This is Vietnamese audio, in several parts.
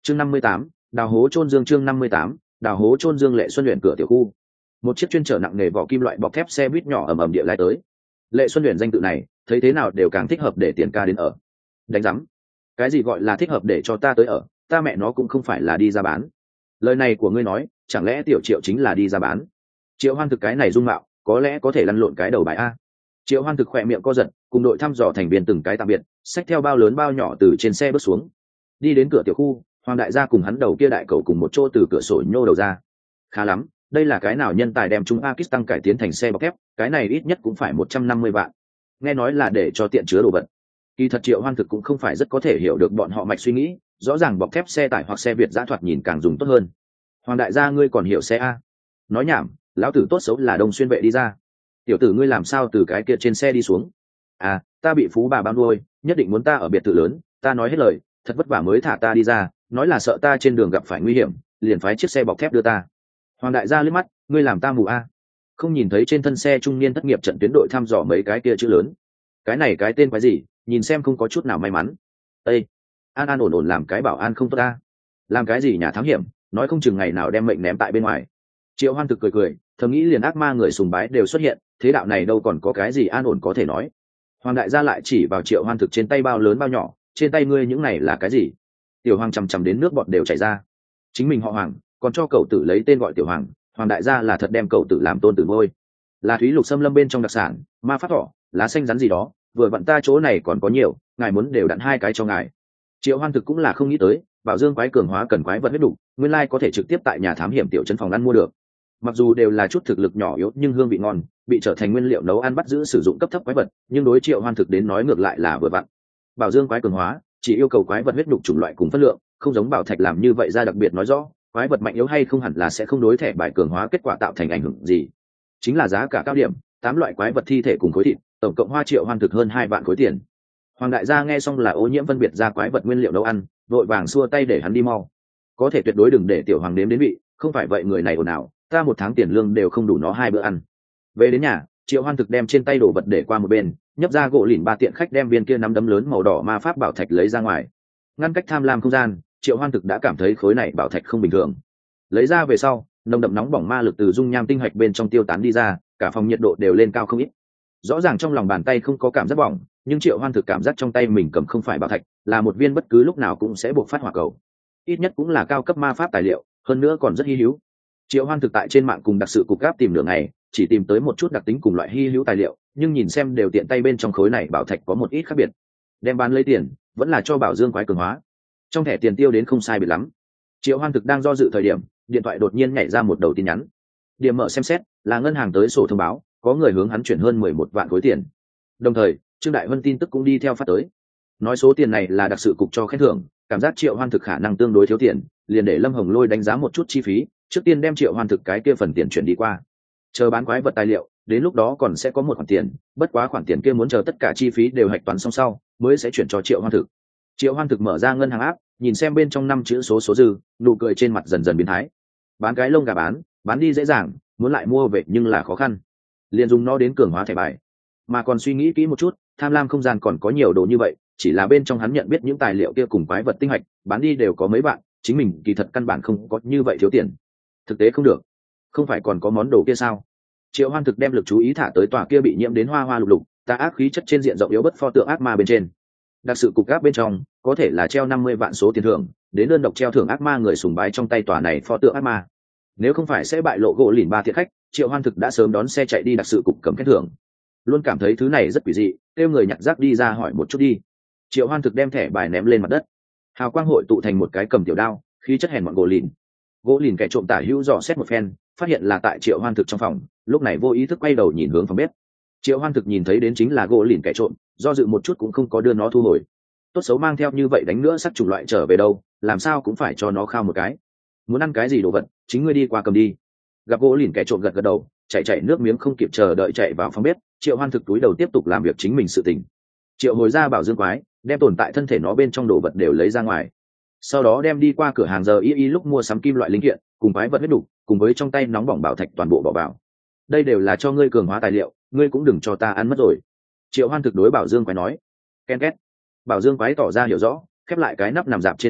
chương 58, đào hố chôn dương. chương 58, đào hố chôn dương. Lệ Xuân Uyển cửa tiểu khu, một chiếc chuyên chở nặng nghề vỏ kim loại bọc thép xe buýt nhỏ ầm ầm địa lai tới. Lệ Xuân Uyển danh tự này thấy thế nào đều càng thích hợp để tiền ca đến ở. Đánh rắm, cái gì gọi là thích hợp để cho ta tới ở, ta mẹ nó cũng không phải là đi ra bán. Lời này của ngươi nói chẳng lẽ tiểu Triệu chính là đi ra bán? Triệu Hoan Thực cái này dung mạo có lẽ có thể lăn lộn cái đầu bài a. Triệu Hoan Thực khỏe miệng co giật, cùng đội thăm dò thành viên từng cái tạm biệt, xách theo bao lớn bao nhỏ từ trên xe bước xuống, đi đến cửa tiểu khu. Hoàng đại gia cùng hắn đầu kia đại cậu cùng một chỗ từ cửa sổ nhô đầu ra. Khá lắm, đây là cái nào nhân tài đem chúng Pakistan cải tiến thành xe bọc thép, cái này ít nhất cũng phải 150 vạn. Nghe nói là để cho tiện chứa đồ vật. Kỳ thật Triệu Hoan Thực cũng không phải rất có thể hiểu được bọn họ mạch suy nghĩ, rõ ràng bọc thép xe tải hoặc xe Việt giã thoạt nhìn càng dùng tốt hơn. Hoàng đại gia ngươi còn hiểu xe a? Nói nhảm, lão tử tốt xấu là Đông Xuyên vệ đi ra. Tiểu tử ngươi làm sao từ cái kia trên xe đi xuống? À, ta bị phú bà bám đuôi, nhất định muốn ta ở biệt thự lớn, ta nói hết lời, thật vất vả mới thả ta đi ra, nói là sợ ta trên đường gặp phải nguy hiểm, liền phái chiếc xe bọc thép đưa ta. Hoàng đại gia liếc mắt, ngươi làm ta mù a? Không nhìn thấy trên thân xe trung niên thất nghiệp trận tuyến đội thăm dò mấy cái kia chữ lớn? Cái này cái tên quái gì, nhìn xem không có chút nào may mắn. Ê, an an ổn ổn làm cái bảo an không tốt ta? Làm cái gì nhà thám hiểm, nói không chừng ngày nào đem mệnh ném tại bên ngoài. Triệu Hoan Thực cười cười, thầm nghĩ liền ác ma người sùng bái đều xuất hiện, thế đạo này đâu còn có cái gì an ổn có thể nói. Hoàng đại gia lại chỉ vào Triệu Hoan Thực trên tay bao lớn bao nhỏ, trên tay ngươi những này là cái gì? Tiểu Hoàng chằm chằm đến nước bọt đều chảy ra. Chính mình họ Hoàng, còn cho cậu tử lấy tên gọi Tiểu Hoàng, Hoàng đại gia là thật đem cậu tử làm tôn tử ngôi. Là thúy lục xâm lâm bên trong đặc sản, ma phát thỏ, lá xanh rắn gì đó, vừa vặn ta chỗ này còn có nhiều, ngài muốn đều đặn 2 cái cho ngài. Triệu Hoan Thực cũng là không nghĩ tới, Bảo Dương quái cường hóa cần quái vật huyết đủ, nguyên lai có thể trực tiếp tại nhà thám hiểm tiểu trấn phòng ăn mua được. Mặc dù đều là chút thực lực nhỏ yếu nhưng hương vị ngon, bị trở thành nguyên liệu nấu ăn bắt giữ sử dụng cấp thấp quái vật, nhưng đối Triệu Hoan Thực đến nói ngược lại là vừa vặn. Bảo Dương quái cường hóa chỉ yêu cầu quái vật huyết nhục chủng loại cùng phân lượng, không giống bảo thạch làm như vậy ra đặc biệt nói rõ quái vật mạnh yếu hay không hẳn là sẽ không đối thẻ bài cường hóa kết quả tạo thành ảnh hưởng gì. Chính là giá cả cao điểm, 8 loại quái vật thi thể cùng khối thịt, tổng cộng hoa Triệu Hoan Thực hơn 2 vạn khối tiền. Hoàng đại gia nghe xong là ô nhiễm phân biệt ra quái vật nguyên liệu nấu ăn, vội vàng xua tay để hắn đi mau. Có thể tuyệt đối đừng để tiểu hoàng nếm đến vị, không phải vậy người này ồn ào, ta 1 tháng tiền lương đều không đủ nó 2 bữa ăn. Về đến nhà, Triệu Hoan Thực đem trên tay đồ vật để qua một bên, nhấp ra gỗ lìn 3 tiện khách đem viên kia nắm đấm lớn màu đỏ ma pháp bảo thạch lấy ra ngoài. Ngăn cách tham lam không gian, Triệu Hoan Thực đã cảm thấy khối này bảo thạch không bình thường. Lấy ra về sau, nồng đậm nóng bỏng ma lực từ dung nham tinh hạch bên trong tiêu tán đi ra, cả phòng nhiệt độ đều lên cao không ít. Rõ ràng trong lòng bàn tay không có cảm giác bỏng, nhưng Triệu Hoan Thực cảm giác trong tay mình cầm không phải bảo thạch, là một viên bất cứ lúc nào cũng sẽ bộc phát hỏa cầu. Ít nhất cũng là cao cấp ma pháp tài liệu, hơn nữa còn rất hi hữu. Triệu Hoan Thực tại trên mạng cùng đặc sự cục gáp tìm nửa ngày, chỉ tìm tới một chút đặc tính cùng loại hi hữu tài liệu, nhưng nhìn xem đều tiện tay bên trong khối này bảo thạch có một ít khác biệt. Đem bán lấy tiền, vẫn là cho Bảo Dương quái cường hóa. Trong thẻ tiền tiêu đến không sai biệt lắm. Triệu Hoan Thực đang do dự thời điểm, điện thoại đột nhiên nhảy ra một đầu tin nhắn. Điểm mở xem xét, là ngân hàng tới sổ thông báo, có người hướng hắn chuyển hơn 11 vạn khối tiền. Đồng thời, Trương Đại Vân tin tức cũng đi theo phát tới. Nói số tiền này là đặc sự cục cho khen thưởng, cảm giác Triệu Hoan Thực khả năng tương đối thiếu tiền, liền để Lâm Hồng Lôi đánh giá một chút chi phí, trước tiên đem Triệu Hoan Thực cái kia phần tiền chuyển đi qua. Chờ bán quái vật tài liệu, đến lúc đó còn sẽ có một khoản tiền, bất quá khoản tiền kia muốn chờ tất cả chi phí đều hạch toán xong sau, mới sẽ chuyển cho Triệu Hoan Thực. Triệu Hoan Thực mở ra ngân hàng áp, nhìn xem bên trong 5 chữ số dư, nụ cười trên mặt dần dần biến thái. Bán cái lông gà bán đi dễ dàng, muốn lại mua về nhưng là khó khăn. Liền dùng nó đến cường hóa thẻ bài. Mà còn suy nghĩ kỹ một chút, tham lam không gian còn có nhiều đồ như vậy, chỉ là bên trong hắn nhận biết những tài liệu kia cùng quái vật tinh hạch, bán đi đều có mấy bạn, chính mình kỳ thật căn bản không có như vậy thiếu tiền. Thực tế không được. Không phải còn có món đồ kia sao? Triệu Hoan Thực đem lực chú ý thả tới tòa kia bị nhiễm đến hoa hoa lục lục, tà ác khí chất trên diện rộng yếu bất pho tượng ác ma bên trên. Đặc sự cục gáp bên trong, có thể là treo 50 vạn số tiền thưởng, đến đơn độc treo thưởng ác ma người sùng bái trong tay tòa này pho tượng ác ma. Nếu không phải sẽ bại lộ gỗ lìn 3 thiệt khách, Triệu Hoan Thực đã sớm đón xe chạy đi đặc sự cục cầm khen thưởng. Luôn cảm thấy thứ này rất quỷ dị, kêu người nhặt rác đi ra hỏi một chút đi. Triệu Hoan Thực đem thẻ bài ném lên mặt đất. Hào quang hội tụ thành một cái cầm tiểu đao, khí chất hèn mọn gỗ lìn. Gỗ lìn kẻ trộm tả hữu dò xét một phen, phát hiện là tại Triệu Hoan Thực trong phòng, lúc này vô ý thức quay đầu nhìn hướng phòng bếp. Triệu Hoan Thực nhìn thấy đến chính là gỗ lìn kẻ trộm, do dự một chút cũng không có đưa nó thu hồi. Tốt xấu mang theo như vậy đánh nữa sắc chủng loại trở về đâu, làm sao cũng phải cho nó khao một cái. Muốn ăn cái gì đồ vật, chính ngươi đi qua cầm đi. Gặp gỗ lìn kẻ trộm gật gật đầu, chạy nước miếng không kịp chờ đợi chạy vào phòng bếp. Triệu Hoan Thực túi đầu tiếp tục làm việc chính mình sự tình. Triệu hồi ra Bảo Dương quái, đem tồn tại thân thể nó bên trong đồ vật đều lấy ra ngoài, sau đó đem đi qua cửa hàng giờ y lúc mua sắm kim loại linh kiện cùng quái vật huyết đủ, cùng với trong tay nóng bỏng bảo thạch toàn bộ bỏ vào. Đây đều là cho ngươi cường hóa tài liệu, ngươi cũng đừng cho ta ăn mất rồi. Triệu Hoan Thực đối Bảo Dương quái nói. Ken két. Bảo Dương quái tỏ ra hiểu rõ, khép lại cái nắp nằm dạp trên mặt đất,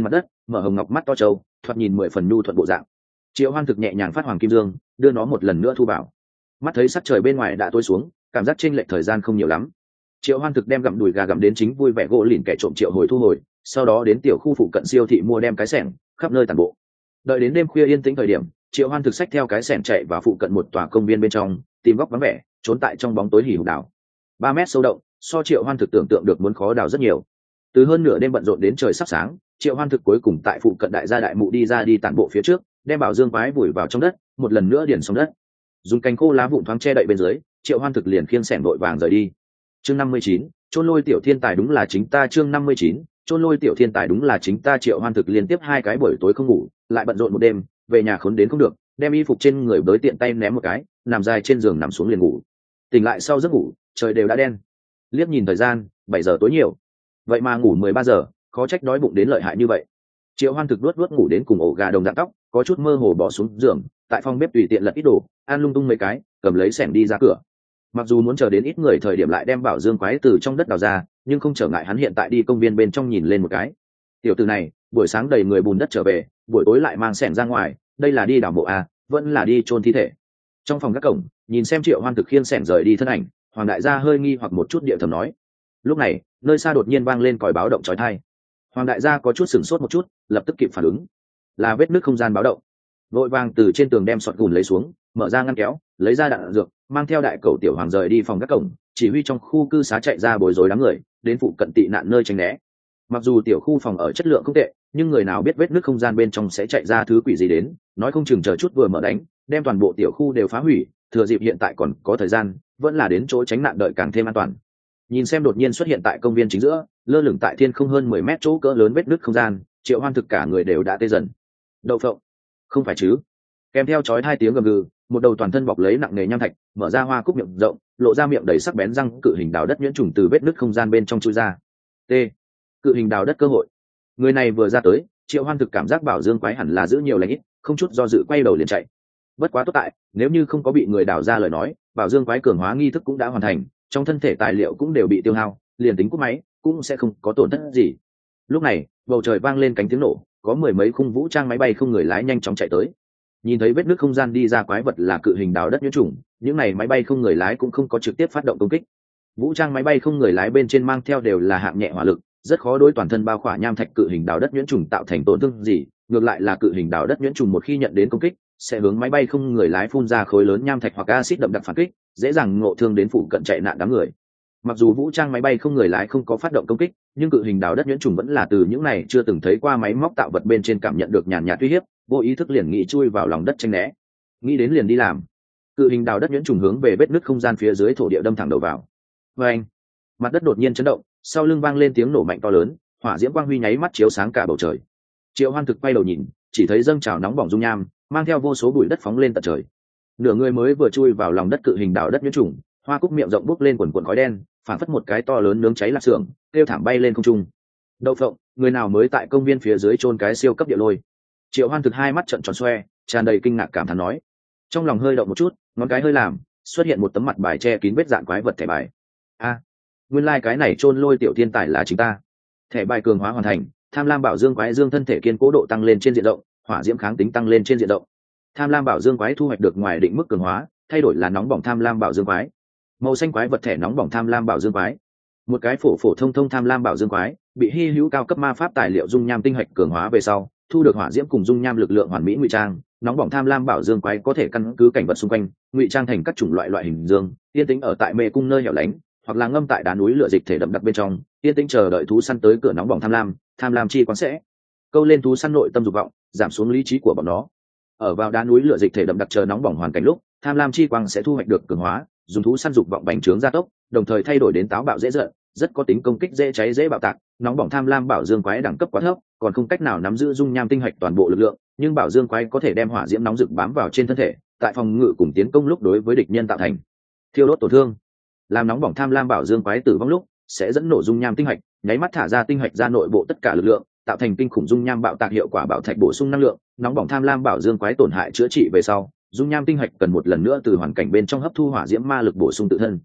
mở hồng ngọc mắt to trâu, thoạt nhìn 10 phần nhu thuận bộ dạng. Triệu Hoan Thực nhẹ nhàng phát hoàng kim dương, đưa nó một lần nữa thu vào. Mắt thấy sắc trời bên ngoài đã tối xuống, cảm giác chênh lệch thời gian không nhiều lắm. Triệu Hoan Thực đem gặm đùi gà gặm đến chính vui vẻ gỗ lìn kẻ trộm triệu hồi thu hồi, sau đó đến tiểu khu phụ cận siêu thị mua đem cái xẻng, khắp nơi tàn bộ. Đợi đến đêm khuya yên tĩnh thời điểm, Triệu Hoan Thực xách theo cái xẻng chạy vào phụ cận một tòa công viên bên trong, tìm góc vắng vẻ, trốn tại trong bóng tối hì hục đào. 3 mét sâu động, so Triệu Hoan Thực tưởng tượng được muốn khó đào rất nhiều. Từ hơn nửa đêm bận rộn đến trời sắp sáng, Triệu Hoan Thực cuối cùng tại phụ cận đại gia đại mụ đi ra đi tản bộ phía trước, đem bảo dương quái vùi vào trong đất, một lần nữa điền xuống đất. Dùng cành khô lá vụn thoáng che đậy bên dưới, Triệu Hoan Thực liền khiêng xẻng vội vàng rời đi. Chương 59, chôn lôi tiểu thiên tài đúng là chính ta. Chương 59, chôn lôi tiểu thiên tài đúng là chính ta. Triệu Hoan Thực liên tiếp 2 cái buổi tối không ngủ, lại bận rộn một đêm, về nhà khốn đến không được, đem y phục trên người bới tiện tay ném một cái, nằm dài trên giường nằm xuống liền ngủ. Tỉnh lại sau giấc ngủ, trời đều đã đen. Liếc nhìn thời gian, 7 giờ tối nhiều. Vậy mà ngủ 13 giờ, khó trách đói bụng đến lợi hại như vậy. Triệu Hoan Thực luốt ngủ đến cùng ổ gà đồng dạng tóc, có chút mơ hồ bỏ xuống giường, tại phòng bếp tùy tiện lật ít đồ, ăn lung tung mấy cái, cầm lấy xẻng đi ra cửa. Mặc dù muốn chờ đến ít người thời điểm lại đem bảo dương quái từ trong đất đào ra, nhưng không trở ngại hắn hiện tại đi công viên bên trong nhìn lên một cái. Tiểu tử này, buổi sáng đầy người bùn đất trở về, buổi tối lại mang xẻng ra ngoài, đây là đi đào mộ à, vẫn là đi chôn thi thể. Trong phòng các cổng, nhìn xem Triệu Hoan Thực khiêng xẻng rời đi thân ảnh, Hoàng đại gia hơi nghi hoặc một chút địa thầm nói. Lúc này, nơi xa đột nhiên vang lên còi báo động chói tai. Hoàng đại gia có chút sửng sốt một chút, lập tức kịp phản ứng, là vết nứt không gian báo động. Vội vàng từ trên tường đem sọt gùn lấy xuống, mở ra ngăn kéo, lấy ra đạn dược, mang theo đại cầu tiểu hoàng rời đi phòng các cổng, chỉ huy trong khu cư xá chạy ra bối rối đám người, đến phụ cận tị nạn nơi tránh né. Mặc dù tiểu khu phòng ở chất lượng không tệ, nhưng người nào biết vết nứt không gian bên trong sẽ chạy ra thứ quỷ gì đến, nói không chừng chờ chút vừa mở đánh, đem toàn bộ tiểu khu đều phá hủy. Thừa dịp hiện tại còn có thời gian, vẫn là đến chỗ tránh nạn đợi càng thêm an toàn. Nhìn xem đột nhiên xuất hiện tại công viên chính giữa, lơ lửng tại thiên không hơn 10 mét chỗ cỡ lớn vết nứt không gian, Triệu Hoan Thực cả người đều đã tê dần. Đậu phộng, không phải chứ? Kèm theo chói 2 tiếng gầm gừ, một đầu toàn thân bọc lấy nặng nề nham thạch, mở ra hoa cúc miệng rộng, lộ ra miệng đầy sắc bén răng cự hình đào đất nhuyễn trùng từ vết nứt không gian bên trong chui ra. T. Cự hình đào đất cơ hội. Người này vừa ra tới, Triệu Hoan Thực cảm giác bảo dương quái hẳn là giữ nhiều lành ít, không chút do dự quay đầu liền chạy. Bất quá tốt tại, nếu như không có bị người đào ra lời nói, bảo dương quái cường hóa nghi thức cũng đã hoàn thành, trong thân thể tài liệu cũng đều bị tiêu hao, liền tính cúp máy cũng sẽ không có tổn thất gì. Lúc này, bầu trời vang lên cánh tiếng nổ, có 10 mấy khung vũ trang máy bay không người lái nhanh chóng chạy tới. Nhìn thấy vết nứt không gian đi ra quái vật là cự hình đào đất nhuyễn trùng, những này máy bay không người lái cũng không có trực tiếp phát động công kích. Vũ trang máy bay không người lái bên trên mang theo đều là hạng nhẹ hỏa lực, rất khó đối toàn thân bao khỏa nham thạch cự hình đào đất nhuyễn trùng tạo thành tổn thương gì. Ngược lại là cự hình đào đất nhuyễn trùng một khi nhận đến công kích, sẽ hướng máy bay không người lái phun ra khối lớn nham thạch hoặc axit đậm đặc phản kích, dễ dàng ngộ thương đến phụ cận chạy nạn đám người. Mặc dù vũ trang máy bay không người lái không có phát động công kích, nhưng cự hình đào đất nhuyễn trùng vẫn là từ những này chưa từng thấy qua máy móc tạo vật bên trên cảm nhận được nhàn nhạt uy hiếp, vô ý thức liền nghĩ chui vào lòng đất tránh né. Nghĩ đến liền đi làm. Cự hình đào đất nhuyễn trùng hướng về vết nứt không gian phía dưới thổ địa đâm thẳng đầu vào. Và anh, mặt đất đột nhiên chấn động, sau lưng vang lên tiếng nổ mạnh to lớn, hỏa diễm quang huy nháy mắt chiếu sáng cả bầu trời. Triệu Hoan Thực quay đầu nhìn, chỉ thấy dâng trào nóng bỏng dung nham, mang theo vô số bụi đất phóng lên tận trời. Nửa người mới vừa chui vào lòng đất cự hình đào đất nhuyễn trùng, hoa cúc miệng rộng bốc lên quần quần khói đen, phản phất một cái to lớn nướng cháy lạp xưởng, kêu thảm bay lên không trung. Đậu phộng, người nào mới tại công viên phía dưới chôn cái siêu cấp địa lôi? Triệu Hoan Thực hai mắt trợn tròn xoe, tràn đầy kinh ngạc cảm thán nói. Trong lòng hơi động một chút, ngón cái hơi làm, xuất hiện một tấm mặt bài che kín vết dạn quái vật thẻ bài. A, nguyên lai cái này chôn lôi tiểu thiên tài là chính ta. Thẻ bài cường hóa hoàn thành, tham lam bảo dương quái dương thân thể kiên cố độ tăng lên trên diện rộng, hỏa diễm kháng tính tăng lên trên diện rộng. Tham lam bảo dương quái thu hoạch được ngoài định mức cường hóa, thay đổi là nóng bỏng tham lam bảo dương quái. Màu xanh quái vật thẻ nóng bỏng tham lam bảo dương quái. Một cái phổ thông tham lam bảo dương quái, bị hy hữu cao cấp ma pháp tài liệu dung nham tinh hạch cường hóa về sau, thu được hỏa diễm cùng dung nham lực lượng hoàn mỹ ngụy trang. Nóng bỏng tham lam bảo dương quái có thể căn cứ cảnh vật xung quanh, ngụy trang thành các chủng loại hình dương, yên tĩnh ở tại mê cung nơi hẻo lánh, hoặc là ngâm tại đá núi lửa dịch thể đậm đặc bên trong, yên tĩnh chờ đợi thú săn tới cửa. Nóng bỏng tham lam chi quán sẽ câu lên thú săn nội tâm dục vọng, giảm xuống lý trí của bọn nó. Ở vào đá núi lửa dịch thể đậm đặc chờ nóng bỏng hoàn cảnh lúc, tham lam chi quang sẽ thu hoạch được cường hóa, dùng thú săn dục vọng bành trướng gia tốc, đồng thời thay đổi đến táo bạo dễ giận, rất có tính công kích dễ cháy dễ bạo tạc. Nóng bỏng tham lam bảo dương quái đẳng cấp quá thấp, còn không cách nào nắm giữ dung nham tinh hạch toàn bộ lực lượng, nhưng bảo dương quái có thể đem hỏa diễm nóng rực bám vào trên thân thể, tại phòng ngự cùng tiến công lúc đối với địch nhân tạo thành thiêu đốt tổn thương. Làm nóng bỏng tham lam bảo dương quái tử vong lúc, sẽ dẫn nổ dung nham tinh hạch, nháy mắt thả ra tinh hạch ra nội bộ tất cả lực lượng, tạo thành kinh khủng dung nham bạo tạc hiệu quả bảo thạch bổ sung năng lượng. Nóng bỏng tham lam bảo dương quái tổn hại chữa trị về sau, dung nham tinh hạch cần một lần nữa từ hoàn cảnh bên trong hấp thu hỏa diễm ma lực bổ sung tự thân.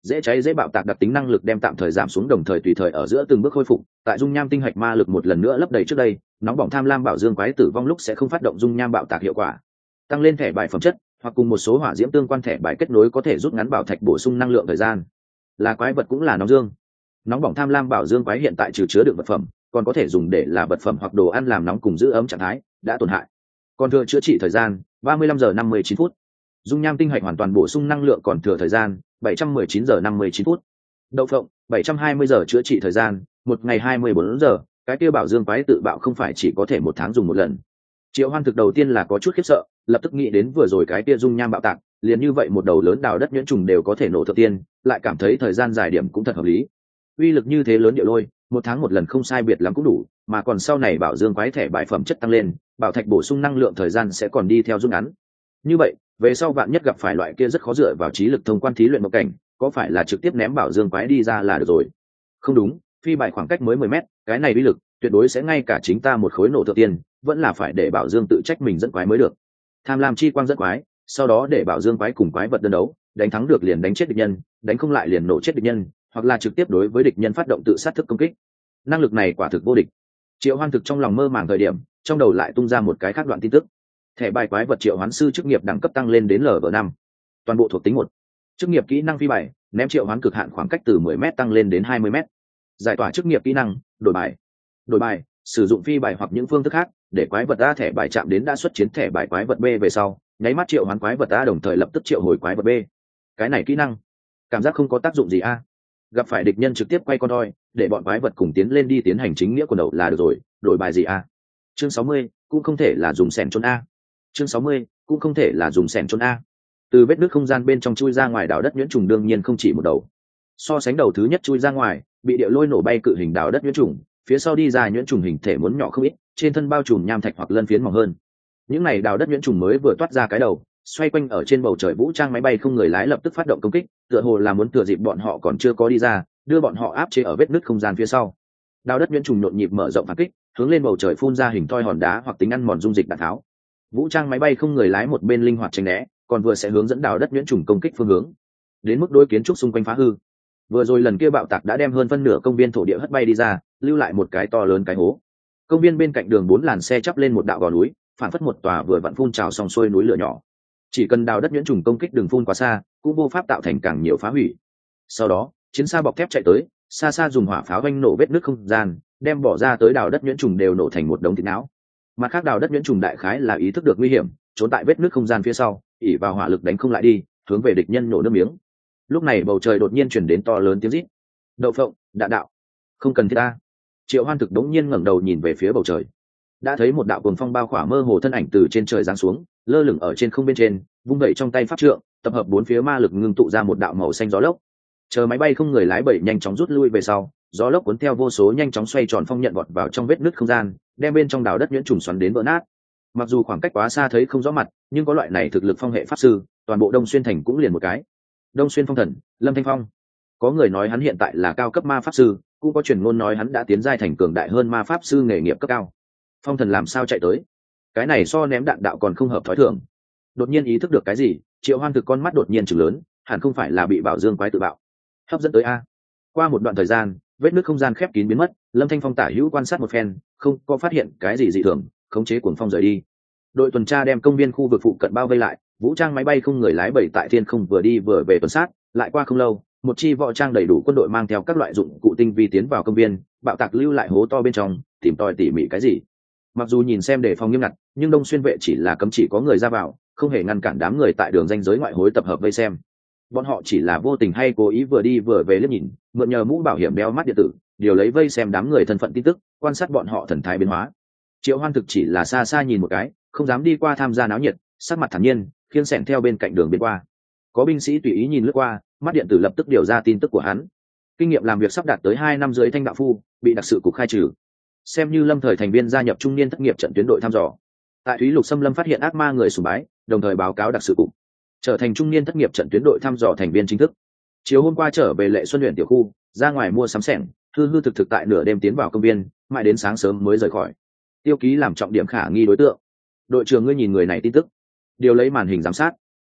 dễ cháy dễ bạo tạc đặc tính năng lực đem tạm thời giảm xuống, đồng thời tùy thời ở giữa từng bước khôi phục. Tại dung nham tinh hạch ma lực một lần nữa lấp đầy trước đây, nóng bỏng tham lam bảo dương quái tử vong lúc sẽ không phát động dung nham bạo tạc hiệu quả. Tăng lên thẻ bài phẩm chất hoặc cùng một số hỏa diễm tương quan thẻ bài kết nối có thể rút ngắn bảo thạch bổ sung năng lượng thời gian. Là quái vật cũng là nóng dương. Nóng bỏng tham lam bảo dương quái hiện tại trừ chứa đựng vật phẩm, còn có thể dùng để là vật phẩm hoặc đồ ăn làm nóng cùng giữ ấm trạng thái đã tổn hại. Còn thừa chữa trị thời gian 35 giờ 59 phút. Dung nham tinh hạch hoàn toàn bổ sung năng lượng còn thừa thời gian 719 giờ 59 phút. Đậu phộng 720 giờ chữa trị thời gian, một ngày 24 giờ. Cái kia bảo dương quái tự bạo không phải chỉ có thể một tháng dùng một lần. Triệu Hoan thực đầu tiên là có chút khiếp sợ, lập tức nghĩ đến vừa rồi cái kia dung nham bạo tạc, liền như vậy một đầu lớn đào đất nhuyễn trùng đều có thể nổ thượng tiên, lại cảm thấy thời gian dài điểm cũng thật hợp lý. Uy lực như thế lớn địa lôi, một tháng một lần không sai biệt lắm cũng đủ, mà còn sau này bảo dương quái thẻ bài phẩm chất tăng lên, bảo thạch bổ sung năng lượng thời gian sẽ còn đi theo rút ngắn. Như vậy, về sau vạn nhất gặp phải loại kia rất khó dựa vào trí lực thông quan thí luyện một cảnh, có phải là trực tiếp ném bảo dương quái đi ra là được rồi? Không đúng, phi bài khoảng cách mới 10 mét, cái này uy lực tuyệt đối sẽ ngay cả chính ta một khối nổ thượng tiên, vẫn là phải để bảo dương tự trách mình dẫn quái mới được. Tham lam chi quang dẫn quái, sau đó để bảo dương quái cùng quái vật đơn đấu, đánh thắng được liền đánh chết địch nhân, đánh không lại liền nổ chết địch nhân, hoặc là trực tiếp đối với địch nhân phát động tự sát thức công kích. Năng lực này quả thực vô địch. Triệu Hoan thực trong lòng mơ màng thời điểm, trong đầu lại tung ra một cái khác đoạn tin tức. Thẻ bài quái vật triệu hoán sư chức nghiệp đẳng cấp tăng lên đến Lv5. Toàn bộ thuộc tính 1. Chức nghiệp kỹ năng phi bài, ném triệu hoán cực hạn khoảng cách từ 10 m tăng lên đến 20 m. Giải tỏa chức nghiệp kỹ năng, đổi bài. Đổi bài, sử dụng phi bài hoặc những phương thức khác để quái vật A thẻ bài chạm đến đã xuất chiến thẻ bài quái vật B về sau, nháy mắt triệu hoán quái vật A đồng thời lập tức triệu hồi quái vật B. Cái này kỹ năng cảm giác không có tác dụng gì a. Gặp phải địch nhân trực tiếp quay con đoi, để bọn quái vật cùng tiến lên đi tiến hành chính nghĩa quần đầu là được rồi, đổi bài gì a? Chương 60, cũng không thể là dùng sẻn trốn a. Chương 60, cũng không thể là dùng sẻn trốn a. Từ vết nước không gian bên trong chui ra ngoài đào đất nhuyễn trùng đương nhiên không chỉ một đầu. So sánh đầu thứ nhất chui ra ngoài, bị địa lôi nổ bay cự hình đào đất nhuyễn trùng, phía sau đi ra nhuyễn trùng hình thể muốn nhỏ không ít, trên thân bao trùm nham thạch hoặc lân phiến mỏng hơn. Những này đào đất nhuyễn trùng mới vừa toát ra cái đầu, xoay quanh ở trên bầu trời vũ trang máy bay không người lái lập tức phát động công kích, tựa hồ là muốn thừa dịp bọn họ còn chưa có đi ra, đưa bọn họ áp chế ở vết nứt không gian phía sau. Đào đất nhuyễn trùng nhộn nhịp mở rộng phản kích, hướng lên bầu trời phun ra hình thoi hòn đá hoặc tính ăn mòn dung dịch đạn tháo. Vũ trang máy bay không người lái một bên linh hoạt tránh né, còn vừa sẽ hướng dẫn đào đất nhuyễn trùng công kích phương hướng. Đến mức đối kiến trúc xung quanh phá hư. Vừa rồi lần kia bạo tạc đã đem hơn phân nửa công viên thổ địa hất bay đi ra, lưu lại một cái to lớn cái hố. Công viên bên cạnh đường 4 làn xe chắp lên một đạo gò núi, phản phất một tòa vừa vặn phun trào xong xuôi núi lửa nhỏ. Chỉ cần đào đất nhuyễn trùng công kích đường phun quá xa, cũng vô pháp tạo thành càng nhiều phá hủy. Sau đó, chiến xa bọc thép chạy tới, xa xa dùng hỏa pháo vanh nổ vết nứt không gian, đem bỏ ra tới đào đất nhuyễn trùng đều nổ thành một đống thịt não. Mặt khác đào đất nhuyễn trùng đại khái là ý thức được nguy hiểm, trốn tại vết nứt không gian phía sau, ỉ vào hỏa lực đánh không lại đi, hướng về địch nhân nổ nước miếng. Lúc này bầu trời đột nhiên chuyển đến to lớn tiếng rít. Đậu phộng, đạn đạo, không cần thiết ta. Triệu Hoan thực đống nhiên ngẩng đầu nhìn về phía bầu trời, đã thấy một đạo cuồng phong bao khỏa mơ hồ thân ảnh từ trên trời giáng xuống, lơ lửng ở trên không bên trên, vung vẩy trong tay pháp trượng, tập hợp bốn phía ma lực ngưng tụ ra một đạo màu xanh gió lốc. Chờ máy bay không người lái bảy nhanh chóng rút lui về sau, gió lốc cuốn theo vô số nhanh chóng xoay tròn phong nhận vọt vào trong vết nứt không gian, đem bên trong đào đất nhuyễn trùng xoắn đến vỡ nát. Mặc dù khoảng cách quá xa thấy không rõ mặt, nhưng có loại này thực lực phong hệ pháp sư, toàn bộ Đông Xuyên thành cũng liền một cái. Đông Xuyên phong thần, Lâm Thanh Phong. Có người nói hắn hiện tại là cao cấp ma pháp sư, cũng có truyền ngôn nói hắn đã tiến giai thành cường đại hơn ma pháp sư nghề nghiệp cấp cao. Phong thần làm sao chạy tới? Cái này so ném đạn đạo còn không hợp thói thường. Đột nhiên ý thức được cái gì, Triệu Hoan thực con mắt đột nhiên trừng lớn, hẳn không phải là bị bảo dương quái tự bạo hấp dẫn tới a. Qua một đoạn thời gian, vết nứt không gian khép kín biến mất, Lâm Thanh Phong tả hữu quan sát một phen, không có phát hiện cái gì dị thường, khống chế cuồng phong rời đi. Đội tuần tra đem công viên khu vực phụ cận bao vây lại, vũ trang máy bay không người lái bảy tại thiên không vừa đi vừa về tuần sát. Lại qua không lâu, một chi võ trang đầy đủ quân đội mang theo các loại dụng cụ tinh vi tiến vào công viên, bạo tạc lưu lại hố to bên trong, tìm tòi tỉ mỉ cái gì. Mặc dù nhìn xem đề phòng nghiêm ngặt, nhưng Đông Xuyên vệ chỉ là cấm chỉ có người ra vào, không hề ngăn cản đám người tại đường ranh giới ngoại hối tập hợp vây xem. Bọn họ chỉ là vô tình hay cố ý vừa đi vừa về liếc nhìn, mượn nhờ mũ bảo hiểm đeo mắt điện tử, điều lấy vây xem đám người thân phận tin tức, quan sát bọn họ thần thái biến hóa. Triệu Hoan thực chỉ là xa xa nhìn một cái, không dám đi qua tham gia náo nhiệt, sắc mặt thản nhiên, khiêng xẻng theo bên cạnh đường bên qua. Có binh sĩ tùy ý nhìn lướt qua, mắt điện tử lập tức điều ra tin tức của hắn. Kinh nghiệm làm việc sắp đạt tới 2 năm dưới thanh đạo phu, bị đặc sự cục khai trừ. Xem như lâm thời thành viên gia nhập trung niên thất nghiệp trận tuyến đội thăm dò. Tại Thúy Lục Xâm Lâm phát hiện ác ma người sùng bái, đồng thời báo cáo đặc sự cục, trở thành trung niên thất nghiệp trận tuyến đội thăm dò thành viên chính thức. Chiều hôm qua trở về Lệ Xuân huyện tiểu khu, ra ngoài mua sắm sẻng, hư hư thực thực tại nửa đêm tiến vào công viên, mãi đến sáng sớm mới rời khỏi. Tiêu ký làm trọng điểm khả nghi đối tượng. Đội trưởng ngươi nhìn người này tin tức, điều lấy màn hình giám sát.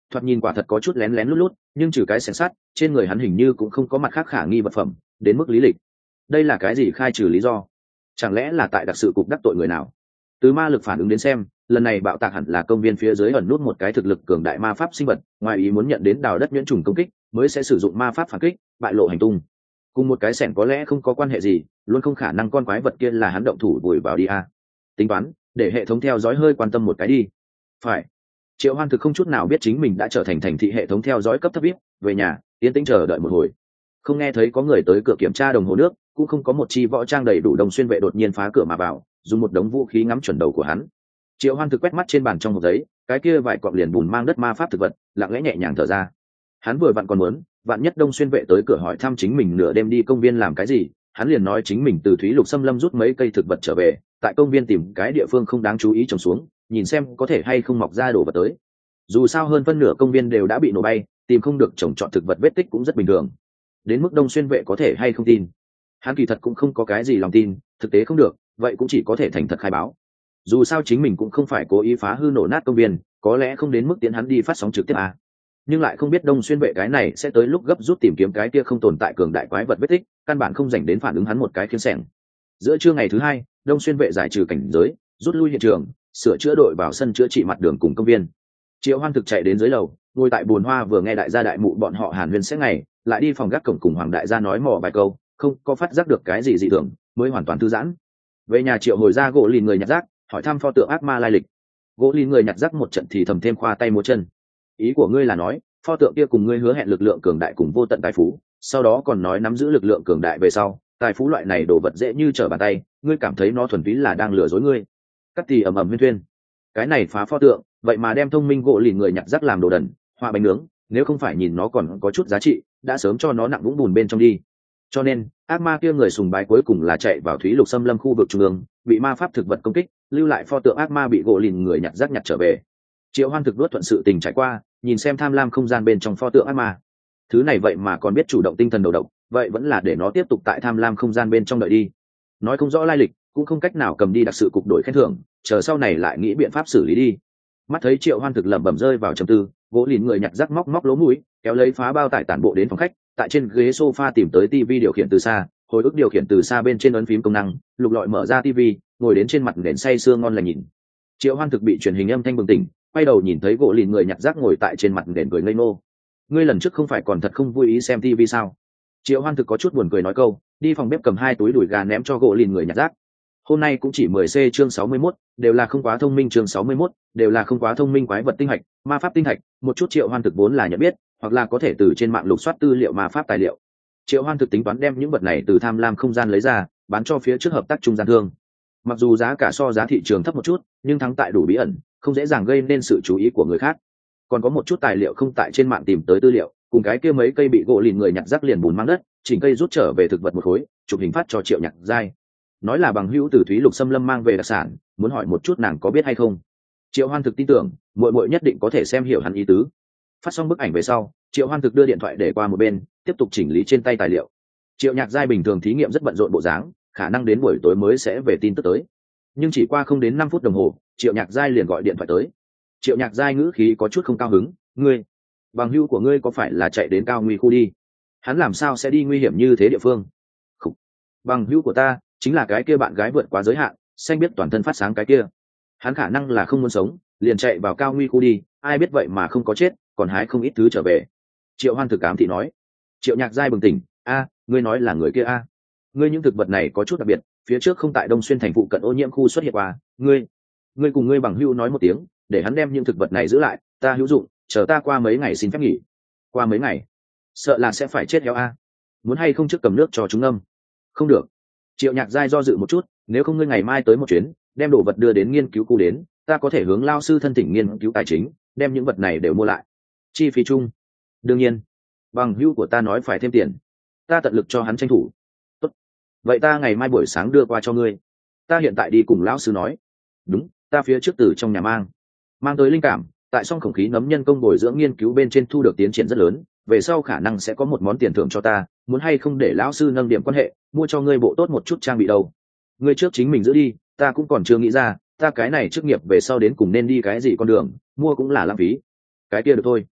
thoạt nhìn quả thật có chút lén lén lút lút, nhưng trừ cái xẻng sắt trên người hắn hình như cũng không có mặt khác khả nghi vật phẩm đến mức lý lịch. Đây là cái gì khai trừ lý do? Chẳng lẽ là tại đặc sự cục đắc tội người nào? Từ ma lực phản ứng đến xem, lần này bạo tạc hẳn là công viên phía dưới ẩn nút một cái thực lực cường đại ma pháp sinh vật, ngoài ý muốn nhận đến đào đất nhuyễn trùng công kích mới sẽ sử dụng ma pháp phản kích bại lộ hành tung. Cùng một cái xẻng có lẽ không có quan hệ gì, luôn không khả năng con quái vật kia là hắn động thủ vùi vào đi à. Tính toán để hệ thống theo dõi hơi quan tâm một cái đi. Phải. Triệu Hoan thực không chút nào biết chính mình đã trở thành thành thị hệ thống theo dõi cấp thấp VIP, về nhà yên tĩnh chờ đợi một hồi, không nghe thấy có người tới cửa kiểm tra đồng hồ nước, cũng không có một chi võ trang đầy đủ đồng xuyên vệ đột nhiên phá cửa mà vào, dùng một đống vũ khí ngắm chuẩn đầu của hắn. Triệu Hoan thực quét mắt trên bàn trong hộp giấy, cái kia vài cọng liền bùn mang đất ma pháp thực vật, lặng lẽ nhẹ nhàng thở ra. Hắn vừa vặn còn muốn, vạn nhất đông xuyên vệ tới cửa hỏi thăm chính mình nửa đêm đi công viên làm cái gì, hắn liền nói chính mình từ Thúy Lục Xâm Lâm rút mấy cây thực vật trở về, tại công viên tìm cái địa phương không đáng chú ý trồng xuống, nhìn xem có thể hay không mọc ra đồ vật tới. Dù sao hơn phân nửa công viên đều đã bị nổ bay, tìm không được trồng trọt thực vật vết tích cũng rất bình thường. Đến mức đông xuyên vệ có thể hay không tin, hắn kỳ thật cũng không có cái gì lòng tin, thực tế không được vậy cũng chỉ có thể thành thật khai báo. Dù sao chính mình cũng không phải cố ý phá hư nổ nát công viên, có lẽ không đến mức tiến hắn đi phát sóng trực tiếp à. Nhưng lại không biết đông xuyên vệ cái này sẽ tới lúc gấp rút tìm kiếm cái kia không tồn tại cường đại quái vật vết tích, căn bản không dành đến phản ứng hắn một cái khiên sẻng. Giữa trưa ngày thứ hai, đông xuyên vệ giải trừ cảnh giới, rút lui hiện trường, sửa chữa đội vào sân chữa trị mặt đường cùng công viên. Triệu Hoan thực chạy đến dưới lầu, ngồi tại bồn hoa vừa nghe đại gia đại mụ bọn họ hàn huyên sẽ ngày, lại đi phòng gác cổng cùng hoàng đại gia nói mò vài câu, không có phát giác được cái gì dị thường, mới hoàn toàn thư giãn. Về nhà Triệu hồi ra gỗ lìn người nhặt rác, hỏi thăm pho tượng ác ma lai lịch. Gỗ lìn người nhặt rác một trận thì thầm thêm khoa tay múa chân. Ý của ngươi là nói, pho tượng kia cùng ngươi hứa hẹn lực lượng cường đại cùng vô tận tài phú, sau đó còn nói nắm giữ lực lượng cường đại về sau, tài phú loại này đồ vật dễ như trở bàn tay, ngươi cảm thấy nó thuần túy là đang lừa dối ngươi. Cắt thì ầm ầm huyên thuyên. Cái này phá pho tượng, vậy mà đem thông minh gỗ lìn người nhặt rác làm đồ đần, hoa bánh nướng, nếu không phải nhìn nó còn có chút giá trị, đã sớm cho nó nặng vũng bùn bên trong đi. Cho nên ác ma kia người sùng bái cuối cùng là chạy vào Thúy Lục Xâm Lâm khu vực trung ương, bị ma pháp thực vật công kích, lưu lại pho tượng ác ma bị gỗ lìn người nhặt rác nhặt trở về. Triệu Hoan thực đuốt thuận sự tình trải qua, nhìn xem tham lam không gian bên trong pho tượng ác ma, thứ này vậy mà còn biết chủ động tinh thần đầu độc, vậy vẫn là để nó tiếp tục tại tham lam không gian bên trong đợi đi. Nói không rõ lai lịch, cũng không cách nào cầm đi đặc sự cục đổi khen thưởng, chờ sau này lại nghĩ biện pháp xử lý đi. Mắt thấy Triệu Hoan thực lẩm bẩm rơi vào trầm tư, gỗ lìn người nhặt rác móc móc lỗ mũi, kéo lấy phá bao tải tản bộ đến phòng khách, tại trên ghế sofa tìm tới tivi điều khiển từ xa, hồi ức điều khiển từ xa bên trên ấn phím công năng, lục lọi mở ra tivi, ngồi đến trên mặt nền say sưa ngon lành nhìn. Triệu Hoan thực bị truyền hình âm thanh bừng tỉnh, quay đầu nhìn thấy gỗ lìn người nhặt rác ngồi tại trên mặt nền cười ngây ngô. Ngươi lần trước không phải còn thật không vui ý xem tivi sao? Triệu Hoan thực có chút buồn cười nói câu, đi phòng bếp cầm 2 túi đùi gà ném cho gỗ lìn người nhặt rác. Hôm nay cũng chỉ 10C chương 61, đều là không quá thông minh chương 61, đều là không quá thông minh quái vật tinh hạch, ma pháp tinh hạch, một chút Triệu Hoan thực vốn là nhận biết, hoặc là có thể từ trên mạng lục soát tư liệu ma pháp tài liệu. Triệu Hoan thực tính toán đem những vật này từ tham lam không gian lấy ra, bán cho phía trước hợp tác trung gian thương. Mặc dù giá cả so giá thị trường thấp một chút, nhưng thắng tại đủ bí ẩn, không dễ dàng gây nên sự chú ý của người khác. Còn có một chút tài liệu không tại trên mạng tìm tới tư liệu, cùng cái kia mấy cây bị gỗ lìn người nhặt rác liền bùn mang đất, chỉnh cây rút trở về thực vật một khối, chụp hình phát cho Triệu Nhạc Giai. Nói là bằng hữu từ Thúy Lục Xâm Lâm mang về đặc sản, muốn hỏi một chút nàng có biết hay không. Triệu Hoan thực tin tưởng, muội muội nhất định có thể xem hiểu hắn ý tứ. Phát xong bức ảnh về sau, Triệu Hoan thực đưa điện thoại để qua một bên, tiếp tục chỉnh lý trên tay tài liệu. Triệu Nhạc Giai bình thường thí nghiệm rất bận rộn bộ dáng, khả năng đến buổi tối mới sẽ về tin tức tới. Nhưng chỉ qua không đến 5 phút đồng hồ, Triệu Nhạc Giai liền gọi điện thoại tới. Triệu Nhạc Giai ngữ khí có chút không cao hứng, "Ngươi, bằng hữu của ngươi có phải là chạy đến cao nguy khu đi? Hắn làm sao sẽ đi nguy hiểm như thế địa phương?" "Khục, bằng hữu của ta chính là cái kia bạn gái vượt quá giới hạn, xanh biết toàn thân phát sáng cái kia. Hắn khả năng là không muốn sống, liền chạy vào cao nguy khu đi, ai biết vậy mà không có chết, còn hái không ít thứ trở về." Triệu Hoan thực ám thị nói. Triệu Nhạc Giai bừng tỉnh, "Ngươi nói là người kia a? Ngươi những thực vật này có chút đặc biệt, phía trước không tại Đông Xuyên thành phụ cận ô nhiễm khu xuất hiện qua, ngươi cùng ngươi bằng hữu nói một tiếng, để hắn đem những thực vật này giữ lại, ta hữu dụng, chờ ta qua mấy ngày xin phép nghỉ." "Qua mấy ngày? Sợ là sẽ phải chết héo a. Muốn hay không trước cầm nước cho chúng ngâm?" "Không được." Triệu Nhạc Giai do dự một chút, "Nếu không ngươi ngày mai tới một chuyến, đem đồ vật đưa đến nghiên cứu khu đến, ta có thể hướng lao sư thân thỉnh nghiên cứu tài chính, đem những vật này đều mua lại. Chi phí chung?" "Đương nhiên. Bằng hữu của ta nói phải thêm tiền, ta tận lực cho hắn tranh thủ." "Tốt. Vậy ta ngày mai buổi sáng đưa qua cho ngươi. Ta hiện tại đi cùng lão sư nói." "Đúng, ta phía trước từ trong nhà mang tới linh cảm, tại song khổng khí nấm nhân công bồi dưỡng nghiên cứu bên trên thu được tiến triển rất lớn, về sau khả năng sẽ có một món tiền thưởng cho ta, muốn hay không để lão sư nâng điểm quan hệ, mua cho ngươi bộ tốt một chút trang bị đâu. Ngươi trước chính mình giữ đi, ta cũng còn chưa nghĩ ra, ta cái này chức nghiệp về sau đến cùng nên đi cái gì con đường, mua cũng là lãng phí." "Cái kia được thôi,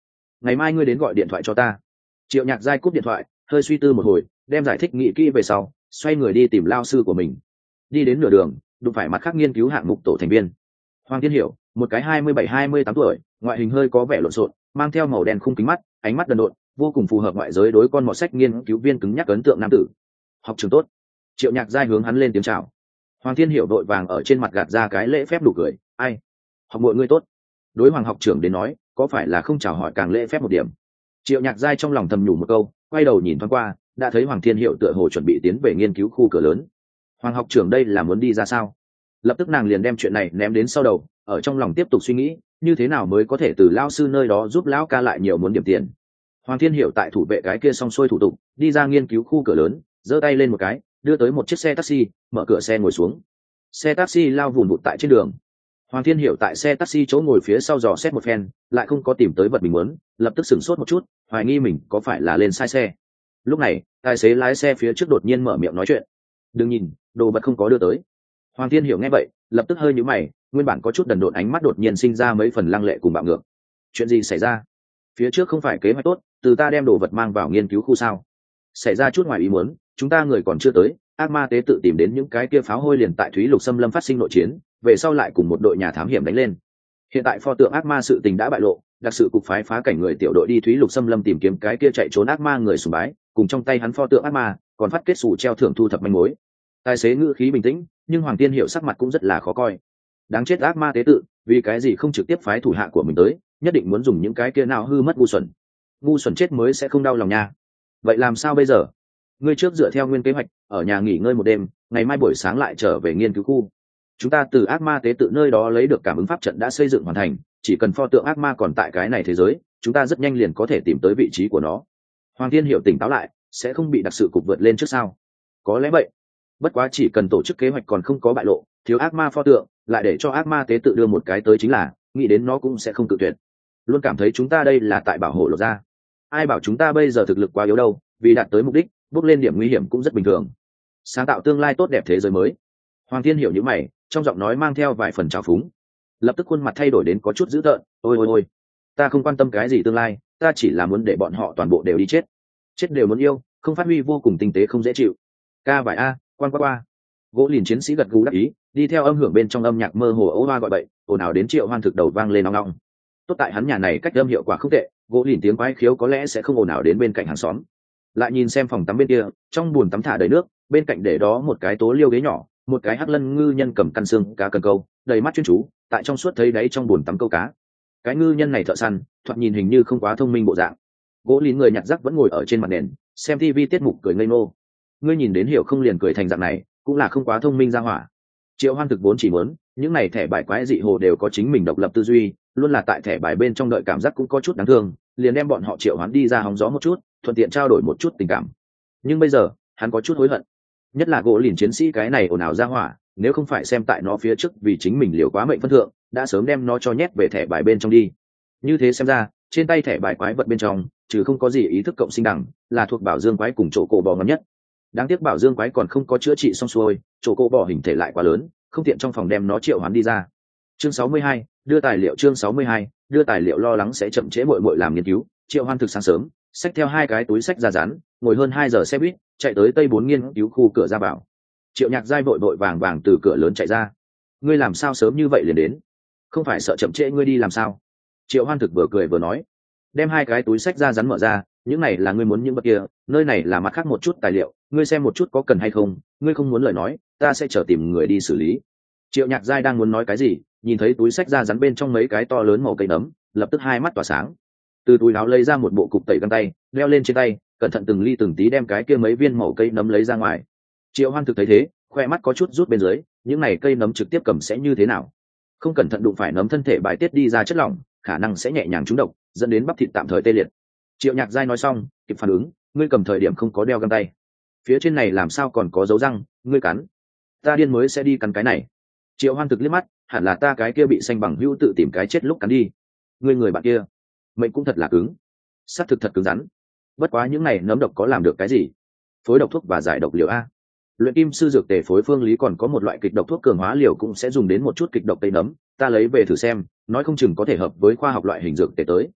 ngày mai ngươi đến gọi điện thoại cho ta. Triệu Nhạc Giai cúp điện thoại, hơi suy tư một hồi, đem giải thích nghĩ kỹ về sau, xoay người đi tìm lao sư của mình. Đi đến nửa đường, đụng phải mặt khác nghiên cứu hạng mục tổ thành viên. Hoàng Thiên Hiểu, một cái 27-28 tuổi, ngoại hình hơi có vẻ lộn xộn, mang theo màu đen khung kính mắt, ánh mắt đần độn, vô cùng phù hợp ngoại giới đối con mọt sách nghiên cứu viên cứng nhắc ấn tượng nam tử. Học trường tốt. Triệu Nhạc Giai hướng hắn lên tiếng chào. Hoàng Thiên Hiểu đội vàng ở trên mặt gạt ra cái lễ phép đủ cười, ai, học mọi người tốt. Đối Hoàng học trưởng đến nói, có phải là không chào hỏi càng lễ phép một điểm. Triệu Nhạc Giai trong lòng thầm nhủ một câu, quay đầu nhìn thoáng qua, đã thấy Hoàng Thiên Hiểu tựa hồ chuẩn bị tiến về nghiên cứu khu cửa lớn. Hoàng học trưởng đây là muốn đi ra sao? Lập tức nàng liền đem chuyện này ném đến sau đầu, ở trong lòng tiếp tục suy nghĩ, như thế nào mới có thể từ lao sư nơi đó giúp lão ca lại nhiều muốn điểm tiền. Hoàng Thiên Hiểu tại thủ vệ cái kia xong xuôi thủ tục, đi ra nghiên cứu khu cửa lớn, giơ tay lên một cái, đưa tới một chiếc xe taxi, mở cửa xe ngồi xuống. Xe taxi lao vùn vụt tại trên đường. Hoàng Thiên Hiểu tại xe taxi chỗ ngồi phía sau dò xét một phen, lại không có tìm tới vật mình muốn, lập tức sửng sốt một chút, hoài nghi mình có phải là lên sai xe. Lúc này, tài xế lái xe phía trước đột nhiên mở miệng nói chuyện. Đừng nhìn, đồ vật không có đưa tới. Hoàng Thiên Hiểu nghe vậy, lập tức hơi nhíu mày, nguyên bản có chút đần độn ánh mắt đột nhiên sinh ra mấy phần lăng lệ cùng bạo ngược. Chuyện gì xảy ra? Phía trước không phải kế hoạch tốt, từ ta đem đồ vật mang vào nghiên cứu khu sao? Xảy ra chút ngoài ý muốn, chúng ta người còn chưa tới, ác ma tế tự tìm đến những cái kia pháo hôi liền tại Thúy Lục Xâm Lâm phát sinh nội chiến, về sau lại cùng một đội nhà thám hiểm đánh lên. Hiện tại pho tượng ác ma sự tình đã bại lộ, đặc sự cục phái phá cảnh người tiểu đội đi Thúy Lục Xâm Lâm tìm kiếm cái kia chạy trốn ác ma người sùng bái, cùng trong tay hắn pho tượng ác ma, còn phát kết sủ treo thưởng thu thập manh mối. Tài xế ngữ khí bình tĩnh, nhưng Hoàng Thiên Hiểu sắc mặt cũng rất là khó coi. Đáng chết ác ma tế tự, vì cái gì không trực tiếp phái thủ hạ của mình tới, nhất định muốn dùng những cái kia nào hư mất ngu xuẩn chết mới sẽ không đau lòng nha. Vậy làm sao bây giờ? Ngươi trước dựa theo nguyên kế hoạch, ở nhà nghỉ ngơi một đêm, ngày mai buổi sáng lại trở về nghiên cứu khu. Chúng ta từ ác ma tế tự nơi đó lấy được cảm ứng pháp trận đã xây dựng hoàn thành, chỉ cần pho tượng ác ma còn tại cái này thế giới, chúng ta rất nhanh liền có thể tìm tới vị trí của nó. Hoàng Thiên Hiểu tỉnh táo lại, sẽ không bị đặc sự cục vượt lên trước sao? Có lẽ vậy. Bất quá chỉ cần tổ chức kế hoạch còn không có bại lộ, thiếu ác ma pho tượng, lại để cho ác ma tế tự đưa một cái tới chính là, nghĩ đến nó cũng sẽ không tự tuyệt. Luôn cảm thấy chúng ta đây là tại bảo hộ Lột Ra. Ai bảo chúng ta bây giờ thực lực quá yếu đâu, vì đạt tới mục đích, bước lên điểm nguy hiểm cũng rất bình thường. Sáng tạo tương lai tốt đẹp thế giới mới. Hoàng Thiên Hiểu những mày, trong giọng nói mang theo vài phần trào phúng. Lập tức khuôn mặt thay đổi đến có chút dữ tợn, ôi, ta không quan tâm cái gì tương lai, ta chỉ là muốn để bọn họ toàn bộ đều đi chết đều muốn yêu, không phát huy vô cùng tinh tế không dễ chịu. Ca vải a, quan qua. Gỗ Lìn chiến sĩ gật gù đáp ý, đi theo âm hưởng bên trong âm nhạc mơ hồ ố hoa gọi bậy, ồn ào đến Triệu Hoan thực đầu vang lên ong ong. Tốt tại hắn nhà này cách âm hiệu quả không tệ, Gỗ Lìn tiếng quái khiếu có lẽ sẽ không ồn ào đến bên cạnh hàng xóm. Lại nhìn xem phòng tắm bên kia, trong bồn tắm thả đầy nước, bên cạnh để đó một cái tố liêu ghế nhỏ, một cái hắc lân ngư nhân cầm căn xương cá cần câu, đầy mắt chuyên chú, tại trong suốt thấy đáy trong bồn tắm câu cá. Cái ngư nhân này thợ săn, thoạt nhìn hình như không quá thông minh bộ dạng. Gỗ Lìn người nhặt rác vẫn ngồi ở trên mặt nền, xem TV tiết mục cười ngây ngô. Ngươi nhìn đến hiểu không liền cười thành dạng này, cũng là không quá thông minh ra hỏa. Triệu Hoan thực vốn chỉ muốn, những này thẻ bài quái dị hồ đều có chính mình độc lập tư duy, luôn là tại thẻ bài bên trong đợi cảm giác cũng có chút đáng thương, liền đem bọn họ triệu hoán đi ra hóng gió một chút, thuận tiện trao đổi một chút tình cảm. Nhưng bây giờ, hắn có chút hối hận. Nhất là Gỗ Lìn chiến sĩ cái này ồn ào ra hỏa, nếu không phải xem tại nó phía trước vì chính mình liều quá mệnh phân thượng, đã sớm đem nó cho nhét về thẻ bài bên trong đi. Như thế xem ra, trên tay thẻ bài quái vật bên trong, trừ không có gì ý thức cộng sinh đẳng, là thuộc Bảo Dương quái cùng chỗ cổ bò ngắn nhất. Đáng tiếc Bảo Dương quái còn không có chữa trị xong xuôi, chỗ cổ bò hình thể lại quá lớn, không tiện trong phòng đem nó triệu hoán đi ra. Chương 62, đưa tài liệu. Chương 62, đưa tài liệu. Lo lắng sẽ chậm trễ muội làm nghiên cứu, Triệu Hoan thực sáng sớm xách theo 2 cái túi xách ra rán, ngồi hơn 2 giờ xe buýt chạy tới Tây 4 nghiên cứu khu cửa ra vào. Triệu Nhạc Giai vội vàng từ cửa lớn chạy ra. Ngươi làm sao sớm như vậy liền đến? Không phải sợ chậm trễ ngươi đi làm sao? Triệu Hoan thực vừa cười vừa nói, đem 2 cái túi xách ra rán mở ra, những này là ngươi muốn những vật kia, nơi này là mặt khác một chút tài liệu, ngươi xem một chút có cần hay không, ngươi không muốn lời nói, ta sẽ chờ tìm người đi xử lý. Triệu Nhạc Giai đang muốn nói cái gì, nhìn thấy túi xách ra rắn bên trong mấy cái to lớn màu cây nấm, lập tức 2 mắt tỏa sáng. Từ túi áo lấy ra một bộ cục tẩy găng tay, đeo lên trên tay, cẩn thận từng ly từng tí đem cái kia mấy viên màu cây nấm lấy ra ngoài. Triệu Hoan thực thấy thế, khoe mắt có chút rút bên dưới, những này cây nấm trực tiếp cầm sẽ như thế nào? Không cẩn thận đụng phải nấm thân thể bài tiết đi ra chất lỏng, khả năng sẽ nhẹ nhàng trúng độc, dẫn đến bắp thịt tạm thời tê liệt. Triệu Nhạc Giai nói xong, kịp phản ứng, ngươi cầm thời điểm không có đeo găng tay, phía trên này làm sao còn có dấu răng, ngươi cắn, ta điên mới sẽ đi cắn cái này. Triệu Hoan thực liếc mắt, hẳn là ta cái kia bị xanh bằng hữu tự tìm cái chết lúc cắn đi. Ngươi người bạn kia, mệnh cũng thật là cứng, xác thực thật cứng rắn. Bất quá những này nấm độc có làm được cái gì? Phối độc thuốc và giải độc liều a. Luyện kim sư dược tề phối phương lý còn có một loại kịch độc thuốc cường hóa liều cũng sẽ dùng đến một chút kịch độc tây nấm, ta lấy về thử xem, nói không chừng có thể hợp với khoa học loại hình dược tề tới.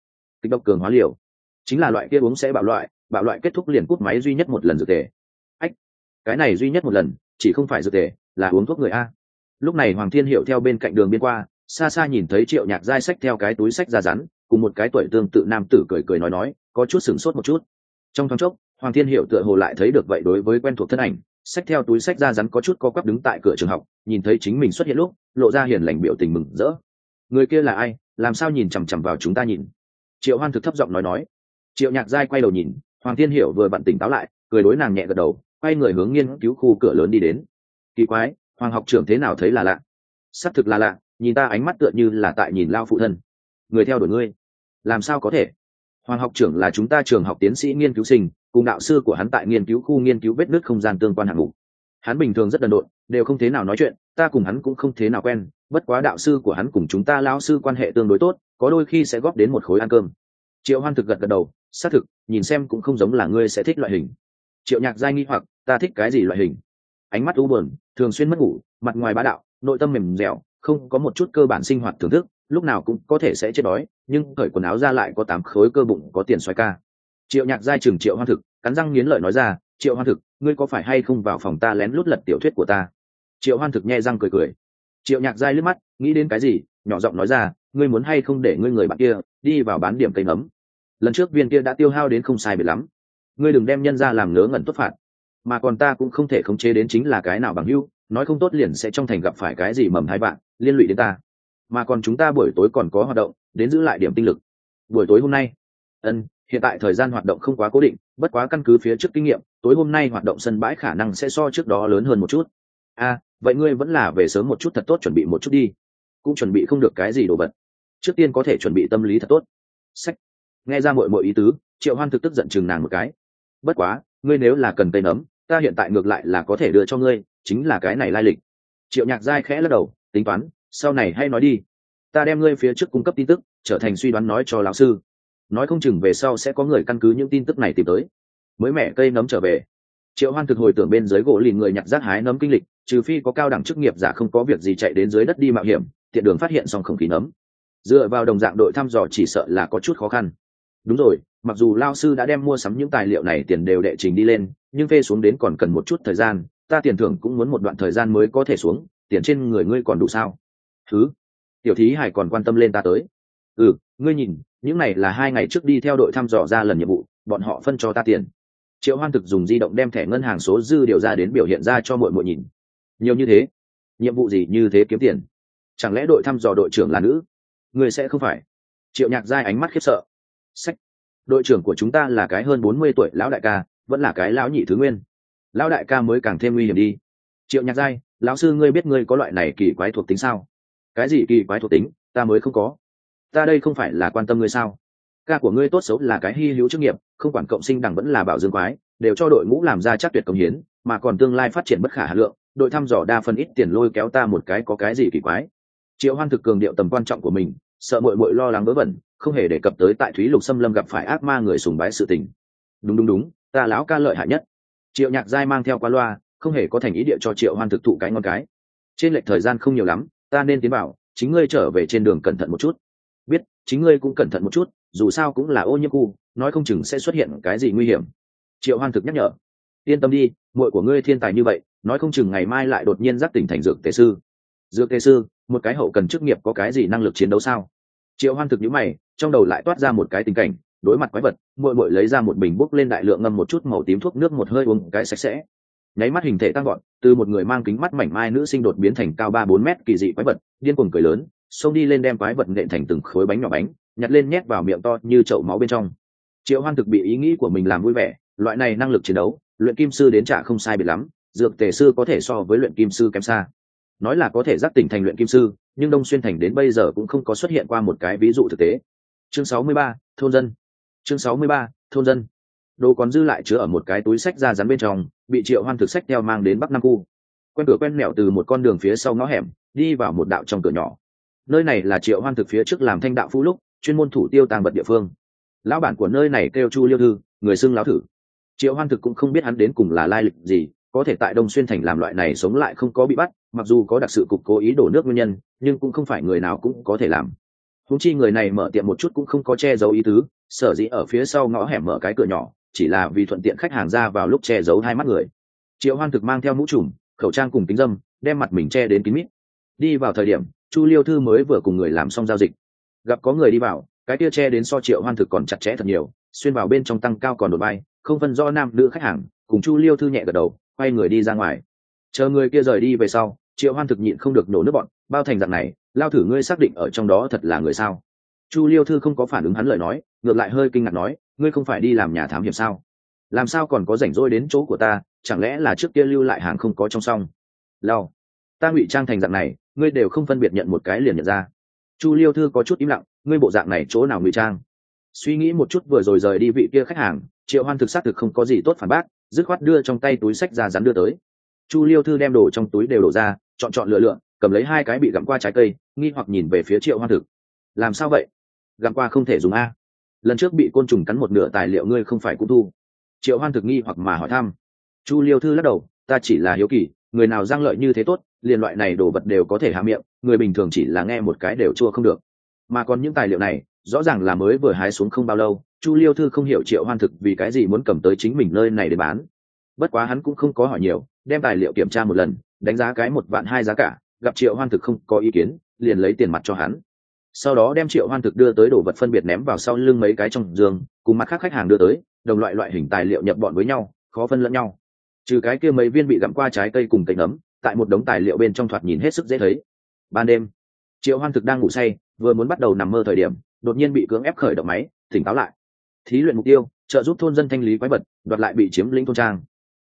kịch độc cường hóa liều, chính là loại kia uống sẽ bạo loại kết thúc liền cút máy duy nhất một lần dược tề. Ách, cái này duy nhất một lần chỉ không phải dược tề, là uống thuốc người a. Lúc này Hoàng Thiên Hiệu theo bên cạnh đường biên qua, xa xa nhìn thấy Triệu Nhạc Giai xách theo cái túi xách da rắn, cùng một cái tuổi tương tự nam tử cười cười nói, có chút sửng sốt một chút. Trong thoáng chốc, Hoàng Thiên Hiệu tựa hồ lại thấy được vậy đối với quen thuộc thân ảnh, xách theo túi xách da rắn có chút co quắp đứng tại cửa trường học, nhìn thấy chính mình xuất hiện lúc, lộ ra hiền lành biểu tình mừng rỡ. Người kia là ai, làm sao nhìn chằm chằm vào chúng ta nhìn? Triệu Hoan thực thấp giọng nói. Triệu Nhạc Giai quay đầu nhìn, Hoàng Thiên Hiểu vừa vặn tỉnh táo lại, cười đối nàng nhẹ gật đầu, quay người hướng nghiên cứu khu cửa lớn đi đến. Kỳ quái, Hoàng học trưởng thế nào thấy là lạ? Xác thực là lạ, nhìn ta ánh mắt tựa như là tại nhìn lao phụ thân. Người theo đuổi ngươi, làm sao có thể? Hoàng học trưởng là chúng ta trường học tiến sĩ nghiên cứu sinh, cùng đạo sư của hắn tại nghiên cứu khu nghiên cứu vết nứt không gian tương quan hạng mục. Hắn bình thường rất đần độn, đều không thế nào nói chuyện, ta cùng hắn cũng không thế nào quen, bất quá đạo sư của hắn cùng chúng ta lão sư quan hệ tương đối tốt, có đôi khi sẽ góp đến một khối ăn cơm. Triệu Hoan thực gật gật đầu, xác thực, nhìn xem cũng không giống là ngươi sẽ thích loại hình. Triệu Nhạc Giai nghi hoặc, ta thích cái gì loại hình? Ánh mắt u buồn, thường xuyên mất ngủ, mặt ngoài bá đạo, nội tâm mềm dẻo, không có một chút cơ bản sinh hoạt thưởng thức, lúc nào cũng có thể sẽ chết đói, nhưng cởi quần áo ra lại có 8 khối cơ bụng, có tiền xoay ca. Triệu Nhạc Giai chừng Triệu Hoan thực, cắn răng nghiến lợi nói ra, Triệu Hoan thực, ngươi có phải hay không vào phòng ta lén lút lật tiểu thuyết của ta? Triệu Hoan thực nhe răng cười cười. Triệu Nhạc Giai liếc mắt, nghĩ đến cái gì, nhỏ giọng nói ra, ngươi muốn hay không để ngươi người bạn kia đi vào bán điểm cây nấm? Lần trước viên kia đã tiêu hao đến không sai biệt lắm, ngươi đừng đem nhân ra làm ngớ ngẩn tốt phạt, mà còn ta cũng không thể khống chế đến chính là cái nào bằng hữu, nói không tốt liền sẽ trong thành gặp phải cái gì mầm hai bạn liên lụy đến ta, mà còn chúng ta buổi tối còn có hoạt động, đến giữ lại điểm tinh lực. Buổi tối hôm nay, hiện tại thời gian hoạt động không quá cố định, bất quá căn cứ phía trước kinh nghiệm, tối hôm nay hoạt động sân bãi khả năng sẽ so trước đó lớn hơn một chút. Vậy ngươi vẫn là về sớm một chút thật tốt, chuẩn bị một chút đi, cũng chuẩn bị không được cái gì đồ vật, trước tiên có thể chuẩn bị tâm lý thật tốt. Sách, nghe ra mọi ý tứ, Triệu Hoan thực tức giận chừng nàng một cái. Bất quá, ngươi nếu là cần cây nấm, ta hiện tại ngược lại là có thể đưa cho ngươi, chính là cái này lai lịch. Triệu Nhạc Giai khẽ lắc đầu, tính toán, sau này hay nói đi, ta đem ngươi phía trước cung cấp tin tức trở thành suy đoán nói cho lão sư, nói không chừng về sau sẽ có người căn cứ những tin tức này tìm tới mới mẻ cây nấm trở về. Triệu Hoan thực hồi tưởng bên dưới gỗ lìn người nhặt rác hái nấm kinh lịch, trừ phi có cao đẳng chức nghiệp giả không có việc gì chạy đến dưới đất đi mạo hiểm, tiện đường phát hiện xong không khí nấm, dựa vào đồng dạng đội thăm dò chỉ sợ là có chút khó khăn. Đúng rồi, mặc dù lao sư đã đem mua sắm những tài liệu này tiền đều đệ trình đi lên, nhưng phê xuống đến còn cần một chút thời gian, ta tiền thưởng cũng muốn một đoạn thời gian mới có thể xuống, tiền trên người ngươi còn đủ sao? Tiểu thí hải còn quan tâm lên ta tới. Ngươi nhìn, những này là 2 ngày trước đi theo đội thăm dò ra lần nhiệm vụ, bọn họ phân cho ta tiền. Triệu Hoan thực dùng di động đem thẻ ngân hàng số dư điều ra đến biểu hiện ra cho muội nhìn. Nhiều như thế, nhiệm vụ gì như thế kiếm tiền? Chẳng lẽ đội thăm dò đội trưởng là nữ? Người sẽ không phải? Triệu Nhạc Giai ánh mắt khiếp sợ. Sách, đội trưởng của chúng ta là cái hơn 40 tuổi lão đại ca, vẫn là cái lão nhị thứ nguyên. Lão đại ca mới càng thêm nguy hiểm đi. Triệu Nhạc Giai, lão sư ngươi biết ngươi có loại này kỳ quái thuộc tính sao? Cái gì kỳ quái thuộc tính, ta mới không có. Ta đây không phải là quan tâm ngươi sao? Ca của ngươi tốt xấu là cái hy hữu chức nghiệp, không quản cộng sinh đẳng vẫn là bảo dương quái, đều cho đội ngũ làm ra chắc tuyệt công hiến, mà còn tương lai phát triển bất khả hà lượng, đội thăm dò đa phần ít tiền lôi kéo ta một cái có cái gì kỳ quái. Triệu Hoan thực cường điệu tầm quan trọng của mình, sợ muội lo lắng vớ vẩn, không hề đề cập tới tại Thúy Lục Xâm Lâm gặp phải ác ma người sùng bái sự tình. Đúng, ta lão ca lợi hại nhất. Triệu Nhạc Giai mang theo qua loa, không hề có thành ý địa cho Triệu Hoan thực thụ cái ngon cái. Trên lệch thời gian không nhiều lắm, ta nên tiến vào, chính ngươi trở về trên đường cẩn thận một chút. Biết, chính ngươi cũng cẩn thận một chút, dù sao cũng là ô nhiễm khu, nói không chừng sẽ xuất hiện cái gì nguy hiểm. Triệu Hoan thực nhắc nhở. Yên tâm đi, muội của ngươi thiên tài như vậy, nói không chừng ngày mai lại đột nhiên giác tỉnh thành dược tề sư. Dược tề sư, một cái hậu cần chức nghiệp có cái gì năng lực chiến đấu sao? Triệu Hoan thực nhíu mày, trong đầu lại toát ra một cái tình cảnh, đối mặt quái vật, muội lấy ra một bình bốc lên đại lượng ngâm một chút màu tím thuốc nước một hơi uống cái sạch sẽ. Nháy mắt hình thể tăng gọn, từ một người mang kính mắt mảnh mai nữ sinh đột biến thành cao 3-4 mét kỳ dị quái vật, điên cuồng cười lớn, xông đi lên đem quái vật nện thành từng khối bánh nhỏ bánh, nhặt lên nhét vào miệng to như chậu máu bên trong. Triệu Hoan thực bị ý nghĩ của mình làm vui vẻ, loại này năng lực chiến đấu, luyện kim sư đến trả không sai biệt lắm, dược tề sư có thể so với luyện kim sư kém xa. Nói là có thể giác tỉnh thành luyện kim sư, nhưng Đông Xuyên thành đến bây giờ cũng không có xuất hiện qua một cái ví dụ thực tế. Chương 63, thôn dân. Chương 63, thôn dân. Đồ còn dư lại chứa ở một cái túi sách da rắn bên trong, bị Triệu Hoan thực sách theo mang đến Bắc Nam khu. Quen cửa quen mẹo từ một con đường phía sau ngõ hẻm, đi vào một đạo trong cửa nhỏ. Nơi này là Triệu Hoan thực phía trước làm thanh đạo phu lúc, chuyên môn thủ tiêu tàng vật địa phương. Lão bản của nơi này kêu Chu Liêu Thư, người xưng lão thử. Triệu Hoan thực cũng không biết hắn đến cùng là lai lịch gì, có thể tại Đông Xuyên thành làm loại này sống lại không có bị bắt, mặc dù có đặc sự cục cố ý đổ nước nguyên nhân, nhưng cũng không phải người nào cũng có thể làm. huống chi người này mở tiệm một chút cũng không có che giấu ý tứ, sở dĩ ở phía sau ngõ hẻm mở cái cửa nhỏ chỉ là vì thuận tiện khách hàng ra vào lúc che giấu hai mắt người. Triệu Hoan Thực mang theo mũ trùm, khẩu trang cùng kính dâm, đem mặt mình che đến kín mít. Đi vào thời điểm Chu Liêu Thư mới vừa cùng người làm xong giao dịch, gặp có người đi vào, cái tia che đến so Triệu Hoan Thực còn chặt chẽ thật nhiều, xuyên vào bên trong tăng cao còn đột bay, không phân rõ nam nữ khách hàng. Cùng Chu Liêu Thư nhẹ gật đầu, quay người đi ra ngoài. Chờ người kia rời đi về sau, Triệu Hoan Thực nhịn không được nổ nước bọn, bao thành dạng này, lao thử ngươi xác định ở trong đó thật là người sao? Chu Liêu Thư không có phản ứng hắn lời nói, ngược lại hơi kinh ngạc nói, ngươi không phải đi làm nhà thám hiểm sao? Làm sao còn có rảnh rỗi đến chỗ của ta? Chẳng lẽ là trước kia lưu lại hàng không có trong xong? Lao, ta ngụy trang thành dạng này, ngươi đều không phân biệt nhận một cái liền nhận ra. Chu Liêu Thư có chút im lặng, ngươi bộ dạng này chỗ nào ngụy trang? Suy nghĩ một chút vừa rồi rời đi vị kia khách hàng, Triệu Hoan Thực xác thực không có gì tốt phản bác, dứt khoát đưa trong tay túi sách ra rắn đưa tới. Chu Liêu Thư đem đồ trong túi đều đổ ra, chọn lựa lựa, cầm lấy hai cái bị gặm qua trái cây, nghi hoặc nhìn về phía Triệu Hoan Thực. Làm sao vậy? Gặm qua không thể dùng a? Lần trước bị côn trùng cắn một nửa tài liệu ngươi không phải cũng thu? Triệu Hoan Thực nghi hoặc mà hỏi thăm. Chu Liêu Thư lắc đầu, ta chỉ là hiếu kỳ, người nào răng lợi như thế tốt, liền loại này đồ vật đều có thể hạ miệng, người bình thường chỉ là nghe một cái đều chua không được. Mà còn những tài liệu này, rõ ràng là mới vừa hái xuống không bao lâu. Chu Liêu Thư không hiểu Triệu Hoan Thực vì cái gì muốn cầm tới chính mình nơi này để bán. Bất quá hắn cũng không có hỏi nhiều, đem tài liệu kiểm tra một lần, đánh giá cái 1.200.000 giá cả, gặp Triệu Hoan Thực không có ý kiến, liền lấy tiền mặt cho hắn. Sau đó đem Triệu Hoan Thực đưa tới đồ vật phân biệt ném vào sau lưng mấy cái trong giường, cùng mặt khác khách hàng đưa tới, đồng loại hình tài liệu nhập bọn với nhau, khó phân lẫn nhau. Trừ cái kia mấy viên bị gặm qua trái cây cùng cây nấm, tại một đống tài liệu bên trong thoạt nhìn hết sức dễ thấy. Ban đêm, Triệu Hoan Thực đang ngủ say, vừa muốn bắt đầu nằm mơ thời điểm, đột nhiên bị cưỡng ép khởi động máy, tỉnh táo lại. Thí luyện mục tiêu, trợ giúp thôn dân thanh lý quái vật, đoạt lại bị chiếm lĩnh thôn trang.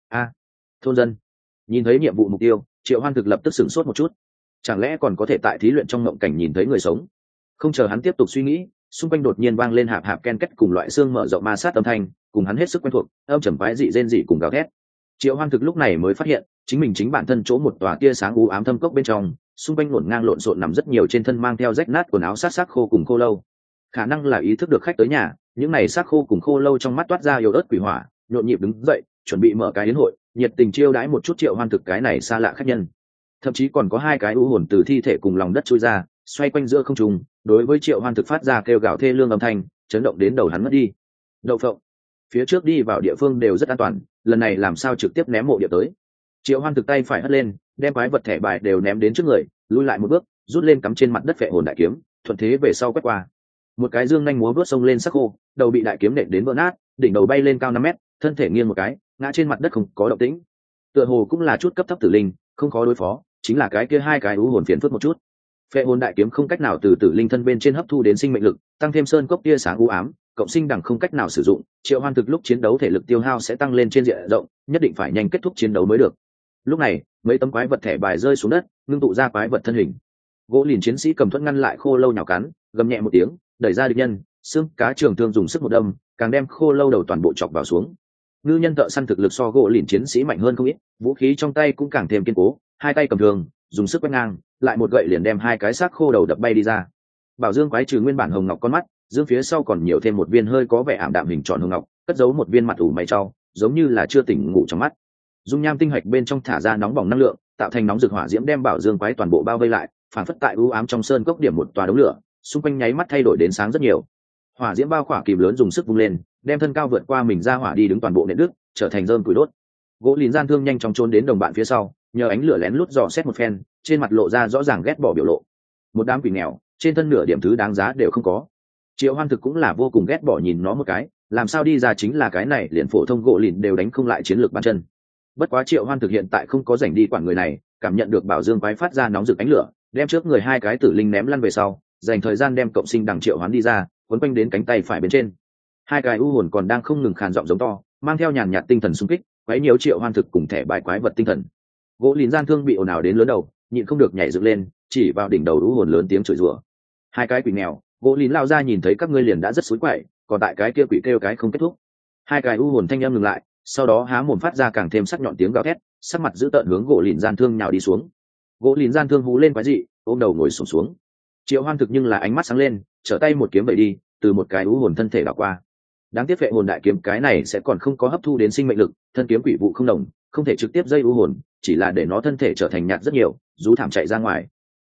Thôn dân. Nhìn thấy nhiệm vụ mục tiêu, Triệu Hoan Thực lập tức sửng sốt một chút. Chẳng lẽ còn có thể tại thí luyện trong mộng cảnh nhìn thấy người sống? Không chờ hắn tiếp tục suy nghĩ, xung quanh đột nhiên vang lên hạp hạp ken két cùng loại xương mở rộng ma sát âm thanh, cùng hắn hết sức quen thuộc, âm trầm quái dị rên dị cùng gào thét. Triệu Hoan Thực lúc này mới phát hiện, chính bản thân chỗ một tòa tia sáng u ám thâm cốc bên trong, xung quanh ngổn ngang lộn xộn nằm rất nhiều trên thân mang theo rách nát quần áo xác khô cùng khô lâu. Khả năng là ý thức được khách tới nhà, những này xác khô cùng khô lâu trong mắt toát ra yếu ớt quỷ hỏa, nhộn nhịp đứng dậy, chuẩn bị mở cái yến hội, nhiệt tình chiêu đãi một chút Triệu Hoan Thực cái này xa lạ khách nhân. Thậm chí còn có hai cái u hồn từ thi thể cùng lòng đất chui ra, xoay quanh giữa không trung, đối với Triệu Hoan Thực phát ra kêu gào thê lương âm thanh, chấn động đến đầu hắn mất đi. Đậu phộng, phía trước đi vào địa phương đều rất an toàn, lần này làm sao trực tiếp ném mộ địa tới? Triệu Hoan Thực tay phải hất lên, đem quái vật thẻ bài đều ném đến trước người, lùi lại một bước, rút lên cắm trên mặt đất phệ hồn đại kiếm, thuận thế về sau quét qua. Một cái dương nhanh múa vớt xông lên sắc khô, đầu bị đại kiếm nện đến vỡ nát, đỉnh đầu bay lên cao 5 mét, thân thể nghiêng một cái, ngã trên mặt đất không có động tĩnh. Tựa hồ cũng là chút cấp thấp tử linh, không khó đối phó, chính là cái kia hai cái u hồn phiền phức một chút. Phệ hồn đại kiếm không cách nào từ tử linh thân bên trên hấp thu đến sinh mệnh lực, tăng thêm sơn cốc tia sáng u ám, cộng sinh đẳng không cách nào sử dụng. Triệu Hoan Thực lúc chiến đấu thể lực tiêu hao sẽ tăng lên trên diện rộng, nhất định phải nhanh kết thúc chiến đấu mới được. Lúc này, mấy tấm quái vật thẻ bài rơi xuống đất, ngưng tụ ra quái vật thân hình. Gỗ lìn chiến sĩ cầm thuẫn ngăn lại khô lâu nhào cắn, gầm nhẹ một tiếng, đẩy ra địch nhân, xương cá trường thương dùng sức một đâm, càng đem khô lâu đầu toàn bộ chọc vào xuống. Ngư nhân thợ săn thực lực so gỗ lìn chiến sĩ mạnh hơn không ít, vũ khí trong tay cũng càng thêm kiên cố, hai tay cầm thương, dùng sức quét ngang, lại một gậy liền đem hai cái xác khô đầu đập bay đi ra. Bảo Dương quái trừ nguyên bản hồng ngọc con mắt, dương phía sau còn nhiều thêm một viên hơi có vẻ ảm đạm hình tròn hồng ngọc, cất giấu một viên mặt ủ mày trau, giống như là chưa tỉnh ngủ trong mắt. Dung nham tinh hạch bên trong thả ra nóng bỏng năng lượng, tạo thành nóng rực hỏa diễm đem Bảo Dương quái toàn bộ bao vây lại, phản phất tại u ám trong sơn cốc điểm một tòa đống lửa, xung quanh nháy mắt thay đổi đến sáng rất nhiều. Hỏa diễm bao khỏa kìm lớn dùng sức vung lên, đem thân cao vượt qua mình ra hỏa đi đứng toàn bộ nện đứt, trở thành rơm củi đốt. Gỗ lìn gian thương nhanh chóng trốn đến đồng bạn phía sau, nhờ ánh lửa lén lút dò xét một phen, trên mặt lộ ra rõ ràng ghét bỏ biểu lộ. Một đám quỷ nghèo, trên thân nửa điểm thứ đáng giá đều không có. Triệu Hoan Thực cũng là vô cùng ghét bỏ nhìn nó một cái, làm sao đi ra chính là cái này liền phổ thông gỗ lìn đều đánh không lại chiến lược ban chân. Bất quá Triệu Hoan Thực hiện tại không có rảnh đi quản người này, cảm nhận được Bảo Dương quái phát ra nóng rực ánh lửa, đem trước người hai cái tử linh ném lăn về sau, dành thời gian đem cộng sinh đằng Triệu Hoán đi ra, quấn quanh đến cánh tay phải bên trên. Hai cái u hồn còn đang không ngừng khàn giọng giống to, mang theo nhàn nhạt tinh thần xung kích, quấy nhiễu Triệu Hoan Thực cùng thẻ bài quái vật tinh thần. Gỗ lìn gian thương bị ồn ào đến lớn đầu, nhịn không được nhảy dựng lên, chỉ vào đỉnh đầu u hồn lớn tiếng chửi rủa. Hai cái quỷ nghèo, gỗ lìn lao ra nhìn thấy các ngươi liền đã rất xúi quậy, còn tại cái kia quỷ kêu cái không kết thúc. Hai cái u hồn thanh âm ngừng lại, sau đó há mồm phát ra càng thêm sắc nhọn tiếng gào thét, sắc mặt dữ tợn hướng gỗ lìn gian thương nhào đi xuống. Gỗ lìn gian thương hú lên quái dị, ôm đầu ngồi xổm xuống. Triệu Hoan Thực nhưng là ánh mắt sáng lên, trở tay một kiếm vậy đi, từ một cái u hồn thân thể đảo qua. Đáng tiếc phệ hồn đại kiếm cái này sẽ còn không có hấp thu đến sinh mệnh lực, thân kiếm quỷ vụ không đồng, không thể trực tiếp dây u hồn, chỉ là để nó thân thể trở thành nhạt rất nhiều, rú thảm chạy ra ngoài.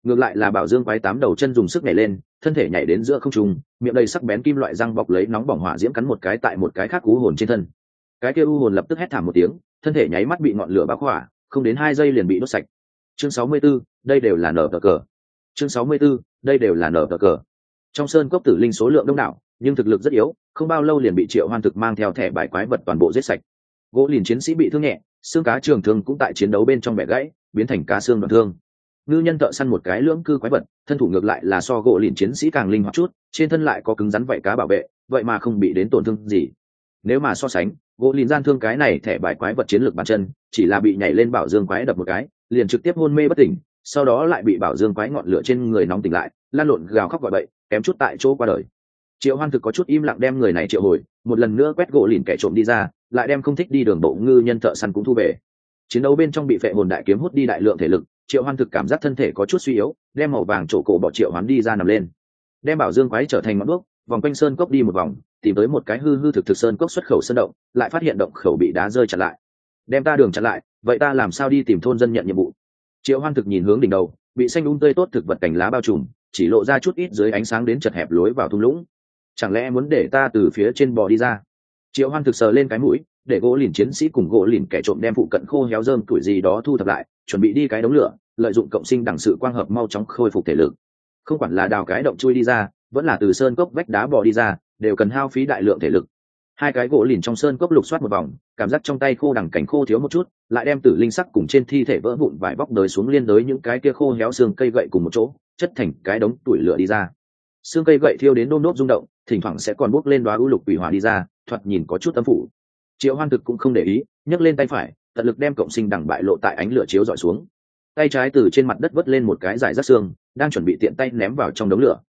ngược lại là bảo dương quái tám đầu chân dùng sức nhảy lên, thân thể nhảy đến giữa không trung, miệng đầy sắc bén kim loại răng bọc lấy nóng bỏng hỏa diễm cắn một cái tại một cái khác u hồn trên thân. Cái kia u hồn lập tức hét thảm một tiếng, thân thể nháy mắt bị ngọn lửa bao khỏa, không đến 2 giây liền bị đốt sạch. Chương 64, đây đều là nở cờ. Chương 64, đây đều là nở cờ. Trong sơn cốc tử linh số lượng đông đảo, nhưng thực lực rất yếu, không bao lâu liền bị Triệu Hoan Thực mang theo thẻ bài quái vật toàn bộ giết sạch. Gỗ lìn chiến sĩ bị thương nhẹ, xương cá trường thương cũng tại chiến đấu bên trong bẻ gãy, biến thành cá xương đoạn thương. Ngư nhân thợ săn một cái lưỡng cư quái vật, thân thủ ngược lại là so gỗ lìn chiến sĩ càng linh hoạt chút, trên thân lại có cứng rắn vảy cá bảo vệ, vậy mà không bị đến tổn thương gì. Nếu mà so sánh, gỗ lìn gian thương cái này thẻ bài quái vật chiến lược bàn chân, chỉ là bị nhảy lên bảo dương quái đập một cái, liền trực tiếp hôn mê bất tỉnh, sau đó lại bị bảo dương quái ngọn lửa trên người nóng tỉnh lại, lan lộn gào khóc gọi bậy, kém chút tại chỗ qua đời. Triệu Hoan Thực có chút im lặng đem người này triệu hồi, một lần nữa quét gỗ lìn kẻ trộm đi ra, lại đem không thích đi đường bộ ngư nhân thợ săn cũng thu về. Chiến đấu bên trong bị phệ hồn đại kiếm hút đi đại lượng thể lực, Triệu Hoan Thực cảm giác thân thể có chút suy yếu, đem màu vàng chỗ cổ bỏ Triệu Hoán đi ra nằm lên, đem bảo dương quái trở thành ngọn đuốc, vòng quanh sơn cốc đi một vòng, tìm tới một cái hư hư thực thực sơn cốc xuất khẩu sơn động, lại phát hiện động khẩu bị đá rơi chặn lại. Đem ta đường chặn lại, vậy ta làm sao đi tìm thôn dân nhận nhiệm vụ? Triệu Hoan Thực nhìn hướng đỉnh đầu, bị xanh tươi tốt thực vật cành lá bao trùm, chỉ lộ ra chút ít dưới ánh sáng đến chật hẹp lối vào thung lũng. Chẳng lẽ muốn để ta từ phía trên bò đi ra? Triệu Hoan Thực sờ lên cái mũi, để gỗ lìn chiến sĩ cùng gỗ lìn kẻ trộm đem phụ cận khô héo rơm tuổi gì đó thu thập lại, chuẩn bị đi cái đống lửa, lợi dụng cộng sinh đẳng sự quang hợp mau chóng khôi phục thể lực. Không quản là đào cái động chui đi ra, vẫn là từ sơn cốc vách đá bò đi ra, đều cần hao phí đại lượng thể lực. Hai cái gỗ lìn trong sơn cốc lục soát một vòng, cảm giác trong tay khô đằng cảnh khô thiếu một chút, lại đem tử linh sắc cùng trên thi thể vỡ vụn vải bóc đời xuống liên đới những cái kia khô héo xương cây gậy cùng một chỗ, chất thành cái đống tuổi lửa đi ra. Xương cây gậy thiêu đến nôm nốt rung động, thỉnh thoảng sẽ còn bốc lên đóa u lục quỷ hỏa đi ra, thoạt nhìn có chút âm phủ. Triệu Hoan Thực cũng không để ý, nhấc lên tay phải, tận lực đem cộng sinh đằng bại lộ tại ánh lửa chiếu dọi xuống. Tay trái từ trên mặt đất vớt lên một cái giải rác xương, đang chuẩn bị tiện tay ném vào trong đống lửa.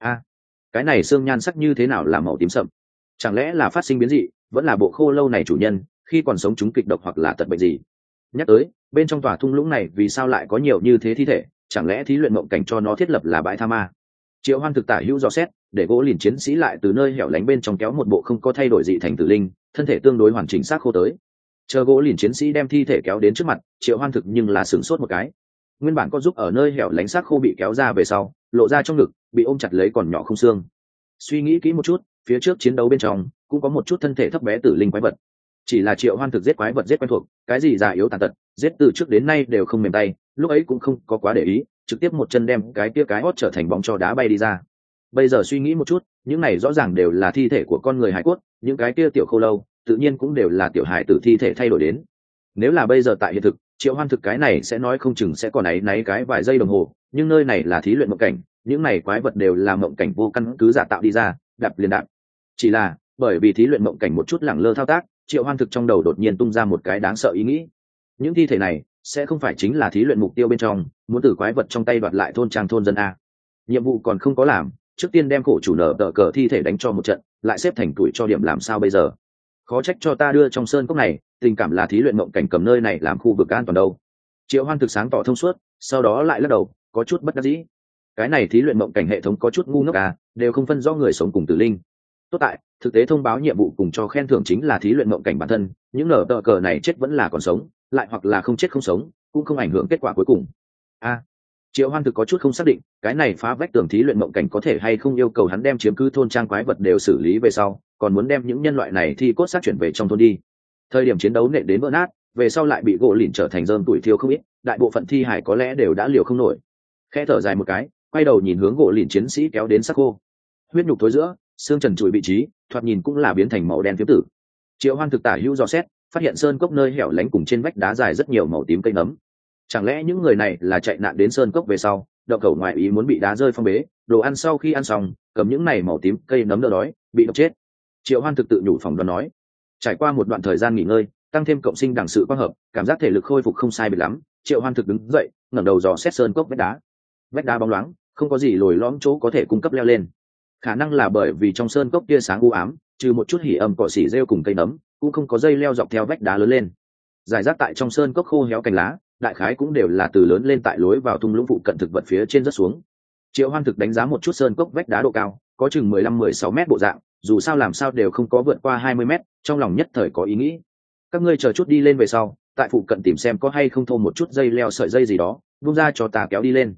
Cái này xương nhan sắc như thế nào là màu tím sậm? Chẳng lẽ là phát sinh biến dị, vẫn là bộ khô lâu này chủ nhân khi còn sống chúng kịch độc hoặc là tật bệnh gì? Nhắc tới, bên trong tòa thung lũng này vì sao lại có nhiều như thế thi thể? Chẳng lẽ thí luyện mộng cảnh cho nó thiết lập là bãi tha ma? Triệu Hoan Thực tả hữu dò xét, để gỗ lìn chiến sĩ lại từ nơi hẻo lánh bên trong kéo một bộ không có thay đổi dị thành tử linh, thân thể tương đối hoàn chỉnh xác khô tới. Chờ gỗ lìn chiến sĩ đem thi thể kéo đến trước mặt, Triệu Hoan Thực nhưng là sửng sốt một cái. Nguyên bản có giúp ở nơi hẻo lánh xác khô bị kéo ra về sau, lộ ra trong ngực, bị ôm chặt lấy còn nhỏ không xương. Suy nghĩ kỹ một chút, phía trước chiến đấu bên trong cũng có một chút thân thể thấp bé tử linh quái vật. Chỉ là Triệu Hoan Thực giết quái vật giết quen thuộc, cái gì già yếu tàn tật, giết từ trước đến nay đều không mềm tay, lúc ấy cũng không có quá để ý, trực tiếp một chân đem cái kia cái hót trở thành bóng cho đá bay đi ra. Bây giờ suy nghĩ một chút, những này rõ ràng đều là thi thể của con người hải cốt, những cái kia tiểu khô lâu tự nhiên cũng đều là tiểu hải tử thi thể thay đổi đến. Nếu là bây giờ tại hiện thực, Triệu Hoan Thực cái này sẽ nói không chừng sẽ còn náy cái vài giây đồng hồ, nhưng nơi này là thí luyện mộng cảnh, những này quái vật đều là mộng cảnh vô căn cứ giả tạo đi ra, đạp liền đạp. Chỉ là bởi vì thí luyện mộng cảnh một chút lẳng lơ thao tác, Triệu Hoan Thực trong đầu đột nhiên tung ra một cái đáng sợ ý nghĩ. Những thi thể này sẽ không phải chính là thí luyện mục tiêu bên trong, muốn từ quái vật trong tay đoạt lại thôn trang thôn dân a. Nhiệm vụ còn không có làm, trước tiên đem khổ chủ nở tờ cờ thi thể đánh cho một trận, lại xếp thành tuổi cho điểm làm sao bây giờ? Khó trách cho ta đưa trong sơn cốc này, tình cảm là thí luyện mộng cảnh cầm nơi này làm khu vực an toàn đâu. Triệu Hoan Thực sáng tỏ thông suốt, sau đó lại lắc đầu, có chút bất đắc dĩ. Cái này thí luyện mộng cảnh hệ thống có chút ngu ngốc à, đều không phân rõ người sống cùng tử linh. Tốt tại, thực tế thông báo nhiệm vụ cùng cho khen thưởng chính là thí luyện mộng cảnh bản thân, những nở tờ cờ này chết vẫn là còn sống, lại hoặc là không chết không sống, cũng không ảnh hưởng kết quả cuối cùng. Triệu Hoan Thực có chút không xác định, cái này phá vách tường thí luyện mộng cảnh có thể hay không yêu cầu hắn đem chiếm cứ thôn trang quái vật đều xử lý về sau, còn muốn đem những nhân loại này thi cốt xác chuyển về trong thôn đi. Thời điểm chiến đấu nện đến vỡ nát, về sau lại bị gỗ lìn trở thành rơm tuổi thiêu không ít, đại bộ phận thi hải có lẽ đều đã liều không nổi. Khẽ thở dài một cái, quay đầu nhìn hướng gỗ lìn chiến sĩ kéo đến xác khô. Huyết nhục thối giữa, xương trần trụi vị trí, thoạt nhìn cũng là biến thành màu đen phiếm tử. Triệu Hoan Thực tả hữu dò xét, phát hiện sơn cốc nơi hẻo lánh cùng trên vách đá dài rất nhiều màu tím cây nấm. Chẳng lẽ những người này là chạy nạn đến sơn cốc về sau, động khẩu ngoại ý muốn bị đá rơi phong bế, đồ ăn sau khi ăn xong, cầm những này màu tím cây nấm đỡ đói, bị độc chết. Triệu Hoan Thực tự nhủ phỏng đoán nói. Trải qua một đoạn thời gian nghỉ ngơi, tăng thêm cộng sinh đẳng sự quang hợp, cảm giác thể lực khôi phục không sai biệt lắm, Triệu Hoan Thực đứng dậy, ngẩng đầu dò xét sơn cốc vách đá. Vách đá bóng loáng, không có gì lồi lõm chỗ có thể cung cấp leo lên. Khả năng là bởi vì trong sơn cốc tia sáng u ám, trừ một chút hỉ âm cỏ xỉ rêu cùng cây nấm, cũng không có dây leo dọc theo vách đá lớn lên. Giải rác tại trong sơn cốc khô héo cành lá, đại khái cũng đều là từ lớn lên tại lối vào thung lũng phụ cận thực vật phía trên rất xuống. Triệu Hoan Thực đánh giá một chút sơn cốc vách đá độ cao, có chừng 15-16 mét bộ dạng, dù sao làm sao đều không có vượt qua 20 mét, trong lòng nhất thời có ý nghĩ. Các ngươi chờ chút đi lên về sau, tại phụ cận tìm xem có hay không thô một chút dây leo sợi dây gì đó, vung ra cho ta kéo đi lên.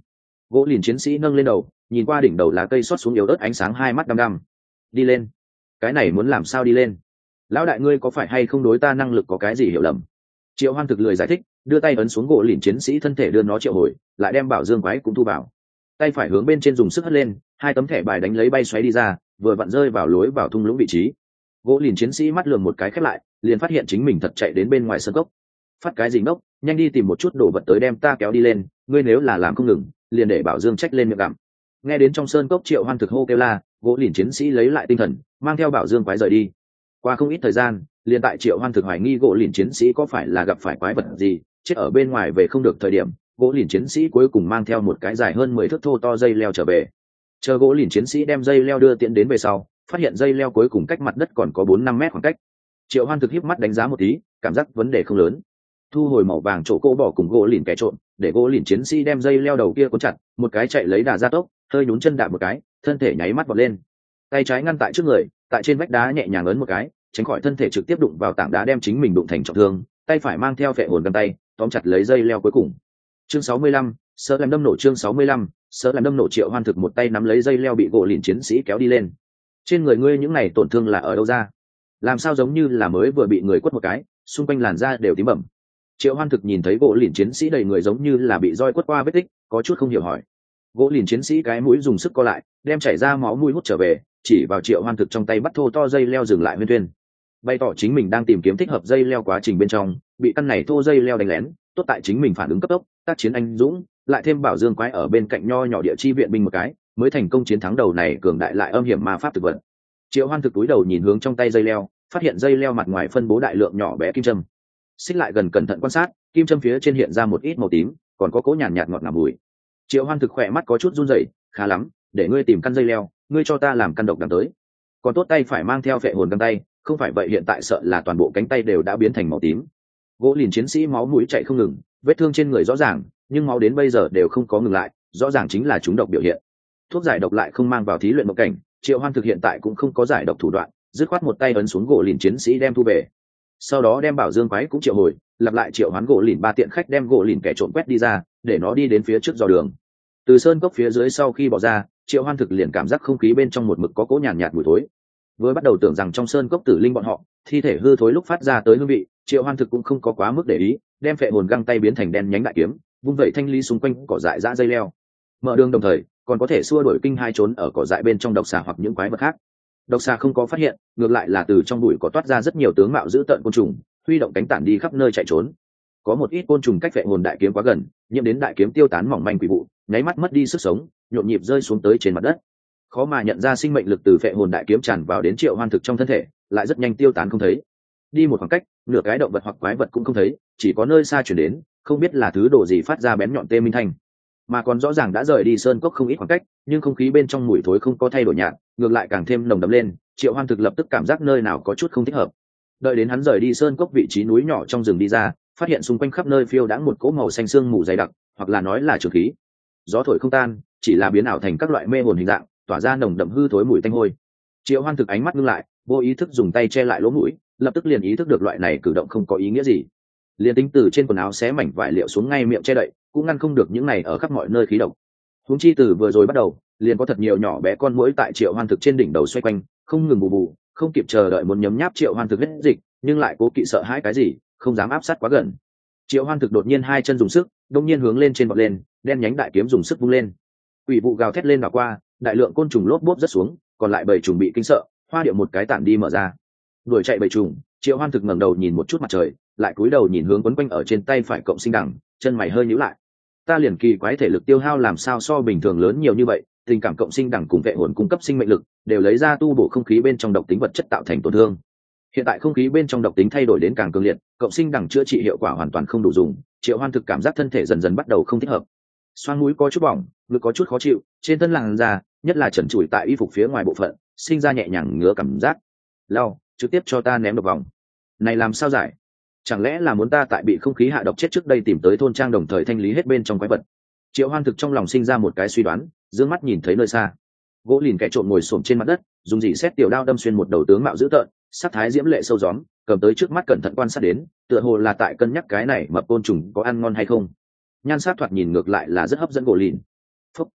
Gỗ lìn chiến sĩ nâng lên đầu, nhìn qua đỉnh đầu lá cây xót xuống yếu ớt ánh sáng, hai mắt đăm đăm. Đi lên. Cái này muốn làm sao đi lên? Lão đại, ngươi có phải hay không đối ta năng lực có cái gì hiểu lầm? Triệu Hoan thực lười giải thích, đưa tay ấn xuống gỗ lìn chiến sĩ thân thể, đưa nó triệu hồi, lại đem bảo dương quái cũng thu vào. Tay phải hướng bên trên dùng sức hất lên, hai tấm thẻ bài đánh lấy bay xoáy đi ra, vừa vặn rơi vào lối vào thung lũng vị trí. Gỗ lìn chiến sĩ mắt lườm một cái khép lại, liền phát hiện chính mình thật chạy đến bên ngoài sân cốc. Phát cái gì ngốc, nhanh đi tìm một chút đồ vật tới đem ta kéo đi lên, ngươi nếu là làm không ngừng, liền để bảo dương trách lên miệng gặm. Nghe đến trong sơn cốc Triệu Hoan thực hô kêu la, gỗ lìn chiến sĩ lấy lại tinh thần, mang theo bảo dương quái rời đi. Qua không ít thời gian, liền tại Triệu Hoan thực hoài nghi gỗ lìn chiến sĩ có phải là gặp phải quái vật gì, chết ở bên ngoài về không được thời điểm, gỗ lìn chiến sĩ cuối cùng mang theo một cái dài hơn 10 thước thô to dây leo trở về. Chờ gỗ lìn chiến sĩ đem dây leo đưa tiễn đến về sau, phát hiện dây leo cuối cùng cách mặt đất còn có 4-5 mét khoảng cách. Triệu Hoan thực híp mắt đánh giá một tí, cảm giác vấn đề không lớn. Thu hồi màu vàng chỗ cô bỏ cùng gỗ lìn kẻ trộm, để gỗ lìn chiến sĩ đem dây leo đầu kia cuốn chặt, một cái chạy lấy đà gia tốc, hơi nhún chân đạp một cái, thân thể nháy mắt vọt lên. Tay trái ngăn tại trước người, tại trên vách đá nhẹ nhàng ấn một cái, tránh khỏi thân thể trực tiếp đụng vào tảng đá đem chính mình đụng thành trọng thương. Tay phải mang theo phệ hồn găng tay, tóm chặt lấy dây leo cuối cùng. Chương 65, sợ làm đâm nổ. Chương 65, sợ làm đâm nổ. Triệu Hoan thực một tay nắm lấy dây leo bị gỗ lìn chiến sĩ kéo đi lên. Trên người ngươi những này tổn thương là ở đâu ra? Làm sao giống như là mới vừa bị người quất một cái, xung quanh làn da đều tím bầm. Triệu Hoan thực nhìn thấy gỗ lìn chiến sĩ đầy người giống như là bị roi quất qua vết tích, có chút không hiểu hỏi. Gỗ lìn chiến sĩ cái mũi dùng sức co lại, đem chảy ra máu mũi hút trở về, chỉ vào Triệu Hoan thực trong tay bắt thô to dây leo dừng lại huyên thuyên, bày tỏ chính mình đang tìm kiếm thích hợp dây leo, quá trình bên trong bị căn này thô dây leo đánh lén, tốt tại chính mình phản ứng cấp tốc, tác chiến anh dũng, lại thêm bảo dương quái ở bên cạnh nho nhỏ địa chi viện binh một cái, mới thành công chiến thắng đầu này cường đại lại âm hiểm ma pháp thực vật. Triệu Hoan thực túi đầu nhìn hướng trong tay dây leo, phát hiện dây leo mặt ngoài phân bố đại lượng nhỏ bé kim châm. Xích lại gần cẩn thận quan sát, kim châm phía trên hiện ra một ít màu tím, còn có cỗ nhàn nhạt ngọt ngào mùi. Triệu Hoan thực khỏe mắt có chút run rẩy, khá lắm, để ngươi tìm căn dây leo, ngươi cho ta làm căn độc đằng tới. Còn tốt tay phải mang theo phệ hồn găng tay, không phải vậy hiện tại sợ là toàn bộ cánh tay đều đã biến thành màu tím. Gỗ lìn chiến sĩ máu mũi chạy không ngừng, vết thương trên người rõ ràng, nhưng máu đến bây giờ đều không có ngừng lại, rõ ràng chính là trúng độc biểu hiện. Thuốc giải độc lại không mang vào thí luyện mộng cảnh, Triệu Hoan thực hiện tại cũng không có giải độc thủ đoạn, dứt khoát một tay ấn xuống gỗ lìn chiến sĩ đem thu về. Sau đó đem bảo dương quái cũng triệu hồi, lặp lại triệu hoán gỗ lìn ba tiện khách đem gỗ lìn kẻ trộm quét đi ra, để nó đi đến phía trước dò đường. Từ sơn cốc phía dưới sau khi bỏ ra, Triệu Hoan thực liền cảm giác không khí bên trong một mực có cỗ nhàn nhạt mùi thối. Vừa bắt đầu tưởng rằng trong sơn cốc tử linh bọn họ thi thể hư thối lúc phát ra tới hương vị, Triệu Hoan thực cũng không có quá mức để ý, đem phệ hồn găng tay biến thành đen nhánh đại kiếm, vung vẩy thanh lý xung quanh cỏ dại dã dây leo. Mở đường đồng thời còn có thể xua đuổi kinh hai trốn ở cỏ dại bên trong độc xà hoặc những quái vật khác. Độc xà không có phát hiện, ngược lại là từ trong bụi có toát ra rất nhiều tướng mạo dữ tợn côn trùng, huy động cánh tản đi khắp nơi chạy trốn. Có một ít côn trùng cách phệ hồn đại kiếm quá gần, nhiễm đến đại kiếm tiêu tán mỏng manh quỷ vụ, nháy mắt mất đi sức sống, nhộn nhịp rơi xuống tới trên mặt đất. Khó mà nhận ra sinh mệnh lực từ phệ hồn đại kiếm tràn vào đến Triệu Hoan thực trong thân thể, lại rất nhanh tiêu tán không thấy. Đi một khoảng cách, nửa cái động vật hoặc quái vật cũng không thấy, chỉ có nơi xa chuyển đến, không biết là thứ đồ gì phát ra bén nhọn tê minh thanh. Mà còn rõ ràng đã rời đi sơn cốc không ít khoảng cách, nhưng không khí bên trong mùi thối không có thay đổi nhạt, ngược lại càng thêm nồng đậm lên. Triệu Hoan thực lập tức cảm giác nơi nào có chút không thích hợp. Đợi đến hắn rời đi sơn cốc vị trí núi nhỏ trong rừng đi ra, phát hiện xung quanh khắp nơi phiêu đãng một cỗ màu xanh sương mù dày đặc, hoặc là nói là trường khí. Gió thổi không tan, chỉ là biến ảo thành các loại mê hồn hình dạng, tỏa ra nồng đậm hư thối mùi tanh hôi. Triệu Hoan thực ánh mắt ngưng lại, vô ý thức dùng tay che lại lỗ mũi, lập tức liền ý thức được loại này cử động không có ý nghĩa gì. Liền tính từ trên quần áo xé mảnh vải liệu xuống ngay miệng che đậy, cũng ngăn không được những này ở khắp mọi nơi khí độc. Huống chi từ vừa rồi bắt đầu, liền có thật nhiều nhỏ bé con muỗi tại Triệu Hoan thực trên đỉnh đầu xoay quanh, không ngừng bù bù, không kịp chờ đợi muốn nhấm nháp Triệu Hoan thực huyết dịch, nhưng lại cố kỵ sợ hãi cái gì, không dám áp sát quá gần. Triệu Hoan thực đột nhiên hai chân dùng sức, đột nhiên hướng lên trên vọt lên, đen nhánh đại kiếm dùng sức vung lên. Quỷ vụ gào thét lên đảo qua, đại lượng côn trùng lốp bốp rất xuống, còn lại bầy trùng bị kinh sợ, hoa điệu một cái tản đi mở ra. Đuổi chạy bầy trùng, Triệu Hoan thực ngẩng đầu nhìn một chút mặt trời, lại cúi đầu nhìn hướng quấn quanh ở trên tay phải cộng sinh đẳng, chân mày hơi nhíu lại. Ta liền kỳ quái thể lực tiêu hao làm sao so bình thường lớn nhiều như vậy, tình cảm cộng sinh đẳng cùng vệ hồn cung cấp sinh mệnh lực, đều lấy ra tu bổ không khí bên trong độc tính vật chất tạo thành tổn thương. Hiện tại không khí bên trong độc tính thay đổi đến càng cường liệt, cộng sinh đẳng chữa trị hiệu quả hoàn toàn không đủ dùng. Triệu Hoan thực cảm giác thân thể dần dần bắt đầu không thích hợp. Xoang mũi có chút bỏng, ngực có chút khó chịu, trên thân làn da, nhất là trần trụi tại y phục phía ngoài bộ phận, sinh ra nhẹ nhàng ngứa cảm giác. Lau, trực tiếp cho ta ném độc vòng. Này làm sao giải? Chẳng lẽ là muốn ta tại bị không khí hạ độc chết trước đây tìm tới thôn trang đồng thời thanh lý hết bên trong quái vật? Triệu Hoan thực trong lòng sinh ra một cái suy đoán, dương mắt nhìn thấy nơi xa, gỗ lìn kẻ trộm ngồi xổm trên mặt đất, dùng dỉ xét tiểu đao đâm xuyên một đầu tướng mạo dữ tợn, sắc thái diễm lệ sâu gióm, cầm tới trước mắt cẩn thận quan sát đến, tựa hồ là tại cân nhắc cái này mập côn trùng có ăn ngon hay không. Nhan sắc thoạt nhìn ngược lại là rất hấp dẫn gỗ lìn. Phúc.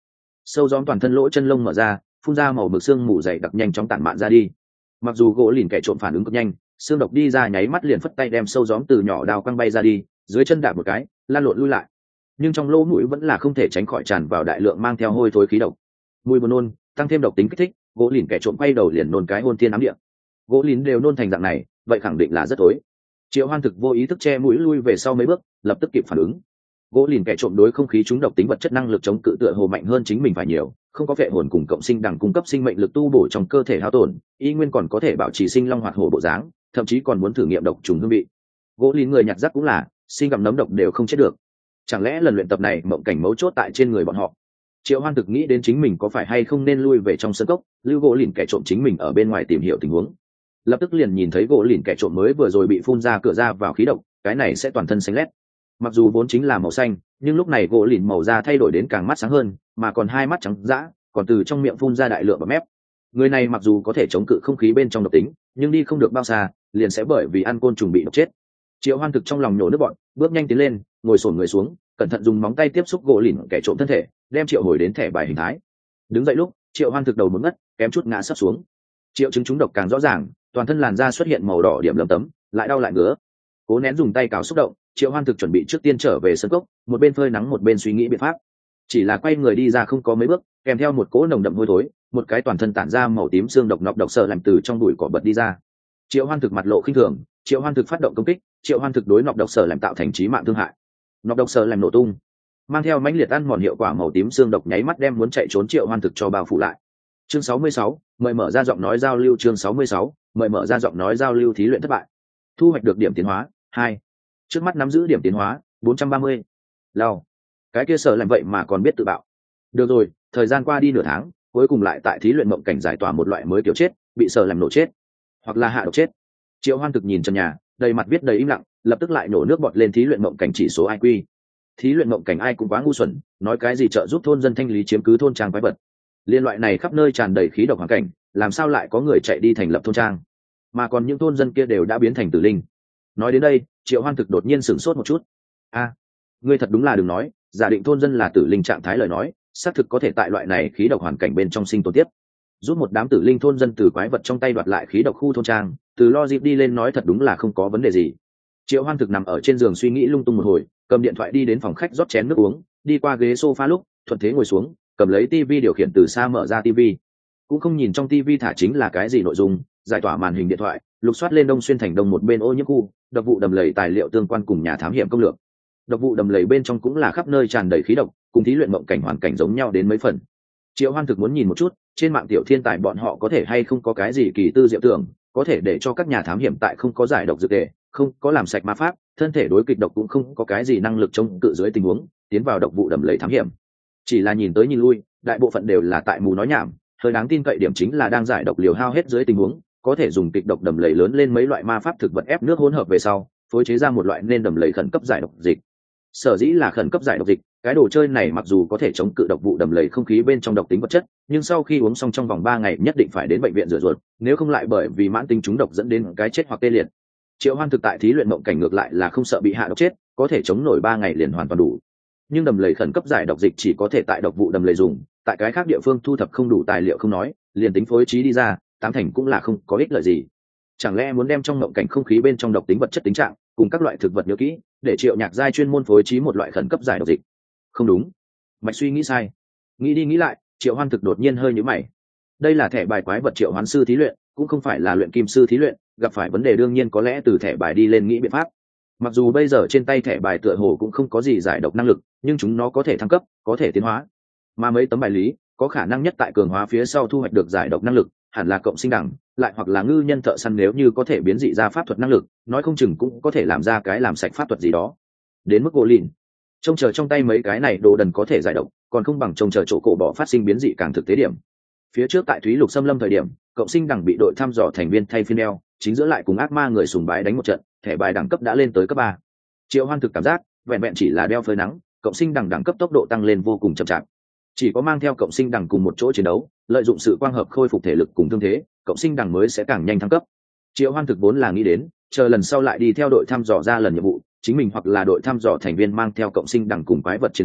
sâu gióm toàn thân lỗ chân lông mở ra, phun ra màu mực xương mù dày đặc nhanh chóng tản mạn ra đi. Mặc dù gỗ lìn kẻ trộm phản ứng cực nhanh, xương độc đi ra nháy mắt liền phất tay đem sâu gióm từ nhỏ đào quăng bay ra đi, dưới chân đạp một cái lan lộn lui lại, nhưng trong lỗ mũi vẫn là không thể tránh khỏi tràn vào đại lượng mang theo hôi thối khí độc. Mùi buồn nôn tăng thêm độc tính kích thích, gỗ lìn kẻ trộm quay đầu liền nôn cái hôn thiên ám địa. Gỗ lìn đều nôn thành dạng này, vậy khẳng định là rất tối. Triệu Hoan thực vô ý thức che mũi lui về sau mấy bước, lập tức kịp phản ứng. Gỗ lìn kẻ trộm đối không khí chúng độc tính vật chất năng lực chống cự tựa hồ mạnh hơn chính mình phải nhiều, không có vệ hồn cùng cộng sinh đằng cung cấp sinh mệnh lực tu bổ trong cơ thể hao tổn, y nguyên còn có thể bảo trì sinh long hoạt hổ bộ dáng, thậm chí còn muốn thử nghiệm độc trùng hương vị. Gỗ lìn người nhặt rác cũng là sinh gặm nấm độc đều không chết được. Chẳng lẽ lần luyện tập này mộng cảnh mấu chốt tại trên người bọn họ? Triệu Hoan thực nghĩ đến chính mình có phải hay không nên lui về trong sân cốc, lưu gỗ lìn kẻ trộm chính mình ở bên ngoài tìm hiểu tình huống. Lập tức liền nhìn thấy gỗ lìn kẻ trộm mới vừa rồi bị phun ra cửa ra vào khí độc, cái này sẽ toàn thân xanh lét. Mặc dù vốn chính là màu xanh, nhưng lúc này gỗ lìn màu da thay đổi đến càng mắt sáng hơn, mà còn hai mắt trắng dã, còn từ trong miệng phun ra đại lượng bọt mép. Người này mặc dù có thể chống cự không khí bên trong độc tính, nhưng đi không được bao xa, liền sẽ bởi vì ăn côn trùng bị độc chết. Triệu Hoan thực trong lòng nhổ nước bọt, bước nhanh tiến lên, ngồi xổm người xuống, cẩn thận dùng móng tay tiếp xúc gỗ lìn kẻ trộm thân thể, đem triệu hồi đến thẻ bài hình thái. Đứng dậy lúc, Triệu Hoan thực đầu muốn ngất, kém chút ngã sấp xuống. Triệu chứng trúng độc càng rõ ràng, toàn thân làn da xuất hiện màu đỏ điểm lấm tấm, lại đau lại ngứa. Cố nén dùng tay cào xúc động, Triệu Hoan thực chuẩn bị trước tiên trở về sân cốc, một bên phơi nắng một bên suy nghĩ biện pháp. Chỉ là quay người đi ra không có mấy bước, kèm theo một cỗ nồng đậm hôi thối, một cái toàn thân tản ra màu tím xương độc nọc độc sợ làm từ trong bụi cỏ bật đi ra. Triệu Hoan thực mặt lộ khinh thường, Triệu Hoan thực phát động công kích, Triệu Hoan thực đối nọc độc sợ làm tạo thành chí mạng thương hại. Nọc độc sợ làm nổ tung, mang theo mãnh liệt ăn mòn hiệu quả màu tím xương độc nháy mắt đem muốn chạy trốn Triệu Hoan thực cho bao phủ lại. Chương 66, mời mở ra giọng nói giao lưu. Chương 66, mời mở ra giọng nói giao lưu. Thí luyện thất bại. Thu hoạch được điểm tiến hóa 2. Trước mắt nắm giữ điểm tiến hóa 430. Lao, cái kia sợ làm vậy mà còn biết tự bạo. Được rồi, thời gian qua đi nửa tháng, cuối cùng lại tại thí luyện mộng cảnh giải tỏa một loại mới kiểu chết, bị sợ làm nổ chết, hoặc là hạ độc chết. Triệu Hoan thực nhìn trần nhà, đầy mặt viết đầy im lặng, lập tức lại nổ nước bọt lên thí luyện mộng cảnh chỉ số IQ. Thí luyện mộng cảnh ai cũng quá ngu xuẩn, nói cái gì trợ giúp thôn dân thanh lý chiếm cứ thôn trang quái vật. Liên loại này khắp nơi tràn đầy khí độc hoàn cảnh, làm sao lại có người chạy đi thành lập thôn trang? Mà còn những thôn dân kia đều đã biến thành tử linh. Nói đến đây, Triệu Hoan thực đột nhiên sửng sốt một chút. Ngươi thật đúng là đừng nói, giả định thôn dân là tử linh trạng thái lời nói, xác thực có thể tại loại này khí độc hoàn cảnh bên trong sinh tồn tiếp. Giúp một đám tử linh thôn dân từ quái vật trong tay đoạt lại khí độc khu thôn trang, từ logic đi lên nói thật đúng là không có vấn đề gì. Triệu Hoan thực nằm ở trên giường suy nghĩ lung tung một hồi, cầm điện thoại đi đến phòng khách rót chén nước uống, đi qua ghế sofa lúc, thuận thế ngồi xuống, cầm lấy tivi điều khiển từ xa mở ra tivi. Cũng không nhìn trong tivi thả chính là cái gì nội dung, giải tỏa màn hình điện thoại, lục soát lên Đông Xuyên thành đông một bên ô nhiễm khu, độc vụ đầm lầy tài liệu tương quan cùng nhà thám hiểm công lược. Độc vụ đầm lầy bên trong cũng là khắp nơi tràn đầy khí độc, cùng thí luyện mộng cảnh hoàn cảnh giống nhau đến mấy phần. Triệu Hoan thực muốn nhìn một chút, trên mạng tiểu thiên tài bọn họ có thể hay không có cái gì kỳ tư diệu tưởng, có thể để cho các nhà thám hiểm tại không có giải độc dược tề, không có làm sạch ma pháp, thân thể đối kịch độc cũng không có cái gì năng lực chống cự dưới tình huống, tiến vào độc vụ đầm lầy thám hiểm. Chỉ là nhìn tới nhìn lui, đại bộ phận đều là tại mù nói nhảm, hơi đáng tin cậy điểm chính là đang giải độc liều hao hết dưới tình huống, có thể dùng kịch độc đầm lầy lớn lên mấy loại ma pháp thực vật ép nước hỗn hợp về sau, phối chế ra một loại nên đầm lầy khẩn cấp giải độc dịch. Sở dĩ là khẩn cấp giải độc dịch, cái đồ chơi này mặc dù có thể chống cự độc vụ đầm lầy không khí bên trong độc tính vật chất, nhưng sau khi uống xong trong vòng 3 ngày nhất định phải đến bệnh viện rửa ruột, nếu không lại bởi vì mãn tính trúng độc dẫn đến cái chết hoặc tê liệt. Triệu Hoan thực tại thí luyện mộng cảnh ngược lại là không sợ bị hạ độc chết, có thể chống nổi 3 ngày liền hoàn toàn đủ. Nhưng đầm lầy khẩn cấp giải độc dịch chỉ có thể tại độc vụ đầm lầy dùng, tại cái khác địa phương thu thập không đủ tài liệu không nói, liền tính phối trí đi ra, tám thành cũng là không có ích lợi gì. Chẳng lẽ muốn đem trong mộng cảnh không khí bên trong độc tính vật chất tính trạng cùng các loại thực vật nhớ kỹ, để Triệu Nhạc Giai chuyên môn phối trí một loại khẩn cấp giải độc dịch? Không đúng, mạch suy nghĩ sai. Nghĩ đi nghĩ lại, Triệu Hoan thực đột nhiên hơi nhíu mày. Đây là thẻ bài quái vật triệu hoán sư thí luyện, cũng không phải là luyện kim sư thí luyện, gặp phải vấn đề đương nhiên có lẽ từ thẻ bài đi lên nghĩ biện pháp. Mặc dù bây giờ trên tay thẻ bài tựa hồ cũng không có gì giải độc năng lực, nhưng chúng nó có thể thăng cấp, có thể tiến hóa. Mà mấy tấm bài lý có khả năng nhất tại cường hóa phía sau thu hoạch được giải độc năng lực, hẳn là cộng sinh đẳng, lại hoặc là ngư nhân thợ săn, nếu như có thể biến dị ra pháp thuật năng lực, nói không chừng cũng có thể làm ra cái làm sạch pháp thuật gì đó. Đến mức gỗ lìn, trông chờ trong tay mấy cái này đồ đần có thể giải độc, còn không bằng trông chờ chỗ cổ bỏ phát sinh biến dị càng thực tế điểm. Phía trước tại Thúy Lục xâm lâm thời điểm, cộng sinh đẳng bị đội thăm dò thành viên thay phiên đeo, chính giữa lại cùng ác ma người sùng bái đánh một trận, thẻ bài đẳng cấp đã lên tới cấp 3. Triệu Hoan thực cảm giác, vẹn vẹn chỉ là đeo phơi nắng, cộng sinh đẳng đẳng cấp tốc độ tăng lên vô cùng chậm chạp. Chỉ có mang theo cộng sinh đẳng cùng một chỗ chiến đấu, lợi dụng sự quang hợp khôi phục thể lực cùng thương thế, cộng sinh đẳng mới sẽ càng nhanh thăng cấp. Triệu Hoan thực vốn là nghĩ đến, chờ lần sau lại đi theo đội thăm dò ra lần nhiệm vụ, chính mình hoặc là đội thăm dò thành viên mang theo cộng sinh đẳng cùng quái vật chiến đấu,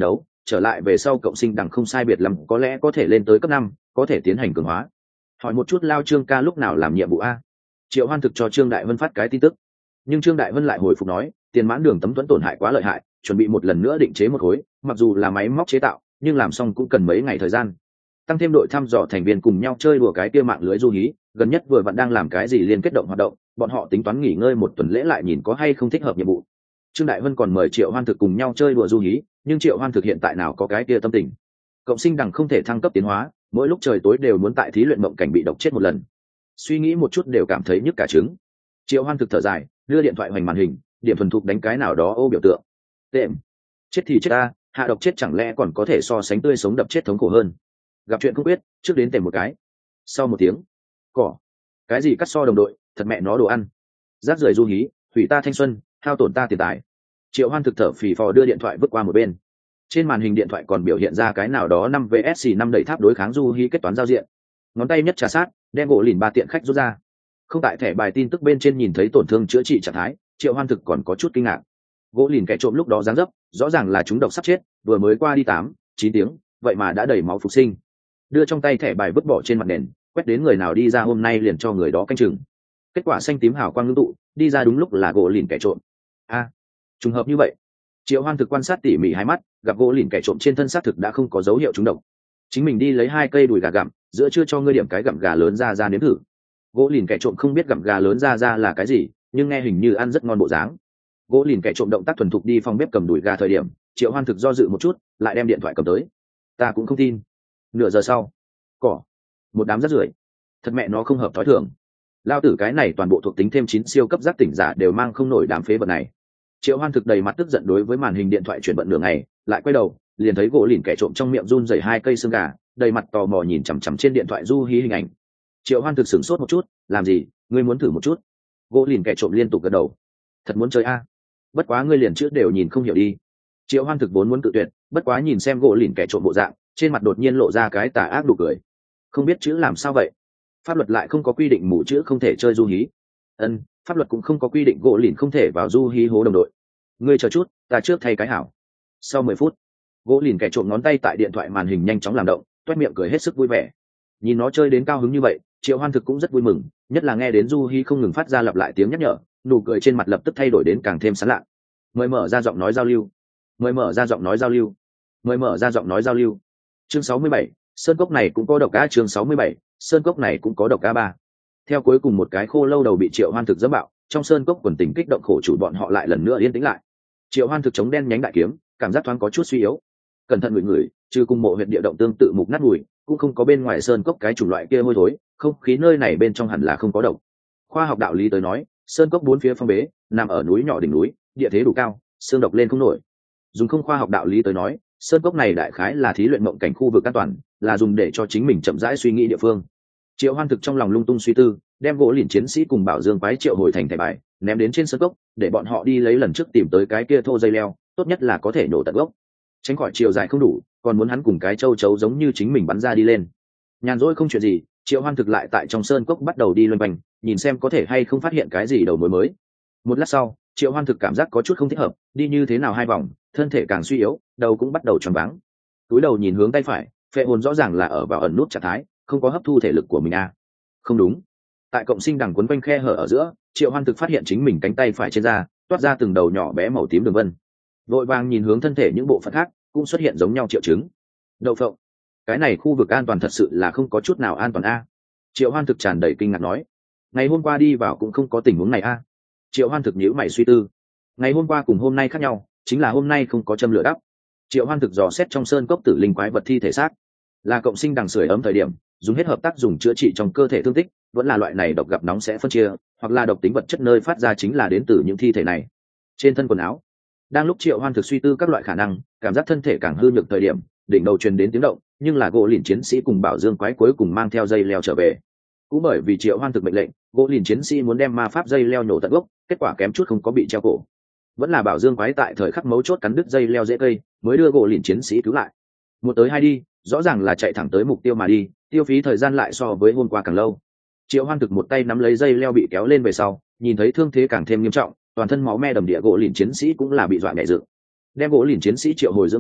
trở lại về sau cộng sinh đẳng không sai biệt lắm có lẽ có thể lên tới cấp 5, có thể tiến hành cường hóa. Hỏi một chút Lao Trương ca lúc nào làm nhiệm vụ a? Triệu Hoan thực cho Trương Đại Vân phát cái tin tức, nhưng Trương Đại Vân lại hồi phục nói tiền mãn đường tấm thuẫn tổn hại quá lợi hại, chuẩn bị một lần nữa định chế một khối, mặc dù là máy móc chế tạo nhưng làm xong cũng cần mấy ngày thời gian. Tăng thêm đội thăm dò thành viên cùng nhau chơi đùa cái kia mạng lưới du hí, gần nhất vừa vặn đang làm cái gì liên kết động hoạt động, bọn họ tính toán nghỉ ngơi một tuần lễ lại nhìn có hay không thích hợp nhiệm vụ. Trương Đại Vân còn mời Triệu Hoan thực cùng nhau chơi đùa du hí, nhưng Triệu Hoan thực hiện tại nào có cái kia tâm tình. Cộng sinh đằng không thể thăng cấp tiến hóa, mỗi lúc trời tối đều muốn tại thí luyện mộng cảnh bị độc chết một lần, suy nghĩ một chút đều cảm thấy nhức cả trứng. Triệu Hoan thực thở dài, đưa điện thoại hoành màn hình, điểm thuần thục đánh cái nào đó ô biểu tượng. Tệm, chết thì chết ta, hạ độc chết chẳng lẽ còn có thể so sánh tươi sống đập chết thống khổ hơn. Gặp chuyện không biết, trước đến tệm một cái. Sau một tiếng, cỏ, cái gì cắt so đồng đội, thật mẹ nó đồ ăn. Rác rưởi du hí, hủy ta thanh xuân, hao tổn ta tiền tài. Triệu Hoan thực thở phì phò đưa điện thoại vứt qua một bên. Trên màn hình điện thoại còn biểu hiện ra cái nào đó 5 vs 5 đẩy tháp đối kháng du hí kết toán giao diện. Ngón tay nhất trà sát, đem gỗ lìn 3 tiện khách rút ra. Không tại thẻ bài tin tức bên trên nhìn thấy tổn thương chữa trị trạng thái, Triệu Hoan thực còn có chút kinh ngạc. Gỗ lìn kẻ trộm lúc đó dáng dấp, rõ ràng là chúng độc sắp chết, vừa mới qua đi 8-9 tiếng, vậy mà đã đầy máu phục sinh. Đưa trong tay thẻ bài vứt bỏ trên mặt nền, quét đến người nào đi ra hôm nay liền cho người đó canh chừng. Kết quả xanh tím hào quang ngưng tụ, đi ra đúng lúc là gỗ lìn kẻ trộm. Trùng hợp như vậy. Triệu Hoan thực quan sát tỉ mỉ hai mắt, gặp gỗ lìn kẻ trộm trên thân xác thực đã không có dấu hiệu trúng độc. Chính mình đi lấy 2 cây đùi gà gặm, giữa trưa cho ngươi điểm cái gặm gà lớn ra nếm thử. Gỗ lìn kẻ trộm không biết gặm gà lớn ra là cái gì, nhưng nghe hình như ăn rất ngon bộ dáng. Gỗ lìn kẻ trộm động tác thuần thục đi phòng bếp cầm đùi gà thời điểm, Triệu Hoan thực do dự một chút, lại đem điện thoại cầm tới. Ta cũng không tin. Nửa giờ sau, cỏ, một đám rác rưởi, thật mẹ nó không hợp thói thường. Lao tử cái này toàn bộ thuộc tính thêm 9 siêu cấp giác tỉnh giả đều mang không nổi đám phế vật này. Triệu Hoan thực đầy mặt tức giận đối với màn hình điện thoại chuyển bận nửa ngày, lại quay đầu, liền thấy gỗ lìn kẻ trộm trong miệng run rẩy 2 cây xương gà, đầy mặt tò mò nhìn chằm chằm trên điện thoại du hí hình ảnh. Triệu Hoan thực sửng sốt một chút, làm gì, ngươi muốn thử một chút? Gỗ lìn kẻ trộm liên tục gật đầu. Thật muốn chơi a? Bất quá ngươi liền chữ đều nhìn không hiểu đi. Triệu Hoan thực vốn muốn tự tuyệt, bất quá nhìn xem gỗ lìn kẻ trộm bộ dạng, trên mặt đột nhiên lộ ra cái tà ác nụ cười. Không biết chữ làm sao vậy? Pháp luật lại không có quy định mù chữ không thể chơi du hí. Pháp luật cũng không có quy định gỗ lìn không thể vào du hí hố đồng đội. Ngươi chờ chút, ta trước thay cái hảo. Sau 10 phút, gỗ lìn kẻ trộm ngón tay tại điện thoại màn hình nhanh chóng làm động, toét miệng cười hết sức vui vẻ. Nhìn nó chơi đến cao hứng như vậy, Triệu Hoan thực cũng rất vui mừng, nhất là nghe đến du hí không ngừng phát ra lặp lại tiếng nhắc nhở, nụ cười trên mặt lập tức thay đổi đến càng thêm sán lạ. Mời mở ra giọng nói giao lưu. Mời mở ra giọng nói giao lưu. Mời mở ra giọng nói giao lưu. Chương 67, sơn cốc này cũng có độc a. Chương 67, sơn cốc này cũng có độc a 3. Theo cuối cùng một cái khô lâu đầu bị Triệu Hoan thực dẫm bạo, trong sơn cốc quần tình kích động khổ chủ bọn họ lại lần nữa yên tĩnh lại. Triệu Hoan thực chống đen nhánh đại kiếm, cảm giác thoáng có chút suy yếu. Cẩn thận ngửi, trừ cùng mộ huyệt địa động tương tự mục nát mùi, cũng không có bên ngoài sơn cốc cái chủng loại kia hôi thối, không khí nơi này bên trong hẳn là không có độc. Khoa học đạo lý tới nói, sơn cốc 4 phía phong bế, nằm ở núi nhỏ đỉnh núi, địa thế đủ cao, xương độc lên không nổi. Dùng không khoa học đạo lý tới nói, sơn cốc này đại khái là thí luyện mộng cảnh khu vực an toàn, là dùng để cho chính mình chậm rãi suy nghĩ địa phương. Triệu Hoan thực trong lòng lung tung suy tư, đem gỗ lìn chiến sĩ cùng Bảo Dương quái triệu hồi thành thẻ bài, ném đến trên sơn cốc, để bọn họ đi lấy lần trước tìm tới cái kia thô dây leo, tốt nhất là có thể nổ tận gốc. Tránh khỏi chiều dài không đủ, còn muốn hắn cùng cái châu chấu giống như chính mình bắn ra đi lên. Nhàn rỗi không chuyện gì, Triệu Hoan thực lại tại trong sơn cốc bắt đầu đi loanh quanh, nhìn xem có thể hay không phát hiện cái gì đầu mối mới. Một lát sau, Triệu Hoan thực cảm giác có chút không thích hợp, đi như thế nào 2 vòng, thân thể càng suy yếu, đầu cũng bắt đầu choáng váng. Túi đầu nhìn hướng tay phải, phệ hồn rõ ràng là ở vào ẩn nút trạng thái, không có hấp thu thể lực của mình a. Không đúng. Tại cộng sinh đằng quấn quanh khe hở ở giữa, Triệu Hoan thực phát hiện chính mình cánh tay phải trên da toát ra từng đầu nhỏ bé màu tím đường vân. Vội vàng nhìn hướng thân thể những bộ phận khác, cũng xuất hiện giống nhau triệu chứng. Đậu phộng, cái này khu vực an toàn thật sự là không có chút nào an toàn a. Triệu Hoan thực tràn đầy kinh ngạc nói, ngày hôm qua đi vào cũng không có tình huống này a. Triệu Hoan thực nhíu mày suy tư, ngày hôm qua cùng hôm nay khác nhau, chính là hôm nay không có châm lửa đắp. Triệu Hoan thực dò xét trong sơn cốc tử linh quái vật thi thể xác, là cộng sinh đằng sưởi ấm thời điểm dùng hết hợp tác dùng chữa trị trong cơ thể thương tích, vẫn là loại này độc gặp nóng sẽ phân chia, hoặc là độc tính vật chất nơi phát ra chính là đến từ những thi thể này. Trên thân quần áo, đang lúc Triệu Hoan thực suy tư các loại khả năng, cảm giác thân thể càng hư nhược thời điểm, đỉnh đầu truyền đến tiếng động, nhưng là gỗ lìn chiến sĩ cùng Bảo Dương quái cuối cùng mang theo dây leo trở về. Cũng bởi vì Triệu Hoan thực mệnh lệnh, gỗ lìn chiến sĩ muốn đem ma pháp dây leo nhổ tận gốc, kết quả kém chút không có bị treo cổ. Vẫn là Bảo Dương quái tại thời khắc mấu chốt cắn đứt dây leo rễ cây, mới đưa gỗ lìn chiến sĩ cứu lại. Một tới hai đi, rõ ràng là chạy thẳng tới mục tiêu mà đi, tiêu phí thời gian lại so với hôm qua càng lâu. Triệu Hoan thực một tay nắm lấy dây leo bị kéo lên về sau, nhìn thấy thương thế càng thêm nghiêm trọng, toàn thân máu me đầm địa gỗ lìn chiến sĩ cũng là bị dọa nhảy dựng. Đem gỗ lìn chiến sĩ triệu hồi dưỡng thương,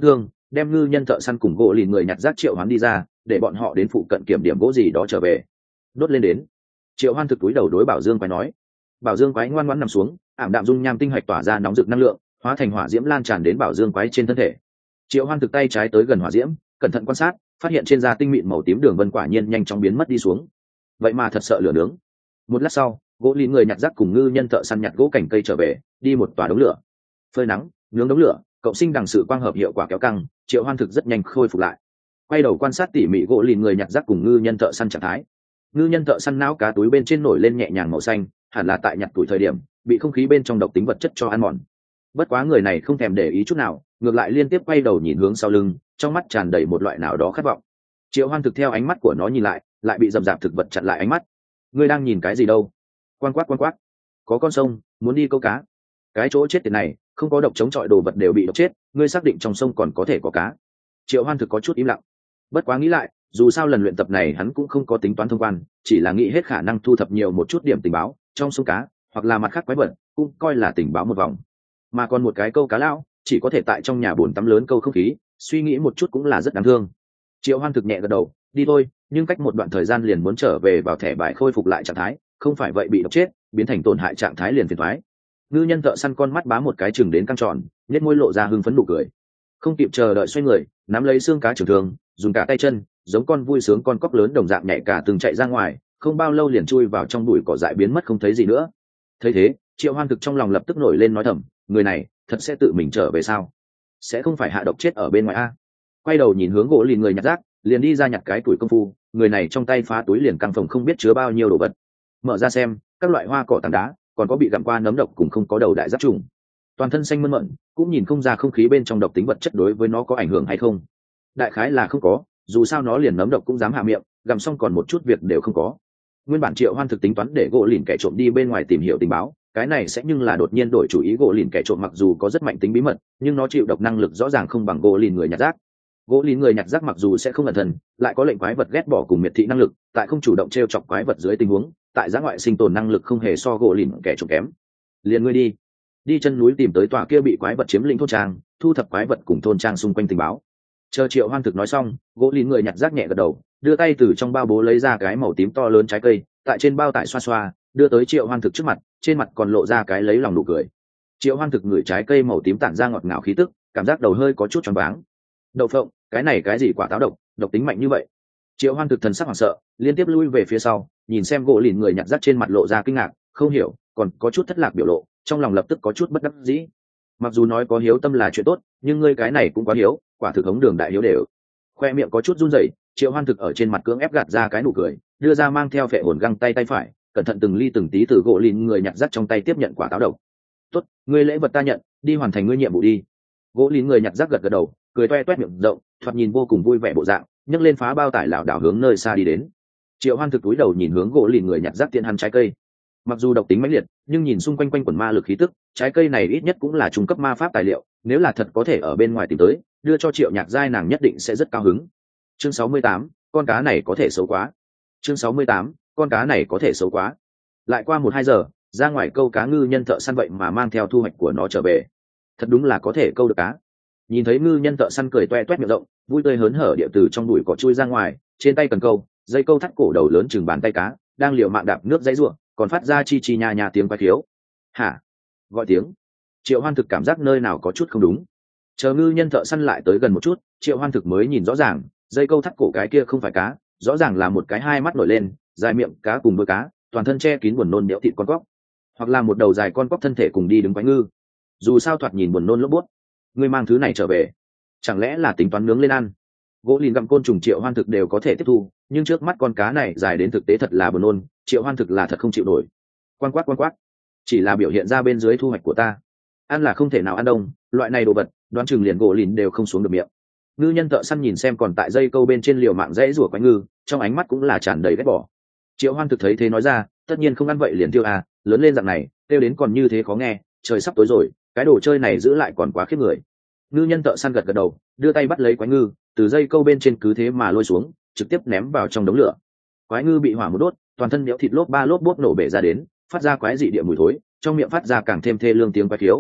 đem ngư nhân thợ săn cùng gỗ lìn người nhặt rác triệu hoán đi ra, để bọn họ đến phụ cận kiểm điểm gỗ gì đó trở về. Đốt lên đến. Triệu Hoan thực túi đầu đối Bảo Dương quái nói. Bảo Dương quái ngoan ngoãn nằm xuống, ảm đạm dung nham tinh hạch tỏa ra nóng rực năng lượng, hóa thành hỏa diễm lan tràn đến Bảo Dương quái trên thân thể. Triệu Hoan thực tay trái tới gần hỏa diễm, cẩn thận quan sát, phát hiện trên da tinh mịn màu tím đường vân quả nhiên nhanh chóng biến mất đi xuống. Vậy mà thật sợ lửa nướng. Một lát sau, gỗ lìn người nhặt rác cùng ngư nhân thợ săn nhặt gỗ cành cây trở về, đi một tòa đống lửa. Phơi nắng, nướng đống lửa, cộng sinh đằng sự quang hợp hiệu quả kéo căng, Triệu Hoan thực rất nhanh khôi phục lại. Quay đầu quan sát tỉ mỉ gỗ lìn người nhặt rác cùng ngư nhân thợ săn trạng thái. Ngư nhân thợ săn não cá túi bên trên nổi lên nhẹ nhàng màu xanh, hẳn là tại nhặt tuổi thời điểm bị không khí bên trong độc tính vật chất cho ăn mòn. Bất quá người này không thèm để ý chút nào, ngược lại liên tiếp quay đầu nhìn hướng sau lưng, trong mắt tràn đầy một loại nào đó khát vọng. Triệu Hoan thực theo ánh mắt của nó nhìn lại bị rậm rạp thực vật chặn lại ánh mắt. Ngươi đang nhìn cái gì đâu? Quan quát. Có con sông, muốn đi câu cá. Cái chỗ chết tiệt này, không có độc chống chọi đồ vật đều bị độc chết, ngươi xác định trong sông còn có thể có cá? Triệu Hoan thực có chút im lặng. Bất quá nghĩ lại, dù sao lần luyện tập này hắn cũng không có tính toán thông quan, chỉ là nghĩ hết khả năng thu thập nhiều một chút điểm tình báo trong sông cá, hoặc là mặt khác quái vật, cũng coi là tình báo một vòng. Mà còn một cái câu cá lão, chỉ có thể tại trong nhà bồn tắm lớn câu không khí, suy nghĩ một chút cũng là rất đáng thương. Triệu Hoan thực nhẹ gật đầu, đi thôi, nhưng cách một đoạn thời gian liền muốn trở về vào thẻ bài khôi phục lại trạng thái, không phải vậy bị độc chết, biến thành tổn hại trạng thái liền phiền toái. Ngư nhân thợ săn con mắt bá một cái chừng đến căng tròn, nhếch môi lộ ra hưng phấn nụ cười. Không kịp chờ đợi xoay người, nắm lấy xương cá trường thường, dùng cả tay chân, giống con vui sướng con cóc lớn đồng dạng nhảy cả từng chạy ra ngoài, không bao lâu liền chui vào trong bụi cỏ dại biến mất không thấy gì nữa. Thấy thế, Triệu Hoan thực trong lòng lập tức nổi lên nói thầm, người này thật sẽ tự mình trở về sao? Sẽ không phải hạ độc chết ở bên ngoài a? Quay đầu nhìn hướng gỗ lìn người nhặt rác, liền đi ra nhặt cái tuổi công phu, người này trong tay phá túi liền căng phòng không biết chứa bao nhiêu đồ vật. Mở ra xem, các loại hoa cỏ tảng đá, còn có bị gặm qua nấm độc cùng không có đầu đại giáp trùng. Toàn thân xanh mơn mởn, cũng nhìn không ra không khí bên trong độc tính vật chất đối với nó có ảnh hưởng hay không. Đại khái là không có, dù sao nó liền nấm độc cũng dám hạ miệng, gặm xong còn một chút việc đều không có. Nguyên bản Triệu Hoan thực tính toán để gỗ lìn kẻ trộm đi bên ngoài tìm hiểu tình báo, cái này sẽ nhưng là đột nhiên đổi chủ ý. Gỗ lìn kẻ trộm mặc dù có rất mạnh tính bí mật, nhưng nó chịu độc năng lực rõ ràng không bằng gỗ lìn người nhặt rác. Gỗ lìn người nhặt rác mặc dù sẽ không ẩn thần, lại có lệnh quái vật ghét bỏ cùng miệt thị năng lực, tại không chủ động t chọc quái vật dưới tình huống, tại giã ngoại sinh tồn năng lực không hề so gỗ lìn kẻ trộm kém. Liền ngươi đi chân núi tìm tới tòa kia bị quái vật chiếm lĩnh thôn trang, thu thập quái vật cùng thôn trang xung quanh tình báo. Chờ Triệu Hoan thực nói xong, gỗ lìn người nhặt rác nhẹ gật đầu, đưa tay từ trong bao bố lấy ra cái màu tím to lớn trái cây, tại trên bao tải xoa xoa, đưa tới Triệu Hoan thực trước mặt, trên mặt còn lộ ra cái lấy lòng nụ cười. Triệu Hoan thực ngửi trái cây màu tím tản ra ngọt ngào khí tức, cảm giác đầu hơi có chút choáng váng. Đậu phộng, cái này cái gì quả táo độc, độc tính mạnh như vậy? Triệu Hoan thực thần sắc hoảng sợ, liên tiếp lui về phía sau, nhìn xem gỗ lìn người nhặt rác trên mặt lộ ra kinh ngạc, không hiểu, còn có chút thất lạc biểu lộ, trong lòng lập tức có chút bất đắc dĩ. Mặc dù nói có hiếu tâm là chuyện tốt, nhưng ngươi cái này cũng quá hiếu, quả thực hống đường đại hiếu đều. Khoe miệng có chút run rẩy, Triệu Hoan thực ở trên mặt cưỡng ép gạt ra cái nụ cười, đưa ra mang theo phệ hồn găng tay phải, cẩn thận từng ly từng tí từ gỗ lìn người nhặt rác trong tay tiếp nhận quả táo độc. Tốt, ngươi lễ vật ta nhận, đi hoàn thành ngươi nhiệm vụ đi. Gỗ lìn người nhặt rác gật gật đầu, cười toe toét miệng rộng, thoạt nhìn vô cùng vui vẻ bộ dạng, nhấc lên phá bao tải lảo đảo hướng nơi xa đi đến. Triệu Hoan thực túi đầu nhìn hướng gỗ lìn người nhặt rác tiện hắn trái cây. Mặc dù độc tính mãnh liệt, nhưng nhìn xung quanh quanh quần ma lực khí tức, trái cây này ít nhất cũng là trung cấp ma pháp tài liệu, nếu là thật có thể ở bên ngoài tìm tới, đưa cho Triệu Nhạc Giai nàng nhất định sẽ rất cao hứng. Chương 68, con cá này có thể xấu quá. Chương 68, con cá này có thể xấu quá. Lại qua 1-2 giờ, ra ngoài câu cá ngư nhân thợ săn vậy mà mang theo thu hoạch của nó trở về. Thật đúng là có thể câu được cá. Nhìn thấy ngư nhân thợ săn cười toe toét miệng rộng, vui tươi hớn hở địa từ trong bụi cỏ chui ra ngoài, trên tay cần câu, dây câu thắt cổ đầu lớn chừng bàn tay cá, đang liều mạng đạp nước dãy rủa, còn phát ra chi chi nha nha tiếng quái khiếu. Hả? Gọi tiếng. Triệu Hoan thực cảm giác nơi nào có chút không đúng. Chờ ngư nhân thợ săn lại tới gần một chút, Triệu Hoan thực mới nhìn rõ ràng, dây câu thắt cổ cái kia không phải cá, rõ ràng là một cái hai mắt nổi lên, dài miệng cá cùng đuôi cá, toàn thân che kín buồn nôn đẽo thịt con cóc, hoặc là một đầu dài con cóc thân thể cùng đi đứng quái ngư. Dù sao thoạt nhìn buồn nôn lốp bút. Ngươi mang thứ này trở về, chẳng lẽ là tính toán nướng lên ăn? Gỗ lìn gặm côn trùng Triệu Hoan thực đều có thể tiếp thu, nhưng trước mắt con cá này dài đến thực tế thật là buồn nôn, Triệu Hoan thực là thật không chịu nổi. Quan quát, chỉ là biểu hiện ra bên dưới thu hoạch của ta, ăn là không thể nào ăn đông, loại này đồ vật đoán chừng liền gỗ lìn đều không xuống được miệng. Ngư nhân thợ săn nhìn xem còn tại dây câu bên trên liều mạng dãy rủa quái ngư, trong ánh mắt cũng là tràn đầy ghét bỏ. Triệu Hoan thực thấy thế nói ra, tất nhiên không ăn vậy liền tiêu à, lớn lên dạng này tiêu đến còn như thế khó nghe, trời sắp tối rồi, cái đồ chơi này giữ lại còn quá khiếp người. Ngư nhân thợ săn gật gật đầu, đưa tay bắt lấy quái ngư, từ dây câu bên trên cứ thế mà lôi xuống, trực tiếp ném vào trong đống lửa. Quái ngư bị hỏa một đốt, toàn thân nhão thịt lốp ba lốp bốt nổ bể ra đến, phát ra quái dị địa mùi thối, trong miệng phát ra càng thêm thê lương tiếng quái khiếu.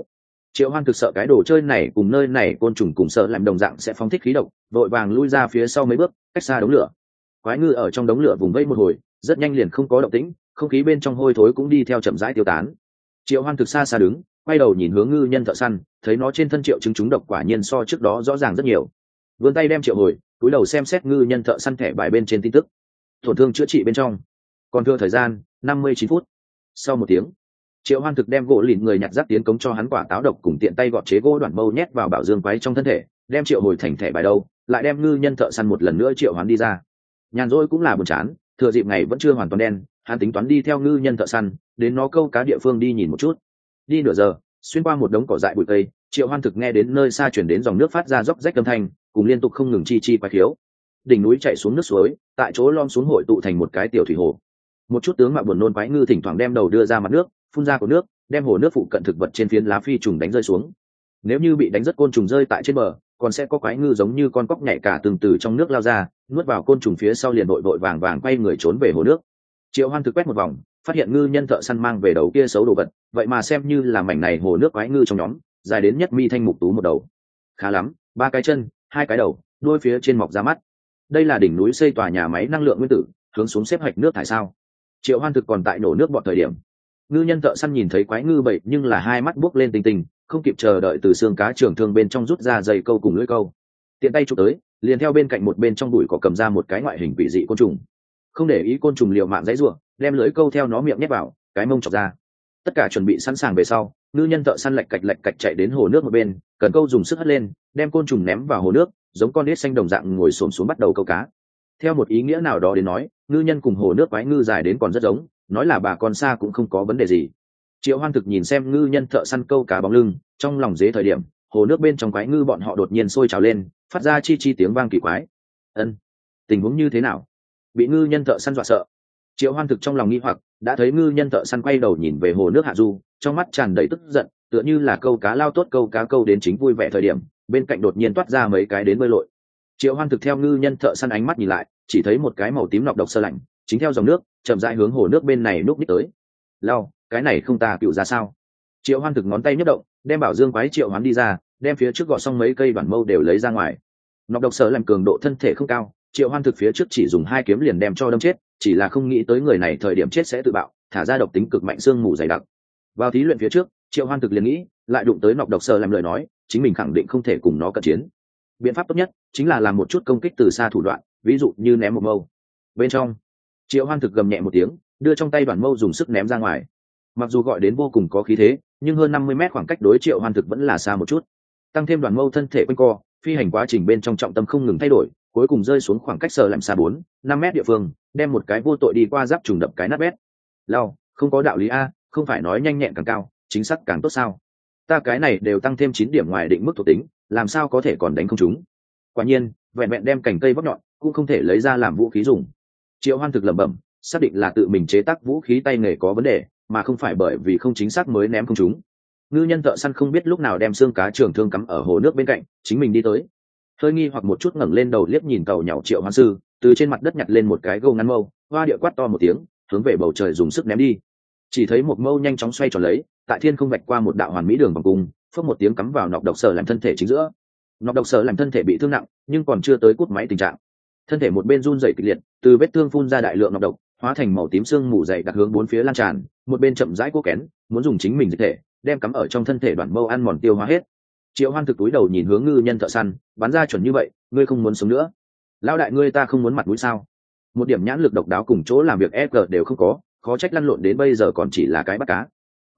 Triệu Hoan thực sợ cái đồ chơi này cùng nơi này côn trùng cùng sợ làm đồng dạng sẽ phóng thích khí độc, vội vàng lui ra phía sau mấy bước, cách xa đống lửa. Quái ngư ở trong đống lửa vùng vẫy một hồi, rất nhanh liền không có động tĩnh, không khí bên trong hôi thối cũng đi theo chậm rãi tiêu tán. Triệu Hoan thực xa xa đứng, quay đầu nhìn hướng ngư nhân thợ săn, thấy nó trên thân Triệu chứng trúng độc quả nhiên so trước đó rõ ràng rất nhiều. Vươn tay đem Triệu hồi, cúi đầu xem xét ngư nhân thợ săn thẻ bài bên trên tin tức. Tổn thương chữa trị bên trong, còn thừa thời gian 59 phút. Sau một tiếng, Triệu Hoan thực đem gỗ lìn người nhặt rác tiến cống cho hắn quả táo độc cùng tiện tay gọt chế gỗ đoạn mâu nhét vào bảo dương quái trong thân thể, đem Triệu hồi thành thẻ bài đâu, lại đem ngư nhân thợ săn một lần nữa triệu hoán đi ra. Nhàn rỗi cũng là buồn chán, thừa dịp ngày vẫn chưa hoàn toàn đen, hắn tính toán đi theo ngư nhân thợ săn, đến nó câu cá địa phương đi nhìn một chút. Đi nửa giờ, xuyên qua một đống cỏ dại bụi cây, Triệu Hoan thực nghe đến nơi xa chuyển đến dòng nước phát ra róc rách âm thanh, cùng liên tục không ngừng chi chi quái khiếu. Đỉnh núi chảy xuống nước suối, tại chỗ lom xuống hội tụ thành một cái tiểu thủy hồ. Một chút tướng mạo buồn nôn quái ngư thỉnh thoảng đem đầu đưa ra mặt nước, phun ra của nước, đem hồ nước phụ cận thực vật trên phiến lá phi trùng đánh rơi xuống. Nếu như bị đánh rất côn trùng rơi tại trên bờ, còn sẽ có quái ngư giống như con cóc nhảy cả từng từ trong nước lao ra, nuốt vào côn trùng phía sau liền vội vội vàng vàng quay người trốn về hồ nước. Triệu Hoan thực quét một vòng, phát hiện ngư nhân thợ săn mang về đầu kia xấu đồ vật, vậy mà xem như là mảnh này hồ nước quái ngư trong nhóm, dài đến nhất mi thanh mục tú một đầu. Khá lắm, 3 cái chân, 2 cái đầu, đuôi phía trên mọc ra mắt. Đây là đỉnh núi xây tòa nhà máy năng lượng nguyên tử, hướng xuống xếp hạch nước thải sao? Triệu Hoan thực còn tại nổ nước bọt thời điểm, ngư nhân thợ săn nhìn thấy quái ngư bậy nhưng là hai mắt buốc lên tinh tinh, không kịp chờ đợi từ xương cá trường thương bên trong rút ra dây câu cùng lưỡi câu, tiện tay chụp tới, liền theo bên cạnh một bên trong bụi cỏ cầm ra một cái ngoại hình quỷ dị côn trùng. Không để ý côn trùng liều mạng dãy rủa, đem lưỡi câu theo nó miệng nhét vào, cái mông chọc ra. Tất cả chuẩn bị sẵn sàng về sau, ngư nhân thợ săn lạch cạch chạy đến hồ nước một bên, cần câu dùng sức hất lên, đem côn trùng ném vào hồ nước, giống con đít xanh đồng dạng ngồi xổm xuống bắt đầu câu cá. Theo một ý nghĩa nào đó đến nói, ngư nhân cùng hồ nước quái ngư dài đến còn rất giống, nói là bà con xa cũng không có vấn đề gì. Triệu Hoan thực nhìn xem ngư nhân thợ săn câu cá bóng lưng, trong lòng dế thời điểm, hồ nước bên trong quái ngư bọn họ đột nhiên sôi trào lên, phát ra chi chi tiếng vang kỳ quái. Ân, tình huống như thế nào? Bị ngư nhân thợ săn dọa sợ. Triệu Hoan thực trong lòng nghi hoặc, đã thấy ngư nhân thợ săn quay đầu nhìn về hồ nước hạ du, trong mắt tràn đầy tức giận, tựa như là câu cá lao tốt câu cá câu đến chính vui vẻ thời điểm, bên cạnh đột nhiên toát ra mấy cái đến bơi lội. Triệu Hoan thực theo ngư nhân thợ săn ánh mắt nhìn lại, chỉ thấy một cái màu tím nọc độc sơ lạnh, chính theo dòng nước, chậm rãi hướng hồ nước bên này núp ních tới. Lao, cái này không ta cựu ra sao? Triệu Hoan thực ngón tay nhấc động, đem bảo dương quái triệu hoán đi ra, đem phía trước gọt xong mấy cây đoạn mâu đều lấy ra ngoài. Nọc độc sơ lạnh cường độ thân thể không cao, Triệu Hoan thực phía trước chỉ dùng 2 kiếm liền đem cho đâm chết, chỉ là không nghĩ tới người này thời điểm chết sẽ tự bạo, thả ra độc tính cực mạnh xương mù dày đặc. Vào thí luyện phía trước, Triệu Hoan thực liền nghĩ, lại đụng tới nọc độc sơ làm lời nói, chính mình khẳng định không thể cùng nó cận chiến. Biện pháp tốt nhất chính là làm một chút công kích từ xa thủ đoạn, ví dụ như ném một mâu. Bên trong, Triệu Hoan thực gầm nhẹ một tiếng, đưa trong tay đoàn mâu dùng sức ném ra ngoài. Mặc dù gọi đến vô cùng có khí thế, nhưng hơn 50 mét khoảng cách đối Triệu Hoan thực vẫn là xa một chút. Tăng thêm đoàn mâu thân thể quanh co, phi hành quá trình bên trong trọng tâm không ngừng thay đổi, cuối cùng rơi xuống khoảng cách sờ làm xa 4-5 mét địa phương, đem một cái vô tội đi qua giáp trùng đập cái nát bét. Lao, không có đạo lý a, không phải nói nhanh nhẹn càng cao, chính xác càng tốt sao? Ta cái này đều tăng thêm 9 điểm ngoài định mức thuộc tính, làm sao có thể còn đánh không trúng? Quả nhiên, vẹn vẹn đem cành cây vóc nhọn, cũng không thể lấy ra làm vũ khí dùng. Triệu Hoan thực lẩm bẩm, xác định là tự mình chế tác vũ khí tay nghề có vấn đề, mà không phải bởi vì không chính xác mới ném không trúng. Ngư nhân thợ săn không biết lúc nào đem xương cá trường thương cắm ở hồ nước bên cạnh, chính mình đi tới. Hơi nghi hoặc một chút ngẩng lên đầu liếc nhìn cầu nhậu Triệu Hoan sư, từ trên mặt đất nhặt lên một cái gâu ngắn mâu, hoa địa quát to một tiếng, hướng về bầu trời dùng sức ném đi. Chỉ thấy một mâu nhanh chóng xoay tròn lấy, tại thiên không vạch qua một đạo hoàn mỹ đường vòng cung, phất một tiếng cắm vào nọc độc sở làm thân thể chính giữa. Nọc độc sở làm thân thể bị thương nặng, nhưng còn chưa tới cút máy tình trạng. Thân thể một bên run rẩy kịch liệt, từ vết thương phun ra đại lượng nọc độc, hóa thành màu tím xương mù dày đặc hướng bốn phía lan tràn, một bên chậm rãi cố kén, muốn dùng chính mình dịch thể, đem cắm ở trong thân thể đoạn mâu ăn mòn tiêu hóa hết. Triệu Hoan thực túi đầu nhìn hướng ngư nhân thợ săn, bắn ra chuẩn như vậy, ngươi không muốn sống nữa. Lão đại ngươi ta không muốn mặt mũi sao? Một điểm nhãn lực độc đáo cùng chỗ làm việc FG đều không có, khó trách lăn lộn đến bây giờ còn chỉ là cái bắt cá.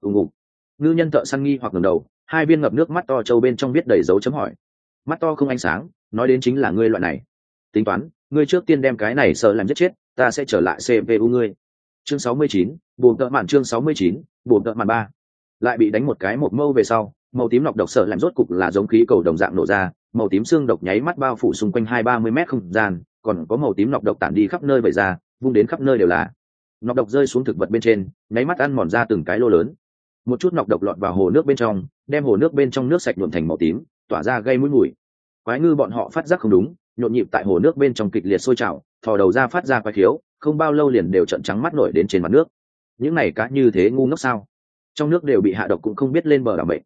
Ngư nhân thợ săn nghi hoặc ngẩng đầu, 2 viên ngập nước mắt to trâu bên trong viết đầy dấu chấm hỏi. Mắt to không ánh sáng, nói đến chính là ngươi loại này. Tính toán, ngươi trước tiên đem cái này sợ làm giết chết, ta sẽ trở lại CPU ngươi. Chương 69, buồn tợ mạn chương 69, buồn tợ mạn 3. Lại bị đánh một cái một mâu về sau, màu tím nọc độc sợ làm rốt cục là giống khí cầu đồng dạng nổ ra, màu tím xương độc nháy mắt bao phủ xung quanh 20-30 mét không gian, còn có màu tím nọc độc tản đi khắp nơi vẩy ra, vung đến khắp nơi đều là. Nọc độc rơi xuống thực vật bên trên, nháy mắt ăn mòn ra từng cái lô lớn. Một chút nọc độc lọt vào hồ nước bên trong, đem hồ nước bên trong nước sạch nhuộm thành màu tím, tỏa ra gây mũi mùi. Quái ngư bọn họ phát giác không đúng, nhộn nhịp tại hồ nước bên trong kịch liệt sôi trào, thò đầu ra phát ra quái khiếu, không bao lâu liền đều trợn trắng mắt nổi đến trên mặt nước. Những này cá như thế ngu ngốc sao? Trong nước đều bị hạ độc cũng không biết lên bờ làm bệnh.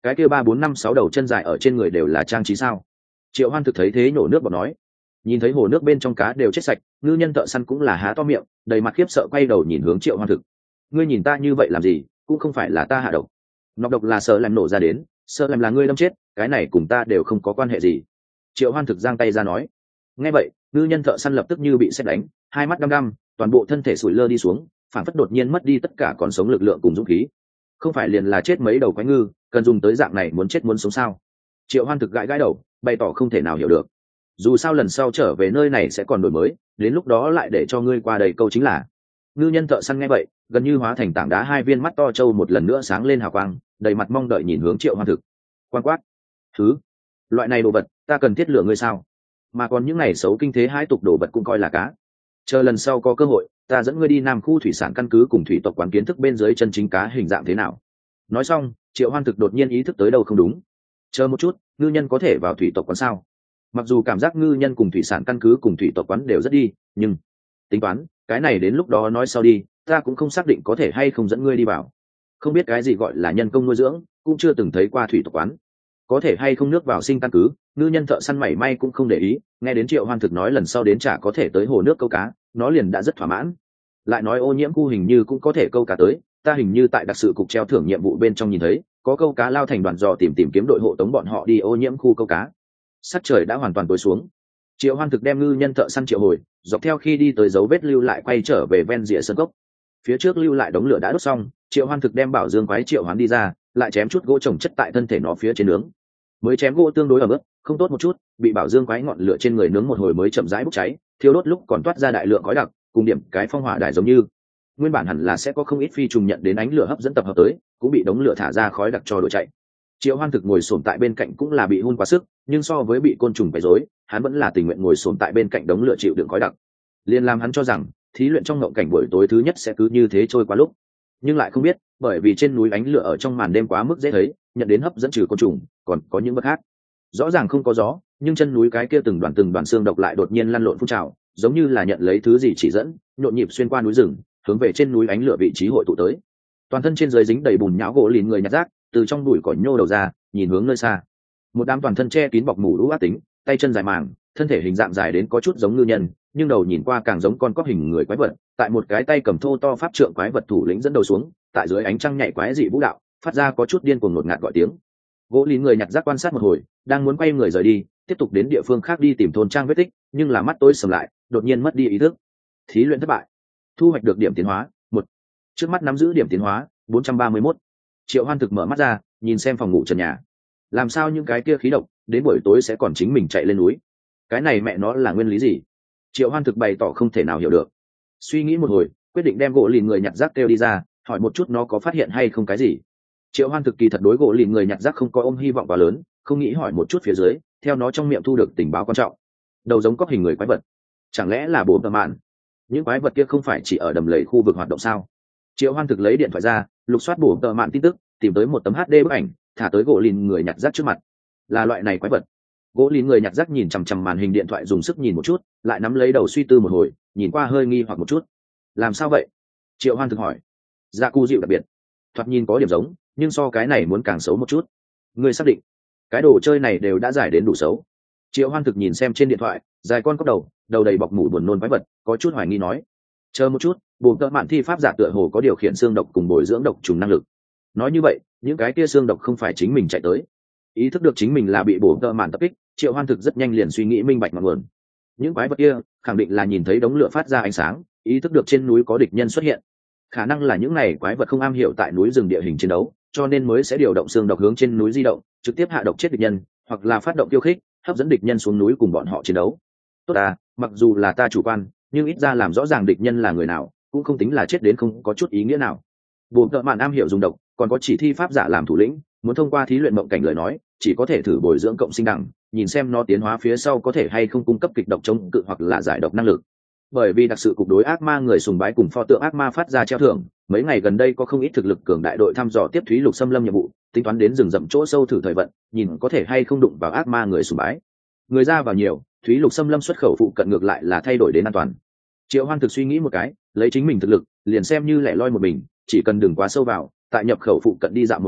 cái kia 3 4 5 6 đầu chân dài ở trên người đều là trang trí sao? Triệu Hoan thực thấy thế nhổ nước bọt nói. Nhìn thấy hồ nước bên trong cá đều chết sạch, ngư nhân thợ săn cũng là há to miệng, đầy mặt khiếp sợ quay đầu nhìn hướng Triệu Hoan thực. Ngươi nhìn ta như vậy làm gì? Cũng không phải là ta hạ độc. Nọc độc là sợ làm nổ ra đến, sợ làm là ngươi đâm chết, cái này cùng ta đều không có quan hệ gì. Triệu Hoan thực giang tay ra nói. Nghe vậy, ngư nhân thợ săn lập tức như bị sét đánh, hai mắt đăm đăm, toàn bộ thân thể sủi lơ đi xuống, phản phất đột nhiên mất đi tất cả còn sống lực lượng cùng dũng khí. Không phải liền là chết mấy đầu quái ngư, cần dùng tới dạng này muốn chết muốn sống sao? Triệu Hoan thực gãi gãi đầu, bày tỏ không thể nào hiểu được. Dù sao lần sau trở về nơi này sẽ còn đổi mới, đến lúc đó lại để cho ngươi qua đầy câu chính là. Ngư nhân thợ săn nghe vậy, gần như hóa thành tảng đá, hai viên mắt to trâu một lần nữa sáng lên hào quang, đầy mặt mong đợi nhìn hướng Triệu Hoan thực. Quan quát, thứ loại này đồ vật, ta cần thiết lựa ngươi sao? Mà còn những ngày xấu kinh thế hãi tục đồ vật cũng coi là cá. Chờ lần sau có cơ hội, ta dẫn ngươi đi Nam khu thủy sản căn cứ cùng thủy tộc quán kiến thức bên dưới chân chính cá hình dạng thế nào. Nói xong, Triệu Hoan thực đột nhiên ý thức tới đâu không đúng. Chờ một chút, ngư nhân có thể vào thủy tộc quán sao? Mặc dù cảm giác ngư nhân cùng thủy sản căn cứ cùng thủy tộc quán đều rất đi, nhưng tính toán cái này đến lúc đó nói sau đi, ta cũng không xác định có thể hay không dẫn ngươi đi vào. Không biết cái gì gọi là nhân công nuôi dưỡng, cũng chưa từng thấy qua thủy tộc quán, có thể hay không nước vào sinh căn cứ, ngư nhân thợ săn mảy may cũng không để ý. Nghe đến Triệu Hoan thực nói lần sau đến chả có thể tới hồ nước câu cá, nó liền đã rất thỏa mãn. Lại nói ô nhiễm khu hình như cũng có thể câu cá tới, ta hình như tại đặc sự cục treo thưởng nhiệm vụ bên trong nhìn thấy có câu cá lao thành đoàn dò tìm kiếm đội hộ tống bọn họ đi ô nhiễm khu câu cá. Sắc trời đã hoàn toàn tối xuống. Triệu Hoan thực đem ngư nhân thợ săn triệu hồi, dọc theo khi đi tới dấu vết lưu lại quay trở về ven rìa sơn cốc. Phía trước lưu lại đống lửa đã đốt xong, Triệu Hoan thực đem bảo dương quái triệu hoán đi ra, lại chém chút gỗ trồng chất tại thân thể nó phía trên nướng. Mới chém gỗ tương đối ẩm ướt, không tốt một chút, bị bảo dương quái ngọn lửa trên người nướng một hồi mới chậm rãi bốc cháy, thiêu đốt lúc còn toát ra đại lượng khói đặc, cùng điểm cái phong hỏa đài giống như. Nguyên bản hẳn là sẽ có không ít phi trùng nhận đến ánh lửa hấp dẫn tập hợp tới, cũng bị đống lửa thả ra khói đặc cho đuổi chạy. Triệu Hoan thực ngồi xổm tại bên cạnh cũng là bị hun quá sức, nhưng so với bị côn trùng quấy rối, hắn vẫn là tình nguyện ngồi xổm tại bên cạnh đống lửa chịu đựng khói đặc. Liên làm hắn cho rằng thí luyện trong ngộng cảnh buổi tối thứ nhất sẽ cứ như thế trôi qua lúc, nhưng lại không biết, bởi vì trên núi ánh lửa ở trong màn đêm quá mức dễ thấy, nhận đến hấp dẫn trừ côn trùng, còn có những vật khác. Rõ ràng không có gió, nhưng chân núi cái kia từng đoàn xương độc lại đột nhiên lăn lộn phun trào, giống như là nhận lấy thứ gì chỉ dẫn, nhộn nhịp xuyên qua núi rừng, hướng về trên núi ánh lửa vị trí hội tụ tới. Toàn thân trên dưới dính đầy bùn nhão gỗ lìn người nhặt rác, từ trong bụi cỏ nhô đầu ra, nhìn hướng nơi xa. Một đám toàn thân che kín bọc mủ lũ ác tính, tay chân dài màng, thân thể hình dạng dài đến có chút giống ngư nhân, nhưng đầu nhìn qua càng giống con cóc hình người quái vật. Tại một cái tay cầm thô to pháp trượng quái vật thủ lĩnh dẫn đầu xuống, tại dưới ánh trăng nhảy quái dị vũ đạo, phát ra có chút điên cuồng ngột ngạt gọi tiếng. Gỗ lìn người nhặt rác quan sát một hồi, đang muốn quay người rời đi, tiếp tục đến địa phương khác đi tìm thôn trang vết tích, nhưng là mắt tối sầm lại, đột nhiên mất đi ý thức. Thí luyện thất bại. Thu hoạch được điểm tiến hóa 1. Trước mắt nắm giữ điểm tiến hóa 431. Triệu Hoan thực mở mắt ra, nhìn xem phòng ngủ trần nhà. Làm sao những cái kia khí độc đến buổi tối sẽ còn chính mình chạy lên núi? Cái này mẹ nó là nguyên lý gì? Triệu Hoan thực bày tỏ không thể nào hiểu được. Suy nghĩ một hồi, quyết định đem gỗ lìn người nhặt rác kêu đi ra, hỏi một chút nó có phát hiện hay không cái gì. Triệu Hoan thực kỳ thật đối gỗ lìn người nhặt rác không có ôm hy vọng quá lớn, không nghĩ hỏi một chút phía dưới, theo nó trong miệng thu được tình báo quan trọng. Đầu giống cóc hình người quái vật, chẳng lẽ là bố tờ mạn? Những quái vật kia không phải chỉ ở đầm lầy khu vực hoạt động sao? Triệu Hoan thực lấy điện thoại ra, lục soát bổ tờ mạn tin tức, tìm tới một tấm HD bức ảnh, thả tới gỗ lìn người nhặt rác trước mặt. Là loại này quái vật. Gỗ lìn người nhặt rác nhìn chằm chằm màn hình điện thoại dùng sức nhìn một chút, lại nắm lấy đầu suy tư một hồi, nhìn qua hơi nghi hoặc một chút. Làm sao vậy? Triệu Hoan thực hỏi. Dạ cu dịu đặc biệt, thoạt nhìn có điểm giống, nhưng so cái này muốn càng xấu một chút. Ngươi xác định cái đồ chơi này đều đã giải đến đủ xấu? Triệu Hoan thực nhìn xem trên điện thoại, dài con cóc đầu, đầu đầy bọc mủ buồn nôn quái vật, có chút hoài nghi nói. Chờ một chút, bổ tợ mạn thi pháp giả tựa hồ có điều khiển xương độc cùng bồi dưỡng độc trùng năng lực. Nói như vậy, những cái kia xương độc không phải chính mình chạy tới. Ý thức được chính mình là bị bổ tợ mạn tập kích, Triệu Hoan thực rất nhanh liền suy nghĩ minh bạch ngọn nguồn. Những quái vật kia khẳng định là nhìn thấy đống lửa phát ra ánh sáng, ý thức được trên núi có địch nhân xuất hiện. Khả năng là những này quái vật không am hiểu tại núi rừng địa hình chiến đấu, cho nên mới sẽ điều động xương độc hướng trên núi di động, trực tiếp hạ độc chết địch nhân, hoặc là phát động khiêu khích, hấp dẫn địch nhân xuống núi cùng bọn họ chiến đấu. Tốt à, mặc dù là ta chủ quan, nhưng ít ra làm rõ ràng địch nhân là người nào, cũng không tính là chết đến không có chút ý nghĩa nào. Bộ tợ mạn am hiểu dùng độc, còn có chỉ thi pháp giả làm thủ lĩnh, muốn thông qua thí luyện mộng cảnh lời nói, chỉ có thể thử bồi dưỡng cộng sinh đẳng, nhìn xem nó tiến hóa phía sau có thể hay không cung cấp kịch độc chống cự hoặc là giải độc năng lực. Bởi vì đặc sự cục đối ác ma người sùng bái cùng pho tượng ác ma phát ra treo thưởng, mấy ngày gần đây có không ít thực lực cường đại đội thăm dò tiếp thúy lục xâm lâm nhiệm vụ, tính toán đến rừng rậm chỗ sâu thử thời vận, nhìn có thể hay không đụng vào ác ma người sùng bái. Người ra vào nhiều, thúy lục xâm lâm xuất khẩu phụ cận ngược lại là thay đổi đến an toàn. Triệu Hoan thực suy nghĩ một cái, lấy chính mình thực lực, liền xem như lẻ loi một mình, chỉ cần đừng quá sâu vào, tại nhập khẩu phụ cận đi dạo một cái,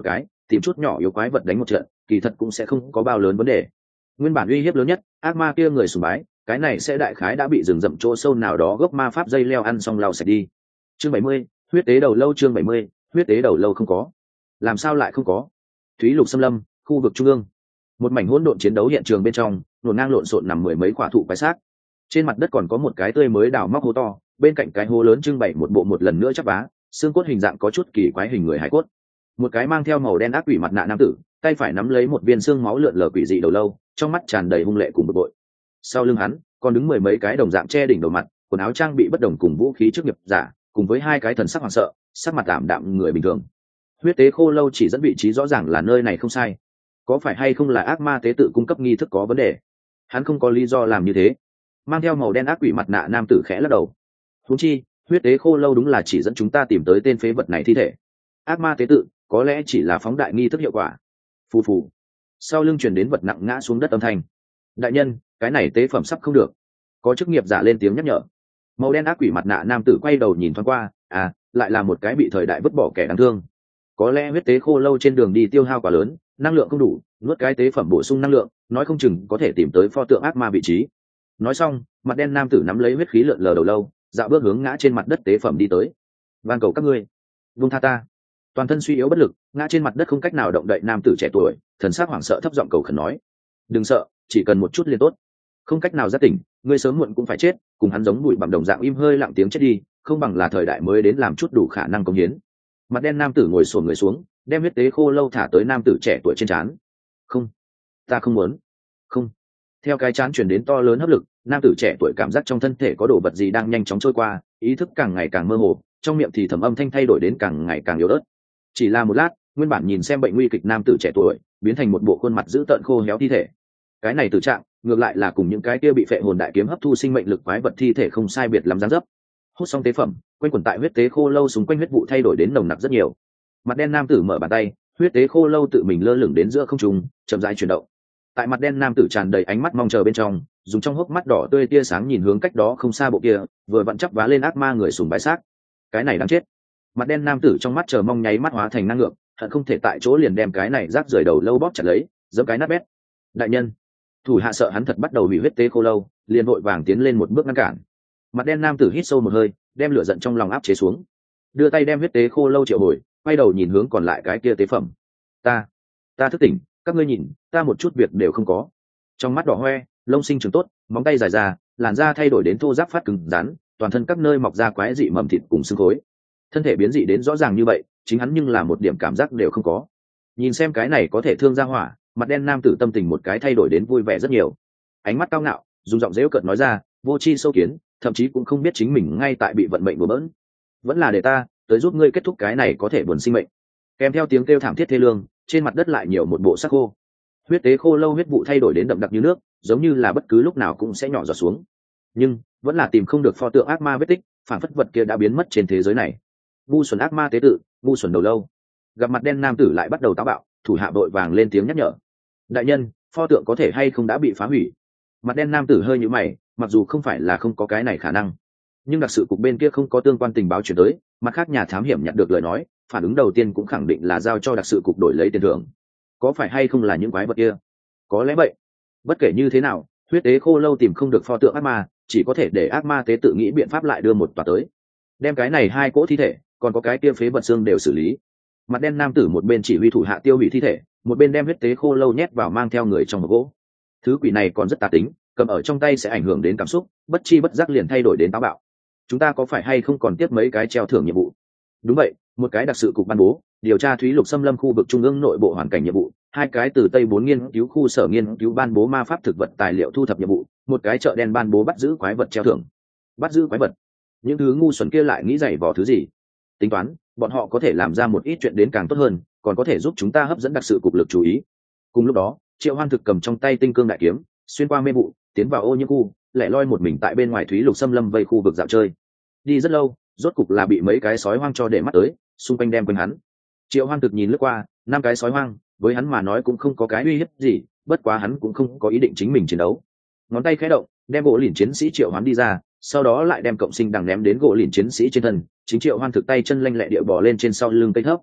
tìm chút nhỏ yếu quái vật đánh một trận kỳ thật cũng sẽ không có bao lớn vấn đề. Nguyên bản uy hiếp lớn nhất ác ma kia người sùng bái, cái này sẽ đại khái đã bị rừng rậm chỗ sâu nào đó gốc ma pháp dây leo ăn xong lau sạch đi. Chương 70, huyết tế đầu lâu. Chương 70, huyết tế đầu lâu. Không có. Làm sao lại không có? Thúy lục xâm lâm, khu vực trung ương, một mảnh hỗn độn chiến đấu hiện trường bên trong, nổ ngang lộn xộn nằm mười mấy quả thụ quái xác. Trên mặt đất còn có một cái tươi mới đào móc hố to, bên cạnh cái hố lớn trưng bày một bộ một lần nữa chắp vá, xương cốt hình dạng có chút kỳ quái hình người hải cốt. Một cái mang theo màu đen ác quỷ mặt nạ nam tử, tay phải nắm lấy một viên xương máu lượn lờ quỷ dị đầu lâu, trong mắt tràn đầy hung lệ cùng bực bội. Sau lưng hắn còn đứng mười mấy cái đồng dạng che đỉnh đầu mặt, quần áo trang bị bất đồng cùng vũ khí chức nghiệp giả, cùng với hai cái thần sắc hoảng sợ, sắc mặt tạm đạm người bình thường. Huyết tế khô lâu chỉ dẫn vị trí rõ ràng là nơi này không sai. Có phải hay không là ác ma tế tự cung cấp nghi thức có vấn đề? Hắn không có lý do làm như thế. Mang theo màu đen ác quỷ mặt nạ nam tử khẽ lắc đầu. Huống chi, huyết tế khô lâu đúng là chỉ dẫn chúng ta tìm tới tên phế vật này thi thể. Ác ma tế tự có lẽ chỉ là phóng đại nghi thức hiệu quả. Phù phù. Sau lưng truyền đến vật nặng ngã xuống đất âm thanh. Đại nhân, cái này tế phẩm sắp không được. Có chức nghiệp giả lên tiếng nhắc nhở. Màu đen ác quỷ mặt nạ nam tử quay đầu nhìn thoáng qua, lại là một cái bị thời đại vứt bỏ kẻ đáng thương. Có lẽ huyết tế khô lâu trên đường đi tiêu hao quá lớn, năng lượng không đủ, nuốt cái tế phẩm bổ sung năng lượng, nói không chừng có thể tìm tới pho tượng ác ma vị trí. Nói xong, mặt đen nam tử nắm lấy huyết khí lượn lờ đầu lâu, dạo bước hướng ngã trên mặt đất tế phẩm đi tới. Van cầu các ngươi, vung tha ta. Toàn thân suy yếu bất lực, ngã trên mặt đất không cách nào động đậy nam tử trẻ tuổi, thần sắc hoảng sợ thấp giọng cầu khẩn nói: đừng sợ, chỉ cần một chút liền tốt. Không cách nào giác tỉnh, ngươi sớm muộn cũng phải chết, cùng hắn giống bụi bặm đồng dạng im hơi lặng tiếng chết đi, không bằng là thời đại mới đến làm chút đủ khả năng công hiến. Mặt đen nam tử ngồi xổm người xuống, đem huyết tế khô lâu thả tới nam tử trẻ tuổi trên trán. Không, ta không muốn. Không. Theo cái trán truyền đến to lớn hấp lực, nam tử trẻ tuổi cảm giác trong thân thể có đồ vật gì đang nhanh chóng trôi qua, ý thức càng ngày càng mơ hồ, trong miệng thì thầm âm thanh thay đổi đến càng ngày càng yếu ớt. Chỉ là một lát, nguyên bản nhìn xem bệnh nguy kịch nam tử trẻ tuổi biến thành một bộ khuôn mặt dữ tợn khô héo thi thể. Cái này tử trạng ngược lại là cùng những cái kia bị phệ hồn đại kiếm hấp thu sinh mệnh lực quái vật thi thể không sai biệt lắm dáng dấp. Hút xong tế phẩm, quanh quẩn tại huyết tế khô lâu xung quanh huyết vụ thay đổi đến nồng nặc rất nhiều. Mặt đen nam tử mở bàn tay, huyết tế khô lâu tự mình lơ lửng đến giữa không trung, chậm rãi chuyển động. Tại mặt đen nam tử tràn đầy ánh mắt mong chờ bên trong, dùng trong hốc mắt đỏ tươi tia sáng nhìn hướng cách đó không xa bộ kia vừa vặn chắp vá lên ác ma người sùng bái xác. Cái này đáng chết. Mặt đen nam tử trong mắt chờ mong nháy mắt hóa thành năng lượng, hận không thể tại chỗ liền đem cái này rác rời đầu lâu bóp chặt lấy, giẫm cái nát bét. Đại nhân, thủ hạ sợ hắn thật bắt đầu hủy huyết tế khô lâu, liền vội vàng tiến lên một bước ngăn cản. Mặt đen nam tử hít sâu một hơi, đem lửa giận trong lòng áp chế xuống, đưa tay đem huyết tế khô lâu triệu hồi, quay đầu nhìn hướng còn lại cái kia tế phẩm. Ta thức tỉnh, các ngươi nhìn, ta một chút việc đều không có. Trong mắt đỏ hoe, lông sinh trưởng tốt, móng tay dài ra, làn da thay đổi đến thô ráp phát cứng rắn, toàn thân các nơi mọc ra quái dị mầm thịt cùng xương khối. Thân thể biến dị đến rõ ràng như vậy, chính hắn nhưng là một điểm cảm giác đều không có. Nhìn xem cái này có thể thương ra hỏa, mặt đen nam tử tâm tình một cái thay đổi đến vui vẻ rất nhiều. Ánh mắt cao ngạo, dùng giọng dễu cợt nói ra, vô tri sâu kiến, thậm chí cũng không biết chính mình ngay tại bị vận mệnh đùa bỡn. Vẫn là để ta tới giúp ngươi kết thúc cái này có thể buồn sinh mệnh. Kèm theo tiếng kêu thảm thiết thê lương, trên mặt đất lại nhiều một bộ xác khô. Huyết tế khô lâu huyết vụ thay đổi đến đậm đặc như nước, giống như là bất cứ lúc nào cũng sẽ nhỏ giọt xuống. Nhưng vẫn là tìm không được pho tượng ác ma vết tích, phản phất vật kia đã biến mất trên thế giới này. Ngu xuẩn ác ma tế tự, ngu xuẩn đầu lâu. Gặp mặt đen nam tử lại bắt đầu táo bạo, thủ hạ vội vàng lên tiếng nhắc nhở. Đại nhân, pho tượng có thể hay không đã bị phá hủy? Mặt đen nam tử hơi nhíu mày, mặc dù không phải là không có cái này khả năng, nhưng đặc sự cục bên kia không có tương quan tình báo chuyển tới, mặt khác nhà thám hiểm nhận được lời nói, phản ứng đầu tiên cũng khẳng định là giao cho đặc sự cục đổi lấy tiền thưởng. Có phải hay không là những quái vật kia? Có lẽ vậy. Bất kể như thế nào, huyết tế khô lâu tìm không được pho tượng ác ma, chỉ có thể để ác ma tế tự nghĩ biện pháp lại đưa một tòa tới, đem cái này hai cỗ thi thể còn có cái kia phế vật xương đều xử lý. Mặt đen nam tử một bên chỉ huy thủ hạ tiêu hủy thi thể, một bên đem huyết tế khô lâu nhét vào mang theo người trong hộp gỗ. Thứ quỷ này còn rất tà tính, cầm ở trong tay sẽ ảnh hưởng đến cảm xúc, bất chi bất giác liền thay đổi đến táo bạo. Chúng ta có phải hay không còn tiếp mấy cái treo thưởng nhiệm vụ? Đúng vậy, một cái đặc sự cục ban bố điều tra thúy lục xâm lâm khu vực trung ương nội bộ hoàn cảnh nhiệm vụ, hai cái từ tây bốn nghiên cứu khu sở nghiên cứu ban bố ma pháp thực vật tài liệu thu thập nhiệm vụ, một cái chợ đen ban bố bắt giữ quái vật treo thưởng. Bắt giữ quái vật? Những thứ ngu xuẩn kia lại nghĩ giày vò thứ gì? Tính toán bọn họ có thể làm ra một ít chuyện đến càng tốt hơn, còn có thể giúp chúng ta hấp dẫn đặc sự cục lực chú ý. Cùng lúc đó, Triệu Hoan Thực cầm trong tay tinh cương đại kiếm, xuyên qua mê vụ, tiến vào ô nhiễm khu, lẻ loi một mình tại bên ngoài thúy lục xâm lâm vây khu vực dạo chơi. Đi rất lâu, rốt cục là bị mấy cái sói hoang cho để mắt tới, xung quanh đem quanh hắn. Triệu Hoan Thực nhìn lướt qua, năm cái sói hoang, với hắn mà nói cũng không có cái uy hiếp gì, bất quá hắn cũng không có ý định chính mình chiến đấu. Ngón tay khẽ động, đem gỗ lìn chiến sĩ Triệu Hoán đi ra, sau đó lại đem cộng sinh đằng ném đến gỗ lìn chiến sĩ trên thân. Chính Triệu Hoan Thực tay chân lanh lẹ địa bò lên trên sau lưng cây thấp.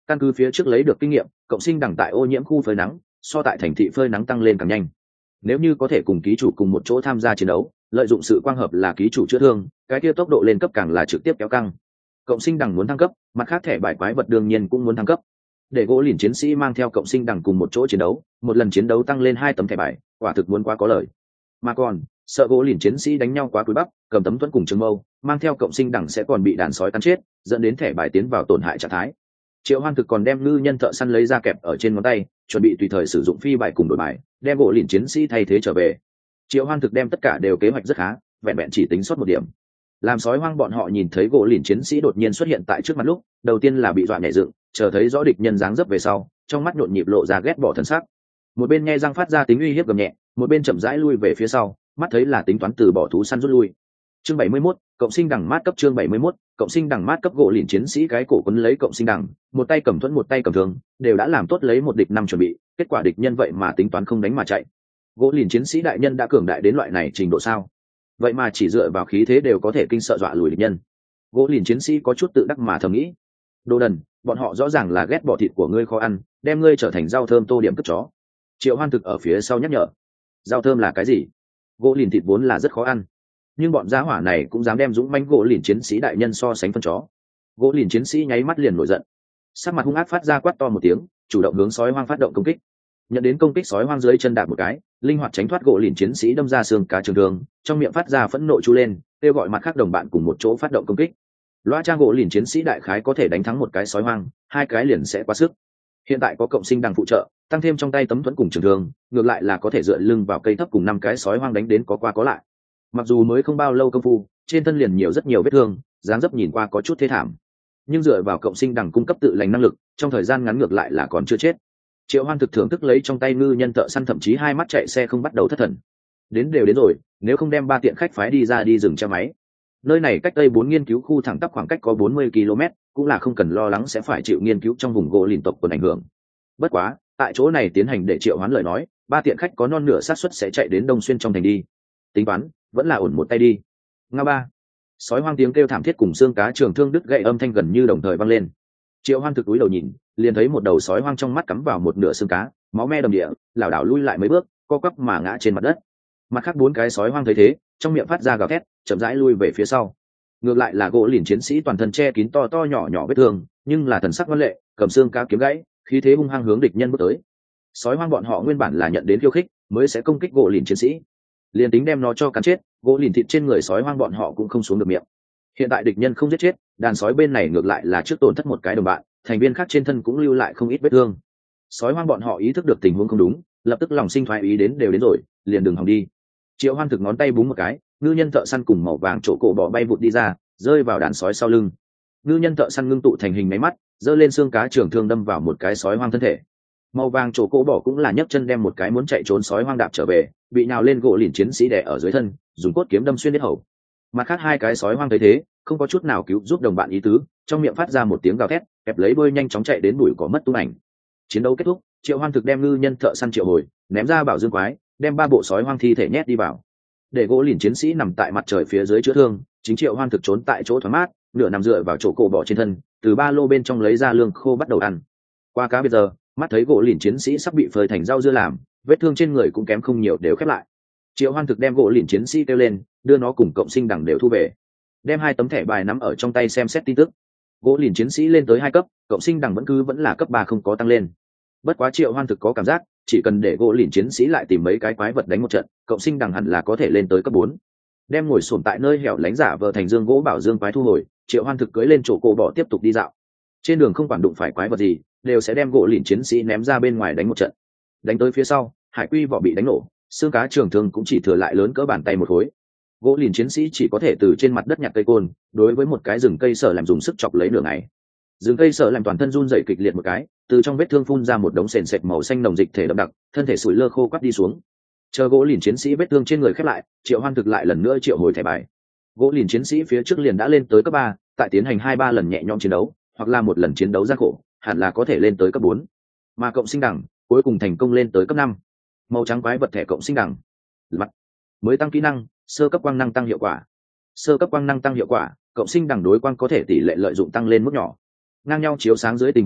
Căn cứ phía trước lấy được kinh nghiệm, cộng sinh đẳng tại ô nhiễm khu phơi nắng so tại thành thị phơi nắng tăng lên càng nhanh. Nếu như có thể cùng ký chủ cùng một chỗ tham gia chiến đấu, lợi dụng sự quang hợp là ký chủ chữa thương, cái kia tốc độ lên cấp càng là trực tiếp kéo căng. Cộng sinh đẳng muốn thăng cấp, mặt khác thẻ bài quái vật đương nhiên cũng muốn thăng cấp. Để gỗ lìn chiến sĩ mang theo cộng sinh đẳng cùng một chỗ chiến đấu, một lần chiến đấu tăng lên 2 tấm thẻ bài, quả thực muốn quá có lời. Mà còn sợ gỗ lìn chiến sĩ đánh nhau quá cúi bắp, cầm tấm thuẫn cùng trường mâu, mang theo cộng sinh đẳng sẽ còn bị đàn sói cắn chết, dẫn đến thẻ bài tiến vào tổn hại trạng thái. Triệu Hoan thực còn đem ngư nhân thợ săn lấy ra kẹp ở trên ngón tay, chuẩn bị tùy thời sử dụng phi bài cùng đổi bài, đem gỗ lìn chiến sĩ thay thế trở về. Triệu Hoan thực đem tất cả đều kế hoạch rất khá, vẹn vẹn chỉ tính sót một điểm. Làm sói hoang bọn họ nhìn thấy gỗ lìn chiến sĩ đột nhiên xuất hiện tại trước mặt lúc, đầu tiên là bị dọa nhảy dựng, chờ thấy rõ địch nhân dáng dấp về sau, trong mắt nhộn nhịp lộ ra ghét bỏ thần sắc. Một bên nghe răng phát ra tính uy hiếp gầm nhẹ, một bên chậm rãi lui về phía sau, mắt thấy là tính toán từ bỏ thú săn rút lui. Chương 71, cộng sinh đẳng mát cấp. Chương 71, cộng sinh đẳng mát cấp. Gỗ lìn chiến sĩ cái cổ quấn lấy cộng sinh đẳng, một tay cầm thuẫn một tay cầm thương, đều đã làm tốt lấy một địch năm chuẩn bị, kết quả địch nhân vậy mà tính toán không đánh mà chạy. Gỗ lìn chiến sĩ đại nhân đã cường đại đến loại này trình độ sao? Vậy mà chỉ dựa vào khí thế đều có thể kinh sợ dọa lùi địch nhân. Gỗ lìn chiến sĩ có chút tự đắc mà thầm nghĩ. Đồ đần, bọn họ rõ ràng là ghét bỏ thịt của ngươi khó ăn, đem ngươi trở thành rau thơm tô điểm cất chó. Triệu Hoan thực ở phía sau nhắc nhở. Rau thơm là cái gì? Gỗ lìn thịt vốn là rất khó ăn, nhưng bọn gia hỏa này cũng dám đem dũng mãnh gỗ lìn chiến sĩ đại nhân so sánh phân chó. Gỗ lìn chiến sĩ nháy mắt liền nổi giận, sắc mặt hung ác phát ra quát to một tiếng, chủ động hướng sói hoang phát động công kích. Nhận đến công kích, sói hoang dưới chân đạp một cái, linh hoạt tránh thoát gỗ lìn chiến sĩ đâm ra xương cá trường thương, trong miệng phát ra phẫn nộ chu lên, kêu gọi mặt khác đồng bạn cùng một chỗ phát động công kích. Loa trang gỗ lìn chiến sĩ đại khái có thể đánh thắng một cái sói hoang, hai cái liền sẽ quá sức. Hiện tại có cộng sinh đằng phụ trợ, tăng thêm trong tay tấm thuẫn cùng trường thương, ngược lại là có thể dựa lưng vào cây thấp cùng 5 cái sói hoang đánh đến có qua có lại. Mặc dù mới không bao lâu công phu, trên thân liền nhiều rất nhiều vết thương, dáng dấp nhìn qua có chút thê thảm, nhưng dựa vào cộng sinh đằng cung cấp tự lành năng lực, trong thời gian ngắn ngược lại là còn chưa chết. Triệu Hoan thực thưởng thức lấy trong tay ngư nhân thợ săn, thậm chí hai mắt chạy xe không bắt đầu thất thần. Đến rồi, nếu không đem 3 tiện khách phái đi ra đi dừng che máy. Nơi này cách Tây 4 nghiên cứu khu thẳng tắp khoảng cách có 40 km, cũng là không cần lo lắng sẽ phải chịu nghiên cứu trong vùng gỗ lìn tộc quần ảnh hưởng. Bất quá, tại chỗ này tiến hành để Triệu Hoán lời nói, 3 tiện khách có non nửa xác suất sẽ chạy đến Đông Xuyên trong thành đi. Tính toán, vẫn là ổn một tay đi. Nga ba. Sói hoang tiếng kêu thảm thiết cùng xương cá trường thương đứt gãy âm thanh gần như đồng thời vang lên. Triệu Hoan thực cúi đầu nhìn, liền thấy một đầu sói hoang trong mắt cắm vào một nửa xương cá, máu me đầm địa, lảo đảo lui lại mấy bước, co quắp mà ngã trên mặt đất. Mặt khác 4 cái sói hoang thấy thế, trong miệng phát ra gào thét, chậm rãi lui về phía sau. Ngược lại là gỗ lìn chiến sĩ toàn thân che kín to to nhỏ nhỏ vết thương, nhưng là thần sắc ngoan lệ, cầm xương cá kiếm gãy, khí thế hung hăng hướng địch nhân bước tới. Sói hoang bọn họ nguyên bản là nhận đến khiêu khích, mới sẽ công kích gỗ lìn chiến sĩ. Liền tính đem nó cho cắn chết, gỗ lìn thịt trên người sói hoang bọn họ cũng không xuống được miệng. Hiện tại địch nhân không giết chết, đàn sói bên này ngược lại là trước tổn thất một cái đồng bạn, thành viên khác trên thân cũng lưu lại không ít vết thương. Sói hoang bọn họ ý thức được tình huống không đúng, lập tức lòng sinh thoái ý đến rồi, liền đừng hòng đi. Triệu Hoan thực ngón tay búng một cái, ngư nhân thợ săn cùng màu vàng chỗ cổ bò bay vụt đi ra, rơi vào đàn sói sau lưng. Ngư nhân thợ săn ngưng tụ thành hình máy mắt, giơ lên xương cá trường thương đâm vào một cái sói hoang thân thể. Màu vàng chỗ cổ bò cũng là nhấc chân đem một cái muốn chạy trốn sói hoang đạp trở về, bị nhào lên gỗ lìn chiến sĩ đè ở dưới thân, dùng cốt kiếm đâm xuyên huyết hầu. Mặt khác 2 cái sói hoang thấy thế, không có chút nào cứu giúp đồng bạn ý tứ, trong miệng phát ra một tiếng gào thét, kẹp lấy đuôi nhanh chóng chạy đến bụi cỏ mất tung ảnh. Chiến đấu kết thúc, Triệu Hoan thực đem ngư nhân thợ săn triệu hồi, ném ra bảo dương quái, đem 3 bộ sói hoang thi thể nhét đi vào. Để gỗ lìn chiến sĩ nằm tại mặt trời phía dưới chữa thương, chính Triệu Hoan thực trốn tại chỗ thoáng mát, nửa nằm dựa vào chỗ cổ bò trên thân, từ ba lô bên trong lấy ra lương khô bắt đầu ăn. Qua cá bây giờ, mắt thấy gỗ lìn chiến sĩ sắp bị phơi thành rau dưa làm, vết thương trên người cũng kém không nhiều đều khép lại. Triệu Hoan thực đem gỗ lìn chiến sĩ kêu lên, đưa nó cùng cộng sinh đẳng đều thu về, đem 2 tấm thẻ bài nắm ở trong tay xem xét tin tức. Gỗ lìn chiến sĩ lên tới 2 cấp, cộng sinh đẳng vẫn là cấp 3 không có tăng lên. Bất quá Triệu Hoan thực có cảm giác, chỉ cần để gỗ lìn chiến sĩ lại tìm mấy cái quái vật đánh một trận, cộng sinh đẳng hẳn là có thể lên tới cấp 4. Đem ngồi xổm tại nơi hẻo lánh giả vờ thành dương gỗ bảo dương quái thu hồi, Triệu Hoan thực cưỡi lên chỗ cổ bò tiếp tục đi dạo. Trên đường không quản đụng phải quái vật gì, đều sẽ đem gỗ lìn chiến sĩ ném ra bên ngoài đánh một trận. Đánh tới phía sau, hải quy vỏ bị đánh nổ, xương cá trường thương cũng chỉ thừa lại lớn cỡ bàn tay một khối. Gỗ lìn chiến sĩ chỉ có thể từ trên mặt đất nhặt cây côn, đối với một cái rừng cây sở làm dùng sức chọc lấy nửa ngày. Rừng cây sở làm toàn thân run rẩy kịch liệt một cái, từ trong vết thương phun ra một đống sền sệt màu xanh nồng dịch thể đậm đặc, thân thể sủi lơ khô quắt đi xuống. Chờ gỗ lìn chiến sĩ vết thương trên người khép lại, Triệu Hoan thực lại lần nữa triệu hồi thẻ bài. Gỗ lìn chiến sĩ phía trước liền đã lên tới cấp 3, tại tiến hành 2-3 lần nhẹ nhõm chiến đấu, hoặc là một lần chiến đấu gian khổ, hẳn là có thể lên tới cấp 4. Mà cộng sinh đẳng cuối cùng thành công lên tới cấp 5. Màu trắng quái vật thẻ cộng sinh đẳng. Mặt mới tăng kỹ năng, sơ cấp quang năng tăng hiệu quả. Sơ cấp quang năng tăng hiệu quả, cộng sinh đẳng đối quang có thể tỷ lệ lợi dụng tăng lên mức nhỏ. Ngang nhau chiếu sáng dưới tình huống,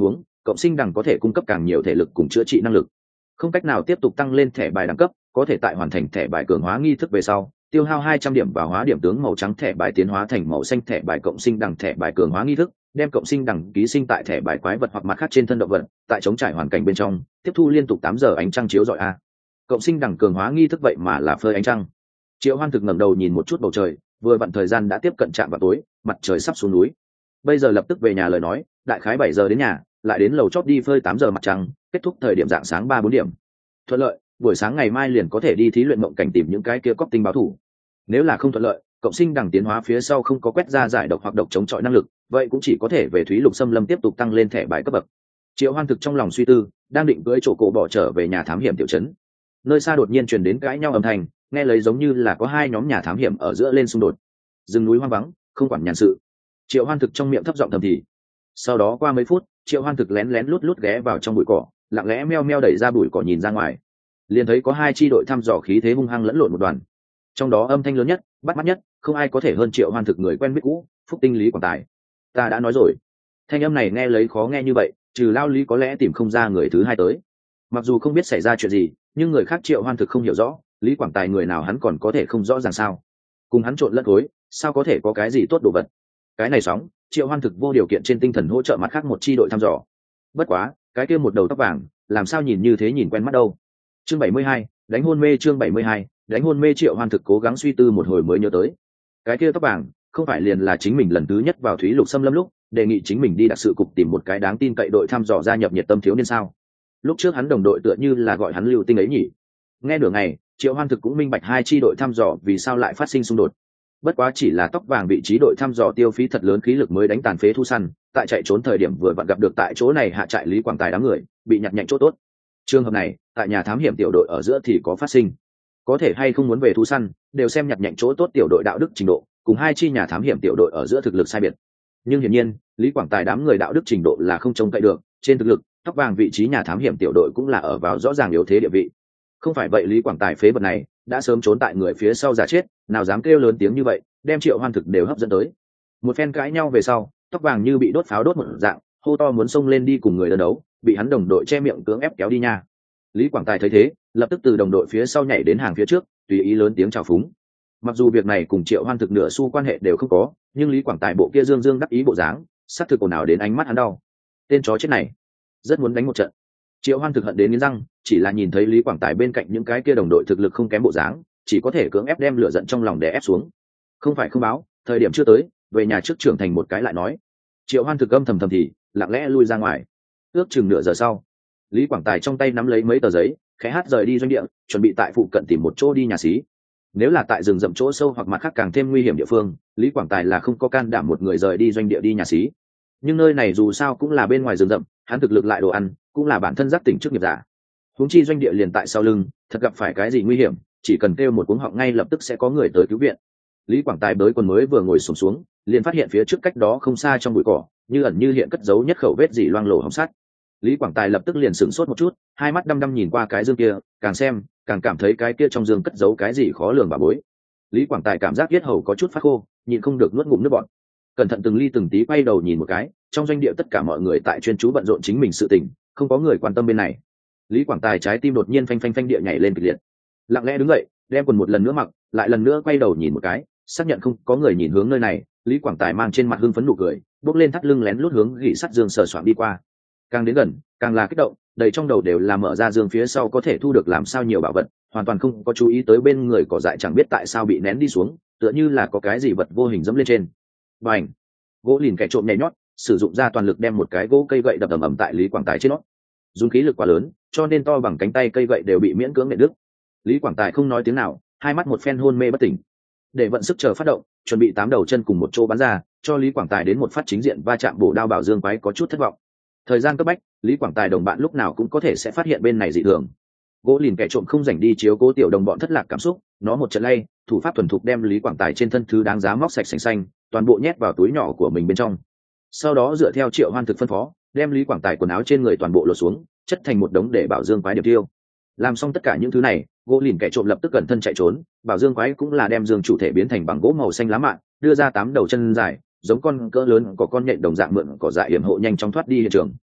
cộng sinh đằng có thể cung cấp càng nhiều thể lực cùng chữa trị năng lực. Không cách nào tiếp tục tăng lên thẻ bài đẳng cấp, có thể tại hoàn thành thẻ bài cường hóa nghi thức về sau tiêu hao 200 điểm vào hóa điểm tướng màu trắng thẻ bài tiến hóa thành màu xanh thẻ bài cộng sinh đằng thẻ bài cường hóa nghi thức, đem cộng sinh đằng ký sinh tại thẻ bài quái vật hoặc mặt khác trên thân động vật, tại chống trải hoàn cảnh bên trong tiếp thu liên tục 8 giờ ánh trăng chiếu rọi a. Cộng sinh đằng cường hóa nghi thức vậy mà là phơi ánh trăng. Triệu Hoan thực ngẩng đầu nhìn một chút bầu trời, vừa vặn thời gian đã tiếp cận chạm vào tối, mặt trời sắp xuống núi. Bây giờ lập tức về nhà lời nói, đại khái 7 giờ đến nhà, lại đến lầu chót đi phơi 8 giờ mặt trăng, kết thúc thời điểm rạng sáng 3-4 điểm. Thuận lợi, buổi sáng ngày mai liền có thể đi thí luyện mộng cảnh tìm những cái kia cóc tinh báo thủ. Nếu là không thuận lợi, cộng sinh đằng tiến hóa phía sau không có quét ra giải độc hoặc độc chống chọi năng lực, vậy cũng chỉ có thể về Thúy Lục Xâm Lâm tiếp tục tăng lên thẻ bài cấp bậc. Triệu Hoan thực trong lòng suy tư, đang định cưỡi chỗ cổ bỏ trở về nhà thám hiểm tiểu trấn. Nơi xa đột nhiên truyền đến cãi nhau âm thanh, nghe lấy giống như là có hai nhóm nhà thám hiểm ở giữa lên xung đột. Rừng núi hoang vắng, không quản nhàn sự. Triệu Hoan thực trong miệng thấp giọng thầm thì. Sau đó qua mấy phút, Triệu Hoan thực lén lén lút lút ghé vào trong bụi cỏ, lặng lẽ meo meo đẩy ra bụi cỏ nhìn ra ngoài. Liền thấy có hai chi đội thăm dò khí thế hung hăng lẫn lộn một đoàn. Trong đó âm thanh lớn nhất, bắt mắt nhất, không ai có thể hơn Triệu Hoan thực người quen biết cũ, Phúc Tinh Lý Quảng Tài. Ta đã nói rồi. Thanh âm này nghe lấy khó nghe như vậy, trừ Lao Lý có lẽ tìm không ra người thứ hai tới. Mặc dù không biết xảy ra chuyện gì, nhưng người khác Triệu Hoan thực không hiểu rõ, Lý Quảng Tài người nào hắn còn có thể không rõ ràng sao? Cùng hắn trộn lẫn khối, sao có thể có cái gì tốt đồ vật? Cái này sóng, Triệu Hoan thực vô điều kiện trên tinh thần hỗ trợ mặt khác một chi đội thăm dò. Bất quá, cái kia một đầu tóc vàng, làm sao nhìn như thế nhìn quen mắt đâu? Chương 72, đánh hôn mê chương 72, đánh hôn mê Triệu Hoan thực cố gắng suy tư một hồi mới nhớ tới. Cái kia tóc vàng, không phải liền là chính mình lần thứ nhất vào Thúy Lục Xâm Lâm lúc, đề nghị chính mình đi đặc sự cục tìm một cái đáng tin cậy đội thăm dò gia nhập nhiệt tâm thiếu niên sao? Lúc trước hắn đồng đội tựa như là gọi hắn Lưu Tinh ấy nhỉ? Nghe nửa ngày, Triệu Hoan thực cũng minh bạch hai chi đội thăm dò vì sao lại phát sinh xung đột. Bất quá chỉ là tóc vàng vị trí đội thăm dò tiêu phí thật lớn khí lực mới đánh tàn phế thu săn, tại chạy trốn thời điểm vừa vặn gặp được tại chỗ này hạ trại Lý Quảng Tài đám người, bị nhặt nhạnh chỗ tốt. Trường hợp này, tại nhà thám hiểm tiểu đội ở giữa thì có phát sinh. Có thể hay không muốn về thu săn, đều xem nhặt nhạnh chỗ tốt tiểu đội đạo đức trình độ, cùng hai chi nhà thám hiểm tiểu đội ở giữa thực lực sai biệt. Nhưng hiển nhiên, Lý Quảng Tài đám người đạo đức trình độ là không trông cậy được, trên thực lực, tóc vàng vị trí nhà thám hiểm tiểu đội cũng là ở vào rõ ràng yếu thế địa vị. Không phải vậy Lý Quảng Tài phế vật này đã sớm trốn tại người phía sau giả chết, nào dám kêu lớn tiếng như vậy, đem Triệu Hoan thực đều hấp dẫn tới. Một phen cãi nhau về sau, tóc vàng như bị đốt pháo đốt một dạng, hô to muốn xông lên đi cùng người đơn đấu, bị hắn đồng đội che miệng cưỡng ép kéo đi nha. Lý Quảng Tài thấy thế, lập tức từ đồng đội phía sau nhảy đến hàng phía trước, tùy ý lớn tiếng chào phúng. Mặc dù việc này cùng Triệu Hoan thực nửa xu quan hệ đều không có, nhưng Lý Quảng Tài bộ kia dương dương đắc ý bộ dáng, sát thực ồn ào đến ánh mắt hắn đau. Tên chó chết này, rất muốn đánh một trận. Triệu Hoan thực hận đến nghiến răng, chỉ là nhìn thấy Lý Quảng Tài bên cạnh những cái kia đồng đội thực lực không kém bộ dáng, chỉ có thể cưỡng ép đem lửa giận trong lòng đè ép xuống. Không phải không báo, thời điểm chưa tới, về nhà trước trưởng thành một cái lại nói. Triệu Hoan thực âm thầm thầm thì, lặng lẽ lui ra ngoài. Ước chừng nửa giờ sau, Lý Quảng Tài trong tay nắm lấy mấy tờ giấy, khẽ hát rời đi doanh địa, chuẩn bị tại phụ cận tìm một chỗ đi nhà xí. Nếu là tại rừng rậm chỗ sâu hoặc mặt khác càng thêm nguy hiểm địa phương, Lý Quảng Tài là không có can đảm một người rời đi doanh địa đi nhà xí. Nhưng nơi này dù sao cũng là bên ngoài rừng rậm, hắn thực lực lại đồ ăn, cũng là bản thân giác tỉnh trước nghiệp giả. Huống chi doanh địa liền tại sau lưng, thật gặp phải cái gì nguy hiểm, chỉ cần kêu một cuống họng ngay lập tức sẽ có người tới cứu viện. Lý Quảng Tài bới quần mới vừa ngồi xổm xuống, liền phát hiện phía trước cách đó không xa trong bụi cỏ, như ẩn như hiện cất giấu nhất khẩu vết dỉ loang lổ hồng sắt. Lý Quảng Tài lập tức liền sửng sốt một chút, hai mắt đăm đăm nhìn qua cái dương kia, càng xem, càng cảm thấy cái kia trong dương cất giấu cái gì khó lường bà bối. Lý Quảng Tài cảm giác yết hầu có chút phát khô, nhịn không được nuốt ngụm nước bọt. Cẩn thận từng ly từng tí quay đầu nhìn một cái, trong doanh địa tất cả mọi người tại chuyên chú bận rộn chính mình sự tình, không có người quan tâm bên này. Lý Quảng Tài trái tim đột nhiên phanh phanh phanh địa nhảy lên kịch liệt. Lặng lẽ đứng dậy, đem quần một lần nữa mặc, lại lần nữa quay đầu nhìn một cái, xác nhận không có người nhìn hướng nơi này, Lý Quảng Tài mang trên mặt hưng phấn nụ cười, bước lên thắt lưng lén lút hướng gỉ sắt dương sờ soạng đi qua. Càng đến gần, càng là kích động, đầy trong đầu đều là mở ra dương phía sau có thể thu được làm sao nhiều bảo vật, hoàn toàn không có chú ý tới bên người cỏ dại chẳng biết tại sao bị nén đi xuống, tựa như là có cái gì vật vô hình dẫm lên trên. Bành! Gỗ lìn kẻ trộm nhảy nhót, sử dụng ra toàn lực đem một cái gỗ cây gậy đập ầm ầm tại Lý Quảng Tài trên nó. Dùng khí lực quá lớn, cho nên to bằng cánh tay cây gậy đều bị miễn cưỡng nện đứt. Lý Quảng Tài không nói tiếng nào, hai mắt một phen hôn mê bất tỉnh. Để vận sức chờ phát động, chuẩn bị 8 đầu chân cùng một chỗ bắn ra, cho Lý Quảng Tài đến một phát chính diện va chạm bổ đao bảo dương quái có chút thất vọng. Thời gian cấp bách, Lý Quảng Tài đồng bạn lúc nào cũng có thể sẽ phát hiện bên này dị thường. Gỗ lìn kẻ trộm không rảnh đi chiếu cố tiểu đồng bọn thất lạc cảm xúc, nó một trận lay, thủ pháp thuần thục đem Lý Quảng Tài trên thân thứ đáng giá móc sạch sành xanh, toàn bộ nhét vào túi nhỏ của mình bên trong. Sau đó dựa theo Triệu Hoan thực phân phó, đem Lý Quảng Tài quần áo trên người toàn bộ lột xuống, chất thành một đống để bảo dương quái điệp tiêu. Làm xong tất cả những thứ này, gỗ lìn kẻ trộm lập tức cẩn thân chạy trốn, bảo dương quái cũng là đem dương chủ thể biến thành bằng gỗ màu xanh lá mạ, đưa ra 8 đầu chân dài, giống con cỡ lớn có con nhện đồng dạng mượn cỏ dại hiểm hộ nhanh chóng thoát đi hiện trường.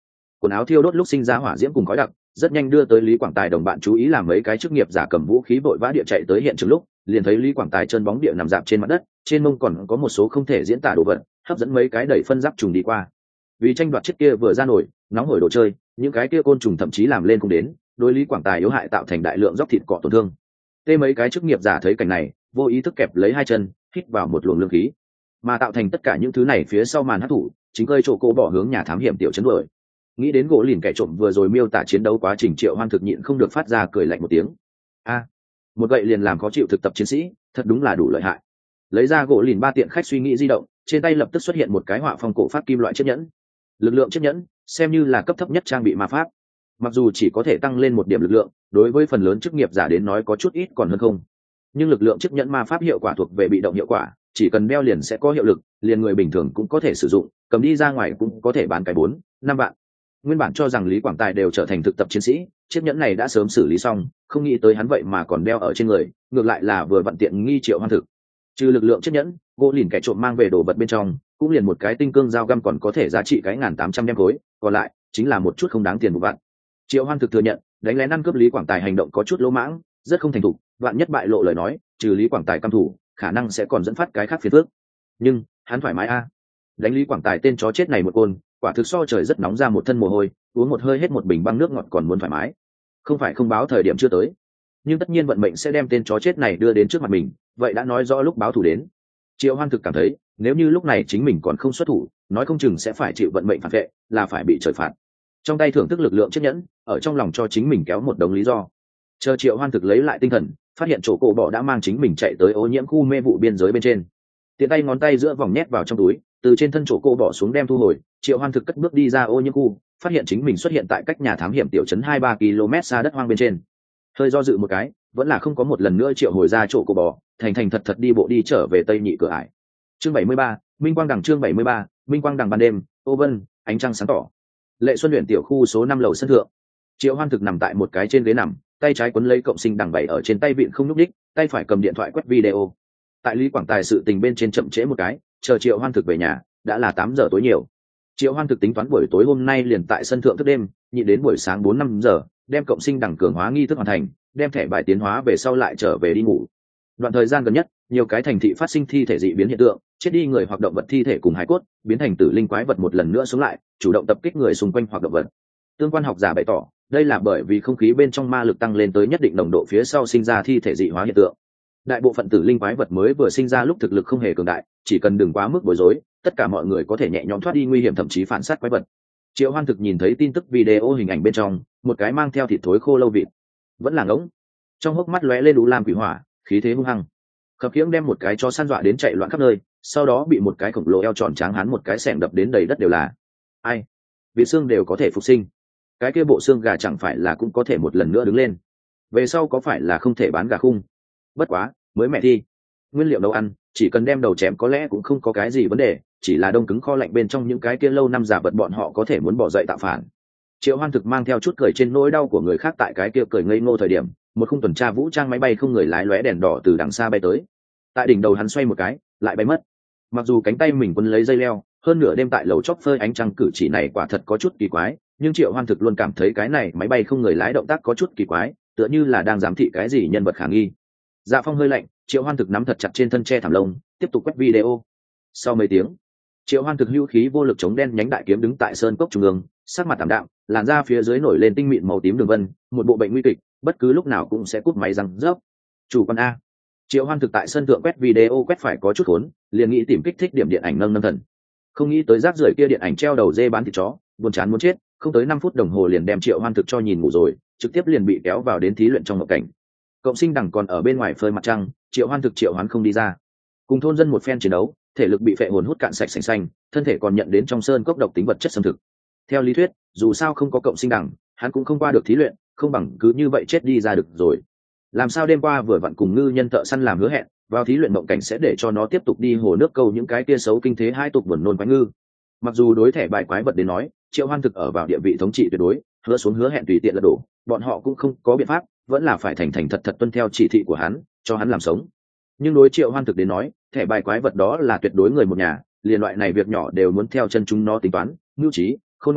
quần áo thiêu đốt lúc sinh ra hỏa diễm cùng khói đặc, rất nhanh đưa tới Lý Quảng Tài đồng bạn chú ý, làm mấy cái chức nghiệp giả cầm vũ khí vội vã địa chạy tới hiện trường lúc, liền thấy Lý Quảng Tài chân bóng địa nằm dạp trên mặt đất, trên mông còn có một số không thể diễn tả đồ vật, hấp dẫn mấy cái đẩy phân giáp trùng đi qua. Vì tranh đoạt chiếc kia vừa ra nổi, nóng hổi đồ chơi, những cái kia côn trùng thậm chí làm lên không đến, đối Lý Quảng Tài yếu hại tạo thành đại lượng dốc thịt cọ tổn thương. Tê mấy cái chức nghiệp giả thấy cảnh này, vô ý thức kẹp lấy hai chân, hít vào một luồng lương khí. Mà tạo thành tất cả những thứ này phía sau màn hắc thủ, chính gây chỗ cô bỏ hướng nhà thám hiểm tiểu trấn đuổi. Nghĩ đến gỗ lìn kẻ trộm vừa rồi miêu tả chiến đấu quá trình, Triệu Hoan thực nhịn không được phát ra cười lạnh một tiếng. A, một gậy liền làm khó chịu thực tập chiến sĩ, thật đúng là đủ lợi hại. Lấy ra gỗ lìn ba tiện khách suy nghĩ di động, trên tay lập tức xuất hiện một cái họa phong cổ pháp kim loại chiếc nhẫn. Lực lượng chiếc nhẫn xem như là cấp thấp nhất trang bị ma pháp, mặc dù chỉ có thể tăng lên một điểm lực lượng, đối với phần lớn chức nghiệp giả đến nói có chút ít còn hơn không. Nhưng lực lượng chiếc nhẫn ma pháp hiệu quả thuộc về bị động hiệu quả, chỉ cần đeo liền sẽ có hiệu lực, liền người bình thường cũng có thể sử dụng, cầm đi ra ngoài cũng có thể bán cái 4-5 vạn. Nguyên bản cho rằng Lý Quảng Tài đều trở thành thực tập chiến sĩ, chiếc nhẫn này đã sớm xử lý xong, không nghĩ tới hắn vậy mà còn đeo ở trên người, ngược lại là vừa vặn tiện nghi Triệu Hoan thực. Trừ lực lượng chiếc nhẫn, gỗ lìn kẻ trộm mang về đồ vật bên trong cũng liền một cái tinh cương dao găm còn có thể giá trị cái 1.800 đem khối, còn lại chính là một chút không đáng tiền một vạn. Triệu Hoan thực thừa nhận đánh lén ăn cướp Lý Quảng Tài hành động có chút lỗ mãng, rất không thành thục, vạn nhất bại lộ lời nói, trừ Lý Quảng Tài căm thủ, khả năng sẽ còn dẫn phát cái khác phiền phức. Nhưng hắn thoải mái a, đánh Lý Quảng Tài tên chó chết này một côn, quả thực so trời rất nóng ra một thân mồ hôi, uống một hơi hết một bình băng nước ngọt còn muốn thoải mái. Không phải không báo thời điểm chưa tới, nhưng tất nhiên vận mệnh sẽ đem tên chó chết này đưa đến trước mặt mình, vậy đã nói rõ lúc báo thù đến. Triệu Hoan thực cảm thấy nếu như lúc này chính mình còn không xuất thủ, nói không chừng sẽ phải chịu vận mệnh phản vệ, là phải bị trời phạt. Trong tay thưởng thức lực lượng chiếc nhẫn, ở trong lòng cho chính mình kéo một đống lý do. Chờ Triệu Hoan thực lấy lại tinh thần, phát hiện chỗ cổ bọ đã mang chính mình chạy tới ô nhiễm khu mê vụ biên giới bên trên. Tiện tay ngón tay giữa vòng nhét vào trong túi, từ trên thân chỗ cổ bọ xuống đem thu hồi. Triệu Hoan thực cất bước đi ra ô nhiễm khu, phát hiện chính mình xuất hiện tại cách nhà thám hiểm tiểu trấn 2-3 km xa đất hoang bên trên. Hơi do dự một cái, vẫn là không có một lần nữa triệu hồi ra chỗ cổ bọ, thành thành thật thật đi bộ đi trở về tây nhị cửa ải. Chương 73, Minh Quang Đằng. Chương 73, Minh Quang Đằng ban đêm, ô vân, ánh trăng sáng tỏ. Lệ Xuân luyện tiểu khu số 5 lầu sân thượng. Triệu Hoan thực nằm tại một cái trên ghế nằm, tay trái quấn lấy cộng sinh đằng bày ở trên tay vịn không nhúc đích, tay phải cầm điện thoại quét video. Tại Lý Quảng Tài sự tình bên trên chậm trễ một cái, chờ Triệu Hoan thực về nhà, đã là 8 giờ tối nhiều. Triệu Hoan thực tính toán buổi tối hôm nay liền tại sân thượng thức đêm, nhịn đến buổi sáng 4-5 giờ, đem cộng sinh đằng cường hóa nghi thức hoàn thành, đem thẻ bài tiến hóa về sau lại trở về đi ngủ. Đoạn thời gian gần nhất, nhiều cái thành thị phát sinh thi thể dị biến hiện tượng, chết đi người hoặc động vật thi thể cùng hải cốt biến thành tử linh quái vật một lần nữa sống lại, chủ động tập kích người xung quanh hoặc động vật. Tương quan học giả bày tỏ, đây là bởi vì không khí bên trong ma lực tăng lên tới nhất định nồng độ phía sau sinh ra thi thể dị hóa hiện tượng. Đại bộ phận tử linh quái vật mới vừa sinh ra lúc thực lực không hề cường đại, chỉ cần đừng quá mức bối rối, tất cả mọi người có thể nhẹ nhõm thoát đi nguy hiểm, thậm chí phản sát quái vật. Triệu Hoan thực nhìn thấy tin tức video hình ảnh bên trong, một cái mang theo thịt thối khô lâu vịt, vẫn là ngỗng, trong hốc mắt lóe lên đủ lam quỷ hỏa, khí thế hung hăng, khập khiễng đem một cái chó săn dọa đến chạy loạn khắp nơi, sau đó bị một cái khổng lồ eo tròn tráng hán một cái xẻng đập đến đầy đất đều là. Ai, vịt xương đều có thể phục sinh, cái kia bộ xương gà chẳng phải là cũng có thể một lần nữa đứng lên, về sau có phải là không thể bán gà khung? Bất quá mới mẹ thi, nguyên liệu nấu ăn chỉ cần đem đầu chém có lẽ cũng không có cái gì vấn đề, chỉ là đông cứng kho lạnh bên trong những cái kia lâu năm giả vật bọn họ có thể muốn bỏ dậy tạo phản. Triệu Hoan thực mang theo chút cười trên nỗi đau của người khác, tại cái kia cười ngây ngô thời điểm, một khung tuần tra vũ trang máy bay không người lái lóe đèn đỏ từ đằng xa bay tới. Tại đỉnh đầu hắn xoay một cái, lại bay mất. Mặc dù cánh tay mình quấn lấy dây leo, hơn nửa đêm tại lầu chóp phơi ánh trăng, cử chỉ này quả thật có chút kỳ quái, nhưng Triệu Hoan thực luôn cảm thấy cái này máy bay không người lái động tác có chút kỳ quái, tựa như là đang giám thị cái gì nhân vật khả nghi. Dạ phong hơi lạnh, Triệu Hoan thực nắm thật chặt trên thân che thảm lông, tiếp tục quét video. Sau mấy tiếng, Triệu Hoan thực hữu khí vô lực chống đen nhánh đại kiếm đứng tại sơn cốc trung ương, sắc mặt tạm đạm, làn da phía dưới nổi lên tinh mịn màu tím đường vân, một bộ bệnh nguy kịch, bất cứ lúc nào cũng sẽ cút máy răng rớp. Chủ quan a. Triệu Hoan thực tại sân thượng quét video quét phải có chút khốn, liền nghĩ tìm kích thích điểm điện ảnh nâng nâng thần. Không nghĩ tới rác rưởi kia điện ảnh treo đầu dê bán thịt chó, buồn chán muốn chết, không tới 5 phút đồng hồ liền đem Triệu Hoan thực cho nhìn ngủ rồi, trực tiếp liền bị kéo vào đến thí luyện trong ngộ cảnh. Cộng sinh đằng còn ở bên ngoài phơi mặt trăng, Triệu Hoan thực triệu hoán không đi ra. Cùng thôn dân một phen chiến đấu, thể lực bị phệ hồn hút cạn sạch sành xanh, thân thể còn nhận đến trong sơn cốc độc tính vật chất xâm thực. Theo lý thuyết, dù sao không có cộng sinh đằng, hắn cũng không qua được thí luyện, không bằng cứ như vậy chết đi ra được rồi. Làm sao đêm qua vừa vặn cùng ngư nhân thợ săn làm hứa hẹn, vào thí luyện mộng cảnh sẽ để cho nó tiếp tục đi hồ nước câu những cái kia xấu kinh thế hai tục buồn nôn quái ngư. Mặc dù đối thẻ bài quái vật đến nói, Triệu Hoan thực ở vào địa vị thống trị tuyệt đối, hứa xuống hứa hẹn tùy tiện là đổ, bọn họ cũng không có biện pháp, vẫn là phải thành thành thật thật tuân theo chỉ thị của hắn, cho hắn làm sống. Nhưng đối Triệu Hoan thực đến nói, thẻ bài quái vật đó là tuyệt đối người một nhà, liền loại này việc nhỏ đều muốn theo chân chúng nó tính toán, mưu trí, khôn ngoan,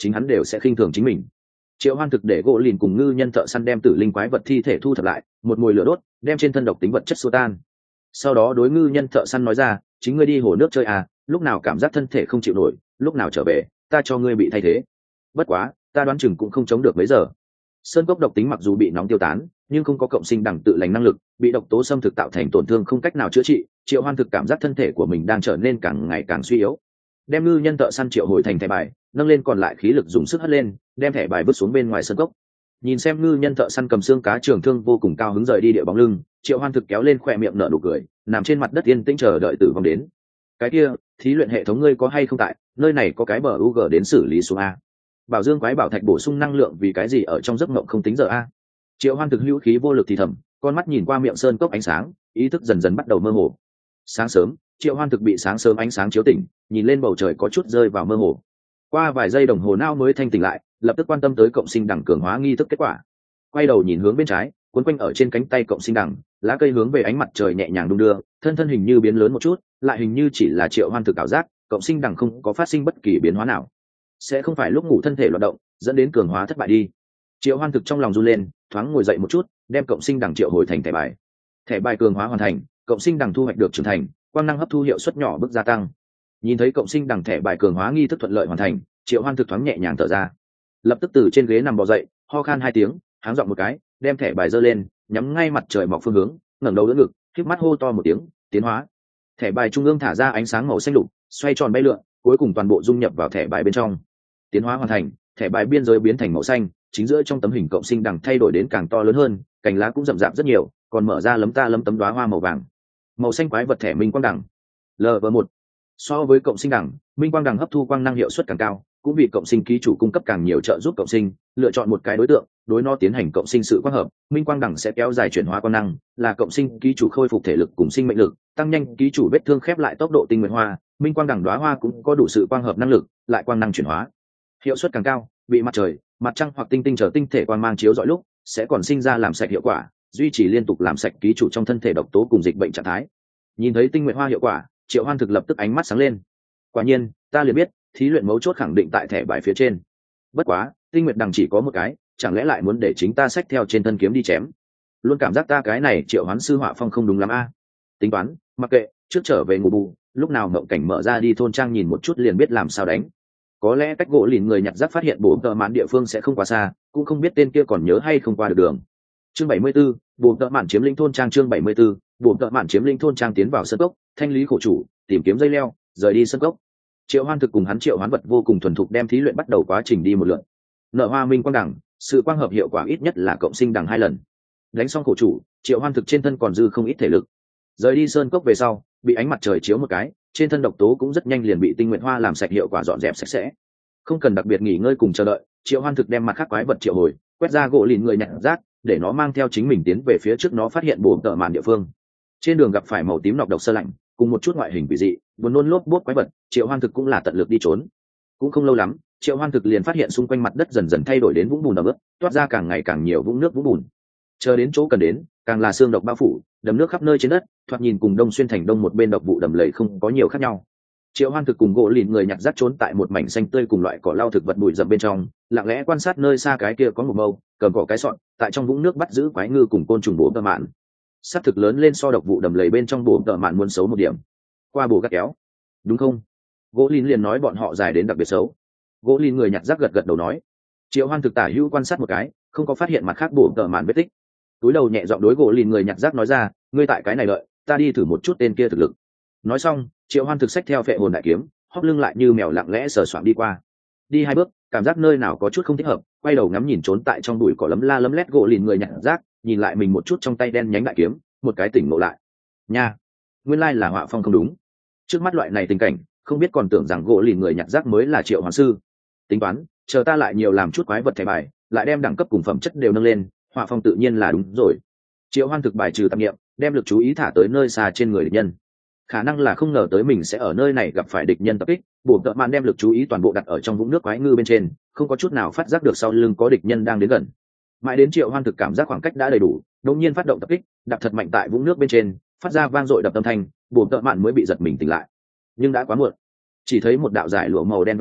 chính hắn đều sẽ khinh thường chính mình. Triệu Hoan thực để gỗ lìn cùng ngư nhân thợ săn đem tử linh quái vật thi thể thu thập lại, một mồi lửa đốt, đem trên thân độc tính vật chất xua tan. Sau đó đối ngư nhân thợ săn nói ra, chính ngươi đi hồ nước chơi à, lúc nào cảm giác thân thể không chịu nổi, lúc nào trở về, ta cho ngươi bị thay thế. Bất quá, ta đoán chừng cũng không chống được mấy giờ. Sơn cốc độc tính mặc dù bị nóng tiêu tán, nhưng không có cộng sinh đẳng tự lành năng lực, bị độc tố xâm thực tạo thành tổn thương không cách nào chữa trị. Triệu Hoan thực cảm giác thân thể của mình đang trở nên càng ngày càng suy yếu. Đem ngư nhân thợ săn triệu hồi thành thẻ bài, nâng lên còn lại khí lực dùng sức hất lên, đem thẻ bài vứt xuống bên ngoài sơn cốc. Nhìn xem ngư nhân thợ săn cầm xương cá trường thương vô cùng cao hứng rời đi địa bóng lưng, Triệu Hoan thực kéo lên khỏe miệng nở nụ cười, nằm trên mặt đất yên tĩnh chờ đợi tử vong đến. Cái kia, thí luyện hệ thống ngươi có hay không tại, nơi này có cái bờ UG đến xử lý xuống a. Bảo Dương quái bảo thạch bổ sung năng lượng vì cái gì ở trong giấc mộng không tính giờ a. Triệu Hoan thực hữu khí vô lực thì thầm, con mắt nhìn qua miệng sơn cốc ánh sáng, ý thức dần dần bắt đầu mơ hồ. Sáng sớm, Triệu Hoan thực bị sáng sớm ánh sáng chiếu tỉnh, nhìn lên bầu trời có chút rơi vào mơ hồ. Qua vài giây đồng hồ não mới thanh tỉnh lại, lập tức quan tâm tới cộng sinh đẳng cường hóa nghi thức kết quả. Quay đầu nhìn hướng bên trái, cuốn quanh ở trên cánh tay cộng sinh đẳng, lá cây hướng về ánh mặt trời nhẹ nhàng đung đưa, thân hình như biến lớn một chút, lại hình như chỉ là Triệu Hoan thực ảo giác, cộng sinh đẳng không có phát sinh bất kỳ biến hóa nào. Sẽ không phải lúc ngủ thân thể loạn động, dẫn đến cường hóa thất bại đi. Triệu Hoan thực trong lòng run lên, thoáng ngồi dậy một chút, đem cộng sinh đẳng triệu hồi thành thẻ bài. Thẻ bài cường hóa hoàn thành, cộng sinh đẳng thu hoạch được trưởng thành, quang năng hấp thu hiệu suất nhỏ bước gia tăng. Nhìn thấy cộng sinh đẳng thẻ bài cường hóa nghi thức thuận lợi hoàn thành, Triệu Hoan thực thoáng nhẹ nhàng thở ra, lập tức từ trên ghế nằm bò dậy, ho khan 2 tiếng, háng giọng một cái, đem thẻ bài giơ lên, nhắm ngay mặt trời mọc phương hướng, ngẩng đầu đỡ ngực, khép mắt hô to một tiếng, tiến hóa. Thẻ bài trung ương thả ra ánh sáng màu xanh lục, xoay tròn bay lượn, cuối cùng toàn bộ dung nhập vào thẻ bài bên trong. Tiến hóa hoàn thành, thẻ bài biên giới biến thành màu xanh, chính giữa trong tấm hình cộng sinh đằng thay đổi đến càng to lớn hơn, cành lá cũng rậm rạp rất nhiều, còn mở ra lấm ta lấm tấm đóa hoa màu vàng. Màu xanh quái vật thẻ minh quang đằng. LV1. So với cộng sinh đằng, minh quang đằng hấp thu quang năng hiệu suất càng cao, cũng vì cộng sinh ký chủ cung cấp càng nhiều trợ giúp cộng sinh, lựa chọn một cái đối tượng, đối nó tiến hành cộng sinh sự quang hợp, minh quang đằng sẽ kéo dài chuyển hóa quang năng, là cộng sinh ký chủ khôi phục thể lực cùng sinh mệnh lực, tăng nhanh ký chủ vết thương khép lại tốc độ tinh nguyện hoa, minh quang đằng đóa hoa cũng có đủ sự quang hợp năng lực, lại quang năng chuyển hóa. Hiệu suất càng cao, bị mặt trời, mặt trăng hoặc tinh tinh trở tinh thể quang mang chiếu dọi lúc, sẽ còn sinh ra làm sạch hiệu quả, duy trì liên tục làm sạch ký chủ trong thân thể độc tố cùng dịch bệnh trạng thái. Nhìn thấy tinh nguyện hoa hiệu quả, Triệu Hoan thực lập tức ánh mắt sáng lên. Quả nhiên, ta liền biết, thí luyện mấu chốt khẳng định tại thẻ bài phía trên. Bất quá, tinh nguyện đằng chỉ có một cái, chẳng lẽ lại muốn để chính ta xách theo trên thân kiếm đi chém? Luôn cảm giác ta cái này Triệu Hoán sư họa phong không đúng lắm a. Tính toán, mặc kệ, trước trở về ngủ bù, lúc nào mộng cảnh mở ra đi thôn trang nhìn một chút liền biết làm sao đánh. Có lẽ cách gỗ lìn người nhặt rác phát hiện bổ tợ mạn địa phương sẽ không quá xa, cũng không biết tên kia còn nhớ hay không qua được đường. Chương 74, bổ tợ mạn chiếm lĩnh thôn trang. Chương 74, bổ tợ mạn chiếm lĩnh thôn trang. Tiến vào sân cốc, thanh lý khổ chủ, tìm kiếm dây leo, rời đi sân cốc. Triệu Hoan thực cùng hắn Triệu Hoán vật vô cùng thuần thục đem thí luyện bắt đầu quá trình đi một lượt. Nợ hoa minh quang đẳng, sự quang hợp hiệu quả ít nhất là cộng sinh đẳng 2 lần. Đánh xong khổ chủ, Triệu Hoan thực trên thân còn dư không ít thể lực. Rời đi sơn cốc về sau, bị ánh mặt trời chiếu một cái, trên thân độc tố cũng rất nhanh liền bị tinh nguyện hoa làm sạch, hiệu quả dọn dẹp sạch sẽ. Không cần đặc biệt nghỉ ngơi cùng chờ đợi, Triệu Hoan thực đem mặt khác quái vật triệu hồi, quét ra gỗ lìn người nhặt rác, để nó mang theo chính mình tiến về phía trước. Nó phát hiện bổ tợ mạn địa phương. Trên đường gặp phải màu tím nọc độc sơ lạnh, cùng một chút ngoại hình quỷ dị, buồn nôn lốp bốt quái vật, Triệu Hoan thực cũng là tận lực đi trốn. Cũng không lâu lắm, Triệu Hoan thực liền phát hiện xung quanh mặt đất dần dần thay đổi đến vũng bùn ẩm ướt, toát ra càng ngày càng nhiều vũng nước vũng bùn. Chờ đến chỗ cần đến, càng là xương độc bao phủ, đầm nước khắp nơi trên đất, thoạt nhìn cùng Đông Xuyên thành đông một bên độc vụ đầm lầy không có nhiều khác nhau. Triệu Hoan thực cùng gỗ lìn người nhặt rác trốn tại một mảnh xanh tươi cùng loại cỏ lau thực vật bụi rậm bên trong, lặng lẽ quan sát nơi xa cái kia có một mâu cầm cỏ cái sọn, tại trong vũng nước bắt giữ quái ngư cùng côn trùng bổ tợ mạn. Sát thực lớn lên so độc vụ đầm lầy bên trong bổ tợ mạn muốn xấu một điểm. Qua bổ gắt kéo, đúng không? Gỗ lìn liền nói bọn họ dài đến đặc biệt xấu. Gỗ lìn người nhặt rác gật gật đầu nói. Triệu Hoan thực tả hữu quan sát một cái, không có phát hiện mặt khác bổ tợ mạn vết tích. Túi đầu nhẹ giọng đối gỗ lìn người nhặt rác nói ra, ngươi tại cái này đợi, ta đi thử một chút tên kia thực lực. Nói xong, Triệu Hoan thực xách theo phệ hồn đại kiếm, hóp lưng lại như mèo lặng lẽ sờ soạng đi qua. Đi 2 bước, cảm giác nơi nào có chút không thích hợp, quay đầu ngắm nhìn trốn tại trong bụi cỏ lấm la lấm lét gỗ lìn người nhặt rác, nhìn lại mình một chút trong tay đen nhánh đại kiếm, một cái tỉnh ngộ lại. Nha, nguyên lai là họa phong không đúng. Trước mắt loại này tình cảnh, không biết còn tưởng rằng gỗ lìn người nhặt rác mới là Triệu Hoán sư. Tính toán, chờ ta lại nhiều làm chút quái vật thẻ bài, lại đem đẳng cấp cùng phẩm chất đều nâng lên, họa phong tự nhiên là đúng rồi. Triệu Hoan thực bài trừ tạp niệm, đem lực chú ý thả tới nơi xa trên người địch nhân. Khả năng là không ngờ tới mình sẽ ở nơi này gặp phải địch nhân tập kích, bổ tợ mạn đem lực chú ý toàn bộ đặt ở trong vũng nước quái ngư bên trên, không có chút nào phát giác được sau lưng có địch nhân đang đến gần. Mãi đến Triệu Hoan thực cảm giác khoảng cách đã đầy đủ, đột nhiên phát động tập kích, đạp thật mạnh tại vũng nước bên trên, phát ra vang dội đập âm thanh, bổ tợ mạn mới bị giật mình tỉnh lại. Nhưng đã quá muộn. Chỉ thấy một đạo giải lụa màu đen vạch qua,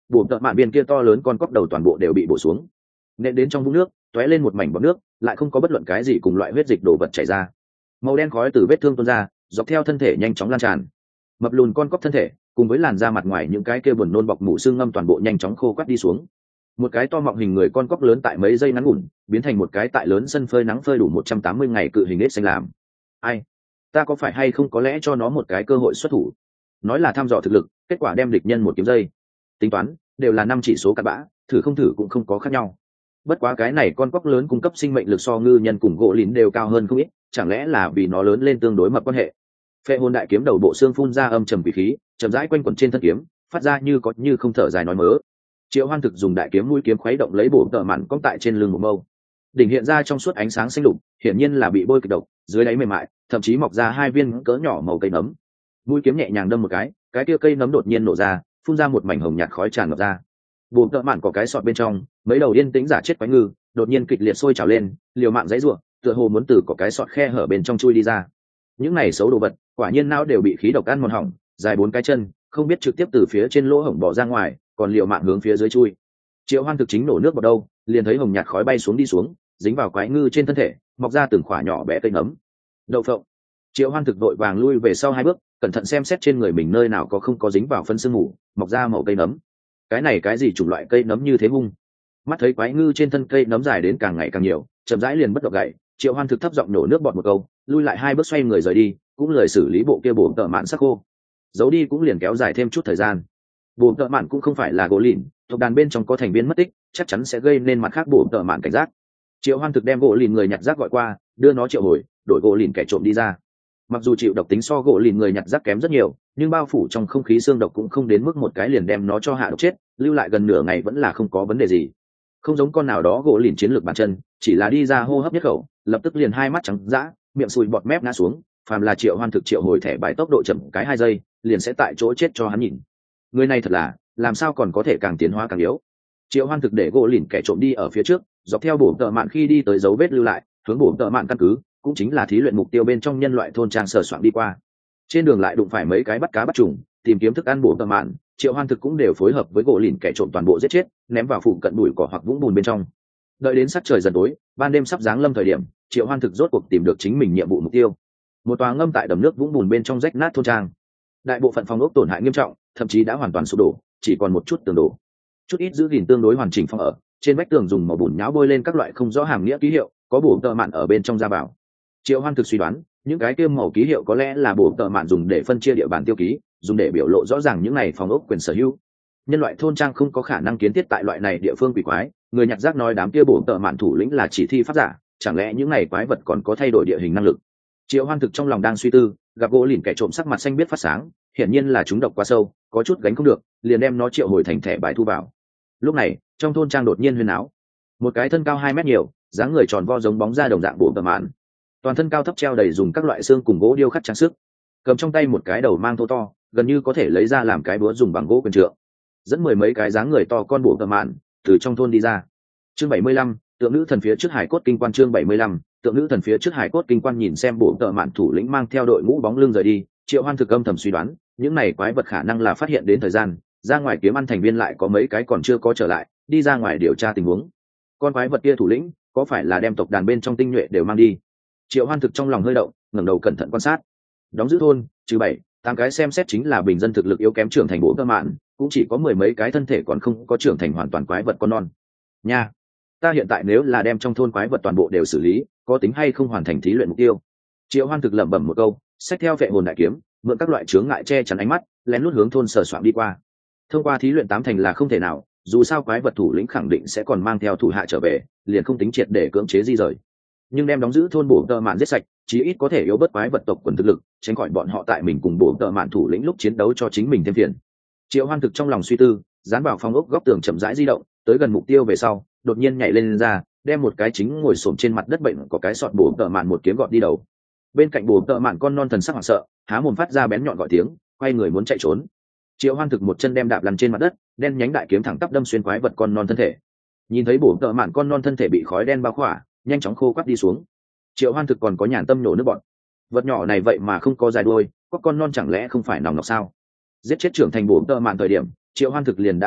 bổ tợ mạn viên kia to lớn con cóc đầu toàn bộ đều bị bổ xuống, nện đến trong vũng nước, tóe lên một mảnh bọt nước, lại không có bất luận cái gì cùng loại huyết dịch đồ vật chảy ra. Màu đen khói từ vết thương tuôn ra, dọc theo thân thể nhanh chóng lan tràn. Mập lùn con cóc thân thể cùng với làn da mặt ngoài những cái kia buồn nôn bọc mủ xương ngâm toàn bộ nhanh chóng khô quắt đi xuống. Một cái to mọng hình người con cóc lớn tại mấy giây ngắn ngủn biến thành một cái tại lớn sân phơi nắng phơi đủ 180 ngày cự hình ếch xanh làm. Ai, ta có phải hay không có lẽ cho nó một cái cơ hội xuất thủ? Nói là thăm dò thực lực, kết quả đem địch nhân một kiếm dây. Tính toán đều là 5 chỉ số cặn bã, thử không thử cũng không có khác nhau. Bất quá cái này con cóc lớn cung cấp sinh mệnh lực so ngư nhân cùng gỗ lìn đều cao hơn không ít, chẳng lẽ là vì nó lớn lên tương đối mập quan hệ. Phệ hồn đại kiếm đầu bộ xương phun ra âm trầm quỷ khí, chậm rãi quanh quẩn trên thân kiếm, phát ra như có như không thở dài nói mớ. Triệu Hoan thực dùng đại kiếm mũi kiếm khuấy động lấy bổ tợ mạn cong tại trên lưng một mâu, đỉnh hiện ra trong suốt ánh sáng xanh lục, hiển nhiên là bị bôi kịch độc, dưới đáy mềm mại thậm chí mọc ra 2 viên cỡ nhỏ màu cây nấm. Mũi kiếm nhẹ nhàng đâm một cái kia cây nấm đột nhiên nổ ra, phun ra một mảnh hồng nhạt khói tràn ngập ra. Bổ tợ mạn có cái sọt bên trong, mấy đầu yên tĩnh giả chết quái ngư đột nhiên kịch liệt sôi trào lên, liều mạng giãy giụa, tựa hồ muốn từ có cái sọt khe hở bên trong chui đi ra. Những này xấu đồ vật, quả nhiên não đều bị khí độc ăn mòn hỏng, dài 4 cái chân, không biết trực tiếp từ phía trên lỗ hổng bỏ ra ngoài, còn liều mạng hướng phía dưới chui. Triệu Hoan thực chính nổ nước vào đâu, liền thấy hồng nhạt khói bay xuống đi xuống, dính vào quái ngư trên thân thể, mọc ra từng khỏa nhỏ bé cây nấm. Đậu phộng. Triệu Hoan thực vội vàng lui về sau 2 bước, cẩn thận xem xét trên người mình nơi nào có không có dính vào phân sương mù, mọc ra màu cây nấm. Cái này cái gì chủng loại cây nấm như thế hung? Mắt thấy quái ngư trên thân cây nấm dài đến càng ngày càng nhiều, chậm rãi liền bất động gậy. Triệu Hoan thực thấp giọng nổ nước bọt một câu, lui lại 2 bước xoay người rời đi, cũng lời xử lý bộ kia bổ tợ mạn sắc khô. Giấu đi cũng liền kéo dài thêm chút thời gian. Bổ tợ mạn cũng không phải là gỗ lìn, tộc đàn bên trong có thành viên mất tích, chắc chắn sẽ gây nên mặt khác bổ tợ mạn cảnh giác. Triệu Hoan thực đem gỗ lìn người nhặt rác gọi qua, đưa nó triệu hồi, đổi gỗ lìn kẻ trộm đi ra. Mặc dù chịu độc tính so gỗ lìn người nhặt rác kém rất nhiều, nhưng bao phủ trong không khí xương độc cũng không đến mức một cái liền đem nó cho hạ độc chết, lưu lại gần nửa ngày vẫn là không có vấn đề gì. Không giống con nào đó gỗ lìn chiến lược bàn chân, chỉ là đi ra hô hấp nhất khẩu, lập tức liền 2 mắt trắng dã, miệng sùi bọt mép ngã xuống. Phàm là Triệu Hoan thực triệu hồi thẻ bài tốc độ chậm cái 2 giây, liền sẽ tại chỗ chết cho hắn nhìn. Người này thật là, làm sao còn có thể càng tiến hóa càng yếu. Triệu Hoan thực để gỗ lìn kẻ trộm đi ở phía trước, dọc theo bổ tợ mạn khi đi tới dấu vết lưu lại, hướng bổ tợ mạn căn cứ, cũng chính là thí luyện mục tiêu bên trong nhân loại thôn trang sờ soạn đi qua. Trên đường lại đụng phải mấy cái bắt cá bắt trùng, tìm kiếm thức ăn bổ tợ mạn, Triệu Hoan thực cũng đều phối hợp với gỗ lìn kẻ trộm toàn bộ giết chết, ném vào phụ cận bụi cỏ hoặc vũng bùn bên trong. Đợi đến sắc trời dần tối, ban đêm sắp giáng lâm thời điểm, Triệu Hoan thực rốt cuộc tìm được chính mình nhiệm vụ mục tiêu. Một tòa ngâm tại đầm nước vũng bùn bên trong rách nát thôn trang. Đại bộ phận phòng ốc tổn hại nghiêm trọng, thậm chí đã hoàn toàn sụp đổ, chỉ còn một chút tường đổ. Chút ít giữ gìn tương đối hoàn chỉnh phòng ở, trên vách tường dùng màu bùn nhão bôi lên các loại không rõ hàm nghĩa ký hiệu, có bổ tợ mạn ở bên trong ra vào. Triệu Hoan thực suy đoán, những cái kia màu ký hiệu có lẽ là bổ tợ mạn dùng để phân chia địa bàn tiêu ký, dùng để biểu lộ rõ ràng những này phòng ốc quyền sở hữu. Nhân loại thôn trang không có khả năng kiến thiết tại loại này địa phương quỷ quái, người nhặt rác nói đám kia bổ tợ mạn thủ lĩnh là chỉ thi pháp giả, chẳng lẽ những này quái vật còn có thay đổi địa hình năng lực? Triệu Hoan thực trong lòng đang suy tư, gặp gỗ lìn kẻ trộm sắc mặt xanh biết phát sáng, hiển nhiên là chúng độc quá sâu, có chút gánh không được, liền đem nó triệu hồi thành thẻ bài thu vào. Lúc này, trong thôn trang đột nhiên huyên áo, một cái thân cao 2 mét nhiều, dáng người tròn vo giống bóng da đồng dạng bổ tợ mạn, toàn thân cao thấp treo đầy dùng các loại xương cùng gỗ điêu khắc trang sức, cầm trong tay một cái đầu mang thô to, gần như có thể lấy ra làm cái búa dùng bằng gỗ quyền trượng, dẫn 10 mấy cái dáng người to con bổ tợ mạn từ trong thôn đi ra. Chương 75, tượng nữ thần phía trước hải cốt kinh quan. Chương 75, tượng nữ thần phía trước hải cốt kinh quan. Nhìn xem bổ tợ mạn thủ lĩnh mang theo đội ngũ bóng lưng rời đi, Triệu Hoan thực âm thầm suy đoán, những này quái vật khả năng là phát hiện đến thời gian, ra ngoài kiếm ăn thành viên lại có mấy cái còn chưa có trở lại, đi ra ngoài điều tra tình huống. Con quái vật kia thủ lĩnh, có phải là đem tộc đàn bên trong tinh nhuệ đều mang đi? Triệu Hoan thực trong lòng hơi động, ngẩng đầu cẩn thận quan sát. Đóng giữ thôn, trừ 7-8 cái xem xét chính là bình dân thực lực yếu kém trưởng thành bổ tợ mạn, cũng chỉ có 10 mấy cái thân thể còn không có trưởng thành hoàn toàn quái vật con non. Nha, ta hiện tại nếu là đem trong thôn quái vật toàn bộ đều xử lý, có tính hay không hoàn thành thí luyện mục tiêu? Triệu Hoan thực lẩm bẩm một câu, xách theo vệ hồn đại kiếm, mượn các loại chướng ngại che chắn ánh mắt, lén lút hướng thôn sờ soạng đi qua. Thông qua thí luyện 8 thành là không thể nào, dù sao quái vật thủ lĩnh khẳng định sẽ còn mang theo thủ hạ trở về, liền không tính triệt để cưỡng chế di rời. Nhưng đem đóng giữ thôn bổ tợ mạn giết sạch, chí ít có thể yếu bớt quái vật tộc quần thực lực, tránh khỏi bọn họ tại mình cùng bổ tợ mạn thủ lĩnh lúc chiến đấu cho chính mình thêm phiền. Triệu Hoan thực trong lòng suy tư, dán vào phòng ốc góc tường chậm rãi di động, tới gần mục tiêu về sau, đột nhiên nhảy lên ra, đem một cái chính ngồi xổm trên mặt đất bệnh có cái sọt bổ tợ mạn một kiếm gọt đi đầu. Bên cạnh bổ tợ mạn con non thần sắc hoảng sợ, há mồm phát ra bén nhọn gọi tiếng, quay người muốn chạy trốn. Triệu Hoan thực một chân đem đạp lăn trên mặt đất, đen nhánh đại kiếm thẳng tắp đâm xuyên quái vật con non thân thể. Nhìn thấy bổ tợ mạn con non thân thể bị khói đen bao khỏa, nhanh chóng khô quắt đi xuống. Triệu Hoan thực còn có nhàn tâm nổ nước bọn. Vật nhỏ này vậy mà không có dài đuôi, có con non chẳng lẽ không phải nòng nọc sao? Giết chết trưởng thành bổ tợ mạn thời điểm, Triệu Hoan thực liền đã bại lộ,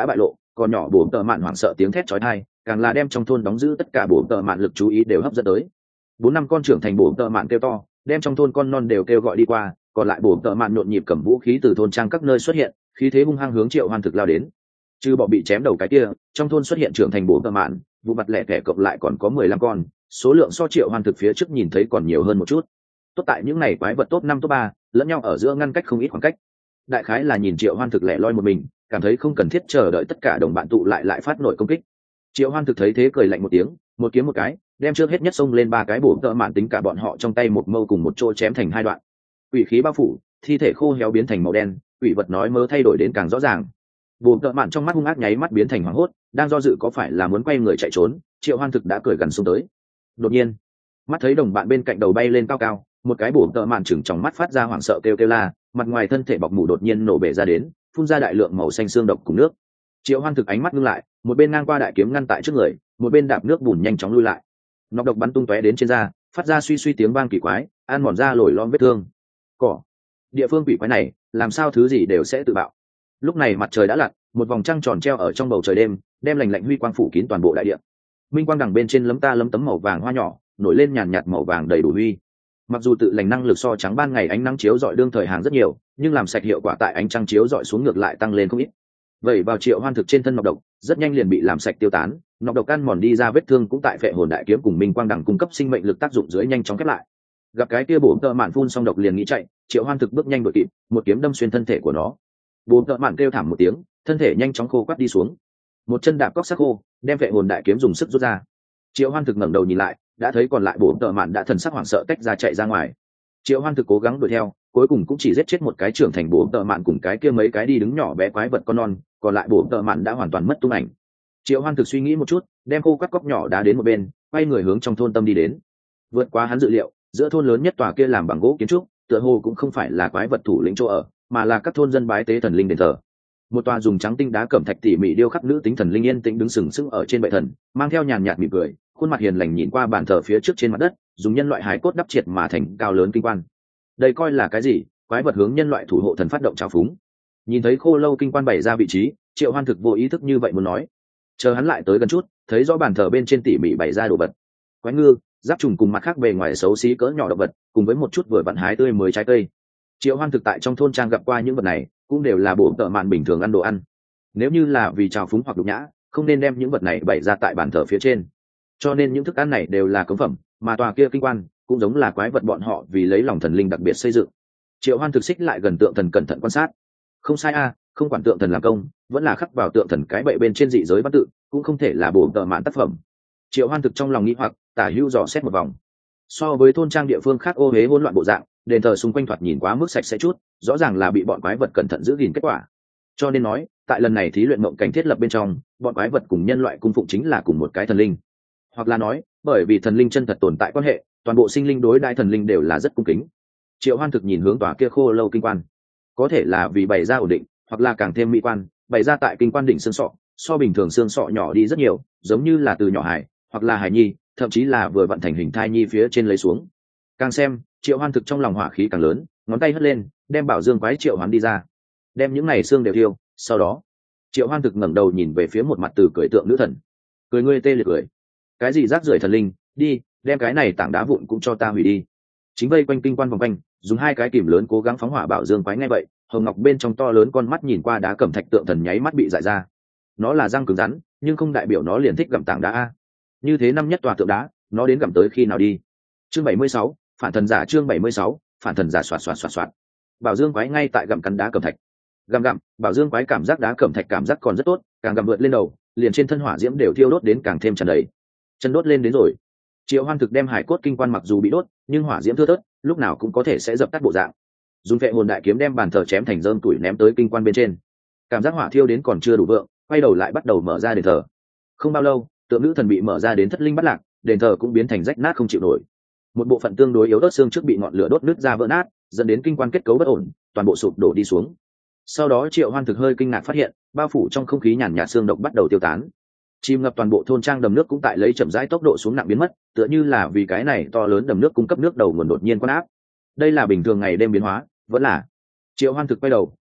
còn nhỏ bổ tợ mạn hoảng sợ tiếng thét chói tai càng là đem trong thôn đóng giữ tất cả bổ tợ mạn lực chú ý đều hấp dẫn tới. 4-5 con trưởng thành bổ tợ mạn kêu to, đem trong thôn con non đều kêu gọi đi qua, còn lại bổ tợ mạn nhộn nhịp cầm vũ khí từ thôn trang các nơi xuất hiện, khí thế hung hăng hướng Triệu Hoan Thực lao đến. Trừ bỏ bị chém đầu cái kia, trong thôn xuất hiện trưởng thành bổ tợ mạn, vụ mặt lẻ tẻ cộng lại còn có 15 con, số lượng so Triệu Hoan Thực phía trước nhìn thấy còn nhiều hơn một chút. Tốt tại những này quái vật top 5 top 3, lẫn nhau ở giữa ngăn cách không ít khoảng cách. Đại khái là nhìn Triệu Hoan Thực lẻ loi một mình, cảm thấy không cần thiết chờ đợi tất cả đồng bạn tụ lại phát nổi công kích. Triệu Hoan Thực thấy thế cười lạnh một tiếng, một kiếm một cái, đem trước hết nhất xông lên 3 cái bổ tợ mạn tính cả bọn họ trong tay một mâu cùng một chỗ chém thành 2 đoạn. Quỷ khí bao phủ, thi thể khô héo biến thành màu đen, quỷ vật nói mơ thay đổi đến càng rõ ràng. Bổ tợ mạn trong mắt hung ác nháy mắt biến thành hoảng hốt, đang do dự có phải là muốn quay người chạy trốn, Triệu Hoan Thực đã cười gần xuống tới. Đột nhiên, mắt thấy đồng bạn bên cạnh đầu bay lên cao cao, một cái bổ tợ mạn chừng trong mắt phát ra hoảng sợ kêu la, mặt ngoài thân thể bọc mủ đột nhiên nổ bể ra đến, phun ra đại lượng màu xanh xương độc cùng nước. Triệu Hoan Thực ánh mắt ngưng lại, một bên ngang qua đại kiếm ngăn tại trước người, một bên đạp nước bùn nhanh chóng lui lại. Nọc độc bắn tung tóe đến trên da, phát ra suy suy tiếng vang kỳ quái, ăn mòn da lồi lõm vết thương. Cỏ, địa phương quỷ quái này, làm sao thứ gì đều sẽ tự bạo. Lúc này mặt trời đã lặn, một vòng trăng tròn treo ở trong bầu trời đêm, đem lạnh lạnh huy quang phủ kín toàn bộ đại địa. Minh quang đằng bên trên lấm ta lấm tấm màu vàng hoa nhỏ, nổi lên nhàn nhạt màu vàng đầy đủ huy. Mặc dù tự lành năng lực so trắng ban ngày ánh nắng chiếu rọi đương thời hàng rất nhiều, nhưng làm sạch hiệu quả tại ánh trăng chiếu rọi xuống ngược lại tăng lên không ít. Vậy vào Triệu Hoan Thực trên thân nọc độc rất nhanh liền bị làm sạch tiêu tán, nọc độc ăn mòn đi ra vết thương cũng tại phệ hồn đại kiếm cùng minh quang đằng cung cấp sinh mệnh lực tác dụng dưới nhanh chóng khép lại. Gặp cái kia bổ tợ mạn phun xong độc liền nghĩ chạy, Triệu Hoan Thực bước nhanh đuổi kịp, một kiếm đâm xuyên thân thể của nó. Bổ tợ mạn kêu thảm một tiếng, thân thể nhanh chóng khô quắt đi xuống. Một chân đạp cóc sắc khô, đem phệ hồn đại kiếm dùng sức rút ra. Triệu Hoan Thực ngẩng đầu nhìn lại, đã thấy còn lại bổ tợ mạn đã thần sắc hoảng sợ tách ra chạy ra ngoài. Triệu Hoan Thực cố gắng đuổi theo, cuối cùng cũng chỉ giết chết một cái trưởng thành bổ tợ mạn cùng cái kia mấy cái đi đứng nhỏ bé quái vật con non, còn lại bổ tợ mạn đã hoàn toàn mất tung ảnh. Triệu Hoan Thực suy nghĩ một chút, đem khô các cóc nhỏ đá đến một bên, quay người hướng trong thôn tâm đi đến. Vượt qua hắn dự liệu, giữa thôn lớn nhất tòa kia làm bằng gỗ kiến trúc, tựa hồ cũng không phải là quái vật thủ lĩnh chỗ ở, mà là các thôn dân bái tế thần linh đền thờ. Một tòa dùng trắng tinh đá cẩm thạch tỉ mỉ điêu khắc nữ tính thần linh yên tĩnh đứng sừng sững ở trên bệ thần, mang theo nhàn nhạt mỉm cười, khuôn mặt hiền lành nhìn qua bàn thờ phía trước trên mặt đất, dùng nhân loại hài cốt đắp triệt mà thành cao lớn kinh quan. Đây coi là cái gì? Quái vật hướng nhân loại thủ hộ thần phát động trào phúng. Nhìn thấy khô lâu kinh quan bày ra vị trí, Triệu Hoan Thực vô ý thức như vậy muốn nói. Chờ hắn lại tới gần chút, thấy rõ bàn thờ bên trên tỉ mỉ bày ra đồ vật. Quái ngư, giáp trùng cùng mặt khác bề ngoài xấu xí cỡ nhỏ động vật, cùng với một chút vừa vặn hái tươi mới trái cây. Triệu Hoan Thực tại trong thôn trang gặp qua những vật này, cũng đều là bổ tợ mạn bình thường ăn đồ ăn. Nếu như là vì trào phúng hoặc nhục nhã, không nên đem những vật này bày ra tại bàn thờ phía trên. Cho nên những thức ăn này đều là cống phẩm, mà tòa kia kinh quan cũng giống là quái vật bọn họ vì lấy lòng thần linh đặc biệt xây dựng. Triệu Hoan Thực xích lại gần tượng thần cẩn thận quan sát. Không sai a, không quản tượng thần làm công, vẫn là khắc vào tượng thần cái bệ bên trên dị giới văn tự, cũng không thể là bổ tợ mạn tác phẩm. Triệu Hoan Thực trong lòng nghĩ hoặc, tả hữu dò xét một vòng. So với thôn trang địa phương khác ô uế hỗn loạn bộ dạng, đền thờ xung quanh thoạt nhìn quá mức sạch sẽ chút, rõ ràng là bị bọn quái vật cẩn thận giữ gìn kết quả. Cho nên nói, tại lần này thí luyện mộng cảnh thiết lập bên trong, bọn quái vật cùng nhân loại cung phụng chính là cùng một cái thần linh. Hoặc là nói, bởi vì thần linh chân thật tồn tại quan hệ, toàn bộ sinh linh đối đại thần linh đều là rất cung kính. Triệu Hoan Thực nhìn hướng tòa kia khô lâu kinh quan, có thể là vì bày ra ổn định, hoặc là càng thêm mỹ quan, bày ra tại kinh quan đỉnh xương sọ, so bình thường xương sọ nhỏ đi rất nhiều, giống như là từ nhỏ hài, hoặc là hài nhi, thậm chí là vừa vận thành hình thai nhi phía trên lấy xuống. Càng xem, Triệu Hoan Thực trong lòng hỏa khí càng lớn, ngón tay hất lên, đem bảo dương quái triệu hoán đi ra, đem những này xương đều thiêu. Sau đó, Triệu Hoan Thực ngẩng đầu nhìn về phía một mặt từ cười tượng nữ thần, cười ngươi tê liệt cười, cái gì rác rưởi thần linh, đi, đem cái này tảng đá vụn cũng cho ta hủy đi. Chính vây quanh kinh quan vòng quanh, dùng 2 cái kìm lớn cố gắng phóng hỏa bảo dương quái. Ngay vậy, hồng ngọc bên trong to lớn con mắt nhìn qua đá cẩm thạch tượng thần nháy mắt bị dại ra. Nó là răng cứng rắn, nhưng không đại biểu nó liền thích gặm tảng đá a. Như thế năm nhất tòa tượng đá, nó đến gặm tới khi nào đi? Chương 76, phản thần giả. Chương 76, phản thần giả. Soạt. Bảo dương quái ngay tại gặm cắn đá cẩm thạch. Gặm, bảo dương quái cảm giác đá cẩm thạch cảm giác còn rất tốt, càng gặm vượt lên đầu, liền trên thân hỏa diễm đều thiêu đốt đến càng thêm tràn đầy. Chân đốt lên đến rồi. Triệu Hoan Thực đem hải cốt kinh quan mặc dù bị đốt, nhưng hỏa diễm thưa thớt, lúc nào cũng có thể sẽ dập tắt bộ dạng. Dùng phệ hồn đại kiếm đem bàn thờ chém thành dơm tuổi ném tới kinh quan bên trên. Cảm giác hỏa thiêu đến còn chưa đủ vượng, quay đầu lại bắt đầu mở ra đền thờ. Không bao lâu, tượng nữ thần bị mở ra đến thất linh bắt lạc, đền thờ cũng biến thành rách nát không chịu nổi. Một bộ phận tương đối yếu ớt xương trước bị ngọn lửa đốt nứt ra vỡ nát, dẫn đến kinh quan kết cấu bất ổn, toàn bộ sụp đổ đi xuống. Sau đó Triệu Hoan Thực hơi kinh ngạc phát hiện, bao phủ trong không khí nhàn nhạt xương độc bắt đầu tiêu tán. Chìm ngập toàn bộ thôn trang đầm nước cũng tại lấy chậm rãi tốc độ xuống nặng biến mất, tựa như là vì cái này to lớn đầm nước cung cấp nước đầu nguồn đột nhiên quan áp. Đây là bình thường ngày đêm biến hóa, vẫn là. Triệu Hoan Thực quay đầu,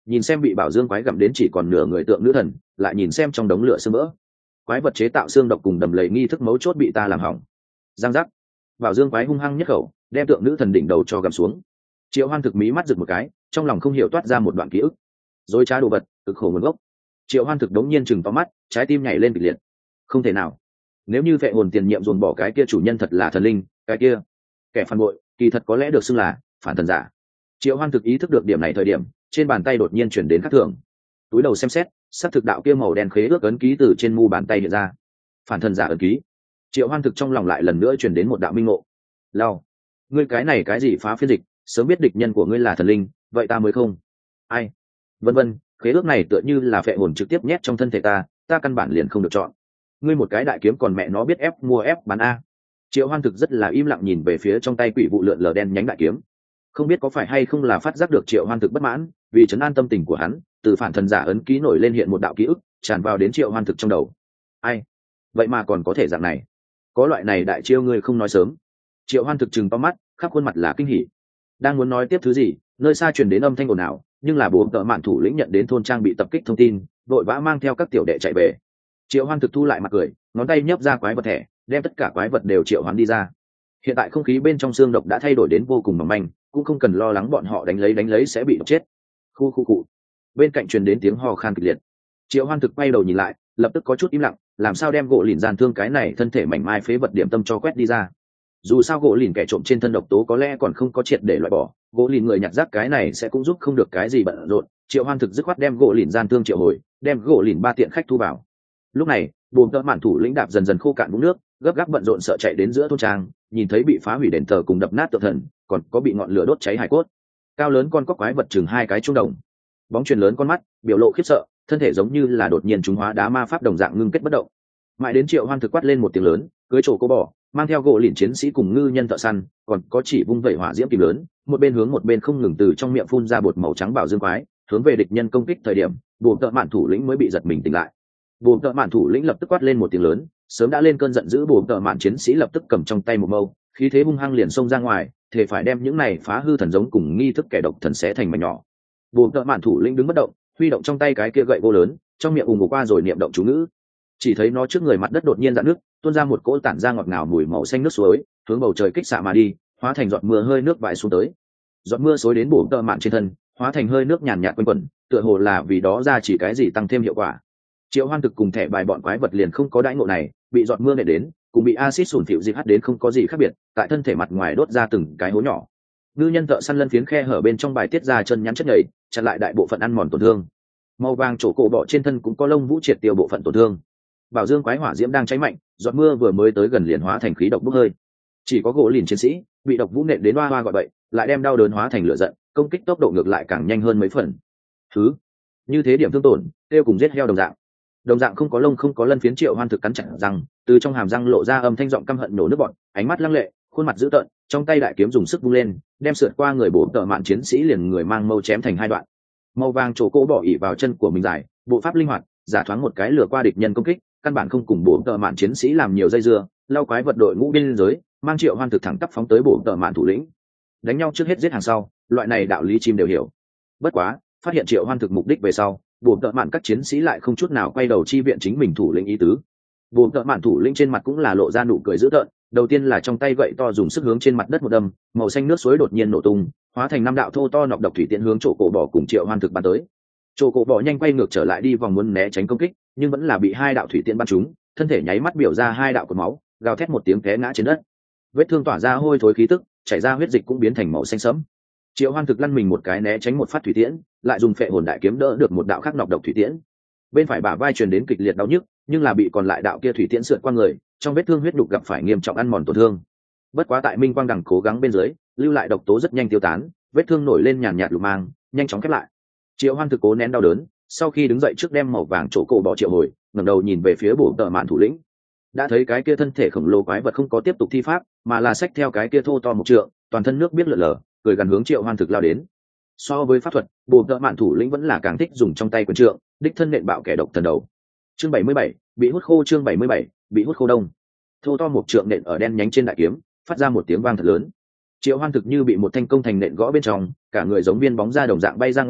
nhìn xem bị bảo dương quái gặm đến chỉ còn nửa người tượng nữ thần, lại nhìn xem trong đống lửa sương vỡ. Quái vật chế tạo xương độc cùng đầm lầy nghi thức mấu chốt bị ta làm hỏng. Giang giác, bảo dương quái hung hăng nhất khẩu, đem tượng nữ thần đỉnh đầu cho gặm xuống. Triệu Hoan thực mí mắt giật một cái, trong lòng không hiểu toát ra một đoạn ký ức. Dối trá đồ vật, cực khổ nguồn gốc. Triệu Hoan thực đống nhiên chừng to mắt, trái tim nhảy lên kịch liệt. Không thể nào, nếu như vệ hồn tiền nhiệm dồn bỏ cái kia chủ nhân thật là thần linh, cái kia kẻ phản bội kỳ thật có lẽ được xưng là phản thần giả. Triệu Hoan thực ý thức được điểm này thời điểm, trên bàn tay đột nhiên chuyển đến khắc thường. Túi đầu xem xét, sắc thực đạo kia màu đen khế ước ấn ký từ trên mu bàn tay hiện ra. Phản thần giả ấn ký. Triệu Hoan thực trong lòng lại lần nữa chuyển đến một đạo minh ngộ. Lao, ngươi cái này cái gì phá phiên dịch, sớm biết địch nhân của ngươi là thần linh, vậy ta mới không. Ai? Vân vân, khế ước này tựa như là phệ hồn trực tiếp nhét trong thân thể ta căn bản liền không được chọn. Ngươi một cái đại kiếm còn mẹ nó biết ép mua ép bán a. Triệu Hoan thực rất là im lặng nhìn về phía trong tay quỷ vụ lượn lờ đen nhánh đại kiếm. Không biết có phải hay không là phát giác được Triệu Hoan thực bất mãn, vì trấn an tâm tình của hắn, từ phản thần giả ấn ký nổi lên hiện một đạo ký ức, tràn vào đến Triệu Hoan thực trong đầu. Ai? Vậy mà còn có thể dạng này? Có loại này đại chiêu ngươi không nói sớm. Triệu Hoan thực trừng to mắt, khắp khuôn mặt là kinh hỉ. Đang muốn nói tiếp thứ gì, nơi xa truyền đến âm thanh ồn ào, nhưng là bố tợ mạn thủ lĩnh nhận đến thôn trang bị tập kích thông tin, vội vã mang theo các tiểu đệ chạy về. Triệu Hoan thực thu lại mặt cười, ngón tay nhấp ra quái vật thẻ, đem tất cả quái vật đều triệu hoán đi ra. Hiện tại không khí bên trong xương độc đã thay đổi đến vô cùng mỏng manh, cũng không cần lo lắng bọn họ đánh lấy sẽ bị độc chết. Khu khu cụ. Bên cạnh truyền đến tiếng ho khan kịch liệt. Triệu Hoan thực quay đầu nhìn lại, lập tức có chút im lặng, làm sao đem gỗ lìn gian thương cái này thân thể mảnh mai phế vật điểm tâm cho quét đi ra. Dù sao gỗ lìn kẻ trộm trên thân độc tố có lẽ còn không có triệt để loại bỏ, gỗ lìn người nhặt rác cái này sẽ cũng giúp không được cái gì bận rộn. Triệu Hoan thực dứt khoát đem gỗ lìn gian thương triệu hồi, đem gỗ lìn ba tiện khách thu vào. Lúc này buồm tợ mạn thủ lĩnh đạp dần dần khô cạn vũng nước, gấp gáp bận rộn sợ chạy đến giữa thôn trang, nhìn thấy bị phá hủy đền thờ cùng đập nát tượng thần, còn có bị ngọn lửa đốt cháy hải cốt. Cao lớn con cóc quái vật chừng hai cái trung đồng, bóng chuyền lớn con mắt, biểu lộ khiếp sợ, thân thể giống như là đột nhiên trúng hóa đá ma pháp đồng dạng ngưng kết bất động. Mãi đến Triệu Hoan thực quát lên một tiếng lớn, cưới trổ cô bò, mang theo gỗ lìn chiến sĩ cùng ngư nhân thợ săn, còn có chỉ vung vẩy hỏa diễm kìm lớn, một bên không ngừng từ trong miệng phun ra bột màu trắng bảo dương quái, hướng về địch nhân công kích thời điểm, buồm tợ mạn thủ lĩnh mới bị giật mình tỉnh lại. Buồm tợ mạn thủ lĩnh lập tức quát lên một tiếng lớn, sớm đã lên cơn giận dữ buồm tợ mạn chiến sĩ lập tức cầm trong tay một mâu, khí thế hung hăng liền xông ra ngoài, thể phải đem những này phá hư thần giống cùng nghi thức kẻ độc thần xé thành mảnh nhỏ. Buồm tợ mạn thủ lĩnh đứng bất động, huy động trong tay cái kia gậy gỗ lớn, trong miệng ùng ùng qua rồi niệm động chú ngữ. Chỉ thấy nó trước người mặt đất đột nhiên rạn nước, tuôn ra một cỗ tản ra ngọt ngào mùi màu xanh nước suối, hướng bầu trời kích xạ mà đi, hóa thành giọt mưa hơi nước vãi xuống tới. Giọt mưa xối đến buồm tợ mạn trên thân, hóa thành hơi nước nhàn nhạt quanh quẩn, tựa hồ là vì đó ra chỉ cái gì tăng thêm hiệu quả. Triệu Hoan thực cùng thẻ bài bọn quái vật liền không có đãi ngộ này, bị giọt mưa nện đến, cùng bị axit sủn phịu dịp hắt đến không có gì khác biệt, tại thân thể mặt ngoài đốt ra từng cái hố nhỏ. Ngư nhân thợ săn lân phiến khe hở bên trong bài tiết ra chân nhắn chất nhầy, chặn lại đại bộ phận ăn mòn tổn thương. Màu vàng chỗ cổ bọ trên thân cũng có lông vũ triệt tiêu bộ phận tổn thương. Bảo dương quái hỏa diễm đang cháy mạnh, giọt mưa vừa mới tới gần liền hóa thành khí độc bốc hơi. Chỉ có gỗ lìn chiến sĩ bị độc vũ nện đến oa oa gọi bậy, lại đem đau đớn hóa thành lửa giận, công kích tốc độ ngược lại càng nhanh hơn mấy phần. Thứ như thế điểm thương tổn, tiêu cùng giết heo đồng dạng không có lông không có lân phiến. Triệu Hoan thực cắn chặt răng, từ trong hàm răng lộ ra âm thanh giọng căm hận nổ nước bọt, ánh mắt lăng lệ, khuôn mặt dữ tợn, trong tay đại kiếm dùng sức vung lên, đem sượt qua người bổ tợ mạn chiến sĩ liền người mang mâu chém thành hai đoạn. Màu vàng chỗ cỗ bỏ ỉ vào chân của mình dài, bộ pháp linh hoạt, giả thoáng một cái lừa qua địch nhân công kích, căn bản không cùng bổ tợ mạn chiến sĩ làm nhiều dây dưa, lao quái vật đội ngũ biên giới, mang Triệu Hoan thực thẳng tắp phóng tới bổ tợ mạn thủ lĩnh. Đánh nhau trước hết giết hàng sau, loại này đạo lý chim đều hiểu. Bất quá, phát hiện Triệu Hoan thực mục đích về sau, bổ tợ mạn các chiến sĩ lại không chút nào quay đầu chi viện chính mình thủ lĩnh ý tứ. Bổ tợ mạn thủ lĩnh trên mặt cũng là lộ ra nụ cười dữ tợn, đầu tiên là trong tay gậy to dùng sức hướng trên mặt đất một đâm, màu xanh nước suối đột nhiên nổ tung, hóa thành năm đạo thô to nọc độc thủy tiễn hướng chỗ cổ bò cùng Triệu Hoan thực bắn tới. Chỗ cổ bò nhanh quay ngược trở lại đi vòng muốn né tránh công kích, nhưng vẫn là bị hai đạo thủy tiễn bắn trúng, thân thể nháy mắt biểu ra hai đạo cột máu, gào thét một tiếng té ngã trên đất. Vết thương tỏa ra hôi thối khí tức, chảy ra huyết dịch cũng biến thành màu xanh sẫm. Triệu Hoan thực lăn mình một cái né tránh một phát thủy tiễn, lại dùng phệ hồn đại kiếm đỡ được một đạo khác nọc độc thủy tiễn. Bên phải bả vai truyền đến kịch liệt đau nhức, nhưng là bị còn lại đạo kia thủy tiễn sượt qua người, trong vết thương huyết đục gặp phải nghiêm trọng ăn mòn tổn thương. Bất quá tại Minh Quang đằng cố gắng bên dưới, lưu lại độc tố rất nhanh tiêu tán, vết thương nổi lên nhàn nhạt lục mang, nhanh chóng khép lại. Triệu Hoan thực cố nén đau đớn, sau khi đứng dậy trước đem màu vàng chỗ cổ bỏ triệu hồi, ngẩng đầu nhìn về phía bổ tợ mạn thủ lĩnh. Đã thấy cái kia thân thể khổng lồ quái vật không có tiếp tục thi pháp, mà là xách theo cái kia thô to một trượng, toàn thân nước biết lượn lờ, cười gần hướng Triệu Hoan thực lao đến. So với pháp thuật, bổ tợ mạn thủ lĩnh vẫn là càng thích dùng trong tay quyền trượng, đích thân nện bạo kẻ độc thần đầu. Chương 77, bị hút khô. Chương 77, bị hút khô đông. Thô to một trượng nện ở đen nhánh trên đại kiếm, phát ra một tiếng vang thật lớn. Triệu Hoan thực như bị một thanh công thành nện gõ bên trong, cả người giống viên bóng da đồng dạng bay ra ngoài,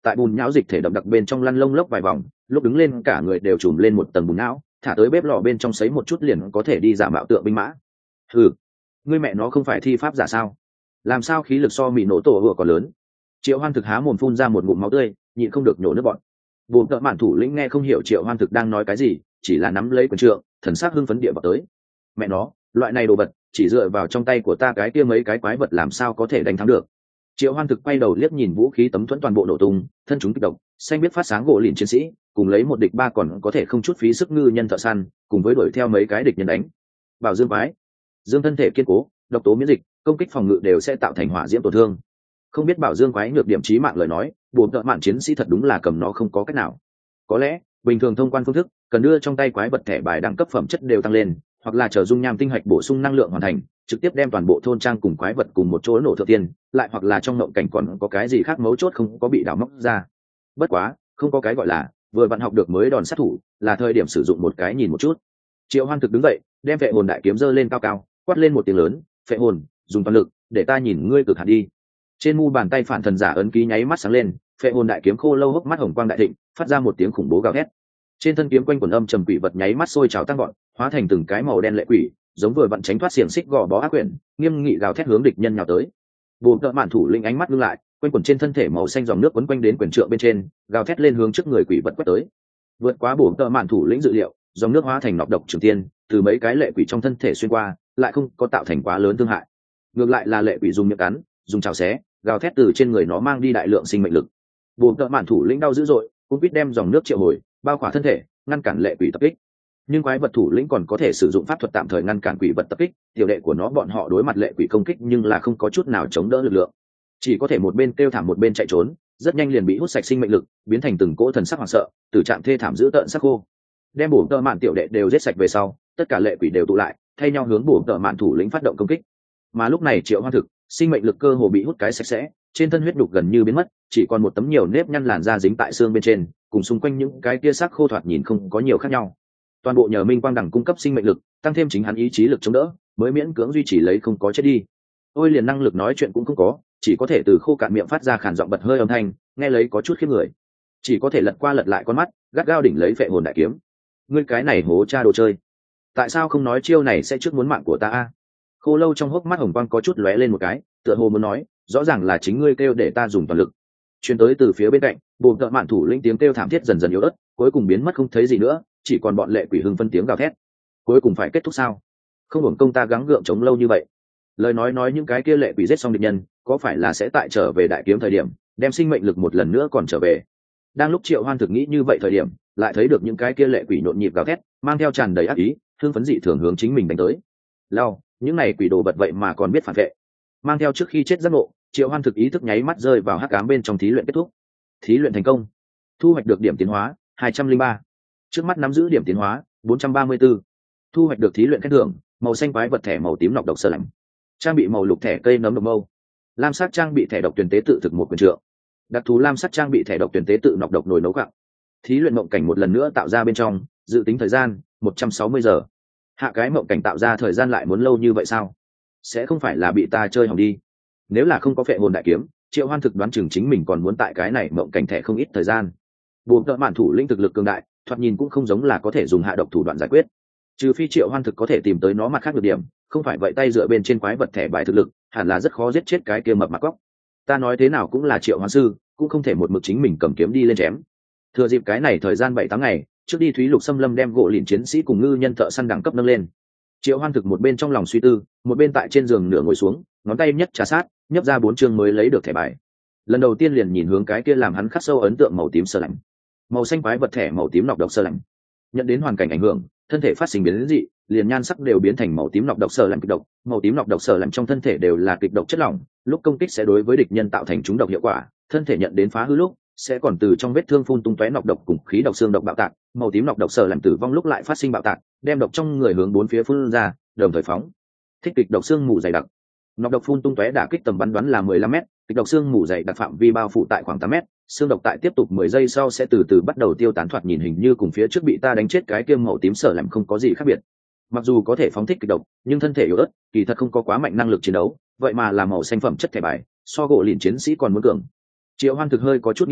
tại bùn nhão dịch thể đậm đặc bên trong lăn lông lốc vài vòng, lúc đứng lên cả người đều trùm lên một tầng bùn não, thả tới bếp lò bên trong sấy một chút liền có thể đi giả mạo tượng binh mã. Ừ, ngươi mẹ nó không phải thi pháp giả sao? Làm sao khí lực so mì nổ tổ vừa còn lớn? Triệu Hoan Thực há mồm phun ra một ngụm máu tươi, nhịn không được nhổ nước bọt. Bùn tợ mạn thủ lĩnh nghe không hiểu Triệu Hoan Thực đang nói cái gì, chỉ là nắm lấy quyền trượng, thần sắc hưng phấn địa vào tới. Mẹ nó, loại này đồ vật, chỉ dựa vào trong tay của ta cái kia mấy cái quái vật làm sao có thể đánh thắng được? Triệu Hoan Thực quay đầu liếc nhìn vũ khí tấm thuẫn toàn bộ nổ tung, thân chúng kích động, xanh biết phát sáng gỗ lìn chiến sĩ, cùng lấy một địch ba còn có thể không chút phí sức ngư nhân thợ săn, cùng với đuổi theo mấy cái địch nhân đánh. Bảo Dương quái, dương thân thể kiên cố, độc tố miễn dịch, công kích phòng ngự đều sẽ tạo thành hỏa diễm tổn thương. Không biết Bảo Dương quái nhược điểm chí mạng lời nói, buồn tợ mạn chiến sĩ thật đúng là cầm nó không có cách nào. Có lẽ bình thường thông quan phương thức cần đưa trong tay quái vật thẻ bài đẳng cấp phẩm chất đều tăng lên, hoặc là chờ dung nham tinh hạch bổ sung năng lượng hoàn thành, trực tiếp đem toàn bộ thôn trang cùng quái vật cùng một chỗ nổ thượng tiên, lại hoặc là trong ngộng cảnh còn có cái gì khác mấu chốt không có bị đào móc ra. Bất quá, không có cái gọi là vừa bạn học được mới đòn sát thủ, là thời điểm sử dụng một cái nhìn một chút. Triệu Hoan Thực đứng dậy, đem Phệ Hồn đại kiếm giơ lên cao cao, quát lên một tiếng lớn, "Phệ Hồn, dùng toàn lực, để ta nhìn ngươi cực hạn đi." Trên mu bàn tay phản thần giả ấn ký nháy mắt sáng lên, Phệ Hồn đại kiếm khô lâu hốc mắt hồng quang đại thịnh, phát ra một tiếng khủng bố gào thét. Trên thân kiếm quanh quần âm trầm quỷ vật nháy mắt sôi trào tăng gọn, hóa thành từng cái màu đen lệ quỷ, giống vừa vặn tránh thoát xiềng xích gò bó ác quyển, nghiêm nghị gào thét hướng địch nhân nhào tới. Bùn tợ mạn thủ lĩnh ánh mắt ngưng lại, quanh quần trên thân thể màu xanh dòng nước quấn quanh đến quyền trượng bên trên, gào thét lên hướng trước người quỷ vật quét tới. Vượt quá bùn tợ mạn thủ lĩnh dự liệu, dòng nước hóa thành nọc độc trường tiên, từ mấy cái lệ quỷ trong thân thể xuyên qua, lại không có tạo thành quá lớn thương hại. Ngược lại là lệ quỷ dùng miệng cắn, dùng chảo xé, gào thét từ trên người nó mang đi đại lượng sinh mệnh lực. Bùn tợ mạn thủ lĩnh đau dữ dội, cũng biết đem dòng nước triệu hồi, bao khỏa thân thể, ngăn cản lệ quỷ tập kích. Nhưng quái vật thủ lĩnh còn có thể sử dụng pháp thuật tạm thời ngăn cản quỷ vật tập kích, tiểu đệ của nó bọn họ đối mặt lệ quỷ công kích nhưng là không có chút nào chống đỡ lực lượng, chỉ có thể một bên kêu thảm một bên chạy trốn, rất nhanh liền bị hút sạch sinh mệnh lực, biến thành từng cỗ thần sắc hoảng sợ, tử trạng thê thảm dữ tợn sắc khô. Đem bổ tợ mạn tiểu đệ đều giết sạch về sau, tất cả lệ quỷ đều tụ lại, thay nhau hướng bổ tợ mạn thủ lĩnh phát động công kích. Mà lúc này Triệu Hoan Thực, sinh mệnh lực cơ hồ bị hút cái sạch sẽ, trên thân huyết đục gần như biến mất, chỉ còn một tấm nhiều nếp nhăn làn da dính tại xương bên trên, cùng xung quanh những cái kia xác khô thoạt nhìn không có nhiều khác nhau. Toàn bộ nhờ Minh Quang Đằng cung cấp sinh mệnh lực, tăng thêm chính hắn ý chí lực chống đỡ, mới miễn cưỡng duy trì lấy không có chết đi. Ôi liền năng lực nói chuyện cũng không có, chỉ có thể từ khô cạn miệng phát ra khản giọng bật hơi âm thanh, nghe lấy có chút khiếp người. Chỉ có thể lật qua lật lại con mắt, gắt gao đỉnh lấy Phệ Hồn đại kiếm. Ngươi cái này hố cha đồ chơi, tại sao không nói chiêu này sẽ trước muốn mạng của ta a? Khô lâu trong hốc mắt hồng quang có chút lóe lên một cái, tựa hồ muốn nói, rõ ràng là chính ngươi kêu để ta dùng toàn lực. Truyền tới từ phía bên cạnh, bùn tợ mạn thủ lĩnh tiếng kêu thảm thiết dần dần yếu ớt, cuối cùng biến mất không thấy gì nữa, chỉ còn bọn lệ quỷ hưng phân tiếng gào thét. Cuối cùng phải kết thúc sao? Không hưởng công ta gắng gượng chống lâu như vậy. Lời nói những cái kia lệ quỷ giết xong địch nhân, có phải là sẽ tại trở về đại kiếm thời điểm, đem sinh mệnh lực một lần nữa còn trở về? Đang lúc Triệu Hoan Thực nghĩ như vậy thời điểm, lại thấy được những cái kia lệ quỷ nhộn nhịp gào thét, mang theo tràn đầy ác ý, hưng phấn dị thường hướng chính mình đánh tới. Lao, những này quỷ đồ bật vậy mà còn biết phản vệ. Mang theo trước khi chết giác ngộ, Triệu Hoan Thực ý thức nháy mắt rơi vào hắc ám bên trong thí luyện kết thúc. Thí luyện thành công, thu hoạch được điểm tiến hóa 203. Trước mắt nắm giữ điểm tiến hóa 434. Thu hoạch được thí luyện khen thưởng, màu xanh quái vật thẻ màu tím nọc độc sơ lạnh, trang bị màu lục thẻ cây nấm độc mâu, lam sắc trang bị thẻ độc tuyển tế tự thực một quyền trượng, đặc thù lam sắc trang bị thẻ độc tuyển tế tự nọc độc nồi nấu gạo. Thí luyện mộng cảnh một lần nữa tạo ra bên trong, dự tính thời gian 160 giờ. Hạ cái mộng cảnh tạo ra thời gian lại muốn lâu như vậy sao? Sẽ không phải là bị ta chơi hỏng đi? Nếu là không có Phệ Hồn đại kiếm, Triệu Hoan Thực đoán chừng chính mình còn muốn tại cái này mộng cảnh thẻ không ít thời gian. Buồn tợ mạn thủ lĩnh thực lực cường đại, thoạt nhìn cũng không giống là có thể dùng hạ độc thủ đoạn giải quyết. Trừ phi Triệu Hoan Thực có thể tìm tới nó mặt khác được điểm, không phải vậy tay dựa bên trên quái vật thẻ bài thực lực, hẳn là rất khó giết chết cái kia mập mặt góc. Ta nói thế nào cũng là Triệu Hoan sư, cũng không thể một mực chính mình cầm kiếm đi lên chém. Thừa dịp cái này thời gian 7-8 ngày, trước đi Thúy Lục Xâm Lâm đem gỗ lìn chiến sĩ cùng ngư nhân thợ săn đẳng cấp nâng lên. Triệu Hoan Thực một bên trong lòng suy tư, một bên tại trên giường nửa ngồi xuống, ngón tay nhất trà sát, nhấp ra 4 chương mới lấy được thẻ bài. Lần đầu tiên liền nhìn hướng cái kia làm hắn khắc sâu ấn tượng màu tím sơ lạnh, màu xanh quái vật thẻ màu tím nọc độc sơ lạnh. Nhận đến hoàn cảnh ảnh hưởng, thân thể phát sinh biến dị, liền nhan sắc đều biến thành màu tím nọc độc sơ lạnh kịch độc, màu tím nọc độc sơ lạnh trong thân thể đều là kịch độc chất lỏng, lúc công kích sẽ đối với địch nhân tạo thành trúng độc hiệu quả, thân thể nhận đến phá hư lúc sẽ còn từ trong vết thương phun tung tóe nọc độc cùng khí độc xương độc bạo tạc, màu tím nọc độc sơ lạnh tử vong lúc lại phát sinh bạo tạc, đem độc trong người hướng bốn phía phun ra, đồng thời phóng thích kịch độc xương mù dày đặc. Nọc độc phun tung tóe đả kích tầm bắn đoán là 15 m, kịch độc xương mù dày đặc phạm vi bao phủ tại khoảng 8 m, xương độc tại tiếp tục 10 giây sau sẽ từ từ bắt đầu tiêu tán, thoạt nhìn hình như cùng phía trước bị ta đánh chết cái kiêm màu tím sở làm không có gì khác biệt. Mặc dù có thể phóng thích kịch độc, nhưng thân thể yếu ớt, kỳ thật không có quá mạnh năng lực chiến đấu, vậy mà là màu xanh phẩm chất thẻ bài, so gỗ lìn chiến sĩ còn muốn cường. Triệu Hoan Thực hơi có chút nghi hoặc,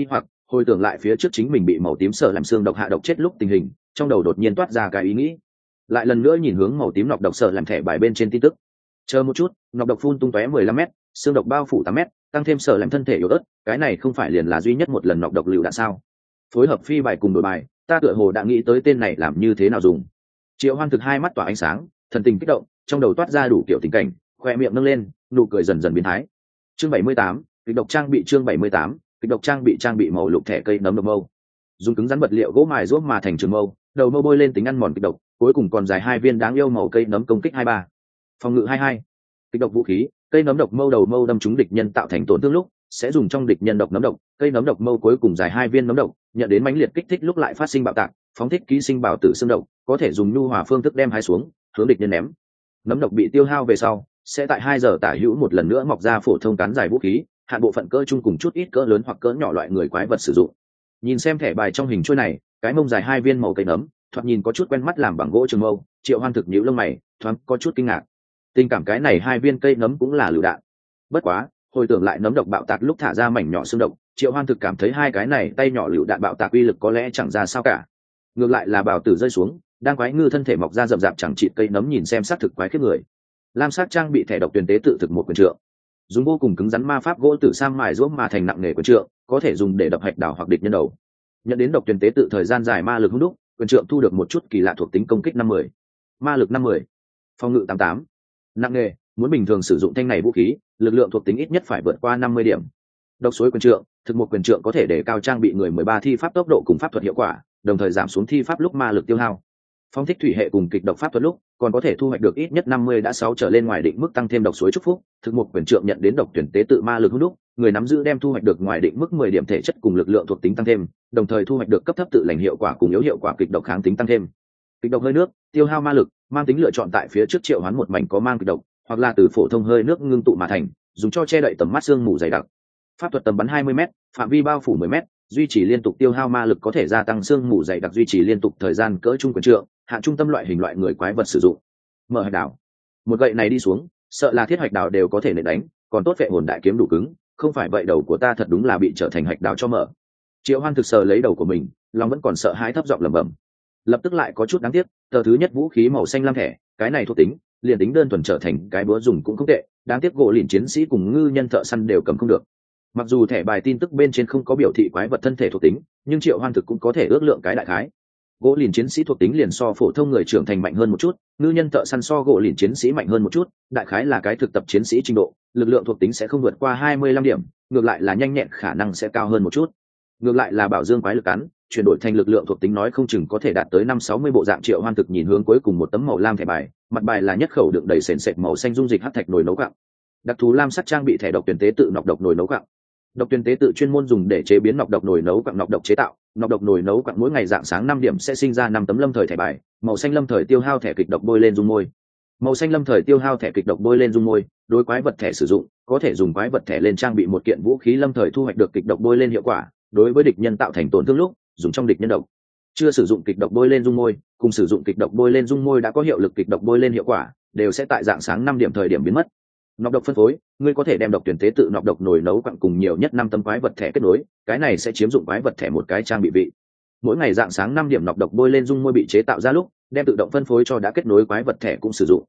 hồi tưởng lại phía trước chính mình bị màu tím sợ làm xương độc hạ độc chết lúc tình hình, trong đầu đột nhiên toát ra cái ý nghĩ. Lại lần nữa nhìn hướng màu tím nọc độc sợ làm thẻ bài bên trên tin tức. Chờ một chút, nọc độc phun tung tóe 15 m, xương độc bao phủ 8 m, tăng thêm sợ làm thân thể yếu ớt, cái này không phải liền là duy nhất một lần nọc độc lựu đạn sao? Phối hợp phi bài cùng đổi bài, ta tựa hồ đã nghĩ tới tên này làm như thế nào dùng. Triệu Hoan thực hai mắt tỏa ánh sáng, thần tình kích động, trong đầu toát ra đủ kiểu tình cảnh, khoe miệng nâng lên, nụ cười dần dần biến thái. Chương 78, kịch độc trang bị. Chương 78, kịch độc trang bị màu lục thẻ cây nấm độc mâu. Dùng cứng rắn vật liệu gỗ mài ruốc mà thành trường mâu, đầu mâu bôi lên tính ăn mòn kịch độc, cuối cùng còn dài 2 viên đáng yêu màu cây nấm công kích 23. Phòng ngự 22. Kịch độc vũ khí, cây nấm độc mâu đầu mâu đâm trúng địch nhân tạo thành tổn thương lúc, sẽ dùng trong địch nhân độc nấm độc, cây nấm độc mâu cuối cùng dài 2 viên nấm độc, nhận đến mãnh liệt kích thích lúc lại phát sinh bạo tạc, phóng thích ký sinh bảo tử xương độc, có thể dùng nhu hòa phương thức đem hái xuống, hướng địch nhân ném. Nấm độc bị tiêu hao về sau, sẽ tại 2 giờ tả hữu một lần nữa mọc ra phổ thông cán dài vũ khí, hạn bộ phận cỡ trung cùng chút ít cỡ lớn hoặc cỡ nhỏ loại người quái vật sử dụng. Nhìn xem thẻ bài trong hình chuôi này, cái mông dài 2 viên màu cây nấm, thoạt nhìn có chút quen mắt làm bằng gỗ trường mâu, Triệu Hoan thực nhíu lông mày, thoáng có chút kinh ngạc. Tình cảm cái này 2 viên cây nấm cũng là lựu đạn. Bất quá, hồi tưởng lại nấm độc bạo tạc lúc thả ra mảnh nhỏ xương độc, Triệu Hoan thực cảm thấy 2 cái này tay nhỏ lựu đạn bạo tạc uy lực có lẽ chẳng ra sao cả. Ngược lại là bào tử rơi xuống, đang quái ngư thân thể mọc ra rậm rạp chẳng trị cây nấm nhìn xem sát thực quái khiếp người. Lam sắc trang bị thẻ độc tuyển tế tự thực một quyền trượng, dùng vô cùng cứng rắn ma pháp gỗ tử sam mài ruốc mà thành nặng nghề quyền trượng, có thể dùng để đập hạch đảo hoặc địch nhân đầu. Nhận đến độc tuyển tế tự thời gian dài ma lực hung đúc, quyền trượng thu được một chút kỳ lạ thuộc tính công kích 50, ma lực 50, phòng ngự 88. Nặng nghề, muốn bình thường sử dụng thanh này vũ khí, lực lượng thuộc tính ít nhất phải vượt qua 50 điểm. Độc suối quyền trượng, thực một quyền trượng có thể để cao trang bị người 13 thi pháp tốc độ cùng pháp thuật hiệu quả, đồng thời giảm xuống thi pháp lúc ma lực tiêu hao. Phong thích thủy hệ cùng kịch độc pháp thuật lúc, còn có thể thu hoạch được ít nhất 50 đã 6 trở lên ngoài định mức tăng thêm độc suối chúc phúc, thực một quyền trượng nhận đến độc tuyển tế tự ma lực hút đúc, người nắm giữ đem thu hoạch được ngoài định mức 10 điểm thể chất cùng lực lượng thuộc tính tăng thêm, đồng thời thu hoạch được cấp thấp tự lành hiệu quả cùng yếu hiệu quả kịch độc kháng tính tăng thêm. Kịch độc hơi nước, tiêu hao ma lực, mang tính lựa chọn tại phía trước triệu hoán một mảnh có mang kịch độc, hoặc là từ phổ thông hơi nước ngưng tụ mà thành, dùng cho che đậy tầm mắt xương mù dày đặc. Pháp thuật tầm bắn 20m, phạm vi bao phủ 10m, duy trì liên tục tiêu hao ma lực có thể gia tăng xương mù dày đặc duy trì liên tục thời gian cỡ trung quyền trượng, hạn trung tâm loại hình loại người quái vật sử dụng. Mở hạch đảo. Một gậy này đi xuống, sợ là thiết hạch đảo đều có thể nện đánh, còn tốt vệ hồn đại kiếm đủ cứng, không phải vậy đầu của ta thật đúng là bị trở thành hạch đảo cho mở. Triệu Hoan thực sờ lấy đầu của mình, lòng vẫn còn sợ hãi thấp giọng lẩm bẩm. Lập tức lại có chút đáng tiếc, tờ thứ nhất vũ khí màu xanh lam thẻ, cái này thuộc tính, liền tính đơn thuần trở thành cái búa dùng cũng không tệ, đáng tiếc gỗ lìn chiến sĩ cùng ngư nhân thợ săn đều cầm không được. Mặc dù thẻ bài tin tức bên trên không có biểu thị quái vật thân thể thuộc tính, nhưng Triệu Hoan thực cũng có thể ước lượng cái đại khái. Gỗ lìn chiến sĩ thuộc tính liền so phổ thông người trưởng thành mạnh hơn một chút, ngư nhân thợ săn so gỗ lìn chiến sĩ mạnh hơn một chút, đại khái là cái thực tập chiến sĩ trình độ, lực lượng thuộc tính sẽ không vượt qua 25 điểm, ngược lại là nhanh nhẹn khả năng sẽ cao hơn một chút. Ngược lại là bảo dương quái lực cắn, chuyển đổi thành lực lượng thuộc tính nói không chừng có thể đạt tới 5-60 bộ dạng. Triệu Hoan thực nhìn hướng cuối cùng một tấm màu lam thẻ bài, mặt bài là nhất khẩu đựng đầy sền sệt màu xanh dung dịch hắc thạch nồi nấu gạo. Đặc thù lam sắc trang bị thẻ độc tuyển tế tự nọc độc nồi nấu gạo. Độc tuyển tế tự chuyên môn dùng để chế biến nọc độc nồi nấu quặng nọc độc chế tạo, nọc độc nồi nấu quặng mỗi ngày dạng sáng 5 điểm sẽ sinh ra 5 tấm lâm thời thẻ bài, màu xanh lâm thời tiêu hao thẻ kịch độc bôi lên dung môi. Màu xanh lâm thời tiêu hao thẻ kịch độc bôi lên dung môi, đối quái vật thẻ sử dụng, có thể dùng quái vật thẻ lên trang bị một kiện vũ khí lâm thời thu hoạch được kịch độc bôi lên hiệu quả, đối với địch nhân tạo thành tổn thương lúc, dùng trong địch nhân độc. Chưa sử dụng kịch độc bôi lên dung môi, cùng sử dụng kịch độc bôi lên dung môi đã có hiệu lực kịch độc bôi lên hiệu quả, đều sẽ tại dạng sáng 5 điểm thời điểm biến mất. Nọc độc phân phối, ngươi có thể đem độc tuyển tế tự nọc độc nồi nấu quặng cùng nhiều nhất 5 tấm quái vật thẻ kết nối, cái này sẽ chiếm dụng quái vật thẻ một cái trang bị vị. Mỗi ngày dạng sáng 5 điểm nọc độc bôi lên dung môi bị chế tạo ra lúc, đem tự động phân phối cho đã kết nối quái vật thẻ cũng sử dụng.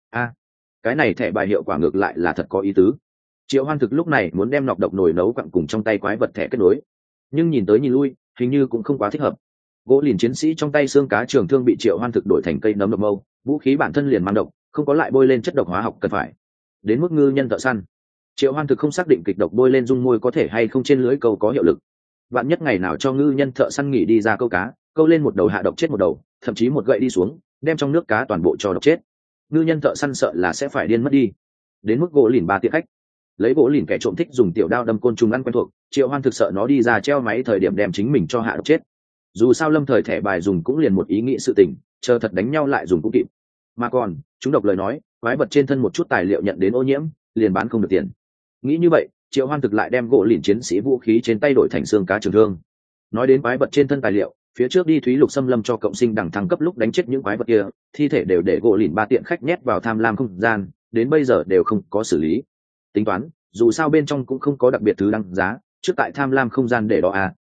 Cái này thẻ bài hiệu quả ngược lại là thật có ý tứ. Triệu Hoan thực lúc này muốn đem nọc độc nồi nấu quặng cùng trong tay quái vật thẻ kết nối, nhưng nhìn tới nhìn lui, hình như cũng không quá thích hợp. Gỗ lìn chiến sĩ trong tay xương cá trường thương bị Triệu Hoan thực đổi thành cây nấm độc mâu, vũ khí bản thân liền mang độc, không có lại bôi lên chất độc hóa học cần phải. Đến mức ngư nhân thợ săn, Triệu Hoan thực không xác định kịch độc bôi lên dung môi có thể hay không trên lưới câu có hiệu lực. Vạn nhất ngày nào cho ngư nhân thợ săn nghỉ đi ra câu cá, câu lên một đầu hạ độc chết một đầu, thậm chí một gậy đi xuống, đem trong nước cá toàn bộ cho độc chết. Ngư nhân thợ săn sợ là sẽ phải điên mất đi. Đến mức gỗ lìn ba tiện khách, lấy gỗ lìn kẻ trộm thích dùng tiểu đao đâm côn trùng ăn quen thuộc, Triệu Hoan thực sợ nó đi ra treo máy thời điểm đem chính mình cho hạ độc chết. Dù sao lâm thời thẻ bài dùng cũng liền một ý nghĩ sự tình, chờ thật đánh nhau lại dùng cũng kịp. Mà còn chúng độc lời nói, quái vật trên thân một chút tài liệu nhận đến ô nhiễm, liền bán không được tiền. Nghĩ như vậy, Triệu Hoan thực lại đem gỗ lìn chiến sĩ vũ khí trên tay đổi thành xương cá trường thương. Nói đến quái vật trên thân tài liệu, phía trước đi Thúy Lục xâm lâm cho cộng sinh đẳng thăng cấp lúc đánh chết những quái vật kia, thi thể đều để gỗ lìn ba tiện khách nhét vào tham lam không gian, đến bây giờ đều không có xử lý. Tính toán, dù sao bên trong cũng không có đặc biệt thứ đăng giá, trước tại tham lam không gian để đó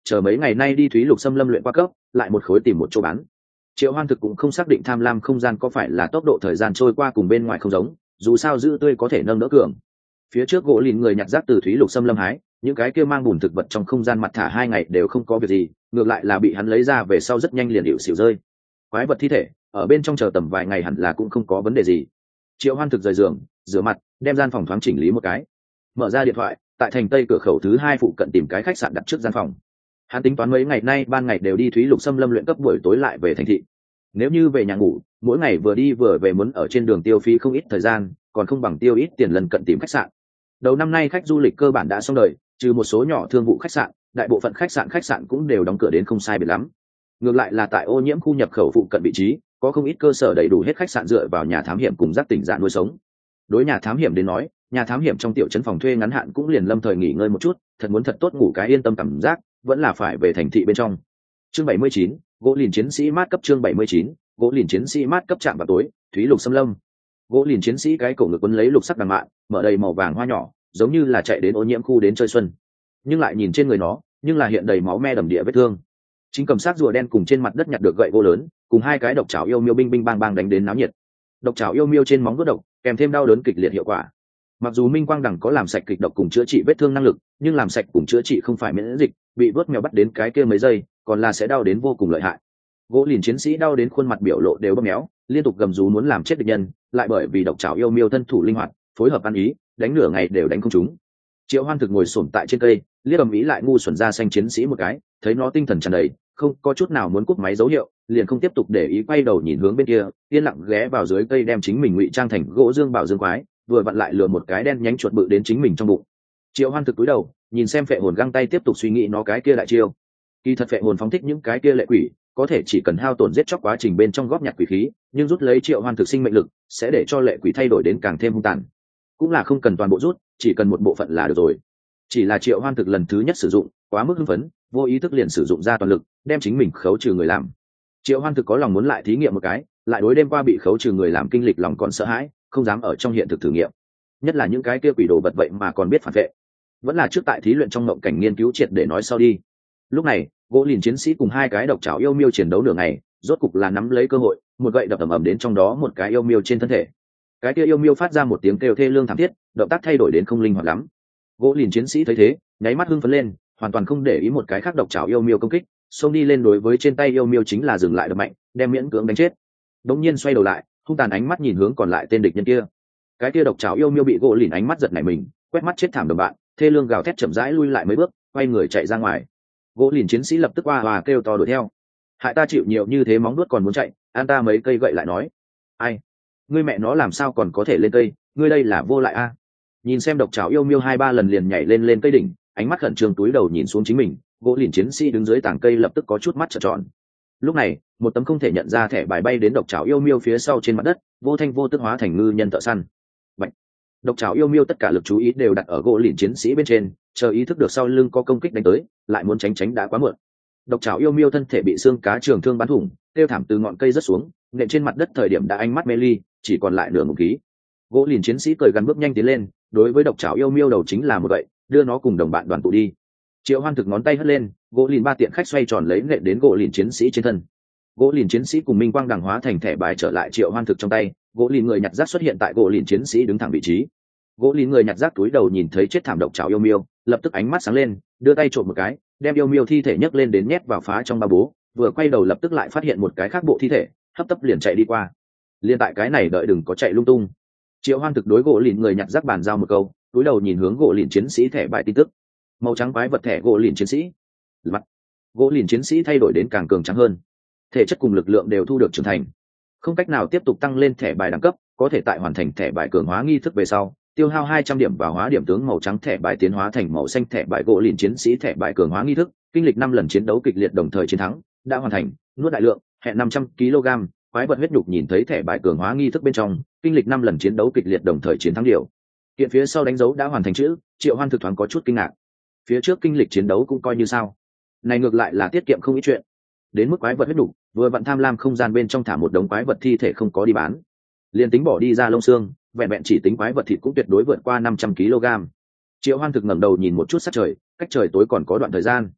chờ mấy ngày nay đi thúy lục xâm lâm luyện qua cấp lại một khối tìm một chỗ bán. Triệu Hoan Thực cũng không xác định tham lam không gian có phải là tốc độ thời gian trôi qua cùng bên ngoài không giống, dù sao giữ tươi có thể nâng đỡ cường. Phía trước gỗ lìn người nhặt rác từ thúy lục xâm lâm hái, những cái kia mang bùn thực vật trong không gian mặt thả 2 ngày đều không có việc gì, ngược lại là bị hắn lấy ra về sau rất nhanh liền hiệu xỉu rơi. Quái vật thi thể ở bên trong chờ tầm vài ngày hẳn là cũng không có vấn đề gì. Triệu Hoan Thực rời giường, rửa mặt, đem gian phòng thoáng chỉnh lý một cái, mở ra điện thoại, tại thành tây cửa khẩu thứ 2 phụ cận tìm cái khách sạn đặt trước gian phòng. Hắn tính toán mấy ngày nay ban ngày đều đi thúy lục xâm lâm luyện cấp, buổi tối lại về thành thị. Nếu như về nhà ngủ, mỗi ngày vừa đi vừa về muốn ở trên đường tiêu phí không ít thời gian, còn không bằng tiêu ít tiền lần cận tìm khách sạn. Đầu năm nay khách du lịch cơ bản đã xong đời, trừ một số nhỏ thương vụ khách sạn, đại bộ phận khách sạn cũng đều đóng cửa đến không sai biệt lắm. Ngược lại là tại ô nhiễm khu nhập khẩu phụ cận vị trí, có không ít cơ sở đầy đủ hết khách sạn dựa vào nhà thám hiểm cùng giác tỉnh dạ nuôi sống. Đối nhà thám hiểm đến nói, nhà thám hiểm trong tiểu trấn phòng thuê ngắn hạn cũng liền lâm thời nghỉ ngơi một chút, thật muốn thật tốt ngủ cái yên tâm cảm giác, vẫn là phải về thành thị bên trong. Chương 79, gỗ lìn chiến sĩ mát cấp. Chương 79, gỗ lìn chiến sĩ mát cấp. Chạm vào tối, thúy lục xâm lâm. Gỗ lìn chiến sĩ cái cổ ngực quấn lấy lục sắc đằng mạn, mở đầy màu vàng hoa nhỏ, giống như là chạy đến ô nhiễm khu đến chơi xuân. Nhưng lại nhìn trên người nó, nhưng là hiện đầy máu me đầm địa vết thương. Chính cầm sát rùa đen cùng trên mặt đất nhặt được gậy gỗ lớn, cùng 2 cái độc trảo yêu miêu bing bing bang bang đánh đến náo nhiệt. Độc trảo yêu miêu trên móng vuốt độc, kèm thêm đau đớn kịch liệt hiệu quả. Mặc dù minh quang đằng có làm sạch kịch độc cùng chữa trị vết thương năng lực, nhưng làm sạch cùng chữa trị không phải miễn dịch, bị vớt mèo bắt đến cái kia mấy giây, còn là sẽ đau đến vô cùng lợi hại. Gỗ lìn chiến sĩ đau đến khuôn mặt biểu lộ đều bầm méo, liên tục gầm rú muốn làm chết địch nhân, lại bởi vì độc trảo yêu miêu thân thủ linh hoạt, phối hợp ăn ý, đánh nửa ngày đều đánh không trúng. Triệu Hoan Thực ngồi xổm tại trên cây, liếc ầm ĩ lại ngu xuẩn ra xanh chiến sĩ một cái, thấy nó tinh thần tràn đầy, không có chút nào muốn cúp máy dấu hiệu, liền không tiếp tục để ý, quay đầu nhìn hướng bên kia, yên lặng ghé vào dưới cây đem chính mình ngụy trang thành gỗ dương bảo dương quái, vừa vặn lại lừa một cái đen nhánh chuột bự đến chính mình trong bụng. Triệu Hoan Thực cúi đầu, nhìn xem phệ hồn găng tay tiếp tục suy nghĩ nó cái kia đại chiêu. Kỳ thật phệ hồn phóng thích những cái kia lệ quỷ, có thể chỉ cần hao tổn giết chóc quá trình bên trong góp nhặt quỷ khí, nhưng rút lấy Triệu Hoan Thực sinh mệnh lực, sẽ để cho lệ quỷ thay đổi đến càng thêm hung tàn. Cũng là không cần toàn bộ rút, chỉ cần một bộ phận là được rồi. Chỉ là Triệu Hoan Thực lần thứ nhất sử dụng, quá mức hưng phấn, vô ý thức liền sử dụng ra toàn lực, đem chính mình khấu trừ người làm. Triệu Hoan Thực có lòng muốn lại thí nghiệm một cái, lại đối đêm qua bị khấu trừ người làm kinh lịch lòng còn sợ hãi, không dám ở trong hiện thực thử nghiệm. Nhất là những cái kia quỷ đồ vật vậy mà còn biết phản vệ, vẫn là trước tại thí luyện trong mộng cảnh nghiên cứu triệt để nói sau đi. Lúc này gỗ lìn chiến sĩ cùng 2 cái độc trảo yêu miêu chiến đấu nửa ngày, rốt cục là nắm lấy cơ hội, một gậy đập ầm ầm đến trong đó một cái yêu miêu trên thân thể. Cái kia yêu miêu phát ra một tiếng kêu thê lương thảm thiết, động tác thay đổi đến không linh hoạt lắm. Gỗ lìn chiến sĩ thấy thế, nháy mắt hưng phấn lên, hoàn toàn không để ý một cái khác độc trảo yêu miêu công kích, xông đi lên đối với trên tay yêu miêu chính là dừng lại đập mạnh, đem miễn cưỡng đánh chết. Đống nhiên xoay đầu lại, hung tàn ánh mắt nhìn hướng còn lại tên địch nhân kia. Cái kia độc trảo yêu miêu bị gỗ lìn ánh mắt giật nảy mình, quét mắt chết thảm đồng bạn, thê lương gào thét chậm rãi lui lại mấy bước, quay người chạy ra ngoài. Gỗ lìn chiến sĩ lập tức oa oa kêu to đuổi theo. Hại ta chịu nhiều như thế móng nuốt còn muốn chạy, an ta mấy cây gậy lại nói. Ai? Ngươi mẹ nó làm sao còn có thể lên cây, ngươi đây là vô lại a. Nhìn xem độc trảo yêu miêu 2-3 lần liền nhảy lên cây đỉnh, ánh mắt khẩn trương túi đầu nhìn xuống chính mình, gỗ lìn chiến sĩ đứng dưới tảng cây lập tức có chút mắt trợn tròn. Lúc này một tấm không thể nhận ra thẻ bài bay đến độc trảo yêu miêu phía sau trên mặt đất, vô thanh vô tức hóa thành ngư nhân thợ săn. Bạch. Độc trảo yêu miêu tất cả lực chú ý đều đặt ở gỗ lìn chiến sĩ bên trên, chờ ý thức được sau lưng có công kích đánh tới, lại muốn tránh đã quá muộn. Độc trảo yêu miêu thân thể bị xương cá trường thương bắn thủng, tiêu thảm từ ngọn cây rớt xuống, nện trên mặt đất thời điểm đã ánh mắt mê ly, chỉ còn lại nửa ngụm khí. Gỗ lìn chiến sĩ cười gắn bước nhanh tiến lên, đối với độc trảo yêu miêu đầu chính là một gậy, đưa nó cùng đồng bạn đoàn tụ đi. Triệu Hoan Thực ngón tay hất lên, gỗ lìn 3 tiện khách xoay tròn lấy nện đến gỗ lìn chiến sĩ trên thân. Gỗ lìn chiến sĩ cùng minh quang đằng hóa thành thẻ bài trở lại Triệu Hoan Thực trong tay, gỗ lìn người nhặt rác xuất hiện tại gỗ lìn chiến sĩ đứng thẳng vị trí. Gỗ lìn người nhặt rác túi đầu nhìn thấy chết thảm độc trảo yêu miêu, lập tức ánh mắt sáng lên, đưa tay trộm một cái, đem yêu miêu thi thể nhấc lên đến nhét vào phá trong ba bố, vừa quay đầu lập tức lại phát hiện một cái khác bộ thi thể, hấp tấp liền chạy đi qua. Liên tại cái này đợi đừng có chạy lung tung. Triệu Hoan Thực đối gỗ lìn người nhặt rác bàn giao một câu, túi đầu nhìn hướng gỗ lìn chiến sĩ thẻ bài tin tức. Màu trắng quái vật thẻ gỗ lìn chiến sĩ. Mặt. Gỗ lìn chiến sĩ thay đổi đến càng cường trắng hơn, thể chất cùng lực lượng đều thu được trưởng thành, không cách nào tiếp tục tăng lên thẻ bài đẳng cấp, có thể tại hoàn thành thẻ bài cường hóa nghi thức về sau tiêu hao 200 điểm vào hóa điểm tướng màu trắng thẻ bài tiến hóa thành màu xanh thẻ bài gỗ lìn chiến sĩ thẻ bài cường hóa nghi thức, kinh lịch 5 lần chiến đấu kịch liệt đồng thời chiến thắng, đã hoàn thành, nuốt đại lượng, hẹn 500 kg, quái vật huyết nhục nhìn thấy thẻ bài cường hóa nghi thức bên trong, kinh lịch 5 lần chiến đấu kịch liệt đồng thời chiến thắng điều. Kiện phía sau đánh dấu đã hoàn thành chữ, Triệu Hoan Thực thoáng có chút kinh ngạc. Phía trước kinh lịch chiến đấu cũng coi như sao, này ngược lại là tiết kiệm không ít chuyện. Đến mức quái vật huyết nhục, vừa vặn tham lam không gian bên trong thả một đống quái vật thi thể không có đi bán, liền tính bỏ đi ra lông xương, vẹn vẹn chỉ tính quái vật thịt cũng tuyệt đối vượt qua 500 kg. Triệu Hoan Thực ngẩng đầu nhìn một chút sắc trời, cách trời tối còn có đoạn thời gian.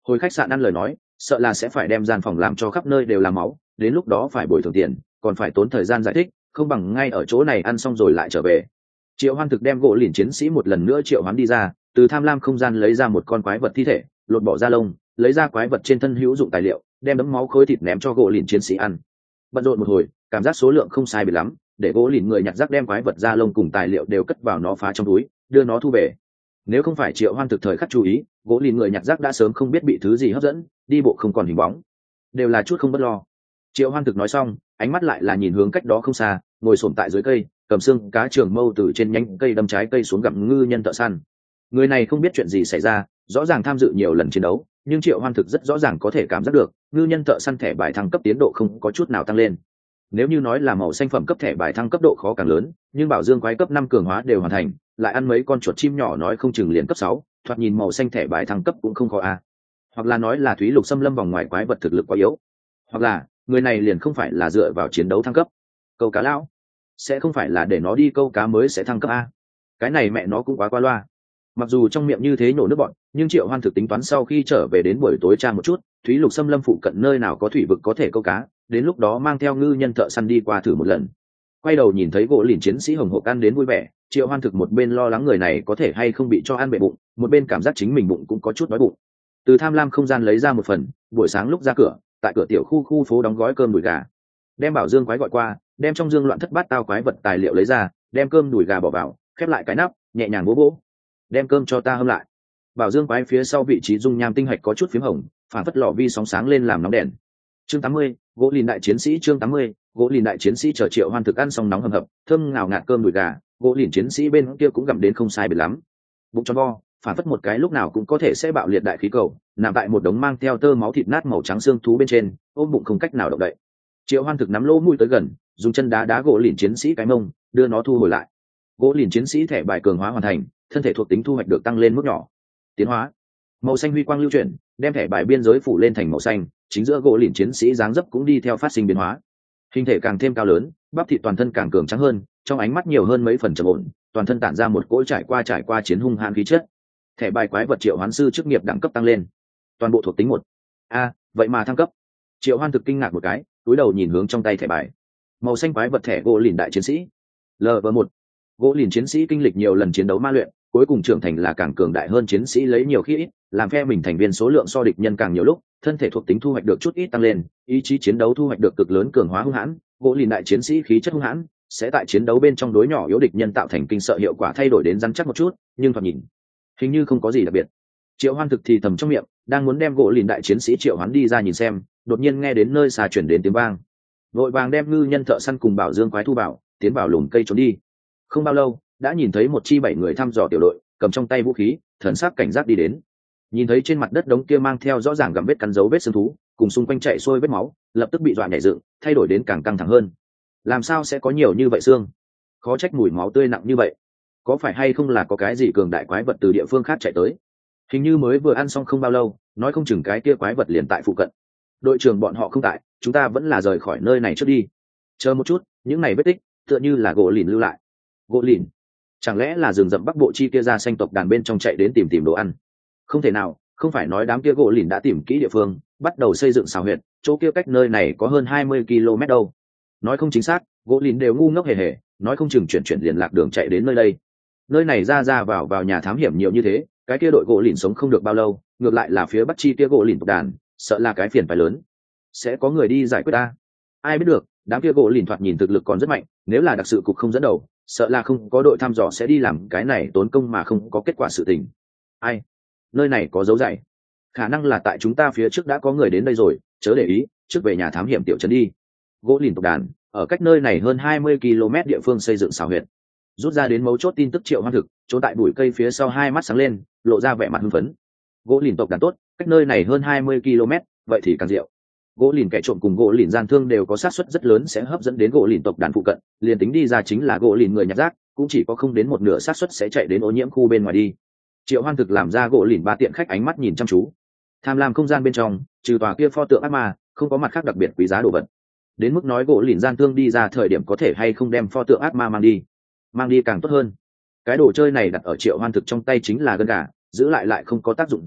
hồi khách sạn ăn lời nói sợ là sẽ phải đem gian phòng làm cho khắp nơi đều là máu, đến lúc đó phải bồi thường tiền, còn phải tốn thời gian giải thích, không bằng ngay ở chỗ này ăn xong rồi lại trở về. Triệu Hoan thực đem gỗ lìn chiến sĩ một lần nữa triệu hoán đi ra, từ tham lam không gian lấy ra một con quái vật thi thể, lột bỏ da lông, lấy ra quái vật trên thân hữu dụng tài liệu, đem đấm máu khối thịt ném cho gỗ lìn chiến sĩ ăn. Bận rộn một hồi, cảm giác số lượng không sai biệt lắm, để gỗ lìn người nhặt rác đem quái vật da lông cùng tài liệu đều cất vào nó phá trong túi, đưa nó thu về. Nếu không phải Triệu Hoan thực thời khắc chú ý, gỗ lìn người nhặt rác đã sớm không biết bị thứ gì hấp dẫn, đi bộ không còn hình bóng. Đều là chút không bất lo. Triệu Hoan thực nói xong, ánh mắt lại là nhìn hướng cách đó không xa, ngồi xổm tại dưới cây, cầm xương cá trường mâu từ trên nhánh cây đâm trái cây xuống gặm ngư nhân thợ săn. Người này không biết chuyện gì xảy ra, rõ ràng tham dự nhiều lần chiến đấu, nhưng Triệu Hoan thực rất rõ ràng có thể cảm giác được, ngư nhân thợ săn thẻ bài thăng cấp tiến độ không có chút nào tăng lên. Nếu như nói là màu xanh phẩm cấp thẻ bài thăng cấp độ khó càng lớn, nhưng bảo dương quái cấp 5 cường hóa đều hoàn thành, lại ăn mấy con chuột chim nhỏ nói không chừng liền cấp 6, thoạt nhìn màu xanh thẻ bài thăng cấp cũng không khó a. Hoặc là nói là thúy lục xâm lâm vòng ngoài quái vật thực lực quá yếu, hoặc là người này liền không phải là dựa vào chiến đấu thăng cấp. Câu cá lão sẽ không phải là để nó đi câu cá mới sẽ thăng cấp a. Cái này mẹ nó cũng quá qua loa. Mặc dù trong miệng như thế nổ nước bọn, nhưng Triệu Hoan thực tính toán sau khi trở về đến buổi tối tra một chút, thúy lục xâm lâm phụ cận nơi nào có thủy vực có thể câu cá, đến lúc đó mang theo ngư nhân thợ săn đi qua thử một lần. Quay đầu nhìn thấy gỗ lìn chiến sĩ hồng hộc ăn đến vui vẻ, Triệu Hoan thực một bên lo lắng người này có thể hay không bị cho ăn bệ bụng, một bên cảm giác chính mình bụng cũng có chút đói bụng. Từ tham lam không gian lấy ra một phần, buổi sáng lúc ra cửa, tại cửa tiểu khu phố đóng gói cơm đùi gà, đem bảo dương quái gọi qua, đem trong dương loạn thất bát tao quái vật tài liệu lấy ra, đem cơm đùi gà bỏ vào, khép lại cái nắp, nhẹ nhàng bố bố, đem cơm cho ta hâm lại. Bảo dương quái phía sau vị trí dung nham tinh hạch có chút phím hồng, phản phất lò vi sóng sáng lên làm nóng đèn. Chương 80, gỗ lìn đại chiến sĩ. Chương 80, gỗ lìn đại chiến sĩ. Chờ Triệu Hoan thực ăn xong nóng hầm hập, thơm ngào ngạt cơm đùi gà, gỗ lìn chiến sĩ bên kia cũng gặm đến không sai biệt lắm. Bụng tròn vo, phản phất một cái lúc nào cũng có thể sẽ bạo liệt đại khí cầu, nằm tại một đống mang theo tơ máu thịt nát màu trắng xương thú bên trên, ôm bụng không cách nào động đậy. Triệu Hoan thực nắm lỗ mũi tới gần, dùng chân đá đá gỗ lìn chiến sĩ cái mông, đưa nó thu hồi lại. Gỗ lìn chiến sĩ thẻ bài cường hóa hoàn thành, thân thể thuộc tính thu hoạch được tăng lên mức nhỏ. Tiến hóa, màu xanh huy quang lưu chuyển, đem thẻ bài biên giới phủ lên thành màu xanh, chính giữa gỗ lìn chiến sĩ dáng dấp cũng đi theo phát sinh biến hóa. Hình thể càng thêm cao lớn, bắp thịt toàn thân càng cường trắng hơn, trong ánh mắt nhiều hơn mấy phần trầm ổn, toàn thân tản ra một cỗ trải qua chiến hung hãn khí chất. Thẻ bài quái vật Triệu Hoán sư chức nghiệp đẳng cấp tăng lên, toàn bộ thuộc tính 1. Vậy mà thăng cấp. Triệu Hoan thực kinh ngạc một cái, cúi đầu nhìn hướng trong tay thẻ bài. Màu xanh quái vật thẻ gỗ lìn đại chiến sĩ, LV1. Gỗ lìn chiến sĩ kinh lịch nhiều lần chiến đấu ma luyện, cuối cùng trưởng thành là càng cường đại hơn chiến sĩ lấy nhiều khi ít, làm phe mình thành viên số lượng so địch nhân càng nhiều lúc, thân thể thuộc tính thu hoạch được chút ít tăng lên, ý chí chiến đấu thu hoạch được cực lớn cường hóa hung hãn. Gỗ lìn đại chiến sĩ khí chất hung hãn, sẽ tại chiến đấu bên trong đối nhỏ yếu địch nhân tạo thành kinh sợ hiệu quả thay đổi đến rắn chắc một chút, nhưng thoạt nhìn hình như không có gì đặc biệt. Triệu Hoan thực thì thầm trong miệng, đang muốn đem gỗ lìn đại chiến sĩ triệu hoán đi ra nhìn xem, đột nhiên nghe đến nơi xa chuyển đến tiếng vang, vội vàng đem ngư nhân thợ săn cùng bảo dương quái thu bảo, tiến vào lùm cây trốn đi. Không bao lâu, đã nhìn thấy một chi 7 người thăm dò tiểu đội, cầm trong tay vũ khí, thần sắc cảnh giác đi đến. Nhìn thấy trên mặt đất đống kia mang theo rõ ràng gặm vết cắn dấu vết xương thú, cùng xung quanh chạy xuôi vết máu, lập tức bị dọa nhảy dựng, thay đổi đến càng căng thẳng hơn. Làm sao sẽ có nhiều như vậy xương? Khó trách mùi máu tươi nặng như vậy. Có phải hay không là có cái gì cường đại quái vật từ địa phương khác chạy tới? Hình như mới vừa ăn xong không bao lâu, nói không chừng cái kia quái vật liền tại phụ cận. Đội trưởng bọn họ không tại, chúng ta vẫn là rời khỏi nơi này trước đi. Chờ một chút, những này vết tích, tựa như là gỗ lìn lưu lại. Gỗ lìn? Chẳng lẽ là rừng rậm Bắc Bộ chi kia ra xanh tộc đàn bên trong chạy đến tìm đồ ăn? Không thể nào, không phải nói đám kia gỗ lìn đã tìm kỹ địa phương, bắt đầu xây dựng xào huyệt, chỗ kia cách nơi này có hơn 20 km đâu. Nói không chính xác, gỗ lìn đều ngu ngốc hề hề, nói không chừng chuyển liền lạc đường chạy đến nơi đây. Nơi này ra vào nhà thám hiểm nhiều như thế, cái kia đội gỗ lìn sống không được bao lâu, ngược lại là phía Bắc chi kia gỗ lìn tộc đàn, sợ là cái phiền phải lớn. Sẽ có người đi giải quyết ta? Ai biết được, đám kia gỗ lìn thoạt nhìn thực lực còn rất mạnh, nếu là đặc sự cục không dẫn đầu, sợ là không có đội thăm dò sẽ đi làm cái này tốn công mà không có kết quả sự tình. Ai? Nơi này có dấu dày, khả năng là tại chúng ta phía trước đã có người đến đây rồi, chớ để ý, trước về nhà thám hiểm tiểu trấn đi. Gỗ lìn tộc đàn ở cách nơi này hơn 20 km địa phương xây dựng xào huyệt. Rút ra đến mấu chốt tin tức Triệu Hoan thực, trốn tại bụi cây phía sau hai mắt sáng lên, lộ ra vẻ mặt hưng phấn. Gỗ lìn tộc đàn tốt, cách nơi này hơn 20 km, vậy thì càng diệu. Gỗ lìn kẻ trộm cùng gỗ lìn gian thương đều có xác suất rất lớn sẽ hấp dẫn đến gỗ lìn tộc đàn phụ cận, liền tính đi ra chính là gỗ lìn người nhặt rác, cũng chỉ có không đến một nửa xác suất sẽ chạy đến ô nhiễm khu bên ngoài đi. Triệu Hoan thực làm ra gỗ lìn ba tiện khách ánh mắt nhìn chăm chú. Tham lam không gian bên trong, trừ tòa kia pho tượng ác ma, không có mặt khác đặc biệt quý giá đồ vật. Đến mức nói gỗ lìn gian thương đi ra thời điểm có thể hay không đem pho tượng ác ma mang đi càng tốt hơn. Cái đồ chơi này đặt ở Triệu Hoan thực trong tay chính là gân gà, giữ lại không có tác dụng gì,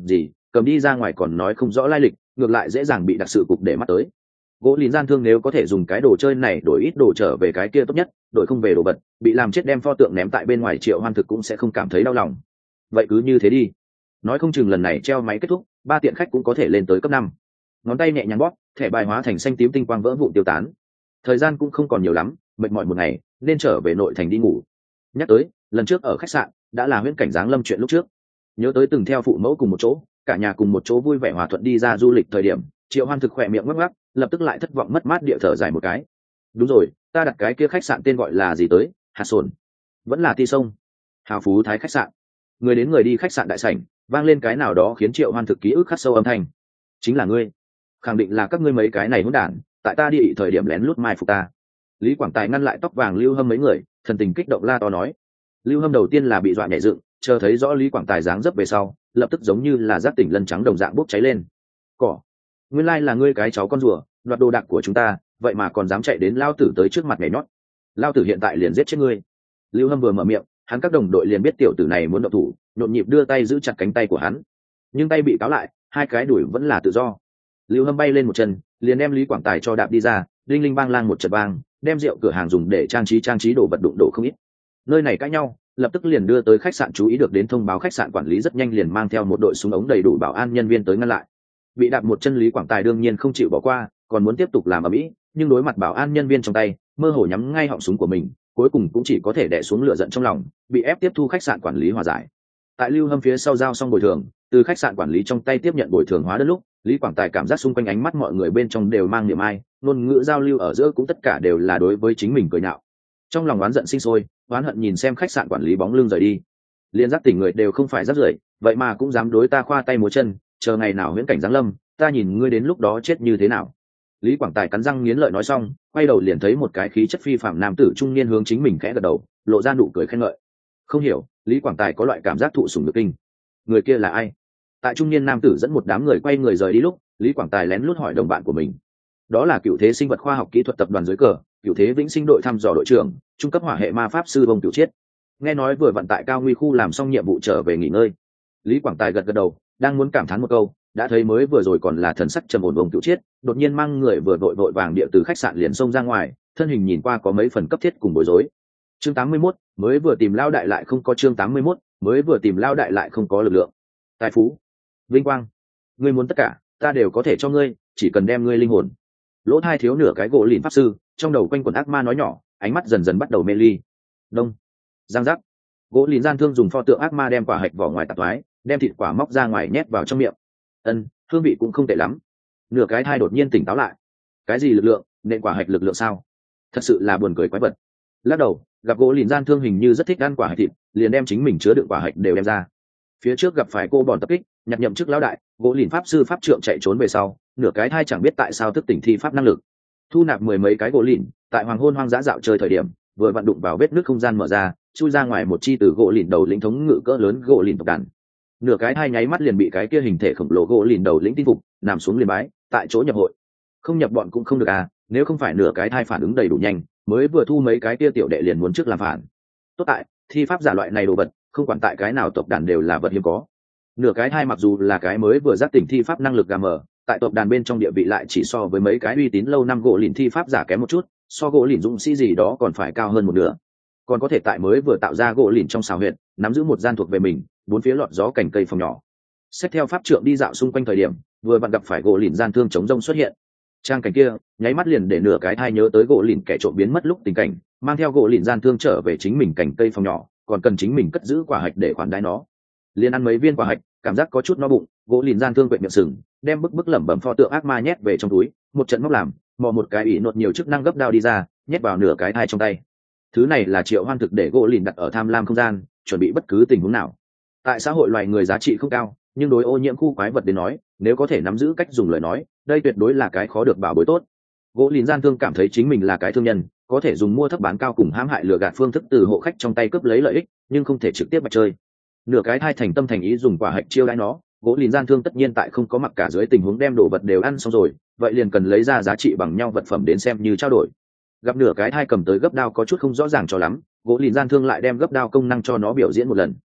cầm đi ra ngoài còn nói không rõ lai lịch, ngược lại dễ dàng bị đặc sự cục để mắt tới. Gỗ lìn gian thương nếu có thể dùng cái đồ chơi này đổi ít đồ trở về cái kia tốt nhất, đổi không về đồ vật bị làm chết đem pho tượng ném tại bên ngoài Triệu Hoan thực cũng sẽ không cảm thấy đau lòng. Vậy cứ như thế đi, nói không chừng lần này treo máy kết thúc 3 tiện khách cũng có thể lên tới cấp 5. Ngón tay nhẹ nhàng bóp, thẻ bài hóa thành xanh tím tinh quang vỡ vụn tiêu tán. Thời gian cũng không còn nhiều lắm, mệt mỏi một ngày nên trở về nội thành đi ngủ. Nhắc tới lần trước ở khách sạn đã là huyễn cảnh giáng lâm chuyện lúc trước, nhớ tới từng theo phụ mẫu cùng một chỗ, cả nhà cùng một chỗ vui vẻ hòa thuận đi ra du lịch thời điểm, Triệu Hoan thực khỏe miệng ngắc ngắc, lập tức lại thất vọng mất mát địa thở dài một cái. Đúng rồi, ta đặt cái kia khách sạn tên gọi là gì tới? Hạt Sồn? Vẫn là Ti Sông? Hào Phú Thái khách sạn? Người đến người đi khách sạn đại sảnh, vang lên cái nào đó khiến Triệu Hoan thực ký ức khắc sâu âm thanh. Chính là ngươi, khẳng định là các ngươi mấy cái này hỗn đản, tại ta đi thời điểm lén lút mai phục ta. Lý Quảng Tài ngăn lại tóc vàng Lưu Hâm mấy người, thần tình kích động la to nói. Lưu Hâm đầu tiên là bị dọa nhảy dựng, chờ thấy rõ Lý Quảng Tài dáng dấp về sau, lập tức giống như là giác tỉnh lân trắng đồng dạng bốc cháy lên. Cỏ, nguyên lai là ngươi cái cháu con rùa, đoạt đồ đạc của chúng ta, vậy mà còn dám chạy đến lao tử tới trước mặt nhảy nhót. Lao tử hiện tại liền giết chết ngươi. Lưu Hâm vừa mở miệng, hắn các đồng đội liền biết tiểu tử này muốn động thủ, nhộn nhịp đưa tay giữ chặt cánh tay của hắn, nhưng tay bị cáo lại, hai cái đuổi vẫn là tự do. Lưu Hâm bay lên một chân, liền đem Lý Quảng Tài cho đạp đi ra, linh linh bang lang một trận bang, đem rượu cửa hàng dùng để trang trí đồ vật đụng đổ không ít. Nơi này cãi nhau, lập tức liền đưa tới khách sạn chú ý được đến thông báo, khách sạn quản lý rất nhanh liền mang theo một đội súng ống đầy đủ bảo an nhân viên tới ngăn lại. Bị đạp một chân Lý Quảng Tài đương nhiên không chịu bỏ qua, còn muốn tiếp tục làm ầm ĩ, nhưng đối mặt bảo an nhân viên trong tay, mơ hồ nhắm ngay họng súng của mình, cuối cùng cũng chỉ có thể đè xuống lửa giận trong lòng, bị ép tiếp thu khách sạn quản lý hòa giải. Tại Lưu Hâm phía sau giao xong bồi thường, từ khách sạn quản lý trong tay tiếp nhận bồi thường hóa đất lúc, Lý Quảng Tài cảm giác xung quanh ánh mắt mọi người bên trong đều mang niềm ai, ngôn ngữ giao lưu ở giữa cũng tất cả đều là đối với chính mình cười nhạo. Trong lòng oán giận sinh sôi, oán hận nhìn xem khách sạn quản lý bóng lưng rời đi. Liên giác tỉnh người đều không phải rác rưởi, vậy mà cũng dám đối ta khoa tay múa chân, chờ ngày nào huyễn cảnh giáng lâm, ta nhìn ngươi đến lúc đó chết như thế nào. Lý Quảng Tài cắn răng nghiến lợi nói xong, quay đầu liền thấy một cái khí chất phi phàm nam tử trung niên hướng chính mình khẽ gật đầu, lộ ra nụ cười khen ngợi. Không hiểu, Lý Quảng Tài có loại cảm giác thụ sủng nhược kinh. Người kia là ai? Tại trung niên nam tử dẫn một đám người quay người rời đi lúc, Lý Quảng Tài lén lút hỏi đồng bạn của mình. Đó là Cựu Thế Sinh vật khoa học kỹ thuật tập đoàn dưới cờ, Cựu Thế Vĩnh Sinh đội thăm dò đội trưởng, trung cấp hỏa hệ ma pháp sư Bông Cửu Chiết. Nghe nói vừa vận tại cao nguy khu làm xong nhiệm vụ trở về nghỉ ngơi. Lý Quảng Tài gật gật đầu, đang muốn cảm thán một câu, đã thấy mới vừa rồi còn là thần sắc trầm ổn Bông Cửu Chiết, đột nhiên mang người vừa vội vàng địa từ khách sạn liền xông ra ngoài, thân hình nhìn qua có mấy phần cấp thiết cùng bối rối. Chương 81, mới vừa tìm lao đại lại không có chương 81, mới vừa tìm lao đại lại không có lực lượng. Tài phú, vinh quang, ngươi muốn tất cả, ta đều có thể cho ngươi, chỉ cần đem ngươi linh hồn. Lỗ thai thiếu nửa cái gỗ lìn pháp sư, trong đầu quanh quẩn ác ma nói nhỏ, ánh mắt dần dần bắt đầu mê ly. Đông, giang giác, gỗ lìn gian thương dùng pho tượng ác ma đem quả hạch vỏ ngoài tạp thoái, đem thịt quả móc ra ngoài nhét vào trong miệng. Hương vị cũng không tệ lắm. Nửa cái thai đột nhiên tỉnh táo lại. Cái gì lực lượng, nện quả hạch lực lượng sao? Thật sự là buồn cười quái vật. Lắc đầu, gặp gỗ lìn gian thương hình như rất thích ăn quả hạch thịt, liền đem chính mình chứa đựng quả hạch đều đem ra. Phía trước gặp phải cô bòn tập kích, nhặt nhậm chức lão đại, gỗ lìn pháp sư pháp trượng chạy trốn về sau, nửa cái thai chẳng biết tại sao thức tỉnh thi pháp năng lực, thu nạp 10 mấy cái gỗ lìn, tại hoàng hôn hoang dã dạo chơi thời điểm, vừa vặn đụng vào vết nước không gian mở ra, chui ra ngoài một chi từ gỗ lìn đầu lĩnh thống ngự cỡ lớn gỗ lìn tộc đàn. Nửa cái thai nháy mắt liền bị cái kia hình thể khổng lồ gỗ lìn đầu lĩnh tin phục, nằm xuống liền bái, tại chỗ nhập hội. Không nhập bọn cũng không được à, nếu không phải nửa cái thai phản ứng đầy đủ nhanh, mới vừa thu mấy cái kia tiểu đệ liền muốn trước làm phản. Tốt tại, thi pháp giả loại này đồ vật, không quản tại cái nào tộc đàn đều là vật hiếm có. Nửa cái thai mặc dù là cái mới vừa giác tỉnh thi pháp năng lực gà mờ, tại tộc đàn bên trong địa vị lại chỉ so với mấy cái uy tín lâu năm gỗ lìn thi pháp giả kém một chút, so gỗ lìn dũng sĩ gì đó còn phải cao hơn một nửa. Còn có thể tại mới vừa tạo ra gỗ lìn trong xào huyệt, nắm giữ một gian thuộc về mình, bốn phía lọt gió cành cây phòng nhỏ. Xách theo pháp trượng đi dạo xung quanh thời điểm, vừa vặn gặp phải gỗ lìn gian thương chống rông xuất hiện. Trang cảnh kia, nháy mắt liền để nửa cái thai nhớ tới gỗ lìn kẻ trộm biến mất lúc tình cảnh, mang theo gỗ lìn gian thương trở về chính mình cành cây phòng nhỏ, còn cần chính mình cất giữ quả hạch để khoản đãi nó. Liên ăn mấy viên quả hạch, cảm giác có chút no bụng, gỗ lìn gian thương quệt miệng sừng, đem bức lẩm bẩm pho tượng ác ma nhét về trong túi, một trận móc làm, mò một cái ỉ nột nhiều chức năng gấp đao đi ra, nhét vào nửa cái thai trong tay. Thứ này là Triệu Hoan thực để gỗ lìn đặt ở tham lam không gian, chuẩn bị bất cứ tình huống nào. Tại xã hội loài người giá trị không cao, nhưng đối ô nhiễm khu quái vật đến nói, nếu có thể nắm giữ cách dùng lời nói, đây tuyệt đối là cái khó được bảo bối tốt. Gỗ lìn gian thương cảm thấy chính mình là cái thương nhân, có thể dùng mua thấp bán cao cùng hãm hại lừa gạt phương thức từ hộ khách trong tay cướp lấy lợi ích, nhưng không thể trực tiếp bạch chơi. Nửa cái thai thành tâm thành ý dùng quả hạch chiêu đãi nó, gỗ lìn gian thương tất nhiên tại không có mặc cả dưới tình huống đem đồ vật đều ăn xong rồi, vậy liền cần lấy ra giá trị bằng nhau vật phẩm đến xem như trao đổi. Gặp nửa cái thai cầm tới gấp đao có chút không rõ ràng cho lắm, gỗ lìn gian thương lại đem gấp đao công năng cho nó biểu diễn một lần.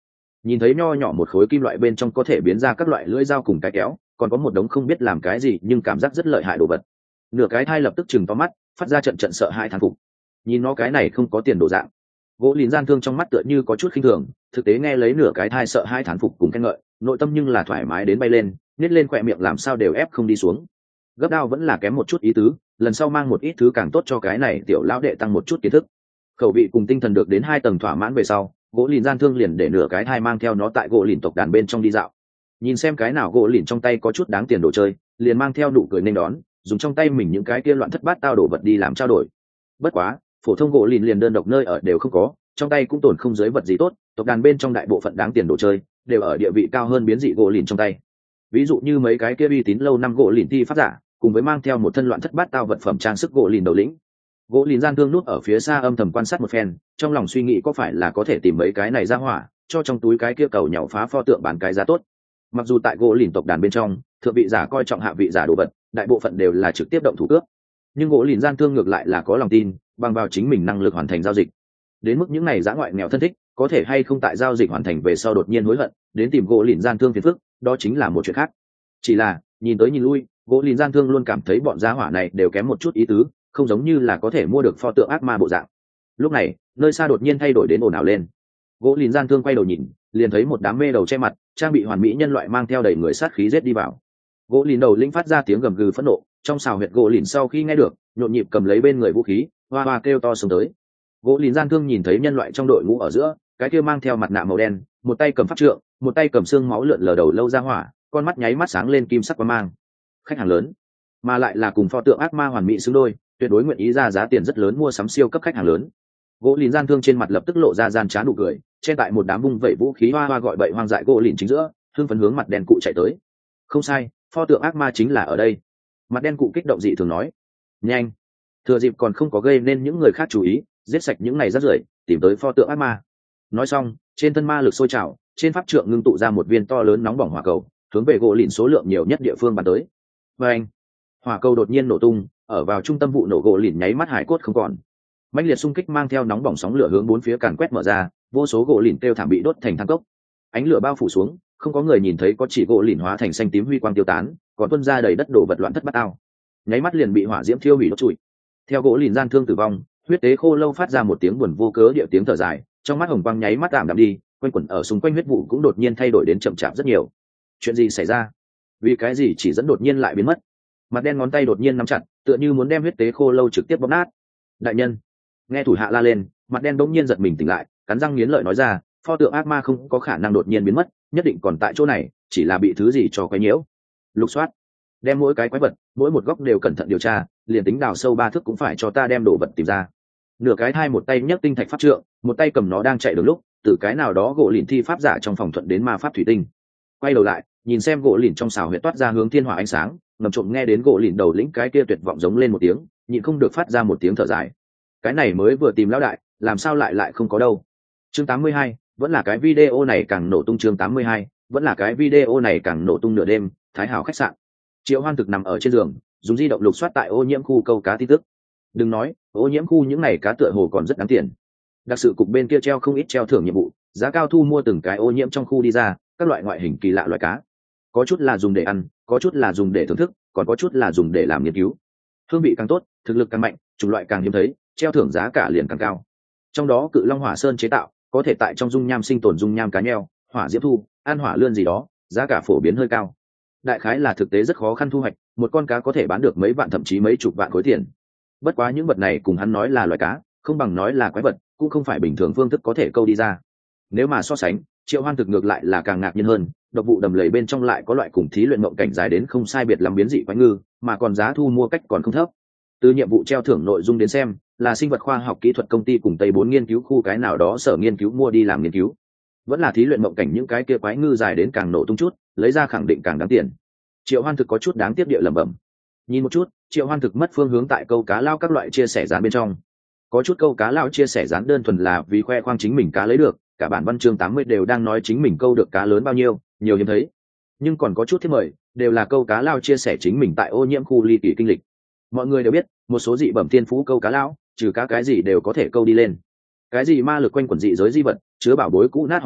nhìn thấy nho nhỏ một khối kim loại bên trong có thể biến ra các loại lưỡi dao cùng cái kéo, còn có một đống không biết làm cái gì nhưng cảm giác rất lợi hại đồ vật. Nửa cái thai lập tức chừng to mắt, phát ra trận trận sợ hãi thán phục. Nhìn nó cái này không có tiền đồ dạng. Gỗ lìn gian thương trong mắt tựa như có chút khinh thường, thực tế nghe lấy nửa cái thai sợ hãi thán phục cùng khen ngợi, nội tâm nhưng là thoải mái đến bay lên, nhếch lên khỏe miệng làm sao đều ép không đi xuống. Gấp đao vẫn là kém một chút ý tứ, lần sau mang một ít thứ càng tốt cho cái này tiểu lão đệ tăng một chút kiến thức. Khẩu vị cùng tinh thần được đến 2 tầng thỏa mãn về sau, gỗ lìn gian thương liền để nửa cái thai mang theo nó tại gỗ lìn tộc đàn bên trong đi dạo, nhìn xem cái nào gỗ lìn trong tay có chút đáng tiền đồ chơi, liền mang theo nụ cười nên đón, dùng trong tay mình những cái kia loạn thất bát tao đồ vật đi làm trao đổi. Bất quá phổ thông gỗ lìn liền đơn độc nơi ở đều không có, trong tay cũng tồn không dưới vật gì tốt, tộc đàn bên trong đại bộ phận đáng tiền đồ chơi đều ở địa vị cao hơn biến dị gỗ lìn trong tay. Ví dụ như mấy cái kia uy tín lâu năm gỗ lìn thi pháp giả, cùng với mang theo một thân loạn thất bát tao vật phẩm trang sức gỗ lìn đầu lĩnh. Gỗ lìn gian thương nút ở phía xa âm thầm quan sát một phen, trong lòng suy nghĩ có phải là có thể tìm mấy cái này ra hỏa, cho trong túi cái kia cầu nhậu phá pho tượng bán cái giá tốt. Mặc dù tại gỗ lìn tộc đàn bên trong, thượng vị giả coi trọng hạ vị giả đồ vật, đại bộ phận đều là trực tiếp động thủ cướp, nhưng gỗ lìn gian thương ngược lại là có lòng tin, bằng vào chính mình năng lực hoàn thành giao dịch. Đến mức những này dã ngoại nghèo thân thích có thể hay không tại giao dịch hoàn thành về sau đột nhiên hối hận đến tìm gỗ lìn gian thương phiền phức, đó chính là một chuyện khác. Chỉ là nhìn tới nhìn lui, gỗ lìn gian thương luôn cảm thấy bọn gia hỏa này đều kém một chút ý tứ, không giống như là có thể mua được pho tượng ác ma bộ dạng. Lúc này nơi xa đột nhiên thay đổi đến ồn ào lên. Gỗ lìn gian thương quay đầu nhìn, liền thấy một đám mê đầu che mặt, trang bị hoàn mỹ nhân loại mang theo đầy người sát khí giết đi vào. Gỗ lìn đầu lĩnh phát ra tiếng gầm gừ phẫn nộ, trong xào huyệt gỗ lìn sau khi nghe được, nhộn nhịp cầm lấy bên người vũ khí, hoa hoa kêu to xông tới. Gỗ lìn gian thương nhìn thấy nhân loại trong đội ngũ ở giữa, cái kia mang theo mặt nạ màu đen, một tay cầm pháp trượng, một tay cầm xương máu lượn lờ đầu lâu ra hỏa, con mắt nháy mắt sáng lên kim sắc quang mang. Khách hàng lớn, mà lại là cùng pho tượng ác ma hoàn mỹ xứng đôi, tuyệt đối nguyện ý ra giá tiền rất lớn mua sắm siêu cấp khách hàng lớn. Gỗ lìn gian thương trên mặt lập tức lộ ra gian trá nụ cười, trên tại một đám vung vẩy vũ khí hoa hoa gọi bậy hoang dại gỗ lìn chính giữa, thương phấn hướng mặt đen cụ chạy tới. Không sai, pho tượng ác ma chính là ở đây. Mặt đen cụ kích động dị thường nói. Nhanh, thừa dịp còn không có gây nên những người khác chú ý, giết sạch những này rác rưởi, tìm tới pho tượng ác ma. Nói xong, trên thân ma lực sôi trào, trên pháp trượng ngưng tụ ra một viên to lớn nóng bỏng hỏa cầu, hướng về gỗ lìn số lượng nhiều nhất địa phương bắn tới. Và anh, hỏa cầu đột nhiên nổ tung, ở vào trung tâm vụ nổ gỗ lìn nháy mắt hải cốt không còn. Mãnh liệt xung kích mang theo nóng bỏng sóng lửa hướng bốn phía càn quét mở ra, vô số gỗ lìn kêu thảm bị đốt thành than cốc. Ánh lửa bao phủ xuống, không có người nhìn thấy, có chỉ gỗ lìn hóa thành xanh tím huy quang tiêu tán, còn tuôn ra đầy đất đổ vật loạn thất bát ao. Nháy mắt liền bị hỏa diễm thiêu hủy đốt trụi. Theo gỗ lìn gian thương tử vong, huyết tế khô lâu phát ra một tiếng buồn vô cớ địa tiếng thở dài, trong mắt hồng quang nháy mắt ảm đạm đi, quanh quẩn ở xung quanh huyết vụ cũng đột nhiên thay đổi đến chậm chạp rất nhiều. Chuyện gì xảy ra? Vì cái gì chỉ dẫn đột nhiên lại biến mất? Mặt đen ngón tay đột nhiên nắm chặt, tựa như muốn đem huyết tế khô lâu trực tiếp bóp nát. Đại nhân, nghe thủ hạ la lên, mặt đen bỗng nhiên giật mình tỉnh lại, cắn răng nghiến lợi nói ra, pho tượng ác ma không có khả năng đột nhiên biến mất, nhất định còn tại chỗ này, chỉ là bị thứ gì cho quấy nhiễu. Lục soát, đem mỗi cái quái vật, mỗi một góc đều cẩn thận điều tra, liền tính đào sâu 3 thước cũng phải cho ta đem đồ vật tìm ra. Nửa cái thai một tay nhấc tinh thạch pháp trượng, một tay cầm nó đang chạy đường lúc, từ cái nào đó gỗ lìn thi pháp giả trong phòng thuận đến ma pháp thủy tinh. Quay đầu lại, nhìn xem gỗ lìn trong xào huyệt toát ra hướng thiên hỏa ánh sáng, ngầm trộm nghe đến gỗ lìn đầu lĩnh cái kia tuyệt vọng giống lên một tiếng, nhịn không được phát ra một tiếng thở dài. Cái này mới vừa tìm lão đại, làm sao lại không có đâu. Chương 82, vẫn là cái video này càng nổ tung. Chương 82, vẫn là cái video này càng nổ tung. Nửa đêm, Thái Hảo khách sạn. Triệu Hoan thực nằm ở trên giường, dùng di động lục soát tại ô nhiễm khu câu cá tin tức. Đừng nói, ô nhiễm khu những này cá tựa hồ còn rất đáng tiền. Đặc sự cục bên kia treo không ít treo thưởng nhiệm vụ, giá cao thu mua từng cái ô nhiễm trong khu đi ra, các loại ngoại hình kỳ lạ loại cá. Có chút là dùng để ăn, có chút là dùng để thưởng thức, còn có chút là dùng để làm nghiên cứu. Hương vị càng tốt, thực lực càng mạnh, chủng loại càng hiếm thấy, treo thưởng giá cả liền càng cao. Trong đó cự long hỏa sơn chế tạo, có thể tại trong dung nham sinh tồn dung nham cá nheo, hỏa diễm thu, ăn hỏa lươn gì đó, giá cả phổ biến hơi cao. Đại khái là thực tế rất khó khăn thu hoạch, một con cá có thể bán được mấy vạn thậm chí mấy chục vạn khối tiền. Bất quá những vật này cùng hắn nói là loài cá, không bằng nói là quái vật, cũng không phải bình thường phương thức có thể câu đi ra. Nếu mà so sánh, Triệu Hoan thực ngược lại là càng ngạc nhiên hơn, độc vụ đầm lầy bên trong lại có loại cùng thí luyện mộng cảnh dài đến không sai biệt lắm biến dị quái ngư, mà còn giá thu mua cách còn không thấp. Từ nhiệm vụ treo thưởng nội dung đến xem, là sinh vật khoa học kỹ thuật công ty cùng Tây 4 nghiên cứu khu cái nào đó sở nghiên cứu mua đi làm nghiên cứu. Vẫn là thí luyện mộng cảnh những cái kia quái ngư dài đến càng nổ tung chút, lấy ra khẳng định càng đáng tiền. Triệu Hoan thực có chút đáng tiếc địa lẩm bẩm. Nhìn một chút, Triệu Hoan thực mất phương hướng tại câu cá lao các loại chia sẻ dán bên trong. Có chút câu cá lao chia sẻ dán đơn thuần là vì khoe khoang chính mình cá lấy được, cả bản văn chương 80 đều đang nói chính mình câu được cá lớn bao nhiêu, nhiều hiếm thấy. Nhưng còn có chút thiết mời, đều là câu cá lao chia sẻ chính mình tại ô nhiễm khu ly kỳ kinh lịch. Mọi người đều biết, một số dị bẩm thiên phú câu cá lao, trừ cá cái gì đều có thể câu đi lên. Cái gì ma lực quanh quẩn dị giới di vật, chứa bảo bối cũ nát hỏng gỗ,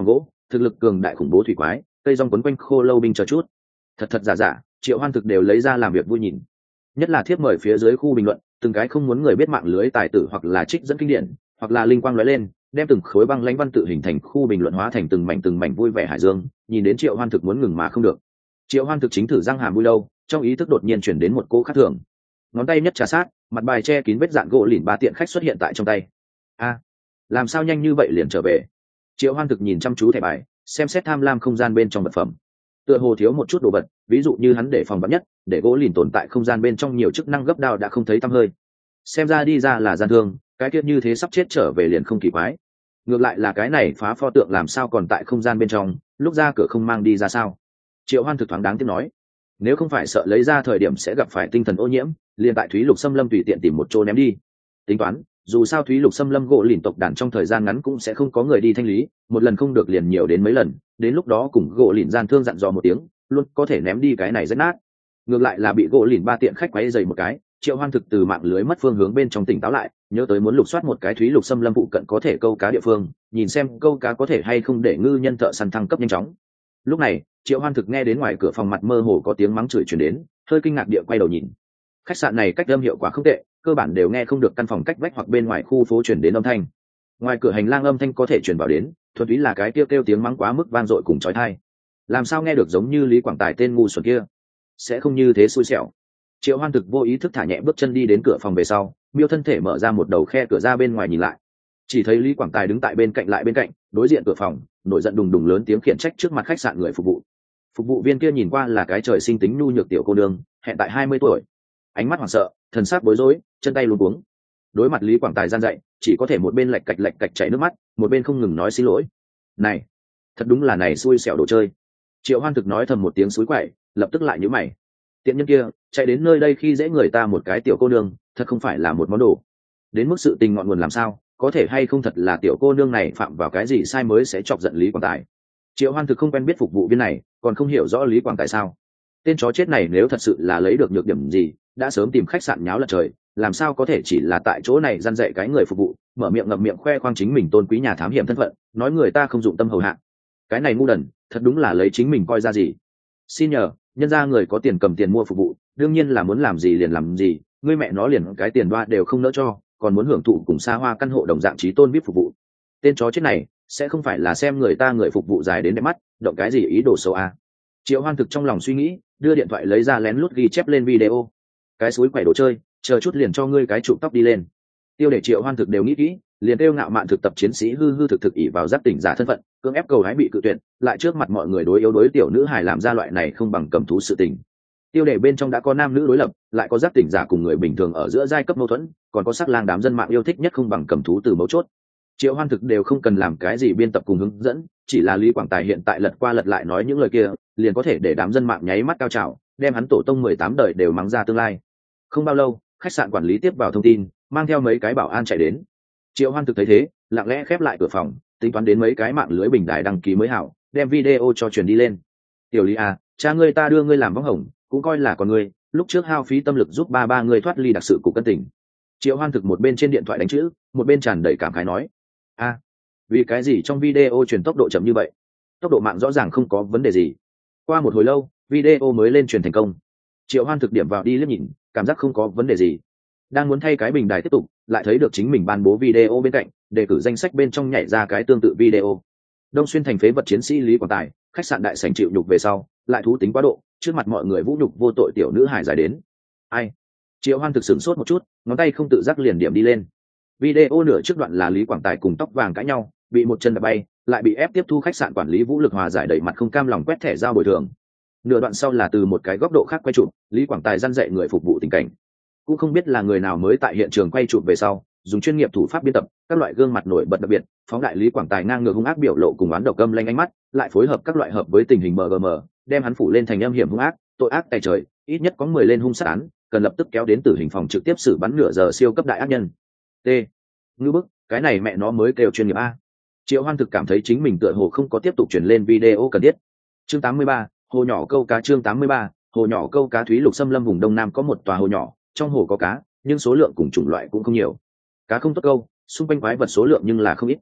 thực lực cường đại khủng bố thủy quái, cây rong quấn quanh khô lâu binh chờ chút. Thật thật giả giả, Triệu Hoan Thực đều lấy ra làm việc vui nhìn. Nhất là thiếp mời phía dưới khu bình luận, từng cái không muốn người biết mạng lưới tài tử hoặc là trích dẫn kinh điển, hoặc là linh quang lóe lên, đem từng khối băng lãnh văn tự hình thành khu bình luận hóa thành từng mảnh vui vẻ hải dương, nhìn đến Triệu Hoan Thực muốn ngừng mà không được. Triệu Hoan Thực chính thử răng hàm vui lâu, trong ý thức đột nhiên chuyển đến một cỗ khác thường. Ngón tay nhất trà sát, mặt bài che kín vết dạn gỗ lìn ba tiện khách xuất hiện tại trong tay. A, làm sao nhanh như vậy liền trở về? Triệu Hoan Thực nhìn chăm chú thẻ bài, xem xét tham lam không gian bên trong vật phẩm. Tựa hồ thiếu một chút đồ vật, ví dụ như hắn để phòng vắn nhất, để gỗ lìn tồn tại không gian bên trong nhiều chức năng gấp đao đã không thấy tăm hơi. Xem ra đi ra là gian thương, cái tiết như thế sắp chết trở về liền không kỳ quái. Ngược lại là cái này phá pho tượng làm sao còn tại không gian bên trong, lúc ra cửa không mang đi ra sao? Triệu Hoan Thực thoáng đáng tiếc nói, nếu không phải sợ lấy ra thời điểm sẽ gặp phải tinh thần ô nhiễm, liền tại Thúy Lục Xâm Lâm tùy tiện tìm một chỗ ném đi. Tính toán, dù sao Thúy Lục Xâm Lâm gỗ lìn tộc đàn trong thời gian ngắn cũng sẽ không có người đi thanh lý, một lần không được liền nhiều đến mấy lần, đến lúc đó cùng gỗ lìn gian thương dặn dò một tiếng, luôn có thể ném đi cái này rất nát. Ngược lại là bị gỗ lìn ba tiện khách quấy dày một cái, Triệu Hoan Thực từ mạng lưới mất phương hướng bên trong tỉnh táo lại, nhớ tới muốn lục soát một cái Thúy Lục Xâm Lâm phụ cận có thể câu cá địa phương, nhìn xem câu cá có thể hay không để ngư nhân thợ săn thăng cấp nhanh chóng. Lúc này, Triệu Hoan Thực nghe đến ngoài cửa phòng mặt mơ hồ có tiếng mắng chửi truyền đến, hơi kinh ngạc địa quay đầu nhìn. Khách sạn này cách âm hiệu quả không tệ, cơ bản đều nghe không được căn phòng cách vách hoặc bên ngoài khu phố truyền đến âm thanh. Ngoài cửa hành lang âm thanh có thể truyền vào đến, thuần túy là cái kêu tiếng mắng quá mức vang dội cùng chói tai. Làm sao nghe được giống như Lý Quảng Tài tên ngu xuẩn kia? Sẽ không như thế xui xẻo. Triệu Hoan Thực vô ý thức thả nhẹ bước chân đi đến cửa phòng về sau, miêu thân thể mở ra một đầu khe cửa ra bên ngoài nhìn lại. Chỉ thấy Lý Quảng Tài đứng tại bên cạnh, đối diện cửa phòng, nổi giận đùng đùng lớn tiếng khiển trách trước mặt khách sạn người phục vụ. Phục vụ viên kia nhìn qua là cái trời sinh tính nhu nhược tiểu cô nương, hẹn tại 20 tuổi, ánh mắt hoảng sợ, thần sắc bối rối, chân tay luống cuống. Đối mặt Lý Quảng Tài gian dạy, chỉ có thể một bên lạch cạch chảy nước mắt, một bên không ngừng nói xin lỗi. Này, thật đúng là này xui xẻo đồ chơi. Triệu Hoan Thực nói thầm một tiếng xúi quậy, lập tức lại nhíu mày. Tiện nhân kia chạy đến nơi đây khi dễ người ta một cái tiểu cô nương, thật không phải là một món đồ. Đến mức sự tình ngọn nguồn làm sao, có thể hay không thật là tiểu cô nương này phạm vào cái gì sai mới sẽ chọc giận Lý Quảng Tài. Triệu Hoan Thực không quen biết phục vụ viên này, còn không hiểu rõ Lý Quảng Tài sao. Tên chó chết này nếu thật sự là lấy được nhược điểm gì, đã sớm tìm khách sạn nháo lật trời, làm sao có thể chỉ là tại chỗ này gian dạy cái người phục vụ, mở miệng ngậm miệng khoe khoang chính mình tôn quý nhà thám hiểm thân phận, nói người ta không dụng tâm hầu hạ. Cái này ngu đần, thật đúng là lấy chính mình coi ra gì. Xin nhờ, nhân ra người có tiền cầm tiền mua phục vụ, đương nhiên là muốn làm gì liền làm gì, ngươi mẹ nó liền cái tiền đoa đều không nỡ cho, còn muốn hưởng thụ cùng xa hoa căn hộ đồng dạng trí tôn vip phục vụ. Tên chó chết này sẽ không phải là xem người ta người phục vụ dài đến đẹp mắt, động cái gì ý đồ xấu à. Triệu Hoan Thực trong lòng suy nghĩ, đưa điện thoại lấy ra lén lút ghi chép lên video. Cái suối quẩy đồ chơi, chờ chút liền cho ngươi cái trụ tóc đi lên. Tiêu để Triệu Hoan Thực đều nghĩ kỹ, liền kêu ngạo mạn thực tập chiến sĩ hư thực ỷ vào giác tỉnh giả thân phận, cưỡng ép cầu hái bị cự tuyệt, lại trước mặt mọi người đối yếu đối tiểu nữ hài làm ra loại này không bằng cầm thú sự tình. Tiêu đề bên trong đã có nam nữ đối lập, lại có giác tỉnh giả cùng người bình thường ở giữa giai cấp mâu thuẫn, còn có sắc lang đám dân mạng yêu thích nhất không bằng cầm thú từ mấu chốt. Triệu Hoan Thực đều không cần làm cái gì biên tập cùng hướng dẫn, chỉ là Lý Quảng Tài hiện tại lật qua lật lại nói những lời kia, liền có thể để đám dân mạng nháy mắt cao trào, đem hắn tổ tông 18 đời đều mắng ra tương lai. Không bao lâu, khách sạn quản lý tiếp vào thông tin, mang theo mấy cái bảo an chạy đến. Triệu Hoan Thực thấy thế, lặng lẽ khép lại cửa phòng, tính toán đến mấy cái mạng lưới bình đài đăng ký mới hảo, đem video cho truyền đi lên. Tiểu Lý à, cha ngươi ta đưa ngươi làm võng hồng, cũng coi là con ngươi, lúc trước hao phí tâm lực giúp ba ngươi thoát ly đặc sự cục cân tình. Triệu Hoan Thực một bên trên điện thoại đánh chữ, một bên tràn đầy cảm khái nói, a, vì cái gì trong video truyền tốc độ chậm như vậy? Tốc độ mạng rõ ràng không có vấn đề gì. Qua một hồi lâu, video mới lên truyền thành công. Triệu Hoan Thực điểm vào đi liếc nhìn, cảm giác không có vấn đề gì. Đang muốn thay cái bình đài tiếp tục, lại thấy được chính mình ban bố video bên cạnh, đề cử danh sách bên trong nhảy ra cái tương tự video. Đông Xuyên thành phế vật chiến sĩ Lý Quảng Tài, khách sạn đại sảnh chịu nhục về sau, lại thú tính quá độ, trước mặt mọi người vũ nhục vô tội tiểu nữ hài giải đến. Ai? Triệu Hoan Thực sửng sốt một chút, ngón tay không tự giác liền điểm đi lên. Video nửa trước đoạn là Lý Quảng Tài cùng tóc vàng cãi nhau, bị một chân đập bay, lại bị ép tiếp thu khách sạn quản lý vũ lực hòa giải đẩy mặt không cam lòng quét thẻ giao bồi thường. Nửa đoạn sau là từ một cái góc độ khác quay chụp, Lý Quảng Tài răn dạy người phục vụ tình cảnh. Cũng không biết là người nào mới tại hiện trường quay chụp về sau, dùng chuyên nghiệp thủ pháp biên tập, các loại gương mặt nổi bật đặc biệt, phóng đại Lý Quảng Tài ngang ngược hung ác biểu lộ cùng oán độc gâm lanh ánh mắt, lại phối hợp các loại hợp với tình hình mgm, đem hắn phủ lên thành âm hiểm hung ác, tội ác tày trời, ít nhất có 10 lên hung sát án, cần lập tức kéo đến tử hình phòng trực tiếp xử bắn nửa giờ siêu cấp đại ác nhân. T. Ngư bức, cái này mẹ nó mới kêu chuyên nghiệp a. Triệu Hoan Thực cảm thấy chính mình tựa hồ không có tiếp tục chuyển lên video cần thiết. Chương 83, hồ nhỏ câu cá. Chương 83, hồ nhỏ câu cá. Thúy Lục Xâm Lâm vùng đông nam có một tòa hồ nhỏ, trong hồ có cá, nhưng số lượng cùng chủng loại cũng không nhiều. Cá không tốt câu, xung quanh quái vật số lượng nhưng là không ít.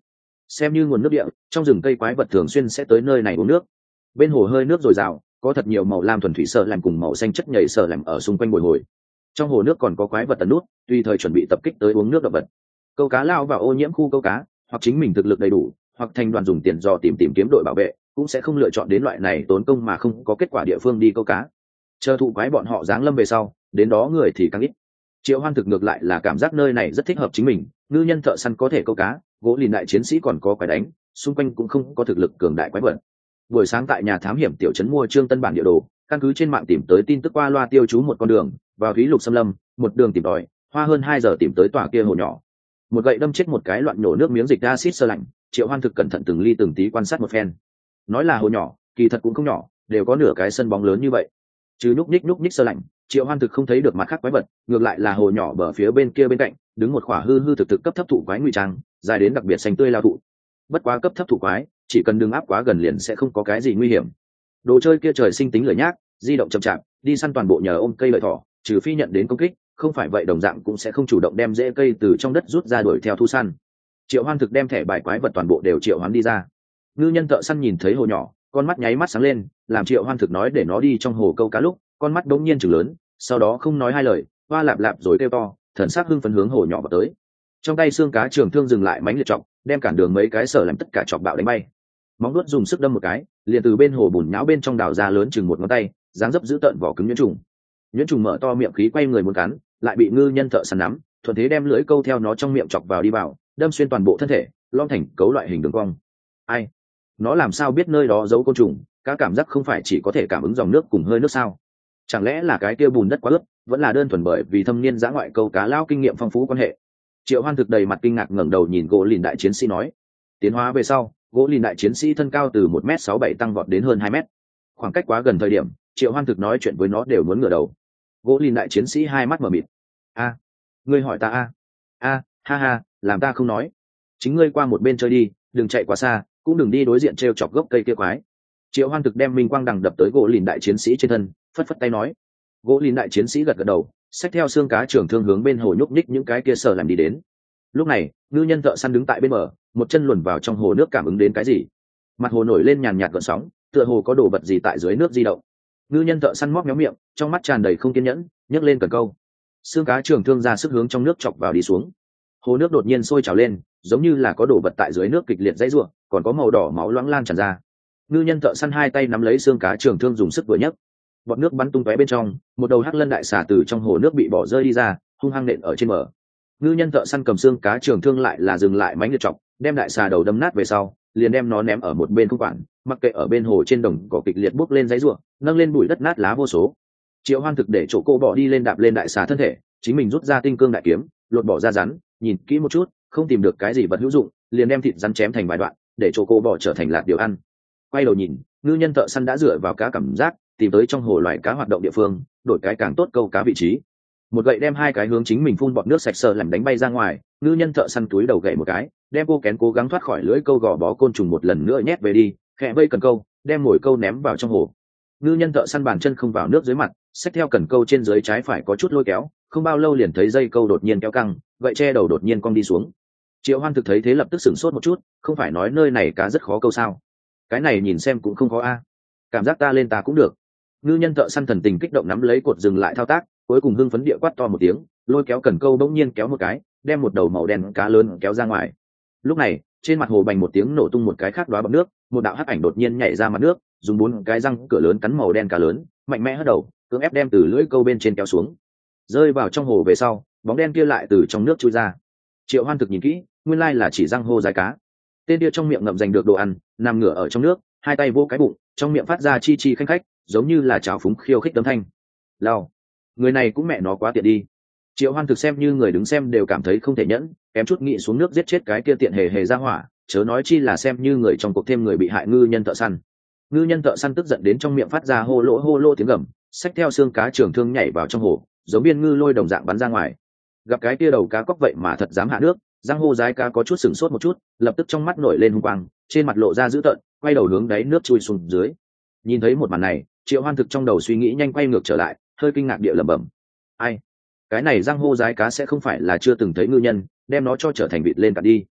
xem như nguồn nước địa, trong rừng cây quái vật thường xuyên sẽ tới nơi này uống nước. Bên hồ hơi nước dồi dào, có thật nhiều màu lam thuần thủy sợ làm cùng màu xanh chất nhầy sợ làm ở xung quanh bồi hồi. Trong hồ nước còn có quái vật tần nút, tùy thời chuẩn bị tập kích tới uống nước động vật. Câu cá lao vào ô nhiễm khu câu cá, hoặc chính mình thực lực đầy đủ, hoặc thành đoàn dùng tiền dò tìm kiếm đội bảo vệ, cũng sẽ không lựa chọn đến loại này tốn công mà không có kết quả địa phương đi câu cá. Chờ thụ quái bọn họ giáng lâm về sau, đến đó người thì càng ít. Triệu Hoan thực ngược lại là cảm giác nơi này rất thích hợp chính mình, ngư nhân thợ săn có thể câu cá, gỗ lìn đại chiến sĩ còn có quái đánh, xung quanh cũng không có thực lực cường đại quái vật. Buổi sáng tại nhà thám hiểm tiểu trấn mua trương tân bản địa đồ, căn cứ trên mạng tìm tới tin tức qua loa tiêu chú một con đường vào thúy lục xâm lâm, một đường tìm tòi, hoa hơn 2 giờ tìm tới tòa kia hồ nhỏ. Một gậy đâm chết một cái loạn nổ nước miếng dịch acid sơ lạnh, Triệu Hoan thực cẩn thận từng ly từng tí quan sát một phen. Nói là hồ nhỏ, kỳ thật cũng không nhỏ, đều có nửa cái sân bóng lớn như vậy. Trừ nhúc nhích sơ lạnh, Triệu Hoan thực không thấy được mặt khác quái vật, ngược lại là hồ nhỏ bờ phía bên kia bên cạnh, đứng một khỏa hư thực cấp thấp thụ quái ngụy trang, dài đến đặc biệt xanh tươi lao thụ. Bất quá cấp thấp thụ quái, chỉ cần đừng áp quá gần liền sẽ không có cái gì nguy hiểm. Đồ chơi kia trời sinh tính lười nhác, di động chậm chạp, đi săn toàn bộ nhờ ôm cây lợi thỏ, trừ phi nhận đến công kích, không phải vậy đồng dạng cũng sẽ không chủ động đem rễ cây từ trong đất rút ra đuổi theo thu săn. Triệu Hoan thực đem thẻ bài quái vật toàn bộ đều triệu hoán đi ra. Ngư nhân thợ săn nhìn thấy hồ nhỏ, con mắt nháy mắt sáng lên, làm Triệu Hoan thực nói để nó đi trong hồ câu cá lúc, con mắt đống nhiên trừng lớn, sau đó không nói hai lời, hoa lạp lạp rồi kêu to, thần sắc hưng phấn hướng hồ nhỏ vào tới. Trong tay xương cá trường thương dừng lại mánh liệt trọng, đem cản đường mấy cái sở làm tất cả chọc bạo đánh bay. Móng vuốt dùng sức đâm một cái, liền từ bên hồ bùn nhão bên trong đào ra lớn chừng một ngón tay, dáng dấp giữ tợn vỏ cứng nhuyễn trùng mở to miệng khí quay người muốn cắn, lại bị ngư nhân thợ săn nắm, thuận thế đem lưỡi câu theo nó trong miệng chọc vào đi vào, đâm xuyên toàn bộ thân thể, lõm thành cấu loại hình đường cong. Ai? Nó làm sao biết nơi đó giấu côn trùng? Cá cảm giác không phải chỉ có thể cảm ứng dòng nước cùng hơi nước sao? Chẳng lẽ là cái kia bùn đất quá ướt, vẫn là đơn thuần bởi vì thâm niên dã ngoại câu cá lao kinh nghiệm phong phú quan hệ? Triệu Hoan thực đầy mặt kinh ngạc ngẩng đầu nhìn gỗ lìn đại chiến sĩ nói. Tiến hóa về sau, gỗ lìn đại chiến sĩ thân cao từ 1m67 tăng vọt đến hơn 2 mét. Khoảng cách quá gần thời điểm, Triệu Hoan thực nói chuyện với nó đều muốn ngửa đầu. Gỗ lìn đại chiến sĩ hai mắt mở mịt. A, ngươi hỏi ta a? Ha ha, làm ta không nói. Chính ngươi qua một bên chơi đi, đừng chạy quá xa, cũng đừng đi đối diện treo chọc gốc cây kia quái. Triệu Hoan thực đem minh quang đằng đập tới gỗ lìn đại chiến sĩ trên thân, phất phất tay nói. Gỗ lìn đại chiến sĩ gật gật đầu, xách theo xương cá trưởng thương hướng bên hồ nhúc nhích những cái kia sở làm đi đến. Lúc này, ngư nhân thợ săn đứng tại bên bờ, một chân luồn vào trong hồ nước cảm ứng đến cái gì. Mặt hồ nổi lên nhàn nhạt gợn sóng, tựa hồ có đồ vật gì tại dưới nước di động. Ngư nhân thợ săn móc méo miệng, trong mắt tràn đầy không kiên nhẫn, nhấc lên cần câu. Xương cá trường thương ra sức hướng trong nước chọc vào đi xuống. Hồ nước đột nhiên sôi trào lên, giống như là có đồ vật tại dưới nước kịch liệt dãy rủa, còn có màu đỏ máu loãng lan tràn ra. Ngư nhân thợ săn hai tay nắm lấy xương cá trường thương dùng sức vừa nhấc. Bọt nước bắn tung tóe bên trong, một đầu hắc lân đại xà từ trong hồ nước bị bỏ rơi đi ra, hung hăng nện ở trên bờ. Ngư nhân thợ săn cầm xương cá trường thương lại là dừng lại mánh liệt chọc, đem đại xà đầu đâm nát về sau, liền đem nó ném ở một bên không quản, mặc kệ ở bên hồ trên đồng cỏ kịch liệt bốc lên dãy rủa, nâng lên bụi đất nát lá vô số. Triệu Hoan thực để chỗ cô bỏ đi lên đạp lên đại xà thân thể, chính mình rút ra tinh cương đại kiếm, lột bỏ ra rắn, nhìn kỹ một chút, không tìm được cái gì vật hữu dụng, liền đem thịt rắn chém thành vài đoạn, để chỗ cô bỏ trở thành lạt điều ăn. Quay đầu nhìn, ngư nhân thợ săn đã dựa vào cá cảm giác, tìm tới trong hồ loài cá hoạt động địa phương, đổi cái càng tốt câu cá vị trí. Một gậy đem hai cái hướng chính mình phun bọt nước sạch sờ làm đánh bay ra ngoài, ngư nhân thợ săn túi đầu gậy một cái, đem cô kén cố gắng thoát khỏi lưỡi câu gò bó côn trùng một lần nữa nhét về đi, khẽ vây cần câu, đem mồi câu ném vào trong hồ. Ngư nhân thợ săn bàn chân không vào nước dưới mặt, xách theo cần câu trên dưới trái phải có chút lôi kéo, không bao lâu liền thấy dây câu đột nhiên kéo căng, gậy che đầu đột nhiên cong đi xuống. Triệu Hoan thực thấy thế lập tức sửng sốt một chút, không phải nói nơi này cá rất khó câu sao? Cái này nhìn xem cũng không khó a. Cảm giác ta lên ta cũng được. Ngư nhân thợ săn thần tình kích động nắm lấy cột dừng lại thao tác, cuối cùng hưng phấn địa quát to một tiếng, lôi kéo cần câu bỗng nhiên kéo một cái, đem một đầu màu đen cá lớn kéo ra ngoài. Lúc này, trên mặt hồ bành một tiếng nổ tung một cái khác đóa bọt nước, một đạo hắc ảnh đột nhiên nhảy ra mặt nước, dùng 4 cái răng cửa lớn cắn màu đen cá lớn, mạnh mẽ hất đầu, cưỡng ép đem từ lưỡi câu bên trên kéo xuống. Rơi vào trong hồ về sau, bóng đen kia lại từ trong nước chui ra. Triệu Hoan thực nhìn kỹ, nguyên lai là chỉ răng hô dài cá. Tên kia trong miệng ngậm giành được đồ ăn, nằm ngửa ở trong nước, hai tay vô cái bụng, trong miệng phát ra chi chi khanh khách, giống như là trào phúng khiêu khích tấm thanh. Lao, người này cũng mẹ nó quá tiện đi. Triệu Hoan thực xem như người đứng xem đều cảm thấy không thể nhẫn, kém chút nghĩ xuống nước giết chết cái kia tiện hề ra hỏa, chớ nói chi là xem như người trong cuộc thêm người bị hại ngư nhân thợ săn. Ngư nhân thợ săn tức giận đến trong miệng phát ra hô lỗ tiếng gầm, xách theo xương cá trường thương nhảy vào trong hồ, giống biên ngư lôi đồng dạng bắn ra ngoài. Gặp cái kia đầu cá cóc vậy mà thật dám hạ nước, giang hô dái cá có chút sửng sốt một chút, lập tức trong mắt nổi lên hung quang, trên mặt lộ ra dữ tợn, quay đầu hướng đáy nước chui xuống dưới. Nhìn thấy một màn này, Triệu Hoan thực trong đầu suy nghĩ nhanh quay ngược trở lại, hơi kinh ngạc địa lẩm bẩm. Ai? Cái này giang hô dái cá sẽ không phải là chưa từng thấy ngư nhân, đem nó cho trở thành vịt lên cả đi.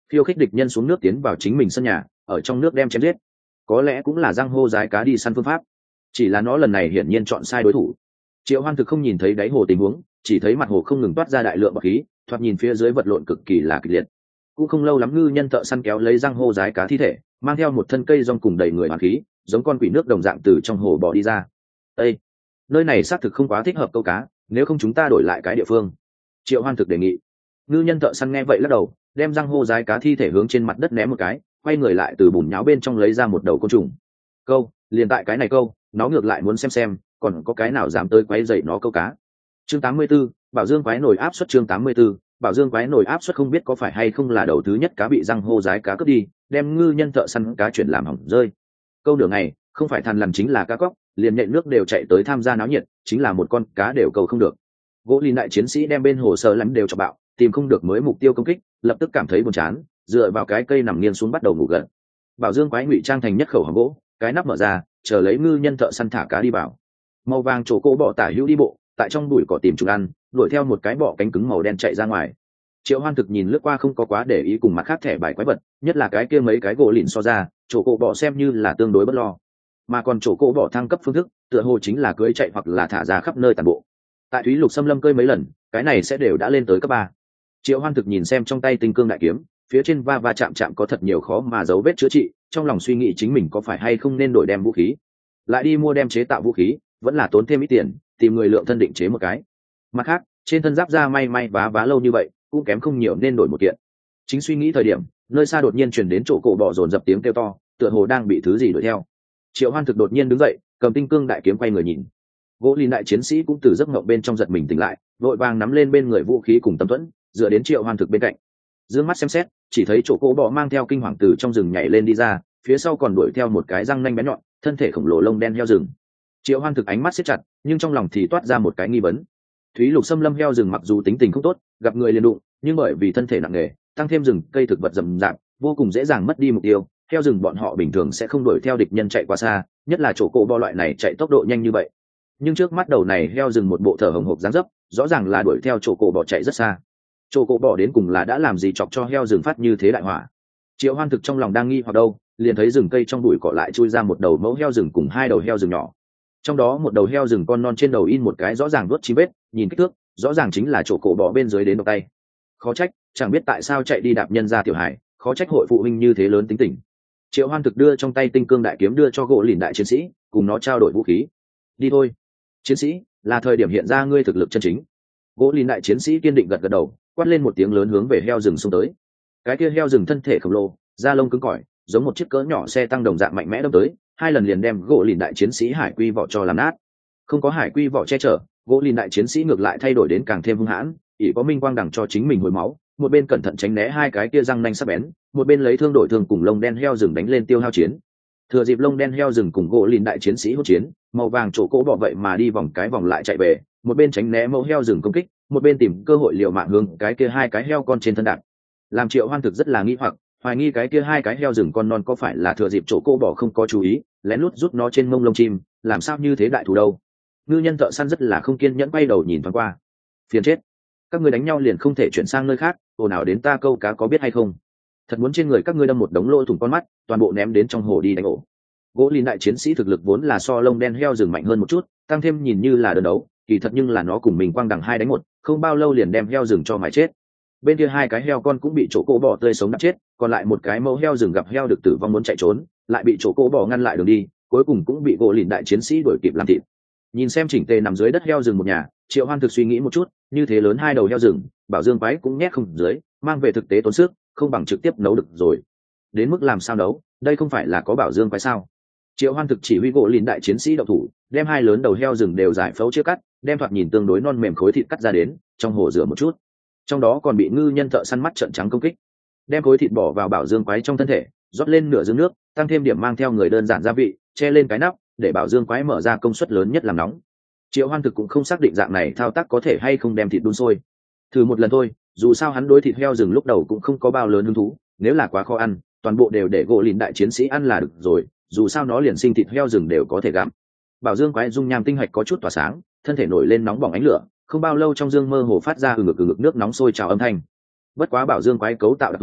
khiêu khích địch nhân xuống nước tiến vào chính mình sân nhà, ở trong nước đem chém giết. Có lẽ cũng là giang hô giái cá đi săn phương pháp, chỉ là nó lần này hiển nhiên chọn sai đối thủ. Triệu Hoan thực không nhìn thấy đáy hồ tình huống, chỉ thấy mặt hồ không ngừng toát ra đại lượng bọt khí, thoạt nhìn phía dưới vật lộn cực kỳ là kịch liệt. Cũng không lâu lắm ngư nhân thợ săn kéo lấy giang hô giái cá thi thể, mang theo một thân cây rong cùng đầy người hoàn khí, giống con quỷ nước đồng dạng từ trong hồ bò đi ra. Ê, nơi này xác thực không quá thích hợp câu cá, nếu không chúng ta đổi lại cái địa phương. Triệu Hoan thực đề nghị. Ngư nhân thợ săn nghe vậy lắc đầu, đem giang hô giái cá thi thể hướng trên mặt đất ném một cái, quay người lại từ bùn nháo bên trong lấy ra một đầu côn trùng. Câu, liền tại cái này câu, nó ngược lại muốn xem còn có cái nào dám tới quấy rầy nó câu cá. Chương 84, Bảo Dương quái nổi áp suất. Chương 84, Bảo Dương quái nổi áp suất. Không biết có phải hay không là đầu thứ nhất cá bị giang hô giái cá cướp đi, đem ngư nhân thợ săn cá chuyển làm hỏng rơi. Câu đường này không phải thằn lằn chính là cá cóc, liền nhện nước đều chạy tới tham gia náo nhiệt, chính là một con cá đều câu không được. Gỗ lìn đại chiến sĩ đem bên hồ sơ lắm đều cho bạo, tìm không được mới mục tiêu công kích, lập tức cảm thấy buồn chán, dựa vào cái cây nằm nghiêng xuống bắt đầu ngủ gật. Bảo Dương quái ngụy trang thành nhất khẩu hòm gỗ, cái nắp mở ra, chờ lấy ngư nhân thợ săn thả cá đi vào. Màu vàng chỗ cô bọ tả hữu đi bộ, tại trong bụi cỏ tìm chúng ăn, đuổi theo một cái bọ cánh cứng màu đen chạy ra ngoài. Triệu Hoan thực nhìn lướt qua không có quá để ý cùng mặt khác thẻ bài quái vật, nhất là cái kia mấy cái gỗ lìn so ra, chỗ cô bọ xem như là tương đối bất lo. Mà còn chỗ cô bọ thăng cấp phương thức, tựa hồ chính là cưỡi chạy hoặc là thả ra khắp nơi toàn bộ. Tại Thúy Lục Xâm Lâm cơi mấy lần, cái này sẽ đều đã lên tới cấp 3. Triệu Hoan thực nhìn xem trong tay tinh cương đại kiếm, phía trên va chạm có thật nhiều khó mà dấu vết chữa trị, trong lòng suy nghĩ chính mình có phải hay không nên đổi đem vũ khí, lại đi mua đem chế tạo vũ khí, vẫn là tốn thêm ít tiền, tìm người lượng thân định chế một cái. Mặt khác, trên thân giáp da may vá lâu như vậy, cũng kém không nhiều nên đổi một kiện. Chính suy nghĩ thời điểm, nơi xa đột nhiên truyền đến chỗ cổ bọ dồn dập tiếng kêu to, tựa hồ đang bị thứ gì đuổi theo. Triệu Hoan thực đột nhiên đứng dậy, cầm tinh cương đại kiếm quay người nhìn. Gỗ lìn đại chiến sĩ cũng từ giấc mộng bên trong giật mình tỉnh lại, vội vàng nắm lên bên người vũ khí cùng tấm thuẫn, dựa đến Triệu Hoan thực bên cạnh. Dương mắt xem xét, chỉ thấy chỗ cổ bọ mang theo kinh hoàng từ trong rừng nhảy lên đi ra, phía sau còn đuổi theo một cái răng nanh bén nhọn, thân thể khổng lồ lông đen heo rừng. Triệu Hoan thực ánh mắt siết chặt, nhưng trong lòng thì toát ra một cái nghi vấn. Thúy Lục Xâm Lâm heo rừng mặc dù tính tình không tốt, gặp người liền đụng, nhưng bởi vì thân thể nặng nề, tăng thêm rừng cây thực vật rậm rạp, vô cùng dễ dàng mất đi mục tiêu. Heo rừng bọn họ bình thường sẽ không đuổi theo địch nhân chạy quá xa, nhất là chỗ cổ bọ loại này chạy tốc độ nhanh như vậy. Nhưng trước mắt đầu này heo rừng một bộ thở hồng hộc dáng dấp, rõ ràng là đuổi theo chỗ cổ bọ chạy rất xa. Chỗ cổ bọ đến cùng là đã làm gì chọc cho heo rừng phát như thế đại hỏa? Triệu Hoan thực trong lòng đang nghi hoặc đâu, liền thấy rừng cây trong bụi cỏ lại chui ra một đầu mẫu heo rừng cùng hai đầu heo rừng nhỏ. Trong đó một đầu heo rừng con non trên đầu in một cái rõ ràng vuốt chim vết, nhìn kích thước, rõ ràng chính là chỗ cổ bọ bên dưới đến đầu tay. Khó trách, chẳng biết tại sao chạy đi đạp nhân ra tiểu hải, khó trách hội phụ huynh như thế lớn tính tình. Triệu Hoan thực đưa trong tay tinh cương đại kiếm đưa cho gỗ lìn đại chiến sĩ, cùng nó trao đổi vũ khí. Đi thôi, chiến sĩ, là thời điểm hiện ra ngươi thực lực chân chính. Gỗ lìn đại chiến sĩ kiên định gật đầu, quát lên một tiếng lớn hướng về heo rừng xông tới. Cái kia heo rừng thân thể khổng lồ, da lông cứng cỏi, giống một chiếc cỡ nhỏ xe tăng đồng dạng mạnh mẽ đâm tới, hai lần liền đem gỗ lìn đại chiến sĩ hải quy vỏ cho làm nát. Không có hải quy vỏ che chở, gỗ lìn đại chiến sĩ ngược lại thay đổi đến càng thêm hung hãn, ỷ có minh quang đằng cho chính mình hồi máu, một bên cẩn thận tránh né hai cái kia răng nanh sắc bén, một bên lấy thương đổi thương cùng lông đen heo rừng đánh lên tiêu hao chiến. Thừa dịp lông đen heo rừng cùng gỗ lìn đại chiến sĩ hỗn chiến, màu vàng chỗ cỗ bọ vậy mà đi vòng cái vòng lại chạy về, một bên tránh né mẫu heo rừng công kích, một bên tìm cơ hội liều mạng hướng cái kia hai cái heo con trên thân đạp. Làm Triệu Hoan thực rất là nghi hoặc, hoài nghi cái kia hai cái heo rừng con non có phải là thừa dịp chỗ cô bọ không có chú ý, lén lút rút nó trên mông lông chim, làm sao như thế đại thù đâu. Ngư nhân thợ săn rất là không kiên nhẫn quay đầu nhìn thoáng qua. Phiền chết, các ngươi đánh nhau liền không thể chuyển sang nơi khác, ồn ào đến ta câu cá có biết hay không? Thật muốn trên người các ngươi đâm một đống lỗ thủng con mắt, toàn bộ ném đến trong hồ đi đánh ổ. Gỗ lìn đại chiến sĩ thực lực vốn là so lông đen heo rừng mạnh hơn một chút, tăng thêm nhìn như là đơn đấu, kỳ thật nhưng là nó cùng mình quang đằng 2 đánh 1, không bao lâu liền đem heo rừng cho mài chết. Bên kia hai cái heo con cũng bị chỗ cỗ bò tươi sống đập chết, còn lại một cái mẫu heo rừng gặp heo được tử vong muốn chạy trốn, lại bị chỗ cỗ bò ngăn lại đường đi, cuối cùng cũng bị gỗ lìn đại chiến sĩ đuổi kịp làm thịt. Nhìn xem chỉnh tề nằm dưới đất heo rừng một nhà, Triệu Hoan thực suy nghĩ một chút, như thế lớn hai đầu heo rừng, Bảo Dương quái cũng nhét không dưới, mang về thực tế tốn sức, không bằng trực tiếp nấu được rồi. Đến mức làm sao nấu, đây không phải là có Bảo Dương quái sao? Triệu Hoan thực chỉ huy gỗ lìn đại chiến sĩ động thủ, đem hai lớn đầu heo rừng đều giải phẫu chia cắt, đem thoạt nhìn tương đối non mềm khối thịt cắt ra đến, trong hồ rửa một chút. Trong đó còn bị ngư nhân thợ săn mắt trợn trắng công kích. Đem khối thịt bỏ vào Bảo Dương quái trong thân thể, rót lên nửa dương nước, tăng thêm điểm mang theo người đơn giản gia vị, che lên cái nắp, để Bảo Dương quái mở ra công suất lớn nhất làm nóng. Triệu Hoan thực cũng không xác định dạng này thao tác có thể hay không đem thịt đun sôi. Thử một lần thôi, dù sao hắn đối thịt heo rừng lúc đầu cũng không có bao lớn hứng thú, nếu là quá khó ăn, toàn bộ đều để gỗ lìn đại chiến sĩ ăn là được rồi, dù sao nó liền sinh thịt heo rừng đều có thể gặm. Bảo Dương quái dung nham tinh hạch có chút tỏa sáng, thân thể nổi lên nóng bỏng ánh lửa, không bao lâu trong dương mơ hồ phát ra ngực nước nóng sôi trào âm thanh. Bất quá Bảo Dương quái cấu tạo đặc thù,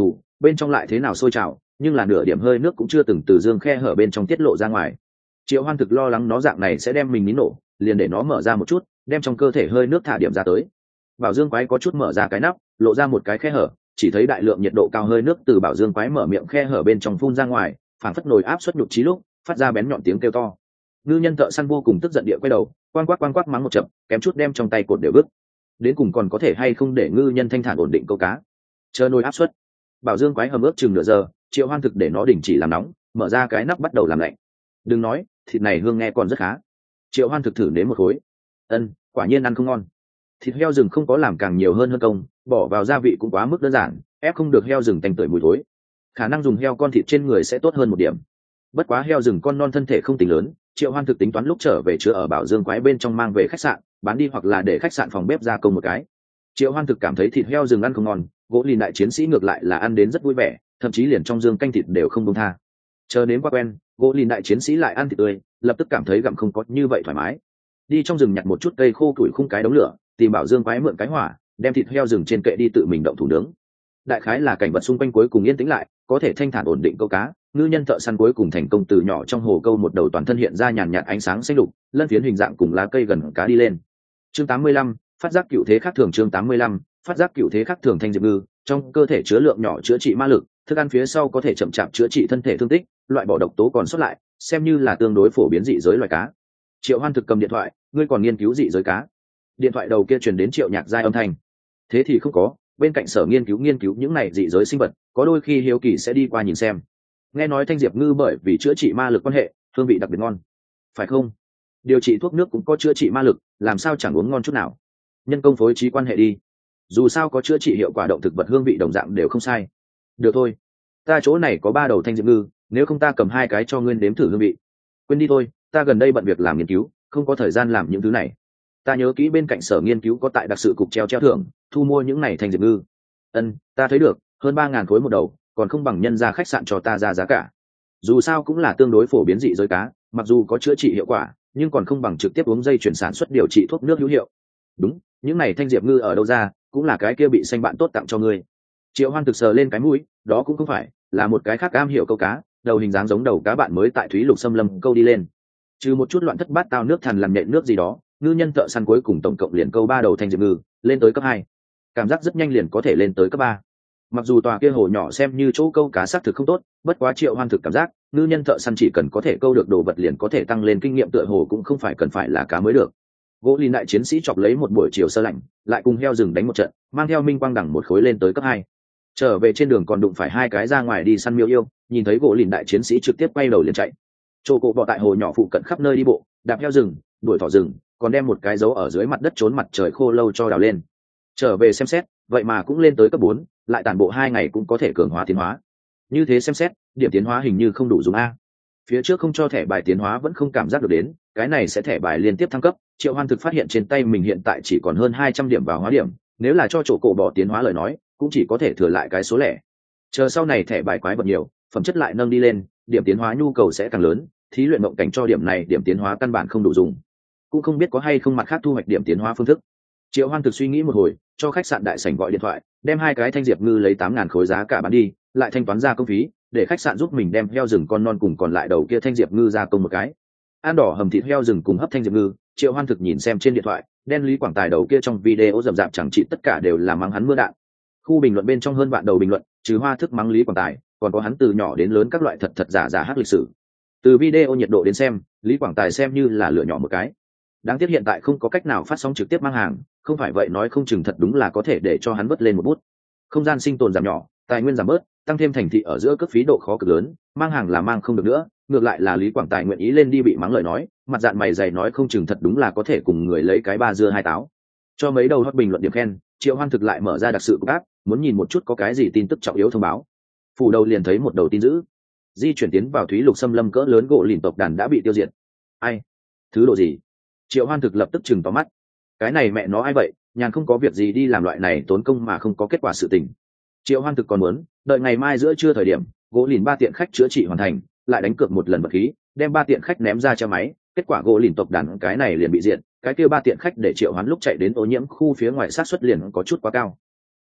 bên trong lại thế nào sôi trào, nhưng là nửa điểm hơi nước cũng chưa từng từ dương khe hở bên trong tiết lộ ra ngoài. Triệu Hoan thực lo lắng nó dạng này sẽ đem mình nín nổ, liền để nó mở ra một chút, đem trong cơ thể hơi nước thả điểm ra tới. Bảo Dương quái có chút mở ra cái nắp, lộ ra một cái khe hở, chỉ thấy đại lượng nhiệt độ cao hơi nước từ Bảo Dương quái mở miệng khe hở bên trong phun ra ngoài, phảng phất nồi áp suất nhục trí lúc, phát ra bén nhọn tiếng kêu to. Ngư nhân thợ săn vô cùng tức giận địa quay đầu, quang quắc mắng một trận, kém chút đem trong tay cột đều vứt. Đến cùng còn có thể hay không để ngư nhân thanh thản ổn định câu cá. Chờ nồi áp suất. Bảo Dương quái hầm ướp chừng nửa giờ, Triệu Hoan thực để nó đình chỉ làm nóng, mở ra cái nắp bắt đầu làm lạnh. Đừng nói, thịt này hương nghe còn rất khá. Triệu Hoan thực thử nếm một khối. Quả nhiên ăn không ngon. Thịt heo rừng không có làm càng nhiều hơn công, bỏ vào gia vị cũng quá mức đơn giản, ép không được heo rừng tanh tưởi mùi thối. Khả năng dùng heo con thịt trên người sẽ tốt hơn một điểm. Bất quá heo rừng con non thân thể không tính lớn, Triệu Hoan thực tính toán lúc trở về chứa ở Bảo Dương quái bên trong mang về khách sạn bán đi, hoặc là để khách sạn phòng bếp gia công một cái. Triệu Hoan thực cảm thấy thịt heo rừng ăn không ngon, gỗ lìn đại chiến sĩ ngược lại là ăn đến rất vui vẻ, thậm chí liền trong dương canh thịt đều không buông tha. Chờ nếm qua quen, gỗ lìn đại chiến sĩ lại ăn thịt tươi, lập tức cảm thấy gặm không có như vậy thoải mái. Đi trong rừng nhặt một chút cây khô củi khung cái đống lửa, tìm Bảo Dương quái mượn cái hỏa, đem thịt heo rừng trên kệ đi tự mình động thủ nướng. Đại khái là cảnh vật xung quanh cuối cùng yên tĩnh lại, có thể thanh thản ổn định câu cá. Ngư nhân thợ săn cuối cùng thành công từ nhỏ trong hồ câu một đầu toàn thân hiện ra nhàn nhạt ánh sáng xanh lục, lân phiến hình dạng cùng lá cây gần cá đi lên. Chương 85, phát giác cựu thế khác thường. Chương 85, phát giác cựu thế khác thường. Thanh diệp ngư trong cơ thể chứa lượng nhỏ chữa trị ma lực, thức ăn phía sau có thể chậm chạp chữa trị thân thể thương tích, loại bỏ độc tố còn sót lại, xem như là tương đối phổ biến dị giới loài cá. Triệu Hoan thực cầm điện thoại, ngươi còn nghiên cứu dị giới cá? Điện thoại đầu kia truyền đến Triệu Nhạc Giai âm thanh. Thế thì không có, bên cạnh sở nghiên cứu những này dị giới sinh vật, có đôi khi hiếu kỳ sẽ đi qua nhìn xem. Nghe nói thanh diệp ngư bởi vì chữa trị ma lực quan hệ, hương vị đặc biệt ngon, phải không? Điều trị thuốc nước cũng có chữa trị ma lực, làm sao chẳng uống ngon chút nào? Nhân công phối trí quan hệ đi, dù sao có chữa trị hiệu quả động thực vật hương vị đồng dạng đều không sai. Được thôi, ta chỗ này có 3 đầu thanh diệp ngư, nếu không ta cầm 2 cái cho ngươi nếm thử hương vị. Quên đi thôi, ta gần đây bận việc làm nghiên cứu, không có thời gian làm những thứ này. Ta nhớ kỹ bên cạnh sở nghiên cứu có tại đặc sự cục treo thưởng, thu mua những này thanh diệp ngư. Ta thấy được, hơn 3.000 khối một đầu, còn không bằng nhân ra khách sạn cho ta ra giá cả. Dù sao cũng là tương đối phổ biến dị giới cá, mặc dù có chữa trị hiệu quả, nhưng còn không bằng trực tiếp uống dây chuyển sản xuất điều trị thuốc nước hữu hiệu. Đúng, những này thanh diệp ngư ở đâu ra, cũng là cái kia bị xanh bạn tốt tặng cho ngươi. Triệu Hoan thực sờ lên cái mũi, đó cũng không phải, là một cái khác am hiểu câu cá, đầu hình dáng giống đầu cá bạn mới tại thúy lục xâm lâm câu đi lên. Trừ một chút loạn thất bát tao nước thằn làm nhện nước gì đó, ngư nhân thợ săn cuối cùng tổng cộng liền câu 3 đầu thanh diệp ngư, lên tới cấp 2. Cảm giác rất nhanh liền có thể lên tới cấp 3. Mặc dù tòa kia hồ nhỏ xem như chỗ câu cá xác thực không tốt, bất quá Triệu Hoan thực cảm giác ngư nhân thợ săn chỉ cần có thể câu được đồ vật liền có thể tăng lên kinh nghiệm, tựa hồ cũng không phải cần phải là cá mới được. Gỗ lìn đại chiến sĩ chọc lấy một buổi chiều sơ lạnh, lại cùng heo rừng đánh một trận, mang theo minh quang đẳng một khối lên tới cấp 2. Trở về trên đường còn đụng phải 2 cái ra ngoài đi săn miêu yêu, nhìn thấy gỗ lìn đại chiến sĩ trực tiếp quay đầu liền chạy. Trô cộ bò tại hồ nhỏ phụ cận khắp nơi đi bộ, đạp heo rừng, đuổi thỏ rừng, còn đem một cái dấu ở dưới mặt đất trốn mặt trời khô lâu cho đào lên. Trở về xem xét, vậy mà cũng lên tới cấp 4, lại tản bộ 2 ngày cũng có thể cường hóa tiến hóa. Như thế xem xét, điểm tiến hóa hình như không đủ dùng a. Phía trước không cho thẻ bài tiến hóa vẫn không cảm giác được đến, cái này sẽ thẻ bài liên tiếp thăng cấp. Triệu Hoan thực phát hiện trên tay mình hiện tại chỉ còn hơn 200 điểm vào hóa điểm, nếu là cho chỗ cổ bỏ tiến hóa lời nói, cũng chỉ có thể thừa lại cái số lẻ. Chờ sau này thẻ bài quái vật nhiều, phẩm chất lại nâng đi lên, điểm tiến hóa nhu cầu sẽ càng lớn, thí luyện mộng cảnh cho điểm này điểm tiến hóa căn bản không đủ dùng. Cũng không biết có hay không mặt khác thu hoạch điểm tiến hóa phương thức. Triệu Hoan thực suy nghĩ một hồi, cho khách sạn đại sảnh gọi điện thoại, đem 2 cái thanh diệp ngư lấy 8.000 khối giá cả bán đi, lại thanh toán ra công phí, để khách sạn giúp mình đem heo rừng con non cùng còn lại đầu kia thanh diệp ngư ra công một cái. Ăn đỏ hầm thịt heo rừng cùng hấp thanh diệp ngư, Triệu Hoan thực nhìn xem trên điện thoại, đen Lý Quảng Tài đầu kia trong video rầm rạp chẳng trị tất cả đều là mắng hắn mưa đạn. Khu bình luận bên trong hơn vạn đầu bình luận, trừ hoa thức mắng Lý Quảng Tài, còn có hắn từ nhỏ đến lớn các loại thật thật giả giả hát lịch sử. Từ video nhiệt độ đến xem, Lý Quảng Tài xem như là lựa nhỏ một cái. Đáng tiếc hiện tại không có cách nào phát sóng trực tiếp mang hàng, không phải vậy nói không chừng thật đúng là có thể để cho hắn vớt lên một bút. Không gian sinh tồn giảm nhỏ, tài nguyên giảm bớt, tăng thêm thành thị ở giữa cấp phí độ khó cực lớn, mang hàng là mang không được nữa, ngược lại là Lý Quảng Tài nguyện ý lên đi bị mắng lời nói, mặt dạn mày dày nói không chừng thật đúng là có thể cùng người lấy cái 3 dưa 2 táo. Cho mấy đầu hot bình luận điểm khen, Triệu Hoan thực lại mở ra đặc sự của áp, muốn nhìn một chút có cái gì tin tức trọng yếu thông báo. Phủ đầu liền thấy một đầu tin dữ, di chuyển tiến vào thúy lục xâm lâm cỡ lớn gỗ lìn tộc đàn đã bị tiêu diệt. Ai? Thứ độ gì? Triệu Hoan thực lập tức chừng to mắt. Cái này mẹ nó ai vậy, nhàn không có việc gì đi làm loại này tốn công mà không có kết quả sự tình. Triệu Hoan thực còn muốn đợi ngày mai giữa trưa thời điểm gỗ lìn 3 tiện khách chữa trị hoàn thành, lại đánh cược một lần vật khí, đem 3 tiện khách ném ra cho máy, kết quả gỗ lìn tộc đàn cái này liền bị diệt, cái kia 3 tiện khách để Triệu Hoán lúc chạy đến ô nhiễm khu phía ngoài sát suất liền có chút quá cao.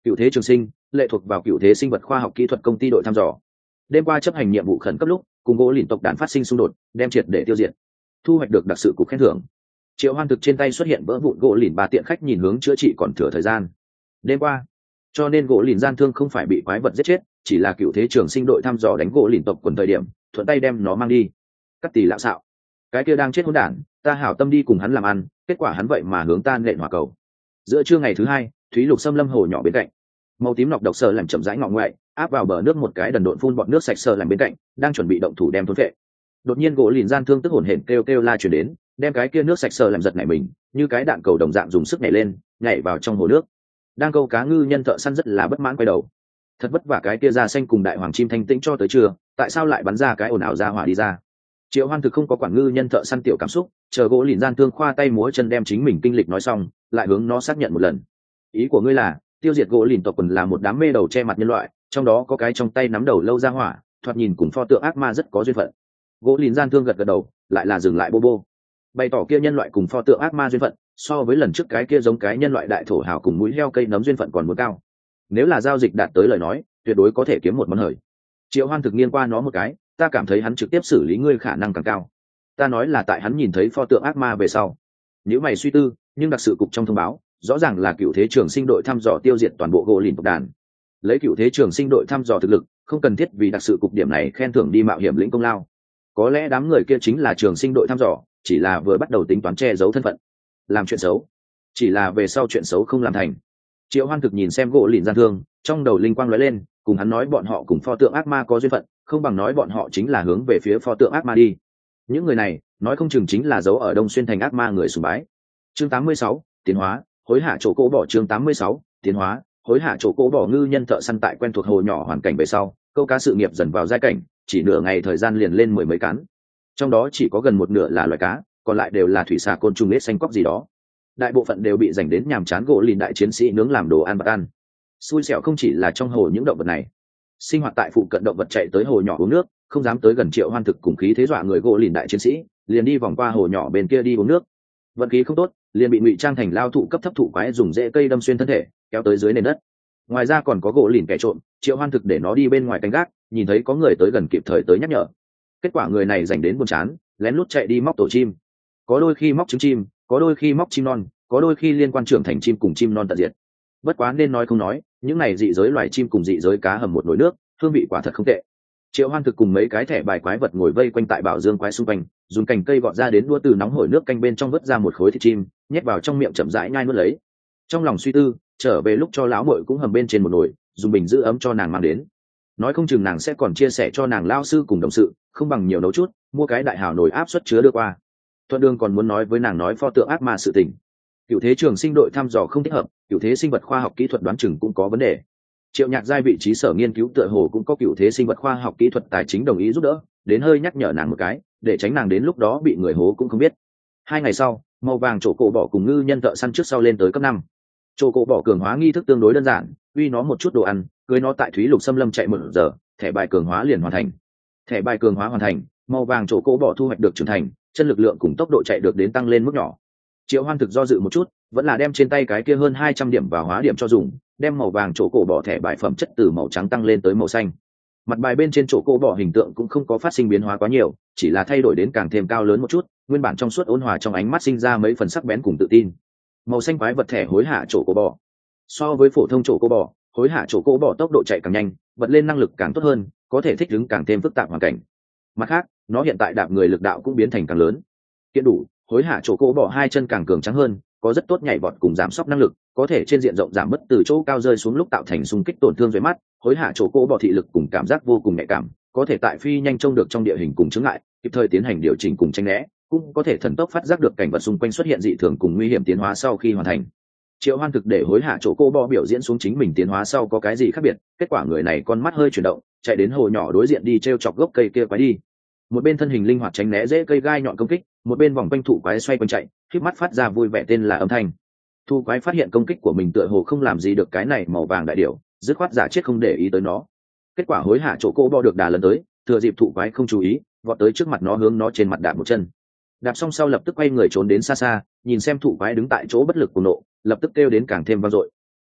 Cựu thế trường sinh lệ thuộc vào cựu thế sinh vật khoa học kỹ thuật công ty đội thăm dò. Đêm qua chấp hành nhiệm vụ khẩn cấp lúc cùng gỗ lìn tộc đàn phát sinh xung đột, đem triệt để tiêu diệt, thu hoạch được đặc sự cục khen thưởng. Triệu Hoan Thực trên tay xuất hiện vỡ vụn gỗ lìn ba tiện khách nhìn hướng chữa trị còn thừa thời gian. Đêm qua, cho nên gỗ lìn gian thương không phải bị quái vật giết chết, chỉ là cựu thế trường sinh đội thăm dò đánh gỗ lìn tộc quần thời điểm thuận tay đem nó mang đi. Cắt tỷ lạo xạo, cái kia đang chết hỗn đản, ta hảo tâm đi cùng hắn làm ăn, kết quả hắn vậy mà hướng ta nện hỏa cầu. Giữa trưa ngày thứ hai, Thúy Lục Sâm lâm hồ nhỏ bên cạnh, màu tím nọc độc sờ làm chậm rãi ngọ ngoại áp vào bờ nước một cái đần độn phun bọt nước sạch sờ làm bên cạnh, đang chuẩn bị động thủ đem thôn vệ. Đột nhiên gỗ lìn gian thương tức hổn hển kêu kêu la truyền đến, đem cái kia nước sạch sờ làm giật nảy mình, như cái đạn cầu đồng dạng dùng sức nhảy lên, nhảy vào trong hồ nước. Đang câu cá ngư nhân thợ săn rất là bất mãn quay đầu, thật vất vả cái kia da xanh cùng đại hoàng chim thanh tĩnh cho tới trưa, tại sao lại bắn ra cái ồn ào ra hỏa đi ra? Triệu Hoan Thực không có quản ngư nhân thợ săn tiểu cảm xúc, chờ gỗ lìn gian thương khoa tay múa chân đem chính mình kinh lịch nói xong, lại hướng nó xác nhận một lần. Ý của ngươi là tiêu diệt gỗ lìn tộc quần là một đám mê đầu che mặt nhân loại, trong đó có cái trong tay nắm đầu lâu ra hỏa, thoạt nhìn cùng pho tượng ác ma rất có duyên phận. Gỗ lìn gian thương gật gật đầu, lại là dừng lại bô bô, bày tỏ kia nhân loại cùng pho tượng ác ma duyên phận so với lần trước cái kia giống cái nhân loại đại thổ hào cùng mũi heo cây nấm duyên phận còn muốn cao. Nếu là giao dịch đạt tới lời nói, tuyệt đối có thể kiếm một món hời. Triệu Hoan Thực nghiêng qua nó một cái, ta cảm thấy hắn trực tiếp xử lý ngươi khả năng càng cao. Ta nói là tại hắn nhìn thấy pho tượng ác ma về sau. Nếu mày suy tư, nhưng đặc sự cục trong thông báo rõ ràng là cựu thế trường sinh đội thăm dò tiêu diệt toàn bộ gỗ lìn tộc đàn. Lấy cựu thế trường sinh đội thăm dò thực lực, không cần thiết vì đặc sự cục điểm này khen thưởng đi mạo hiểm lĩnh công lao. Có lẽ đám người kia chính là trường sinh đội thăm dò, chỉ là vừa bắt đầu tính toán che giấu thân phận, làm chuyện xấu, chỉ là về sau chuyện xấu không làm thành. Triệu Hoan Thực nhìn xem gỗ lìn gian thương, trong đầu linh quang lóe lên, cùng hắn nói bọn họ cùng pho tượng ác ma có duyên phận, không bằng nói bọn họ chính là hướng về phía pho tượng ác ma đi. Những người này nói không chừng chính là giấu ở Đông Xuyên thành ác ma người sùng bái. Chương 86, tiến hóa, hối hạ chỗ cỗ bỏ. Chương 86, tiến hóa, hối hạ chỗ cỗ bỏ. Ngư nhân thợ săn tại quen thuộc hồ nhỏ hoàn cảnh về sau, câu cá sự nghiệp dần vào giai cảnh, chỉ nửa ngày thời gian liền lên 10 mấy cán, trong đó chỉ có gần một nửa là loài cá, còn lại đều là thủy xà côn trùng ếch xanh cóc gì đó. Đại bộ phận đều bị dành đến nhàm chán gỗ lìn đại chiến sĩ nướng làm đồ ăn bát ăn. Xui xẻo không chỉ là trong hồ những động vật này, sinh hoạt tại phụ cận động vật chạy tới hồ nhỏ uống nước, không dám tới gần Triệu Hoan Thực cùng khí thế dọa người gỗ lìn đại chiến sĩ, liền đi vòng qua hồ nhỏ bên kia đi uống nước. Vận khí không tốt, liền bị ngụy trang thành lao thụ cấp thấp thụ quái dùng rễ cây đâm xuyên thân thể, kéo tới dưới nền đất. Ngoài ra còn có gỗ lìn kẻ trộm, Triệu Hoan Thực để nó đi bên ngoài canh gác, nhìn thấy có người tới gần kịp thời tới nhắc nhở. Kết quả người này dành đến buồn chán, lén lút chạy đi móc tổ chim, có đôi khi móc trứng chim, có đôi khi móc chim non, có đôi khi liên quan trưởng thành chim cùng chim non tận diệt. Bất quá nên nói không nói, những này dị giới loài chim cùng dị giới cá hầm một nồi nước, hương vị quả thật không tệ. Triệu Hoan Thực cùng mấy cái thẻ bài quái vật ngồi vây quanh tại bảo dương quái xung quanh, dùng cành cây gọt ra đến đua từ nóng hổi nước canh bên trong vớt ra một khối thịt chim, nhét vào trong miệng chậm rãi nhai nuốt lấy. Trong lòng suy tư, trở về lúc cho lão muội cũng hầm bên trên một nồi, dùng bình giữ ấm cho nàng mang đến. Nói không chừng nàng sẽ còn chia sẻ cho nàng lao sư cùng đồng sự, không bằng nhiều nấu chút, mua cái đại hào nồi áp suất chứa đưa qua. Thuận đường còn muốn nói với nàng nói pho tượng ác ma sự tình. Cựu thế trường sinh đội thăm dò không thích hợp, cựu thế sinh vật khoa học kỹ thuật đoán chừng cũng có vấn đề. Triệu Nhạc giai vị trí sở nghiên cứu tựa hồ cũng có cựu thế sinh vật khoa học kỹ thuật tài chính đồng ý giúp đỡ, đến hơi nhắc nhở nàng một cái, để tránh nàng đến lúc đó bị người hố cũng không biết. 2 ngày sau, màu vàng chỗ cổ bỏ cùng ngư nhân thợ săn trước sau lên tới cấp 5. Chỗ cổ bỏ cường hóa nghi thức tương đối đơn giản, uy nó một chút đồ ăn, cưới nó tại Thúy Lục Xâm Lâm chạy 1 giờ, thẻ bài cường hóa liền hoàn thành. Thẻ bài cường hóa hoàn thành, màu vàng chỗ cổ bỏ thu hoạch được trưởng thành, chân lực lượng cùng tốc độ chạy được đến tăng lên mức nhỏ. Triệu Hoan Thực do dự một chút, vẫn là đem trên tay cái kia hơn 200 điểm vào hóa điểm cho dùng, đem màu vàng chỗ cổ bỏ thẻ bài phẩm chất từ màu trắng tăng lên tới màu xanh. Mặt bài bên trên chỗ cổ bỏ hình tượng cũng không có phát sinh biến hóa quá nhiều, chỉ là thay đổi đến càng thêm cao lớn một chút, nguyên bản trong suốt ôn hòa trong ánh mắt sinh ra mấy phần sắc bén cùng tự tin. Màu xanh quái vật thẻ hối hạ chỗ cổ bỏ. So với phổ thông chỗ cổ bỏ, hối hạ chỗ cổ bỏ tốc độ chạy càng nhanh, bật lên năng lực càng tốt hơn, có thể thích ứng càng thêm phức tạp hoàn cảnh. Mặt khác, nó hiện tại đạp người lực đạo cũng biến thành càng lớn. Kiện đủ, hối hạ chỗ cổ bỏ 2 chân càng cường trắng hơn, có rất tốt nhảy vọt cùng giảm sóc năng lực, có thể trên diện rộng giảm mất từ chỗ cao rơi xuống lúc tạo thành xung kích tổn thương dưới mắt. Hối hạ chỗ cổ bỏ thị lực cùng cảm giác vô cùng nhạy cảm, có thể tại phi nhanh trông được trong địa hình cùng chướng ngại, kịp thời tiến hành điều chỉnh cùng tranh né, cũng có thể thần tốc phát giác được cảnh vật xung quanh xuất hiện dị thường cùng nguy hiểm tiến hóa sau khi hoàn thành. Triệu Hoan Thực để hối hạ chỗ cổ bỏ biểu diễn xuống chính mình tiến hóa sau có cái gì khác biệt, kết quả người này con mắt hơi chuyển động, chạy đến hồ nhỏ đối diện đi treo chọc gốc cây kia quái đi. Một bên thân hình linh hoạt tránh né dễ cây gai nhọn công kích, một bên vòng quanh thụ quái xoay quanh chạy, khép mắt phát ra vui vẻ tên là âm thanh. Thu quái phát hiện công kích của mình tựa hồ không làm gì được cái này màu vàng đại điểu, dứt khoát giả chết không để ý tới nó. Kết quả hối hạ chỗ cổ bỏ được đà lần tới, thừa dịp thụ quái không chú ý, vọt tới trước mặt nó hướng nó trên mặt đạp một chân. Đạp xong sau lập tức quay người trốn đến xa xa, nhìn xem thụ quái đứng tại chỗ bất lực cuồng nộ, lập tức kêu đến càng thêm vang dội.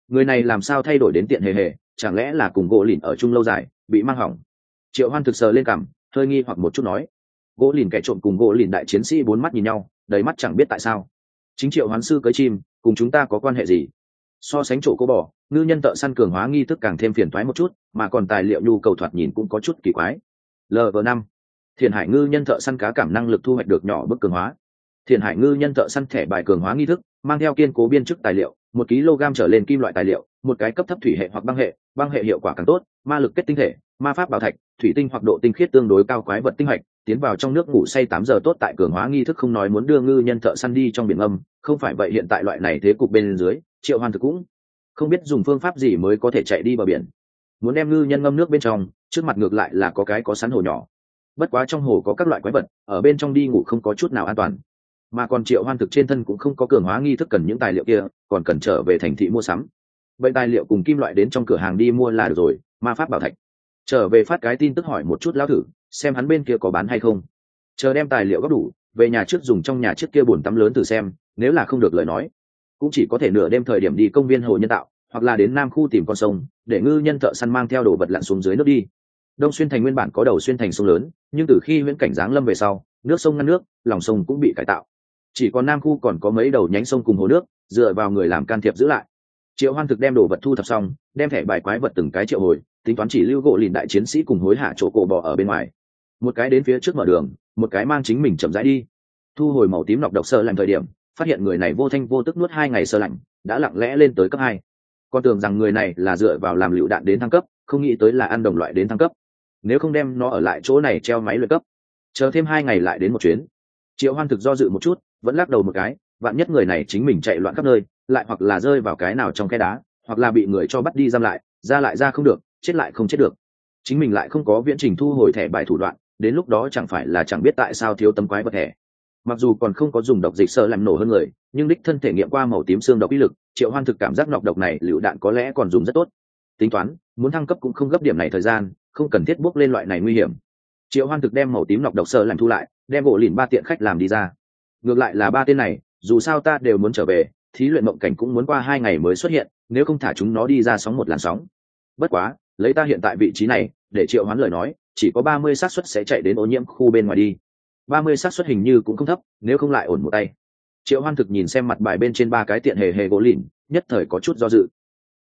người này làm sao thay đổi đến tiện hề hề, chẳng lẽ là cùng gỗ lìn ở chung lâu dài bị mang hỏng? Triệu Hoan thực sờ lên cằm, hơi nghi hoặc một chút nói. Gỗ lìn kẻ trộm cùng gỗ lìn đại chiến sĩ bốn mắt nhìn nhau, đầy mắt chẳng biết tại sao. Chính Triệu Hoán sư cưới chim cùng chúng ta có quan hệ gì? So sánh chỗ cô bò, ngư nhân thợ săn cường hóa nghi thức càng thêm phiền toái một chút, mà còn tài liệu nhu cầu thoạt nhìn cũng có chút kỳ quái. Lv5, Thiền Hải ngư nhân thợ săn cá cảm năng lực thu hoạch được nhỏ bức cường hóa. Thiền Hải ngư nhân thợ săn thẻ bài cường hóa nghi thức, mang theo kiên cố biên chức tài liệu, 1 kg trở lên kim loại tài liệu, một cái cấp thấp thủy hệ hoặc băng hệ hiệu quả càng tốt, ma lực kết tinh thể, ma pháp bảo thạch, thủy tinh hoặc độ tinh khiết tương đối cao quái vật tinh hạch, tiến vào trong nước ngủ say 8 giờ tốt tại cường hóa nghi thức không nói muốn đưa ngư nhân thợ săn đi trong biển âm, không phải vậy hiện tại loại này thế cục bên dưới, Triệu Hoan thực cũng không biết dùng phương pháp gì mới có thể chạy đi bờ biển. Muốn đem ngư nhân ngâm nước bên trong, trước mặt ngược lại là có cái có sẵn hồ nhỏ. Bất quá trong hồ có các loại quái vật, ở bên trong đi ngủ không có chút nào an toàn. Mà còn Triệu Hoan thực trên thân cũng không có cường hóa nghi thức cần những tài liệu kia, còn cần trở về thành thị mua sắm. Vậy tài liệu cùng kim loại đến trong cửa hàng đi mua là được rồi, ma pháp bảo thạch. Trở về phát cái tin tức hỏi một chút lão thử, xem hắn bên kia có bán hay không. Chờ đem tài liệu góp đủ, về nhà trước dùng trong nhà chiếc kia bồn tắm lớn thử xem, nếu là không được lời nói, cũng chỉ có thể nửa đêm thời điểm đi công viên hồ nhân tạo, hoặc là đến nam khu tìm con sông, để ngư nhân thợ săn mang theo đồ vật lặn xuống dưới nước đi. Đông xuyên thành nguyên bản có đầu xuyên thành sông lớn, nhưng từ khi viễn cảnh giáng lâm về sau, nước sông ngăn nước, lòng sông cũng bị cải tạo. Chỉ còn nam khu còn có mấy đầu nhánh sông cùng hồ nước, dựa vào người làm can thiệp giữ lại. Triệu Hoan thực đem đồ vật thu thập xong, đem thẻ bài quái vật từng cái triệu hồi, tính toán chỉ lưu gỗ lìn đại chiến sĩ cùng hối hạ chỗ cổ bò ở bên ngoài. Một cái đến phía trước mở đường, một cái mang chính mình chậm rãi đi. Thu hồi màu tím nọc độc sơ lạnh thời điểm, phát hiện người này vô thanh vô tức nuốt 2 ngày sơ lạnh, đã lặng lẽ lên tới cấp 2. Con tưởng rằng người này là dựa vào làm lựu đạn đến thăng cấp, không nghĩ tới là ăn đồng loại đến thăng cấp. Nếu không đem nó ở lại chỗ này treo máy luyện cấp, chờ thêm 2 ngày lại đến một chuyến. Triệu Hoan thực do dự một chút, vẫn lắc đầu một cái, vạn nhất người này chính mình chạy loạn khắp nơi, lại hoặc là rơi vào cái nào trong khe đá, hoặc là bị người cho bắt đi giam lại ra không được, chết lại không chết được. Chính mình lại không có viễn trình thu hồi thẻ bài thủ đoạn, đến lúc đó chẳng phải là chẳng biết tại sao thiếu tấm quái vật thẻ. Mặc dù còn không có dùng độc dịch sơ làm nổ hơn người, nhưng đích thân thể nghiệm qua màu tím xương độc uy lực, Triệu Hoan thực cảm giác nọc độc này lựu đạn có lẽ còn dùng rất tốt. Tính toán, muốn thăng cấp cũng không gấp điểm này thời gian, không cần thiết bước lên loại này nguy hiểm. Triệu Hoan thực đem màu tím nọc độc sơ làm thu lại, đem gỗ lìn 3 tiện khách làm đi ra. Ngược lại là 3 tên này, dù sao ta đều muốn trở về, thí luyện mộng cảnh cũng muốn qua 2 ngày mới xuất hiện, nếu không thả chúng nó đi ra sóng một làn sóng. Bất quá, lấy ta hiện tại vị trí này, để Triệu Hoán lời nói, chỉ có 30 xác suất sẽ chạy đến ô nhiễm khu bên ngoài đi. 30 xác suất hình như cũng không thấp, nếu không lại ổn một tay. Triệu Hoan thực nhìn xem mặt bài bên trên 3 cái tiện hề hề gỗ lìn, nhất thời có chút do dự.